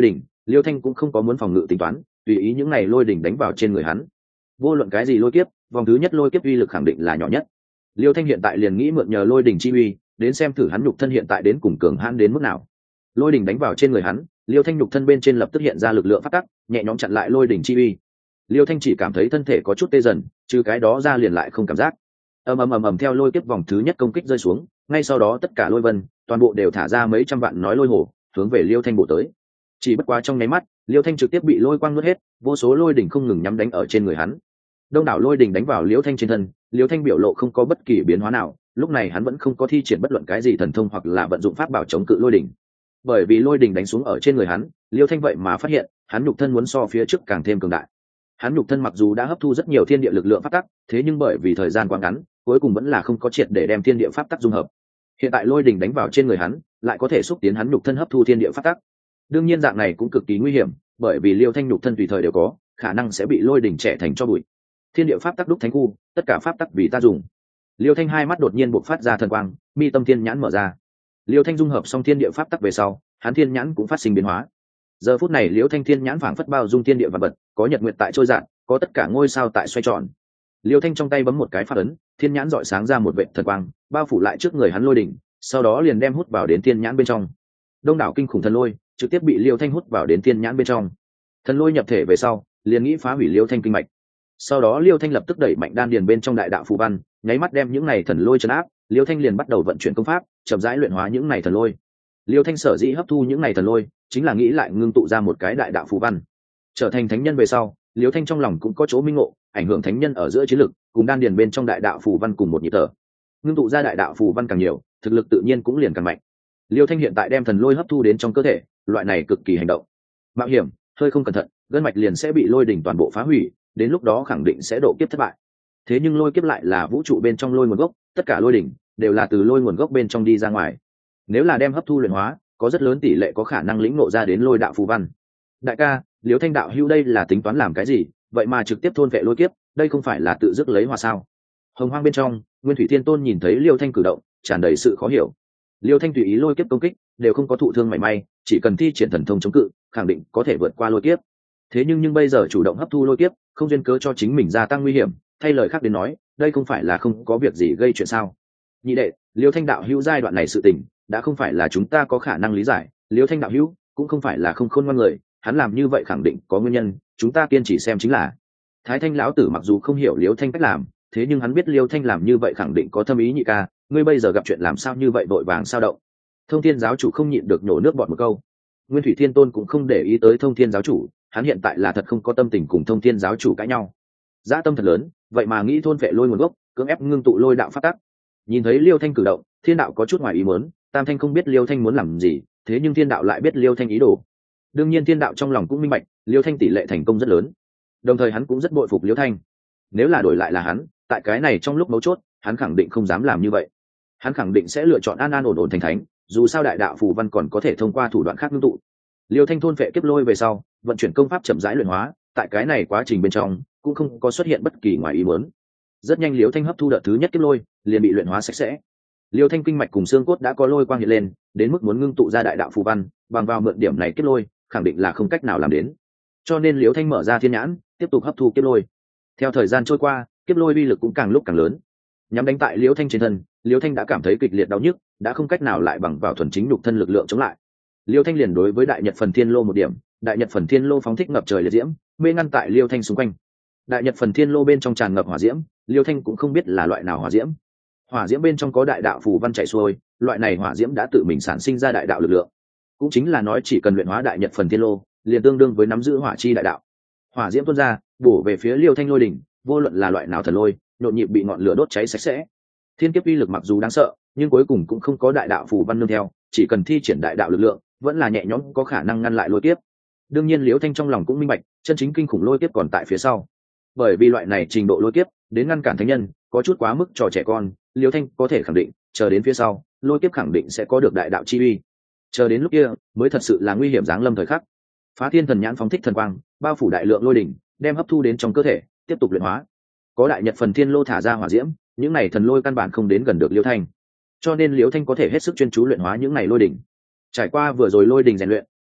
Liêu Thanh cũng không có muốn phòng ngự tính toán, tùy ý những này lôi đỉnh đánh vào trên người hắn. Vô luận cái gì lôi kiếp, vòng thứ nhất lôi kiếp uy lực khẳng định là nhỏ nhất. Liêu Thanh hiện tại liền nghĩ mượn nhờ lôi đỉnh chi uy, đến xem thử hắn nhục thân hiện tại đến cùng cường hãn đến mức nào. Lôi đỉnh đánh vào trên người hắn, Liêu Thanh nhục thân bên trên lập tức hiện ra lực lượng phát tắc, nhẹ nhõm chặn lại lôi đỉnh chi uy. Liêu Thanh chỉ cảm thấy thân thể có chút tê dần, trừ cái đó ra liền lại không cảm giác. Ầm ầm theo lôi kiếp vòng thứ nhất công kích rơi xuống, ngay sau đó tất cả lôi vân, toàn bộ đều thả ra mấy trăm vạn nói lôi hồ, hướng về Liêu Thanh bổ tới. Chỉ bất quá trong nháy mắt, Liêu Thanh trực tiếp bị lôi quang nuốt hết, vô số lôi đỉnh không ngừng nhắm đánh ở trên người hắn. Đông đảo lôi đỉnh đánh vào Liêu Thanh trên thân, Liêu Thanh biểu lộ không có bất kỳ biến hóa nào, lúc này hắn vẫn không có thi triển bất luận cái gì thần thông hoặc là vận dụng pháp bảo chống cự lôi đỉnh. Bởi vì lôi đỉnh đánh xuống ở trên người hắn, Liêu Thanh vậy mà phát hiện, hắn nhục thân muốn so phía trước càng thêm cường đại. Hắn nhục thân mặc dù đã hấp thu rất nhiều thiên địa lực lượng pháp tắc, thế nhưng bởi vì thời gian quá ngắn, cuối cùng vẫn là không có triệt để đem thiên địa pháp tắc dung hợp. Hiện tại lôi đỉnh đánh vào trên người hắn, lại có thể xúc tiến hắn nhục thân hấp thu thiên địa pháp tắc. Đương nhiên dạng này cũng cực kỳ nguy hiểm, bởi vì Liêu Thanh nhục thân tùy thời đều có khả năng sẽ bị lôi đỉnh trẻ thành cho bụi. Thiên địa pháp tắc đúc thánh khu, tất cả pháp tắc vì ta dùng. Liêu Thanh hai mắt đột nhiên bộc phát ra thần quang, mi tâm thiên nhãn mở ra. Liêu Thanh dung hợp xong thiên địa pháp tắc về sau, hắn thiên nhãn cũng phát sinh biến hóa. Giờ phút này Liêu Thanh thiên nhãn phảng phất bao dung thiên địa vạn vật, có nhật nguyệt tại trôi dạt, có tất cả ngôi sao tại xoay tròn. Liêu Thanh trong tay bấm một cái pháp ấn, thiên nhãn rọi sáng ra một vệt thần quang, bao phủ lại trước người hắn lôi đỉnh, sau đó liền đem hút vào đến thiên nhãn bên trong. Đông đảo kinh khủng thần lôi trực tiếp bị Liêu Thanh hút vào đến thiên nhãn bên trong. Thần lôi nhập thể về sau, liền nghĩ phá hủy Liêu Thanh kinh mạch. Sau đó Liêu Thanh lập tức đẩy mạnh đan điền bên trong đại đạo phù văn, nháy mắt đem những này thần lôi trấn áp. Liêu Thanh liền bắt đầu vận chuyển công pháp, chậm rãi luyện hóa những này thần lôi. Liêu Thanh sở dĩ hấp thu những này thần lôi, chính là nghĩ lại ngưng tụ ra một cái đại đạo phù văn. Trở thành thánh nhân về sau, Liêu Thanh trong lòng cũng có chỗ minh ngộ, ảnh hưởng thánh nhân ở giữa chiến lực, cùng đan điền bên trong đại đạo phù văn cùng một nhịp thở. Ngưng tụ ra đại đạo phù văn càng nhiều, thực lực tự nhiên cũng liền càng mạnh. Liêu Thanh hiện tại đem thần lôi hấp thu đến trong cơ thể, loại này cực kỳ hành động mạo hiểm, hơi không cẩn thận, gân mạch liền sẽ bị lôi đỉnh toàn bộ phá hủy, đến lúc đó khẳng định sẽ độ kiếp thất bại. Thế nhưng lôi kiếp lại là vũ trụ bên trong lôi nguồn gốc, tất cả lôi đỉnh đều là từ lôi nguồn gốc bên trong đi ra ngoài. Nếu là đem hấp thu luyện hóa, có rất lớn tỷ lệ có khả năng lĩnh ngộ ra đến lôi đạo phù văn. Đại ca, Liêu Thanh đạo hữu đây là tính toán làm cái gì, vậy mà trực tiếp thôn vệ lôi kiếp, đây không phải là tự dứt lấy hòa sao? Hồng Hoang bên trong, Nguyên Thủy Thiên Tôn nhìn thấy Liêu Thanh cử động, tràn đầy sự khó hiểu. Liêu Thanh tùy ý lôi kiếp công kích, đều không có thụ thương mảy may, chỉ cần thi triển thần thông chống cự, khẳng định có thể vượt qua lôi kiếp. Thế nhưng bây giờ chủ động hấp thu lôi kiếp, không duyên cớ cho chính mình gia tăng nguy hiểm, thay lời khác đến nói, đây không phải là không có việc gì gây chuyện sao? Nhị đệ, Liêu Thanh đạo hữu giai đoạn này sự tình, đã không phải là chúng ta có khả năng lý giải, Liêu Thanh đạo hữu cũng không phải là không khôn ngoan người, hắn làm như vậy khẳng định có nguyên nhân, chúng ta kiên trì xem chính là. Thái Thanh lão tử mặc dù không hiểu Liêu Thanh cách làm, thế nhưng hắn biết Liêu Thanh làm như vậy khẳng định có thâm ý. Nhị ca, ngươi bây giờ gặp chuyện làm sao như vậy vội vàng sao động? Thông Thiên giáo chủ không nhịn được nhổ nước bọt một câu. Nguyên Thủy Thiên Tôn cũng không để ý tới Thông Thiên giáo chủ, hắn hiện tại là thật không có tâm tình cùng Thông Thiên giáo chủ cãi nhau. Dã tâm thật lớn, vậy mà nghĩ thôn vệ lôi nguồn gốc, cưỡng ép ngưng tụ lôi đạo phát tắc. Nhìn thấy Liêu Thanh cử động, Thiên đạo có chút ngoài ý muốn, Tam Thanh không biết Liêu Thanh muốn làm gì, thế nhưng Thiên đạo lại biết Liêu Thanh ý đồ. Đương nhiên Thiên đạo trong lòng cũng minh bạch, Liêu Thanh tỷ lệ thành công rất lớn. Đồng thời hắn cũng rất bội phục Liêu Thanh. Nếu là đổi lại là hắn, tại cái này trong lúc mấu chốt, hắn khẳng định không dám làm như vậy. Hắn khẳng định sẽ lựa chọn an an ổn ổn thành thánh, dù sao đại đạo phù văn còn có thể thông qua thủ đoạn khác ngưng tụ. Liêu Thanh thôn vệ kiếp lôi về sau, vận chuyển công pháp chậm rãi luyện hóa, tại cái này quá trình bên trong cũng không có xuất hiện bất kỳ ngoài ý muốn. Rất nhanh Liêu Thanh hấp thu đợt thứ nhất kiếp lôi, liền bị luyện hóa sạch sẽ. Liêu Thanh kinh mạch cùng xương cốt đã có lôi quang hiện lên, đến mức muốn ngưng tụ ra đại đạo phù văn, bằng vào mượn điểm này kiếp lôi, khẳng định là không cách nào làm đến. Cho nên Liêu Thanh mở ra thiên nhãn, tiếp tục hấp thu kiếp lôi. Theo thời gian trôi qua, kiếp lôi uy lực cũng càng lúc càng lớn. Nhắm đánh tại Liêu Thanh trên thân, Liêu Thanh đã cảm thấy kịch liệt đau nhức, đã không cách nào lại bằng vào thuần chính nhục thân lực lượng chống lại. Liêu Thanh liền đối với Đại Nhật Phần Thiên Lô một điểm, Đại Nhật Phần Thiên Lô phóng thích ngập trời liệt diễm, mê ngăn tại Liêu Thanh xung quanh. Đại Nhật Phần Thiên Lô bên trong tràn ngập hỏa diễm, Liêu Thanh cũng không biết là loại nào hỏa diễm. Hỏa diễm bên trong có đại đạo phù văn chảy xuôi, loại này hỏa diễm đã tự mình sản sinh ra đại đạo lực lượng. Cũng chính là nói chỉ cần luyện hóa Đại Nhật Phần Thiên Lô, liền tương đương với nắm giữ hỏa chi đại đạo. Hỏa diễm tuôn ra, bổ về phía Liêu Thanh lôi đỉnh, vô luận là loại nào thần lôi, nhộn nhịp bị ngọn lửa đốt cháy sạch sẽ. Thiên kiếp uy lực mặc dù đáng sợ, nhưng cuối cùng cũng không có đại đạo phù văn nương theo, chỉ cần thi triển đại đạo lực lượng, vẫn là nhẹ nhõm có khả năng ngăn lại lôi kiếp. Đương nhiên Liễu Thanh trong lòng cũng minh bạch, chân chính kinh khủng lôi kiếp còn tại phía sau. Bởi vì loại này trình độ lôi kiếp, đến ngăn cản thánh nhân, có chút quá mức trò trẻ con, Liễu Thanh có thể khẳng định, chờ đến phía sau, lôi kiếp khẳng định sẽ có được đại đạo chi uy. Chờ đến lúc kia, mới thật sự là nguy hiểm giáng lâm thời khắc. Phá Thiên Thần Nhãn phóng thích thần quang, bao phủ đại lượng lôi đỉnh, đem hấp thu đến trong cơ thể, tiếp tục luyện hóa. Có Đại Nhật Phần Thiên Lô thả ra hỏa diễm, những này thần lôi căn bản không đến gần được Liễu Thanh, cho nên Liễu Thanh có thể hết sức chuyên chú luyện hóa những này lôi đỉnh. Trải qua vừa rồi lôi đỉnh rèn luyện,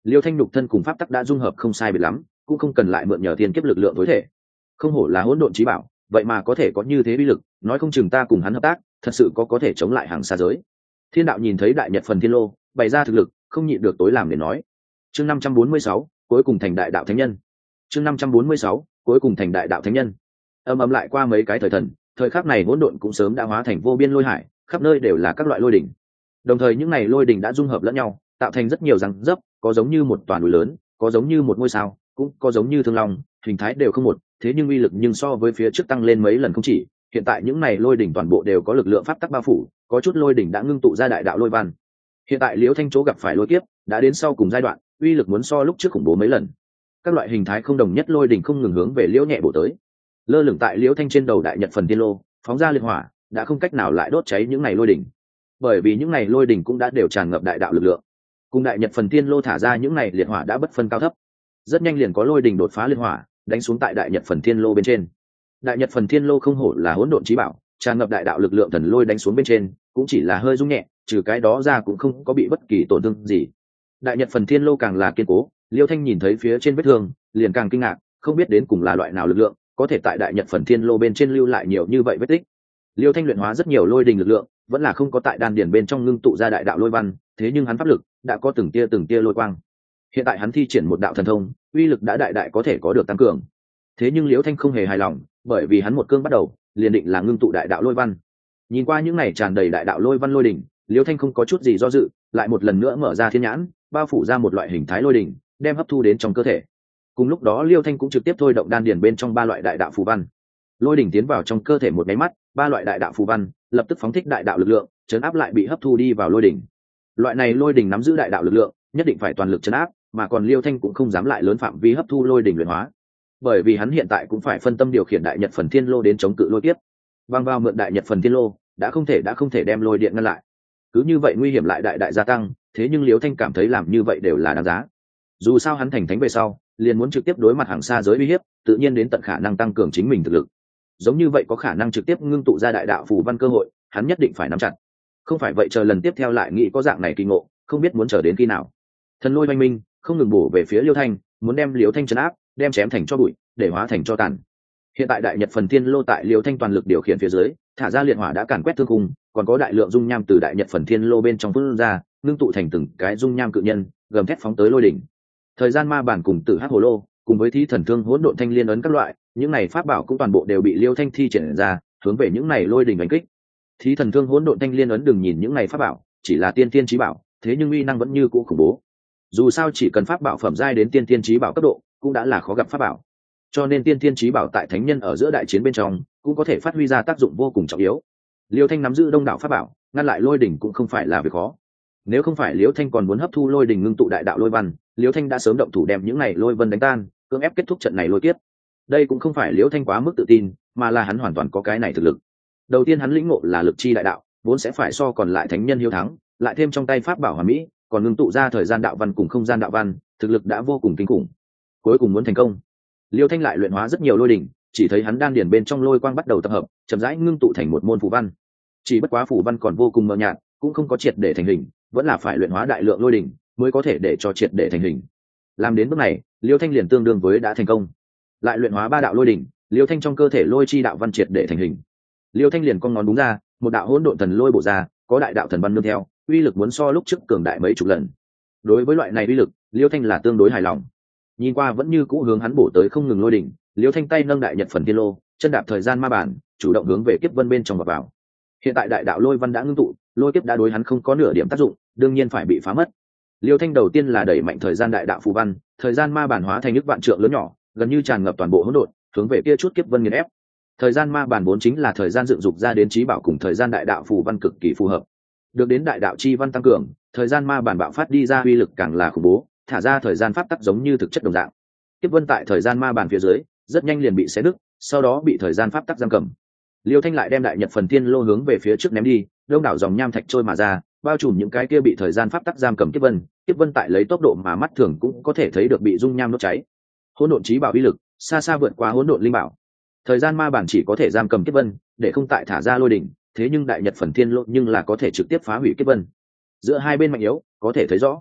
liêu thanh nhục thân cùng pháp tắc đã dung hợp không sai biệt lắm, cũng không cần lại mượn nhờ thiên kiếp lực lượng tối thể. Không hổ là hỗn độn chí bảo, vậy mà có thể có như thế uy lực, nói không chừng ta cùng hắn hợp tác thật sự có thể chống lại hàng xa giới. Thiên đạo nhìn thấy đại nhật phần thiên lô bày ra thực lực, không nhịn được tối làm để nói. Chương 546, cuối cùng thành đại đạo thánh nhân. Chương 546, cuối cùng thành đại đạo thánh nhân. Âm lại qua mấy cái thời thần, thời khắc này hỗn độn cũng sớm đã hóa thành vô biên lôi hải, khắp nơi đều là các loại lôi đỉnh. Đồng thời những này lôi đỉnh đã dung hợp lẫn nhau, tạo thành rất nhiều răng dấp, có giống như một toàn núi lớn, có giống như một ngôi sao, cũng có giống như thương long, hình thái đều không một, thế nhưng uy lực nhưng so với phía trước tăng lên mấy lần không chỉ. Hiện tại những này lôi đỉnh toàn bộ đều có lực lượng pháp tắc bao phủ, có chút lôi đỉnh đã ngưng tụ ra đại đạo lôi văn. Hiện tại Liễu Thanh chỗ gặp phải lôi kiếp đã đến sau cùng giai đoạn, uy lực muốn so lúc trước khủng bố mấy lần. Các loại hình thái không đồng nhất lôi đỉnh không ngừng hướng về Liễu nhẹ bổ tới. Lơ lửng tại Liễu Thanh trên đầu đại nhật phần thiên lô, phóng ra liệt hỏa, đã không cách nào lại đốt cháy những này lôi đỉnh. Bởi vì những này lôi đỉnh cũng đã đều tràn ngập đại đạo lực lượng. Cùng đại nhật phần thiên lô thả ra những này liệt hỏa đã bất phân cao thấp. Rất nhanh liền có lôi đỉnh đột phá liệt hỏa, đánh xuống tại đại nhật phần thiên lô bên trên. Đại nhật phần thiên lô không hổ là hỗn độn chí bảo, tràn ngập đại đạo lực lượng thần lôi đánh xuống bên trên, cũng chỉ là hơi rung nhẹ, trừ cái đó ra cũng không có bị bất kỳ tổn thương gì. Đại nhật phần thiên lô càng là kiên cố, Liêu Thanh nhìn thấy phía trên vết thương, liền càng kinh ngạc, không biết đến cùng là loại nào lực lượng, có thể tại đại nhật phần thiên lô bên trên lưu lại nhiều như vậy vết tích. Liêu Thanh luyện hóa rất nhiều lôi đình lực lượng, vẫn là không có tại đan điển bên trong ngưng tụ ra đại đạo lôi văn, thế nhưng hắn pháp lực đã có từng tia lôi quang. Hiện tại hắn thi triển một đạo thần thông, uy lực đã đại đại có thể có được tăng cường. Thế nhưng Liêu Thanh không hề hài lòng, bởi vì hắn một cương bắt đầu, liền định là ngưng tụ đại đạo lôi văn. Nhìn qua những này tràn đầy đại đạo lôi văn lôi đỉnh, Liêu Thanh không có chút gì do dự, lại một lần nữa mở ra thiên nhãn, bao phủ ra một loại hình thái lôi đỉnh, đem hấp thu đến trong cơ thể. Cùng lúc đó Liêu Thanh cũng trực tiếp thôi động đan điển bên trong ba loại đại đạo phù văn. Lôi đỉnh tiến vào trong cơ thể một cái mắt, ba loại đại đạo phù văn lập tức phóng thích đại đạo lực lượng, chấn áp lại bị hấp thu đi vào lôi đỉnh. Loại này lôi đỉnh nắm giữ đại đạo lực lượng, nhất định phải toàn lực chấn áp, mà còn Liêu Thanh cũng không dám lại lớn phạm vi hấp thu lôi đỉnh luyện hóa, bởi vì hắn hiện tại cũng phải phân tâm điều khiển đại nhật phần thiên lô đến chống cự lôi kiếp. Băng vào mượn đại nhật phần thiên lô, đã không thể đem lôi điện ngăn lại. Cứ như vậy nguy hiểm lại đại đại gia tăng, thế nhưng Liêu Thanh cảm thấy làm như vậy đều là đáng giá. Dù sao hắn thành thánh về sau, liền muốn trực tiếp đối mặt hàng xa giới uy hiếp, tự nhiên đến tận khả năng tăng cường chính mình thực lực. Giống như vậy có khả năng trực tiếp ngưng tụ ra đại đạo phù văn cơ hội, hắn nhất định phải nắm chặt. Không phải vậy chờ lần tiếp theo lại nghĩ có dạng này kỳ ngộ, không biết muốn chờ đến khi nào. Thần lôi oanh minh, không ngừng bổ về phía Liêu Thanh, muốn đem Liêu Thanh trấn áp, đem chém thành cho bụi, để hóa thành cho tàn. Hiện tại đại nhật phần thiên lô tại Liêu Thanh toàn lực điều khiển phía dưới, thả ra liệt hỏa đã càn quét thương khung, còn có đại lượng dung nham từ đại nhật phần thiên lô bên trong phun ra, ngưng tụ thành từng cái dung nham cự nhân, gầm thét phóng tới lôi đỉnh. Thời gian ma bản cùng tử hắc hồ lô, cùng với thí thần thương hỗn độn thanh liên ấn các loại, những này pháp bảo cũng toàn bộ đều bị Liêu Thanh thi triển ra, hướng về những này lôi đỉnh đánh kích. Thí thần thương hỗn độn thanh liên ấn đừng nhìn những này pháp bảo chỉ là tiên tiên chí bảo, thế nhưng uy năng vẫn như cũ khủng bố. Dù sao chỉ cần pháp bảo phẩm giai đến tiên tiên chí bảo cấp độ, cũng đã là khó gặp pháp bảo. Cho nên tiên tiên chí bảo tại thánh nhân ở giữa đại chiến bên trong, cũng có thể phát huy ra tác dụng vô cùng trọng yếu. Liêu Thanh nắm giữ đông đảo pháp bảo, ngăn lại lôi đỉnh cũng không phải là việc khó. Nếu không phải Liêu Thanh còn muốn hấp thu lôi đỉnh ngưng tụ đại đạo lôi văn, Liêu Thanh đã sớm động thủ đem những này lôi vân đánh tan, cưỡng ép kết thúc trận này lôi kiếp. Đây cũng không phải Liêu Thanh quá mức tự tin, mà là hắn hoàn toàn có cái này thực lực. Đầu tiên hắn lĩnh ngộ là lực chi đại đạo, vốn sẽ phải so còn lại thánh nhân hiếu thắng, lại thêm trong tay pháp bảo hoàn mỹ, còn ngưng tụ ra thời gian đạo văn cùng không gian đạo văn, thực lực đã vô cùng kinh khủng. Cuối cùng muốn thành công, Liêu Thanh lại luyện hóa rất nhiều lôi đỉnh, chỉ thấy hắn đan điển bên trong lôi quang bắt đầu tập hợp, chậm rãi ngưng tụ thành một môn phù văn. Chỉ bất quá phù văn còn vô cùng mờ nhạt, cũng không có triệt để thành hình, vẫn là phải luyện hóa đại lượng lôi đỉnh mới có thể để cho triệt để thành hình. Làm đến bước này, Liêu Thanh liền tương đương với đã thành công. Lại luyện hóa 3 đạo lôi đỉnh, Liêu Thanh trong cơ thể lôi chi đạo văn triệt để thành hình. Liêu Thanh liền con ngón đúng ra, một đạo hỗn độn thần lôi bổ ra, có đại đạo thần văn nương theo, uy lực muốn so lúc trước cường đại mấy chục lần. Đối với loại này uy lực, Liêu Thanh là tương đối hài lòng. Nhìn qua vẫn như cũ hướng hắn bổ tới không ngừng lôi đỉnh, Liêu Thanh tay nâng đại nhật phần thiên lô, chân đạp thời gian ma bản, chủ động hướng về kiếp vân bên trong vào. Hiện tại đại đạo lôi văn đã ngưng tụ, lôi kiếp đã đối hắn không có nửa điểm tác dụng, đương nhiên phải bị phá mất. Liêu Thanh đầu tiên là đẩy mạnh thời gian đại đạo phù văn, thời gian ma bản hóa thành nước vạn trượng lớn nhỏ, gần như tràn ngập toàn bộ hỗn độn, hướng về kia chút kiếp vân nghiền ép. Thời gian ma bản vốn chính là thời gian dựng dục ra đến trí bảo cùng thời gian đại đạo phù văn cực kỳ phù hợp. Được đến đại đạo chi văn tăng cường, thời gian ma bản bạo phát đi ra uy lực càng là khủng bố, thả ra thời gian pháp tắc giống như thực chất đồng dạng. Kiếp vân tại thời gian ma bản phía dưới, rất nhanh liền bị xé nứt, sau đó bị thời gian pháp tắc giam cầm. Liêu Thanh lại đem đại nhật phần thiên lô hướng về phía trước ném đi, đông đảo dòng nham thạch trôi mà ra, bao trùm những cái kia bị thời gian pháp tắc giam cầm kiếp vân tại lấy tốc độ mà mắt thường cũng có thể thấy được bị dung nham đốt cháy. Hỗn độn chí bảo uy lực xa xa vượt qua hỗn độn linh bảo. Thời gian ma bản chỉ có thể giam cầm kiếp vân, để không tại thả ra lôi đỉnh, thế nhưng đại nhật phần thiên lô nhưng là có thể trực tiếp phá hủy kiếp vân. Giữa hai bên mạnh yếu có thể thấy rõ.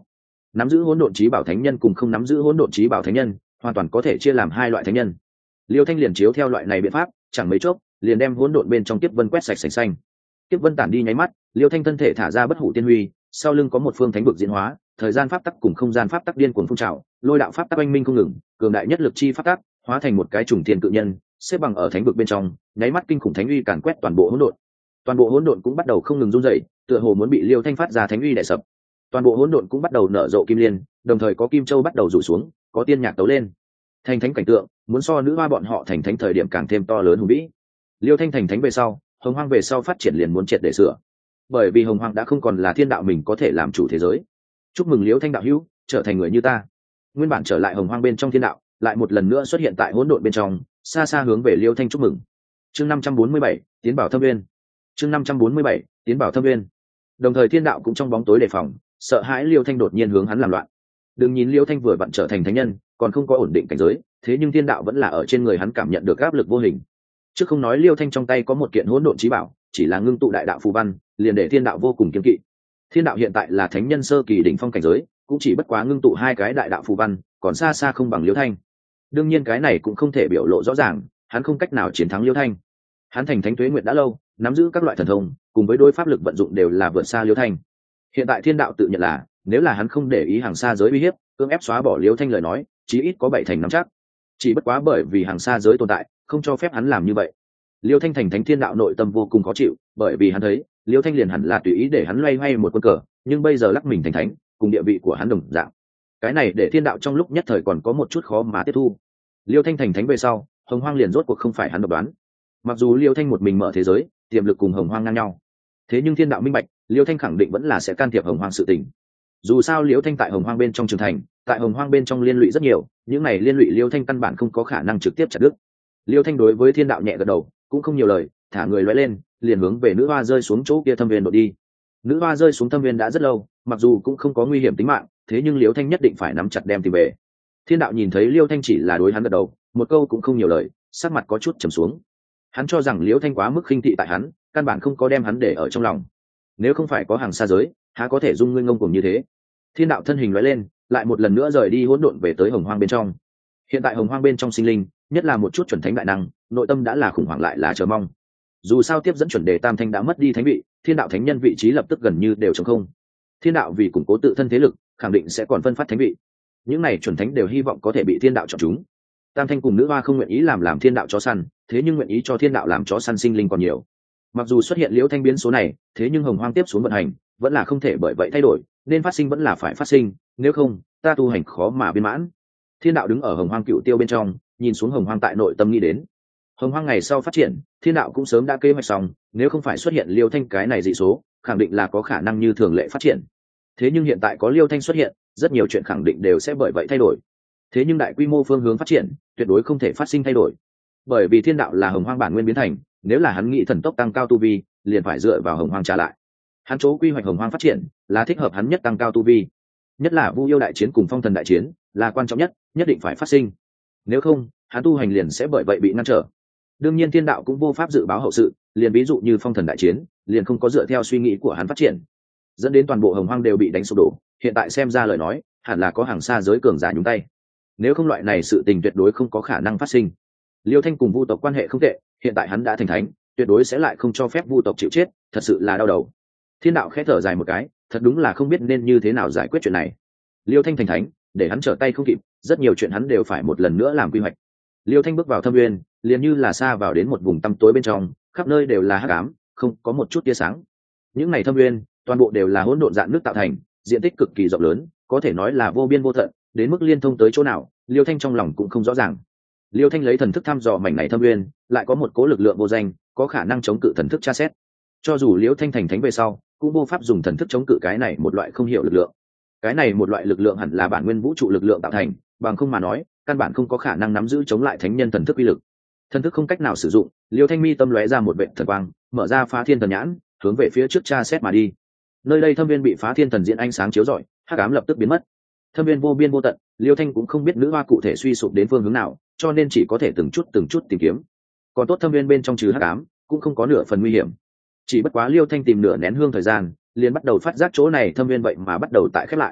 nắm giữ hỗn độn trí bảo thánh nhân cùng không nắm giữ hỗn độn trí bảo thánh nhân hoàn toàn có thể chia làm hai loại thánh nhân. Liêu Thanh liền chiếu theo loại này biện pháp, chẳng mấy chốc liền đem hỗn độn bên trong kiếp vân quét sạch sành xanh. Kiếp vân tản đi nháy mắt, Liêu Thanh thân thể thả ra bất hủ tiên huy, sau lưng có một phương thánh vực diễn hóa, thời gian pháp tắc cùng không gian pháp tắc điên cuồng phun trào, lôi đạo pháp tắc oanh minh không ngừng, cường đại nhất lực chi pháp tắc hóa thành một cái trùng thiên cự nhân, xếp bằng ở thánh vực bên trong, nháy mắt kinh khủng thánh uy càn quét toàn bộ hỗn độn. Toàn bộ hỗn độn cũng bắt đầu không ngừng run rẩy, tựa hồ muốn bị Liêu Thanh phát ra thánh uy đè sập. Toàn bộ hỗn độn cũng bắt đầu nở rộ kim liên, đồng thời có kim châu bắt đầu rủ xuống, có tiên nhạc tấu lên. Thành thánh cảnh tượng, muốn so nữ hoa bọn họ thành thánh thời điểm càng thêm to lớn hùng vĩ. Liêu Thanh thành thánh về sau, hồng hoang về sau phát triển liền muốn triệt để sửa, bởi vì hồng hoang đã không còn là thiên đạo mình có thể làm chủ thế giới. Chúc mừng Liêu Thanh đạo hữu trở thành người như ta. Nguyên bản trở lại hồng hoang bên trong thiên đạo, lại một lần nữa xuất hiện tại hỗn độn bên trong, xa xa hướng về Liêu Thanh chúc mừng. Chương 547, tiến bảo thâm nguyên. Chương 547, tiến bảo thâm nguyên. Đồng thời thiên đạo cũng trong bóng tối đề phòng, sợ hãi Liêu Thanh đột nhiên hướng hắn làm loạn. Đừng nhìn Liêu Thanh vừa vặn trở thành thánh nhân, còn không có ổn định cảnh giới, thế nhưng thiên đạo vẫn là ở trên người hắn cảm nhận được áp lực vô hình. Trước không nói Liêu Thanh trong tay có một kiện hỗn độn chí bảo, chỉ là ngưng tụ đại đạo phù văn, liền để thiên đạo vô cùng kiêng kỵ. Thiên đạo hiện tại là thánh nhân sơ kỳ đỉnh phong cảnh giới, cũng chỉ bất quá ngưng tụ hai cái đại đạo phù văn, còn xa xa không bằng Liêu Thanh. Đương nhiên cái này cũng không thể biểu lộ rõ ràng, hắn không cách nào chiến thắng Liêu Thanh. Hắn thành thánh tuế nguyệt đã lâu, nắm giữ các loại thần thông, cùng với đối pháp lực vận dụng đều là vượt xa Liêu Thanh. Hiện tại thiên đạo tự nhận là, nếu là hắn không để ý hàng xa giới uy hiếp, cưỡng ép xóa bỏ Liêu Thanh lời nói, chí ít có 7 thành nắm chắc. Chỉ bất quá bởi vì hàng xa giới tồn tại, không cho phép hắn làm như vậy. Liêu Thanh thành thánh thiên đạo nội tâm vô cùng khó chịu, bởi vì hắn thấy, Liêu Thanh liền hẳn là tùy ý để hắn loay hoay một quân cờ, nhưng bây giờ lắc mình thành thánh, cùng địa vị của hắn đồng dạng. Cái này để thiên đạo trong lúc nhất thời còn có một chút khó mà tiếp thu. Liêu Thanh thành thánh về sau, hồng hoang liền rốt cuộc không phải hắn độc đoán. Mặc dù Liêu Thanh một mình mở thế giới, tiềm lực cùng hồng hoang ngang nhau, thế nhưng thiên đạo minh bạch, Liêu Thanh khẳng định vẫn là sẽ can thiệp hồng hoang sự tình. Dù sao Liêu Thanh tại hồng hoang bên trong trưởng thành, tại hồng hoang bên trong liên lụy rất nhiều, những này liên lụy Liêu Thanh căn bản không có khả năng trực tiếp chặt đứt. Liêu Thanh đối với thiên đạo nhẹ gật đầu, cũng không nhiều lời, thả người lóe lên, liền hướng về nữ hoa rơi xuống chỗ kia thâm viên đột đi. Nữ hoa rơi xuống thâm viên đã rất lâu, mặc dù cũng không có nguy hiểm tính mạng, thế nhưng Liêu Thanh nhất định phải nắm chặt đem tìm về. Thiên đạo nhìn thấy Liêu Thanh chỉ là đối hắn gật đầu, một câu cũng không nhiều lời, sắc mặt có chút trầm xuống. Hắn cho rằng Liêu Thanh quá mức khinh thị tại hắn, căn bản không có đem hắn để ở trong lòng. Nếu không phải có hàng xa giới, há có thể dung ngươi ngông cuồng như thế. Thiên đạo thân hình lóe lên, lại một lần nữa rời đi hỗn độn về tới hồng hoang bên trong. Hiện tại hồng hoang bên trong sinh linh, nhất là một chút chuẩn thánh đại năng, nội tâm đã là khủng hoảng lại là chờ mong. Dù sao tiếp dẫn chuẩn đề tam thanh đã mất đi thánh vị, thiên đạo thánh nhân vị trí lập tức gần như đều trống không. Thiên đạo vì củng cố tự thân thế lực, khẳng định sẽ còn phân phát thánh vị. Những này chuẩn thánh đều hy vọng có thể bị thiên đạo chọn chúng. Tam thanh cùng nữ hoa không nguyện ý làm thiên đạo chó săn, thế nhưng nguyện ý cho thiên đạo làm chó săn sinh linh còn nhiều. Mặc dù xuất hiện liễu thanh biến số này, thế nhưng hồng hoang tiếp xuống vận hành vẫn là không thể bởi vậy thay đổi, nên phát sinh vẫn là phải phát sinh, nếu không ta tu hành khó mà viên mãn. Thiên đạo đứng ở hồng hoang cựu tiêu bên trong, nhìn xuống hồng hoang tại nội tâm nghĩ đến hồng hoang ngày sau phát triển, thiên đạo cũng sớm đã kế hoạch xong, nếu không phải xuất hiện liêu thanh cái này dị số, khẳng định là có khả năng như thường lệ phát triển. Thế nhưng hiện tại có liêu thanh xuất hiện, rất nhiều chuyện khẳng định đều sẽ bởi vậy thay đổi. Thế nhưng đại quy mô phương hướng phát triển tuyệt đối không thể phát sinh thay đổi, bởi vì thiên đạo là hồng hoang bản nguyên biến thành, nếu là hắn nghĩ thần tốc tăng cao tu vi, liền phải dựa vào hồng hoang trả lại. Hắn chỗ quy hoạch hồng hoang phát triển là thích hợp hắn nhất tăng cao tu vi, nhất là vu yêu đại chiến cùng phong thần đại chiến là quan trọng nhất, nhất định phải phát sinh, nếu không hắn tu hành liền sẽ bởi vậy bị ngăn trở. Đương nhiên thiên đạo cũng vô pháp dự báo hậu sự, liền ví dụ như phong thần đại chiến liền không có dựa theo suy nghĩ của hắn phát triển, dẫn đến toàn bộ hồng hoang đều bị đánh sụp đổ. Hiện tại xem ra lời nói hẳn là có hàng xa giới cường giả nhúng tay, nếu không loại này sự tình tuyệt đối không có khả năng phát sinh. Liêu thanh cùng vu tộc quan hệ không tệ, hiện tại hắn đã thành thánh, tuyệt đối sẽ lại không cho phép vu tộc chịu chết, thật sự là đau đầu. Thiên đạo khẽ thở dài một cái, thật đúng là không biết nên như thế nào giải quyết chuyện này. Liêu thanh thành thánh, để hắn trở tay không kịp, rất nhiều chuyện hắn đều phải một lần nữa làm quy hoạch. Liêu thanh bước vào thâm nguyên, liền như là xa vào đến một vùng tăm tối bên trong, khắp nơi đều là hắc ám, không có một chút tia sáng. Những ngày thâm nguyên, toàn bộ đều là hỗn độn dạng nước tạo thành, diện tích cực kỳ rộng lớn, có thể nói là vô biên vô tận, đến mức liên thông tới chỗ nào, Liêu thanh trong lòng cũng không rõ ràng. Liêu thanh lấy thần thức thăm dò mảnh này thâm nguyên, lại có một cố lực lượng vô danh, có khả năng chống cự thần thức tra xét. Cho dù Liêu thanh thành thánh về sau, cũng vô pháp dùng thần thức chống cự cái này một loại không hiểu lực lượng. Cái này một loại lực lượng hẳn là bản nguyên vũ trụ lực lượng tạo thành, bằng không mà nói, căn bản không có khả năng nắm giữ chống lại thánh nhân thần thức uy lực. Thần thức không cách nào sử dụng, Liêu thanh mi tâm lóe ra một vệt thần quang, mở ra phá thiên thần nhãn, hướng về phía trước tra xét mà đi. Nơi đây thâm viên bị phá thiên thần diễn ánh sáng chiếu rọi, hắc ám lập tức biến mất. Thâm viên vô biên vô tận, Liêu thanh cũng không biết nữ hoa cụ thể suy sụp đến phương hướng nào, cho nên chỉ có thể từng chút tìm kiếm. Còn tốt thâm viên bên trong trừ hắc ám, cũng không có nửa phần nguy hiểm. Chỉ bất quá Liêu thanh tìm nửa nén hương thời gian, liền bắt đầu phát giác chỗ này thâm viên vậy mà bắt đầu tại khép lại.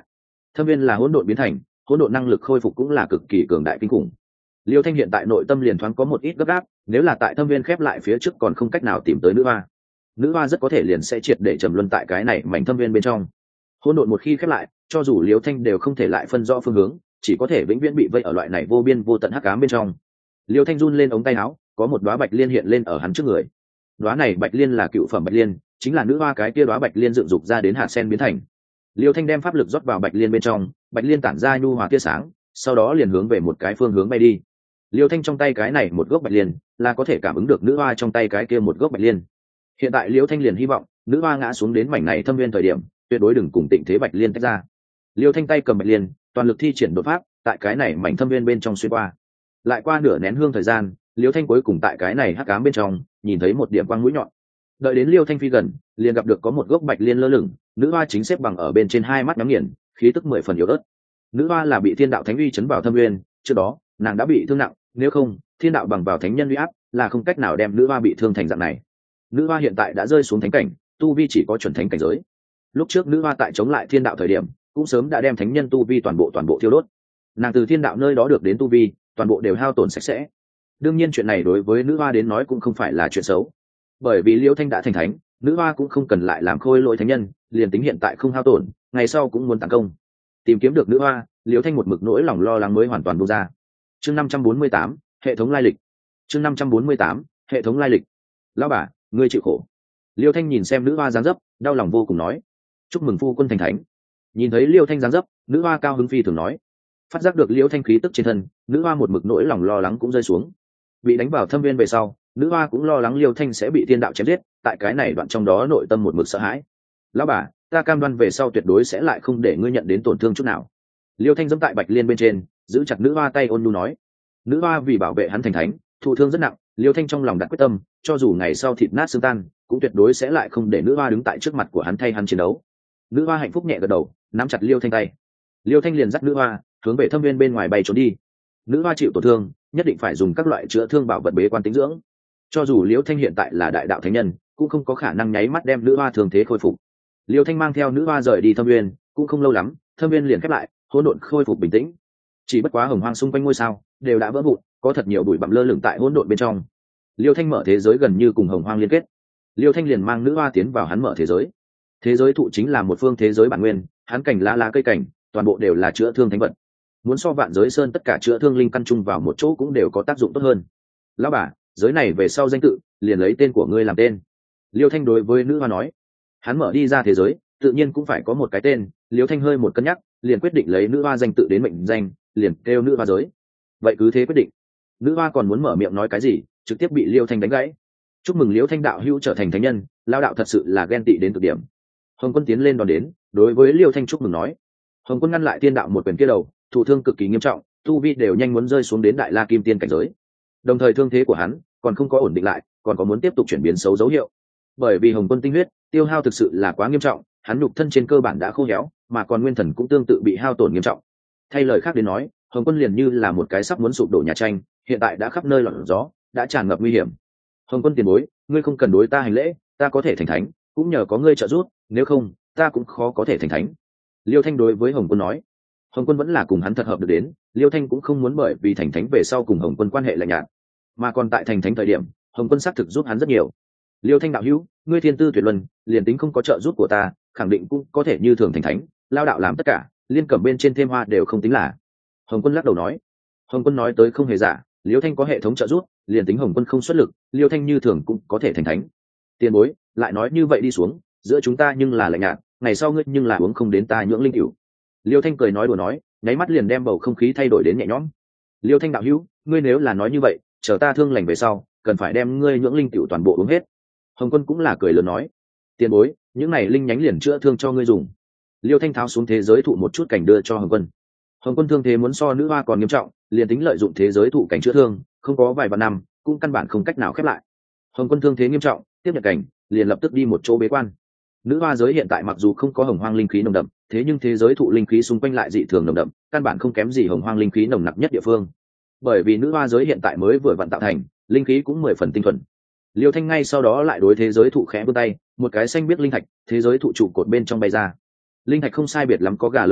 Thâm viên là hỗn độn biến thành, hỗn độn năng lực khôi phục cũng là cực kỳ cường đại kinh khủng. Liêu Thanh hiện tại nội tâm liền thoáng có một ít gấp gáp, nếu là tại thâm viên khép lại phía trước còn không cách nào tìm tới nữ hoa, nữ hoa rất có thể liền sẽ triệt để trầm luân tại cái này mảnh thâm viên bên trong. Hỗn độn một khi khép lại, cho dù Liêu Thanh đều không thể lại phân rõ phương hướng, chỉ có thể vĩnh viễn bị vây ở loại này vô biên vô tận hắc ám bên trong. Liêu Thanh run lên ống tay áo, có một đóa bạch liên hiện lên ở hắn trước người. Đóa này bạch liên là cựu phẩm bạch liên, chính là nữ hoa cái kia đóa bạch liên dựng dục ra đến hạt sen biến thành. Liêu Thanh đem pháp lực rót vào bạch liên bên trong, bạch liên tản ra nhu hòa tia sáng, sau đó liền hướng về một cái phương hướng bay đi. Liêu Thanh trong tay cái này một gốc bạch liên là có thể cảm ứng được nữ hoa trong tay cái kia một gốc bạch liên. Hiện tại Liêu Thanh liền hy vọng nữ hoa ngã xuống đến mảnh này thâm viên thời điểm, tuyệt đối đừng cùng Tịnh Thế Bạch Liên tách ra. Liêu Thanh tay cầm bạch liên, toàn lực thi triển đột pháp, tại cái này mảnh thâm viên bên trong xuyên qua. Lại qua nửa nén hương thời gian, Liêu Thanh cuối cùng tại cái này hắc ám bên trong nhìn thấy một điểm quang mũi nhọn. Đợi đến Liêu Thanh phi gần, liền gặp được có một gốc bạch liên lơ lửng, nữ hoa chính xếp bằng ở bên trên, hai mắt nhắm nghiền, khí tức 10 phần yếu ớt. Nữ hoa là bị thiên đạo thánh uy chấn vào thâm nguyên, trước đó nàng đã bị thương nặng, nếu không thiên đạo bằng vào thánh nhân uy áp là không cách nào đem nữ hoa bị thương thành dạng này. Nữ hoa hiện tại đã rơi xuống thánh cảnh, tu vi chỉ có chuẩn thánh cảnh giới. Lúc trước nữ hoa tại chống lại thiên đạo thời điểm cũng sớm đã đem thánh nhân tu vi toàn bộ thiêu đốt, nàng từ thiên đạo nơi đó được đến tu vi toàn bộ đều hao tổn sạch sẽ. Đương nhiên chuyện này đối với nữ hoa đến nói cũng không phải là chuyện xấu, bởi vì Liêu Thanh đã thành thánh, nữ hoa cũng không cần lại làm khôi lỗi thánh nhân, liền tính hiện tại không hao tổn, ngày sau cũng muốn tấn công. Tìm kiếm được nữ hoa, Liêu Thanh một mực nỗi lòng lo lắng mới hoàn toàn buông ra. Chương 548, hệ thống lai lịch. Chương 548, hệ thống lai lịch. Lão bà, ngươi chịu khổ. Liêu Thanh nhìn xem nữ hoa dáng dấp, đau lòng vô cùng nói: chúc mừng phu quân thành thánh. Nhìn thấy Liêu Thanh dáng dấp, nữ hoa cao hứng phi thường nói. Phát giác được Liêu Thanh khí tức trên thân, nữ hoa một mực nỗi lòng lo lắng cũng rơi xuống. Bị đánh vào thâm viên về sau, nữ hoa cũng lo lắng Liêu Thanh sẽ bị thiên đạo chém giết, tại cái này đoạn trong đó nội tâm một mực sợ hãi. Lão bà, ta cam đoan về sau tuyệt đối sẽ lại không để ngươi nhận đến tổn thương chút nào. Liêu Thanh giẫm tại bạch liên bên trên, giữ chặt nữ hoa tay ôn nhu nói. Nữ hoa vì bảo vệ hắn thành thánh, thụ thương rất nặng, Liêu Thanh trong lòng đặt quyết tâm, cho dù ngày sau thịt nát xương tan, cũng tuyệt đối sẽ lại không để nữ hoa đứng tại trước mặt của hắn thay hắn chiến đấu. Nữ hoa hạnh phúc nhẹ gật đầu, nắm chặt Liêu Thanh tay. Liêu Thanh liền dắt nữ hoa hướng về thâm viên bên ngoài bay trốn đi. Nữ hoa chịu tổn thương, nhất định phải dùng các loại chữa thương bảo vật bế quan tĩnh dưỡng. Cho dù Liêu Thanh hiện tại là đại đạo thánh nhân, cũng không có khả năng nháy mắt đem nữ hoa thường thế khôi phục. Liêu Thanh mang theo nữ hoa rời đi thâm viên, cũng không lâu lắm, thâm viên liền khép lại, hỗn độn khôi phục bình tĩnh. Chỉ bất quá hồng hoang xung quanh ngôi sao đều đã vỡ vụn, có thật nhiều bụi bặm lơ lửng tại hỗn độn bên trong. Liêu Thanh mở thế giới gần như cùng hồng hoang liên kết. Liêu Thanh liền mang nữ hoa tiến vào hắn mở thế giới. Thế giới thụ chính là một phương thế giới bản nguyên, hắn cảnh lá cây cảnh, toàn bộ đều là chữa thương thánh vật. Muốn so vạn giới sơn tất cả chữa thương linh căn chung vào một chỗ cũng đều có tác dụng tốt hơn. Lão bà, giới này về sau danh tự liền lấy tên của ngươi làm tên. Liêu Thanh đối với nữ hoa nói. Hắn mở đi ra thế giới, tự nhiên cũng phải có một cái tên. Liêu Thanh hơi một cân nhắc, liền quyết định lấy nữ hoa danh tự đến mệnh danh, liền kêu nữ hoa giới. Vậy cứ thế quyết định. Nữ hoa còn muốn mở miệng nói cái gì, trực tiếp bị Liêu Thanh đánh gãy. Chúc mừng Liêu Thanh đạo hữu trở thành thánh nhân, lao đạo thật sự là ghen tị đến cực điểm. Hồng Quân tiến lên đón đến, đối với Liêu Thanh chúc mừng nói. Hồng Quân ngăn lại tiên đạo một quyền kia đầu, thụ thương cực kỳ nghiêm trọng, tu vi đều nhanh muốn rơi xuống đến đại la kim tiên cảnh giới. Đồng thời thương thế của hắn còn không có ổn định lại, còn có muốn tiếp tục chuyển biến xấu dấu hiệu. Bởi vì Hồng Quân tinh huyết tiêu hao thực sự là quá nghiêm trọng, hắn nhục thân trên cơ bản đã khô héo, mà còn nguyên thần cũng tương tự bị hao tổn nghiêm trọng. Thay lời khác đến nói, Hồng Quân liền như là một cái sắp muốn sụp đổ nhà tranh, hiện tại đã khắp nơi lọt gió, đã tràn ngập nguy hiểm. Hồng Quân tiền bối, ngươi không cần đối ta hành lễ, ta có thể thành thánh cũng nhờ có ngươi trợ giúp, nếu không ta cũng khó có thể thành thánh. Liêu Thanh đối với Hồng Quân nói. Hồng Quân vẫn là cùng hắn thật hợp được đến, Liêu Thanh cũng không muốn bởi vì thành thánh về sau cùng Hồng Quân quan hệ lạnh nhạt, mà còn tại thành thánh thời điểm Hồng Quân xác thực giúp hắn rất nhiều. Liêu Thanh đạo hữu, ngươi thiên tư tuyệt luân, liền tính không có trợ giúp của ta khẳng định cũng có thể như thường thành thánh, lao đạo làm tất cả, liên cẩm bên trên thêm hoa đều không tính là. Hồng Quân lắc đầu nói. Hồng Quân nói tới không hề giả, Liêu Thanh có hệ thống trợ giúp, liền tính Hồng Quân không xuất lực, Liêu Thanh như thường cũng có thể thành thánh. Tiền bối lại nói như vậy đi xuống, giữa chúng ta nhưng là lạnh nhạt, ngày sau ngươi nhưng là uống không đến ta nhưỡng linh cửu. Liêu Thanh cười nói đùa nói, nháy mắt liền đem bầu không khí thay đổi đến nhẹ nhõm. Liêu Thanh đạo hữu, ngươi nếu là nói như vậy, chờ ta thương lành về sau cần phải đem ngươi nhưỡng linh cửu toàn bộ uống hết. Hồng Quân cũng là cười lớn nói. Tiền bối, những này linh nhánh liền chữa thương cho ngươi dùng. Liêu Thanh tháo xuống thế giới thụ một chút cảnh đưa cho Hồng Quân. Hồng Quân thương thế muốn so nữ hoa còn nghiêm trọng, liền tính lợi dụng thế giới thụ cảnh chữa thương, không có vài vạn năm cũng căn bản không cách nào khép lại. Hồng Quân thương thế nghiêm trọng, tiếp nhận cảnh liền lập tức đi một chỗ bế quan. Nữ hoa giới hiện tại mặc dù không có hồng hoang linh khí nồng đậm, thế nhưng thế giới thụ linh khí xung quanh lại dị thường nồng đậm, căn bản không kém gì hồng hoang linh khí nồng nặc nhất địa phương. Bởi vì nữ hoa giới hiện tại mới vừa vặn tạo thành, linh khí cũng 10 phần tinh thuần. Liêu Thanh ngay sau đó lại đối thế giới thụ khẽ vươn tay, một cái xanh biết linh thạch, thế giới thụ trụ cột bên trong bay ra. Linh thạch không sai biệt lắm có gà lớn nhỏ,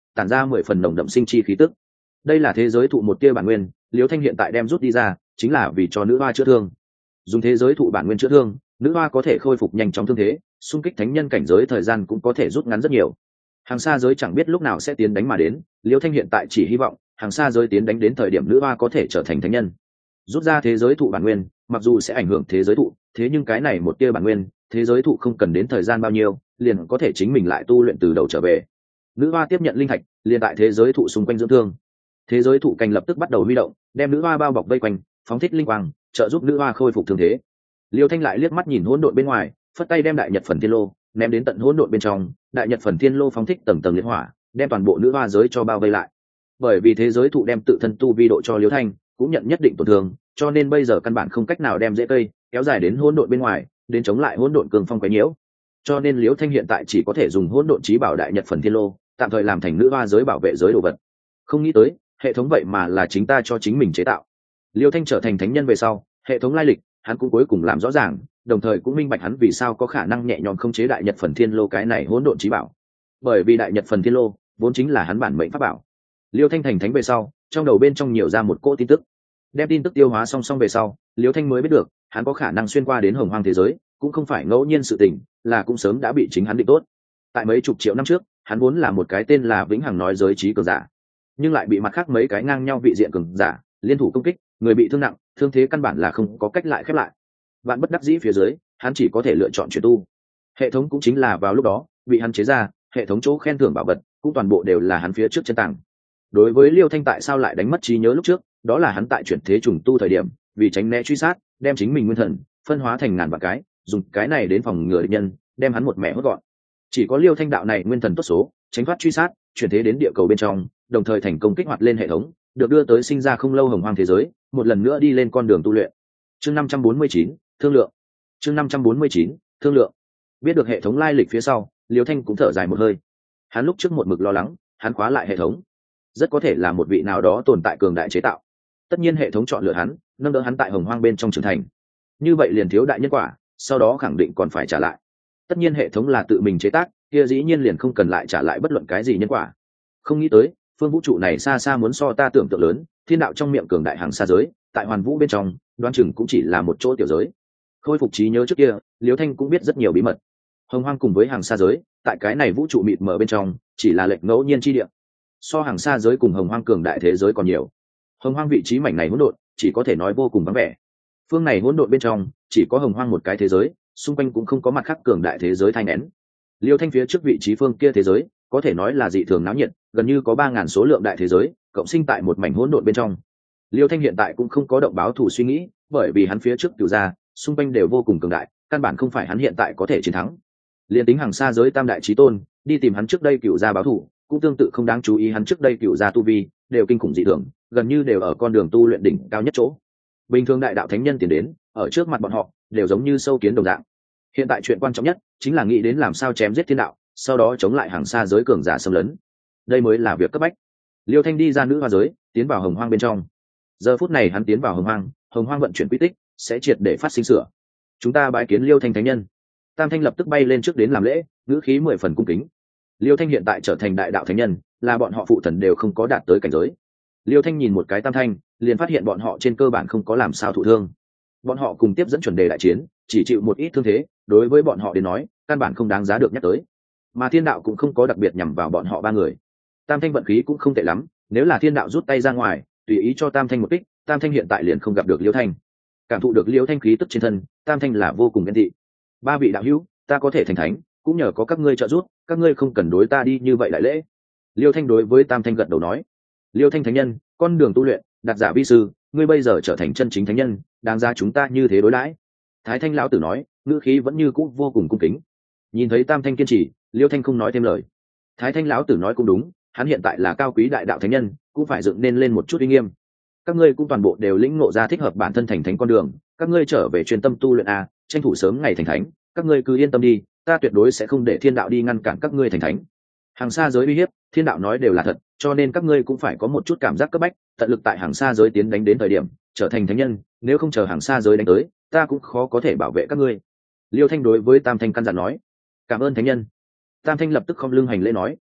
tản ra 10 phần nồng đậm sinh chi khí tức. Đây là thế giới thụ một tia bản nguyên, Liễu Thanh hiện tại đem rút đi ra chính là vì cho nữ hoa chữa thương. Dùng thế giới thụ bản nguyên chữa thương, nữ hoa có thể khôi phục nhanh chóng thương thế, xung kích thánh nhân cảnh giới thời gian cũng có thể rút ngắn rất nhiều. Hàng xa giới chẳng biết lúc nào sẽ tiến đánh mà đến, Liễu Thanh hiện tại chỉ hy vọng hàng xa giới tiến đánh đến thời điểm nữ hoa có thể trở thành thánh nhân. Rút ra thế giới thụ bản nguyên, mặc dù sẽ ảnh hưởng thế giới thụ, thế nhưng cái này một tia bản nguyên, thế giới thụ không cần đến thời gian bao nhiêu, liền có thể chính mình lại tu luyện từ đầu trở về. Nữ hoa tiếp nhận linh thạch, liền tại thế giới thụ xung quanh dưỡng thương. Thế giới thụ cành lập tức bắt đầu huy động, đem nữ hoa bao bọc vây quanh, phóng thích linh quang, trợ giúp nữ hoa khôi phục thương thế. Liêu Thanh lại liếc mắt nhìn hỗn độn bên ngoài, phất tay đem đại nhật phần thiên lô ném đến tận hỗn độn bên trong, đại nhật phần thiên lô phóng thích tầng tầng liệt hỏa, đem toàn bộ nữ hoa giới cho bao vây lại. Bởi vì thế giới thụ đem tự thân tu vi độ cho Liêu Thanh, cũng nhận nhất định tổn thương, cho nên bây giờ căn bản không cách nào đem rễ cây kéo dài đến hỗn độn bên ngoài, đến chống lại hỗn độn cường phong quấy nhiễu. Cho nên Liêu Thanh hiện tại chỉ có thể dùng hỗn độn chí bảo đại nhật phần thiên lô, tạm thời làm thành nữ hoa giới bảo vệ giới đồ vật. Không nghĩ tới, hệ thống vậy mà là chính ta cho chính mình chế tạo. Liêu Thanh trở thành thánh nhân về sau, hệ thống lai lịch hắn cũng cuối cùng làm rõ ràng, đồng thời cũng minh bạch hắn vì sao có khả năng nhẹ nhõm khống chế đại nhật phần thiên lô cái này hỗn độn chí bảo. Bởi vì đại nhật phần thiên lô vốn chính là hắn bản mệnh pháp bảo. Liêu Thanh thành thánh về sau, trong đầu bên trong nhiều ra một cỗ tin tức. Đem tin tức tiêu hóa song song về sau, Liêu Thanh mới biết được, hắn có khả năng xuyên qua đến hồng hoang thế giới, cũng không phải ngẫu nhiên sự tình, là cũng sớm đã bị chính hắn định tốt. Tại mấy chục triệu năm trước, hắn vốn là một cái tên là Vĩnh Hằng nói giới trí cường giả, nhưng lại bị mặt khác mấy cái ngang nhau vị diện cường giả liên thủ công kích, người bị thương nặng, thương thế căn bản là không có cách lại khép lại. Vạn bất đắc dĩ phía dưới, hắn chỉ có thể lựa chọn chuyển tu. Hệ thống cũng chính là vào lúc đó bị hắn chế ra, hệ thống chỗ khen thưởng bảo vật cũng toàn bộ đều là hắn phía trước chân tàng. Đối với Liêu Thanh tại sao lại đánh mất trí nhớ lúc trước, đó là hắn tại chuyển thế trùng tu thời điểm, vì tránh né truy sát, đem chính mình nguyên thần phân hóa thành ngàn vạn cái, dùng cái này đến phòng ngừa địch nhân, đem hắn một mẹ hốt gọn. Chỉ có Liêu Thanh đạo này nguyên thần tốt số, tránh thoát truy sát, chuyển thế đến địa cầu bên trong, đồng thời thành công kích hoạt lên hệ thống, được đưa tới sinh ra không lâu hồng hoang thế giới, một lần nữa đi lên con đường tu luyện. Chương 549, thương lượng. Chương 549, thương lượng. Biết được hệ thống lai lịch phía sau, Liêu Thanh cũng thở dài một hơi. Hắn lúc trước một mực lo lắng, hắn khóa lại hệ thống, rất có thể là một vị nào đó tồn tại cường đại chế tạo. Tất nhiên hệ thống chọn lựa hắn, nâng đỡ hắn tại hồng hoang bên trong trưởng thành, như vậy liền thiếu đại nhân quả, sau đó khẳng định còn phải trả lại. Tất nhiên hệ thống là tự mình chế tác, kia dĩ nhiên liền không cần lại trả lại bất luận cái gì nhân quả. Không nghĩ tới, phương vũ trụ này xa xa muốn so ta tưởng tượng lớn, thiên đạo trong miệng cường đại hàng xa giới, tại hoàn vũ bên trong, đoán chừng cũng chỉ là một chỗ tiểu giới. Khôi phục trí nhớ trước kia, Liêu Thanh cũng biết rất nhiều bí mật. Hồng hoang cùng với hàng xa giới, tại cái này vũ trụ mịt mờ bên trong, chỉ là lệch ngẫu nhiên chi địa. So hàng xa giới cùng hồng hoang cường đại thế giới còn nhiều. Hồng hoang vị trí mảnh này hỗn độn, chỉ có thể nói vô cùng vắng vẻ. Phương này hỗn độn bên trong, chỉ có hồng hoang một cái thế giới, xung quanh cũng không có mặt khác cường đại thế giới thay nén. Liêu Thanh phía trước vị trí phương kia thế giới, có thể nói là dị thường náo nhiệt, gần như có 3000 số lượng đại thế giới cộng sinh tại một mảnh hỗn độn bên trong. Liêu Thanh hiện tại cũng không có động báo thù suy nghĩ, bởi vì hắn phía trước cửu gia xung quanh đều vô cùng cường đại, căn bản không phải hắn hiện tại có thể chiến thắng. Liên tính hàng xa giới tam đại chí tôn đi tìm hắn trước đây cửu gia báo thù, cũng tương tự không đáng chú ý, hắn trước đây cửu gia tu vi đều kinh khủng dị thường, gần như đều ở con đường tu luyện đỉnh cao nhất chỗ. Bình thường đại đạo thánh nhân tiến đến, ở trước mặt bọn họ đều giống như sâu kiến đồng dạng. Hiện tại chuyện quan trọng nhất chính là nghĩ đến làm sao chém giết thiên đạo, sau đó chống lại hàng xa giới cường giả xâm lấn. Đây mới là việc cấp bách. Liêu Thanh đi ra nữ hoa giới, tiến vào hồng hoang bên trong. Giờ phút này hắn tiến vào hồng hoang vận chuyển quy tích sẽ triệt để phát sinh sửa. Chúng ta bái kiến Liêu Thanh thánh nhân. Tam Thanh lập tức bay lên trước đến làm lễ, ngữ khí 10 phần cung kính. Liêu Thanh hiện tại trở thành đại đạo thánh nhân, là bọn họ phụ thần đều không có đạt tới cảnh giới. Liêu Thanh nhìn một cái Tam Thanh, liền phát hiện bọn họ trên cơ bản không có làm sao thụ thương. Bọn họ cùng tiếp dẫn chuẩn đề đại chiến, chỉ chịu một ít thương thế, đối với bọn họ đến nói, căn bản không đáng giá được nhắc tới. Mà thiên đạo cũng không có đặc biệt nhằm vào bọn họ ba người. Tam Thanh vận khí cũng không tệ lắm, nếu là thiên đạo rút tay ra ngoài, tùy ý cho Tam Thanh một kích, Tam Thanh hiện tại liền không gặp được Liêu Thanh. Cảm thụ được Liêu Thanh khí tức trên thân, Tam Thanh là vô cùng ghen tị. Ba vị đạo hữu, ta có thể thành thánh, cũng nhờ có các ngươi trợ giúp, các ngươi không cần đối ta đi như vậy đại lễ. Liêu Thanh đối với Tam Thanh gật đầu nói. Liêu Thanh thánh nhân, con đường tu luyện, đặt giả vi sư, ngươi bây giờ trở thành chân chính thánh nhân, đáng ra chúng ta như thế đối đãi. Thái Thanh lão tử nói, ngữ khí vẫn như cũ vô cùng cung kính. Nhìn thấy Tam Thanh kiên trì, Liêu Thanh không nói thêm lời. Thái Thanh lão tử nói cũng đúng, hắn hiện tại là cao quý đại đạo thánh nhân, cũng phải dựng nên lên một chút uy nghiêm. Các ngươi cũng toàn bộ đều lĩnh ngộ ra thích hợp bản thân thành thánh con đường, các ngươi trở về chuyên tâm tu luyện a, tranh thủ sớm ngày thành thánh, các ngươi cứ yên tâm đi, ta tuyệt đối sẽ không để thiên đạo đi ngăn cản các ngươi thành thánh. Hàng xa giới uy hiếp, thiên đạo nói đều là thật, cho nên các ngươi cũng phải có một chút cảm giác cấp bách, tận lực tại hàng xa giới tiến đánh đến thời điểm trở thành thánh nhân, nếu không chờ hàng xa giới đánh tới, ta cũng khó có thể bảo vệ các ngươi. Liêu Thanh đối với Tam Thanh căn dặn nói. Cảm ơn thánh nhân. Tam Thanh lập tức khom lưng hành lễ nói.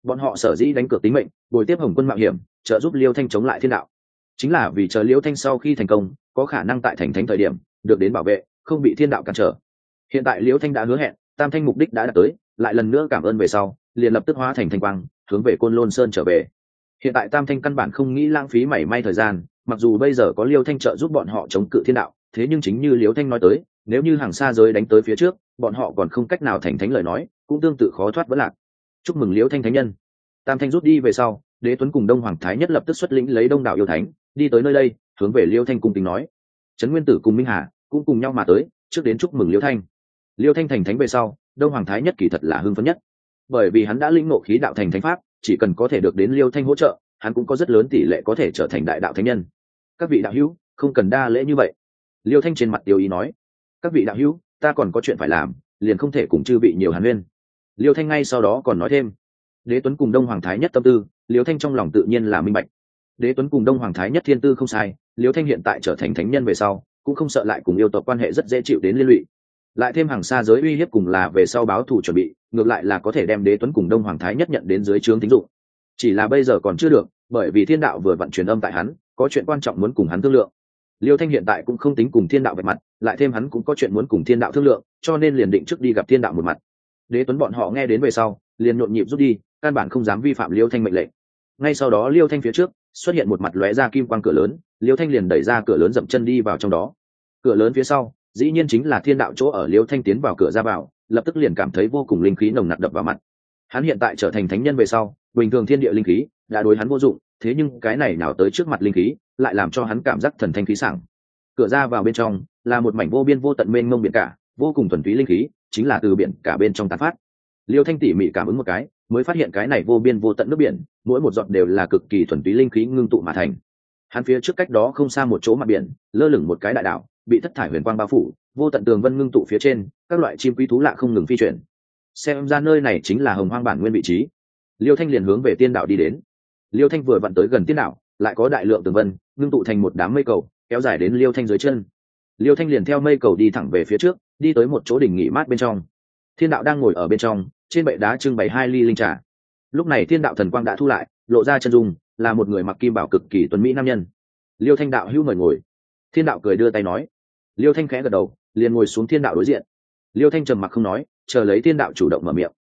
Bọn họ sở dĩ đánh cược tính mệnh bồi tiếp Hồng Quân mạo hiểm trợ giúp Liêu Thanh chống lại thiên đạo, chính là vì chờ Liêu Thanh sau khi thành công có khả năng tại thành thánh thời điểm được đến bảo vệ, không bị thiên đạo cản trở. Hiện tại Liêu Thanh đã hứa hẹn, tam thanh mục đích đã đạt tới, lại lần nữa cảm ơn về sau liền lập tức hóa thành thanh quang hướng về Côn Lôn Sơn trở về. Hiện tại tam thanh căn bản không nghĩ lãng phí mảy may thời gian, mặc dù bây giờ có Liêu Thanh trợ giúp bọn họ chống cự thiên đạo, thế nhưng chính như Liêu Thanh nói tới, nếu như hàng xa giới đánh tới phía trước bọn họ còn không cách nào thành thánh lời nói, cũng tương tự khó thoát vẫn lạc. Chúc mừng Liêu Thanh thánh nhân. Tam thanh rút đi về sau, Đế Tuấn cùng Đông Hoàng Thái Nhất lập tức xuất lĩnh lấy đông đảo yêu thánh đi tới nơi đây, hướng về Liêu Thanh cung kính nói. Trấn Nguyên Tử cùng Minh Hà cũng cùng nhau mà tới, trước đến chúc mừng Liêu Thanh. Liêu Thanh thành thánh về sau, Đông Hoàng Thái Nhất kỳ thật là hưng phấn nhất, bởi vì hắn đã lĩnh ngộ khí đạo thành thánh pháp, chỉ cần có thể được đến Liêu Thanh hỗ trợ, hắn cũng có rất lớn tỷ lệ có thể trở thành đại đạo thánh nhân. Các vị đạo hữu không cần đa lễ như vậy. Liêu Thanh trên mặt tiêu ý nói. Các vị đạo hữu, ta còn có chuyện phải làm, liền không thể cùng chư vị nhiều hàn huyên. Liêu Thanh ngay sau đó còn nói thêm. Đế Tuấn cùng Đông Hoàng Thái Nhất tâm tư, Liêu Thanh trong lòng tự nhiên là minh bạch. Đế Tuấn cùng Đông Hoàng Thái Nhất thiên tư không sai, Liêu Thanh hiện tại trở thành thánh nhân về sau, cũng không sợ lại cùng yêu tộc quan hệ rất dễ chịu đến liên lụy. Lại thêm hàng xa giới uy hiếp cùng là về sau báo thù chuẩn bị, ngược lại là có thể đem Đế Tuấn cùng Đông Hoàng Thái Nhất nhận đến dưới trướng tín dụng. Chỉ là bây giờ còn chưa được, bởi vì thiên đạo vừa vận truyền âm tại hắn, có chuyện quan trọng muốn cùng hắn thương lượng. Liêu Thanh hiện tại cũng không tính cùng thiên đạo vạch mặt, lại thêm hắn cũng có chuyện muốn cùng thiên đạo thương lượng, cho nên liền định trước đi gặp thiên đạo một mặt. Đế Tuấn bọn họ nghe đến về sau, liền nhộn nhịp rút đi, căn bản không dám vi phạm Liêu Thanh mệnh lệnh. Ngay sau đó Liêu Thanh phía trước xuất hiện một mặt lóe ra kim quang cửa lớn, Liêu Thanh liền đẩy ra cửa lớn dậm chân đi vào trong đó. Cửa lớn phía sau, dĩ nhiên chính là thiên đạo chỗ ở. Liêu Thanh tiến vào cửa ra vào, lập tức liền cảm thấy vô cùng linh khí nồng nặc đập vào mặt. Hắn hiện tại trở thành thánh nhân về sau, bình thường thiên địa linh khí đã đối hắn vô dụng, thế nhưng cái này nào tới trước mặt linh khí, lại làm cho hắn cảm giác thần thanh khí sảng. Cửa ra vào bên trong là một mảnh vô biên vô tận mênh mông biển cả, vô cùng thuần túy linh khí chính là từ biển cả bên trong tán phát. Liêu Thanh tỉ mỉ cảm ứng một cái, mới phát hiện cái này vô biên vô tận nước biển, mỗi một giọt đều là cực kỳ thuần túy linh khí ngưng tụ mà thành. Hắn phía trước cách đó không xa một chỗ mặt biển, lơ lửng một cái đại đảo, bị thất thải huyền quang bao phủ, vô tận tường vân ngưng tụ phía trên, các loại chim quý thú lạ không ngừng phi chuyển. Xem ra nơi này chính là Hồng Hoang bản nguyên vị trí. Liêu Thanh liền hướng về tiên đạo đi đến. Liêu Thanh vừa vặn tới gần tiên đạo, lại có đại lượng tường vân ngưng tụ thành một đám mây cầu, kéo dài đến Liêu Thanh dưới chân. Liêu Thanh liền theo mây cầu đi thẳng về phía trước, đi tới một chỗ đỉnh nghỉ mát bên trong. Thiên đạo đang ngồi ở bên trong, trên bệ đá trưng bày 2 ly linh trà. Lúc này thiên đạo thần quang đã thu lại, lộ ra chân dung, là một người mặc kim bảo cực kỳ tuấn mỹ nam nhân. Liêu Thanh đạo hữu mời ngồi. Thiên đạo cười đưa tay nói. Liêu Thanh khẽ gật đầu, liền ngồi xuống thiên đạo đối diện. Liêu Thanh trầm mặc không nói, chờ lấy thiên đạo chủ động mở miệng.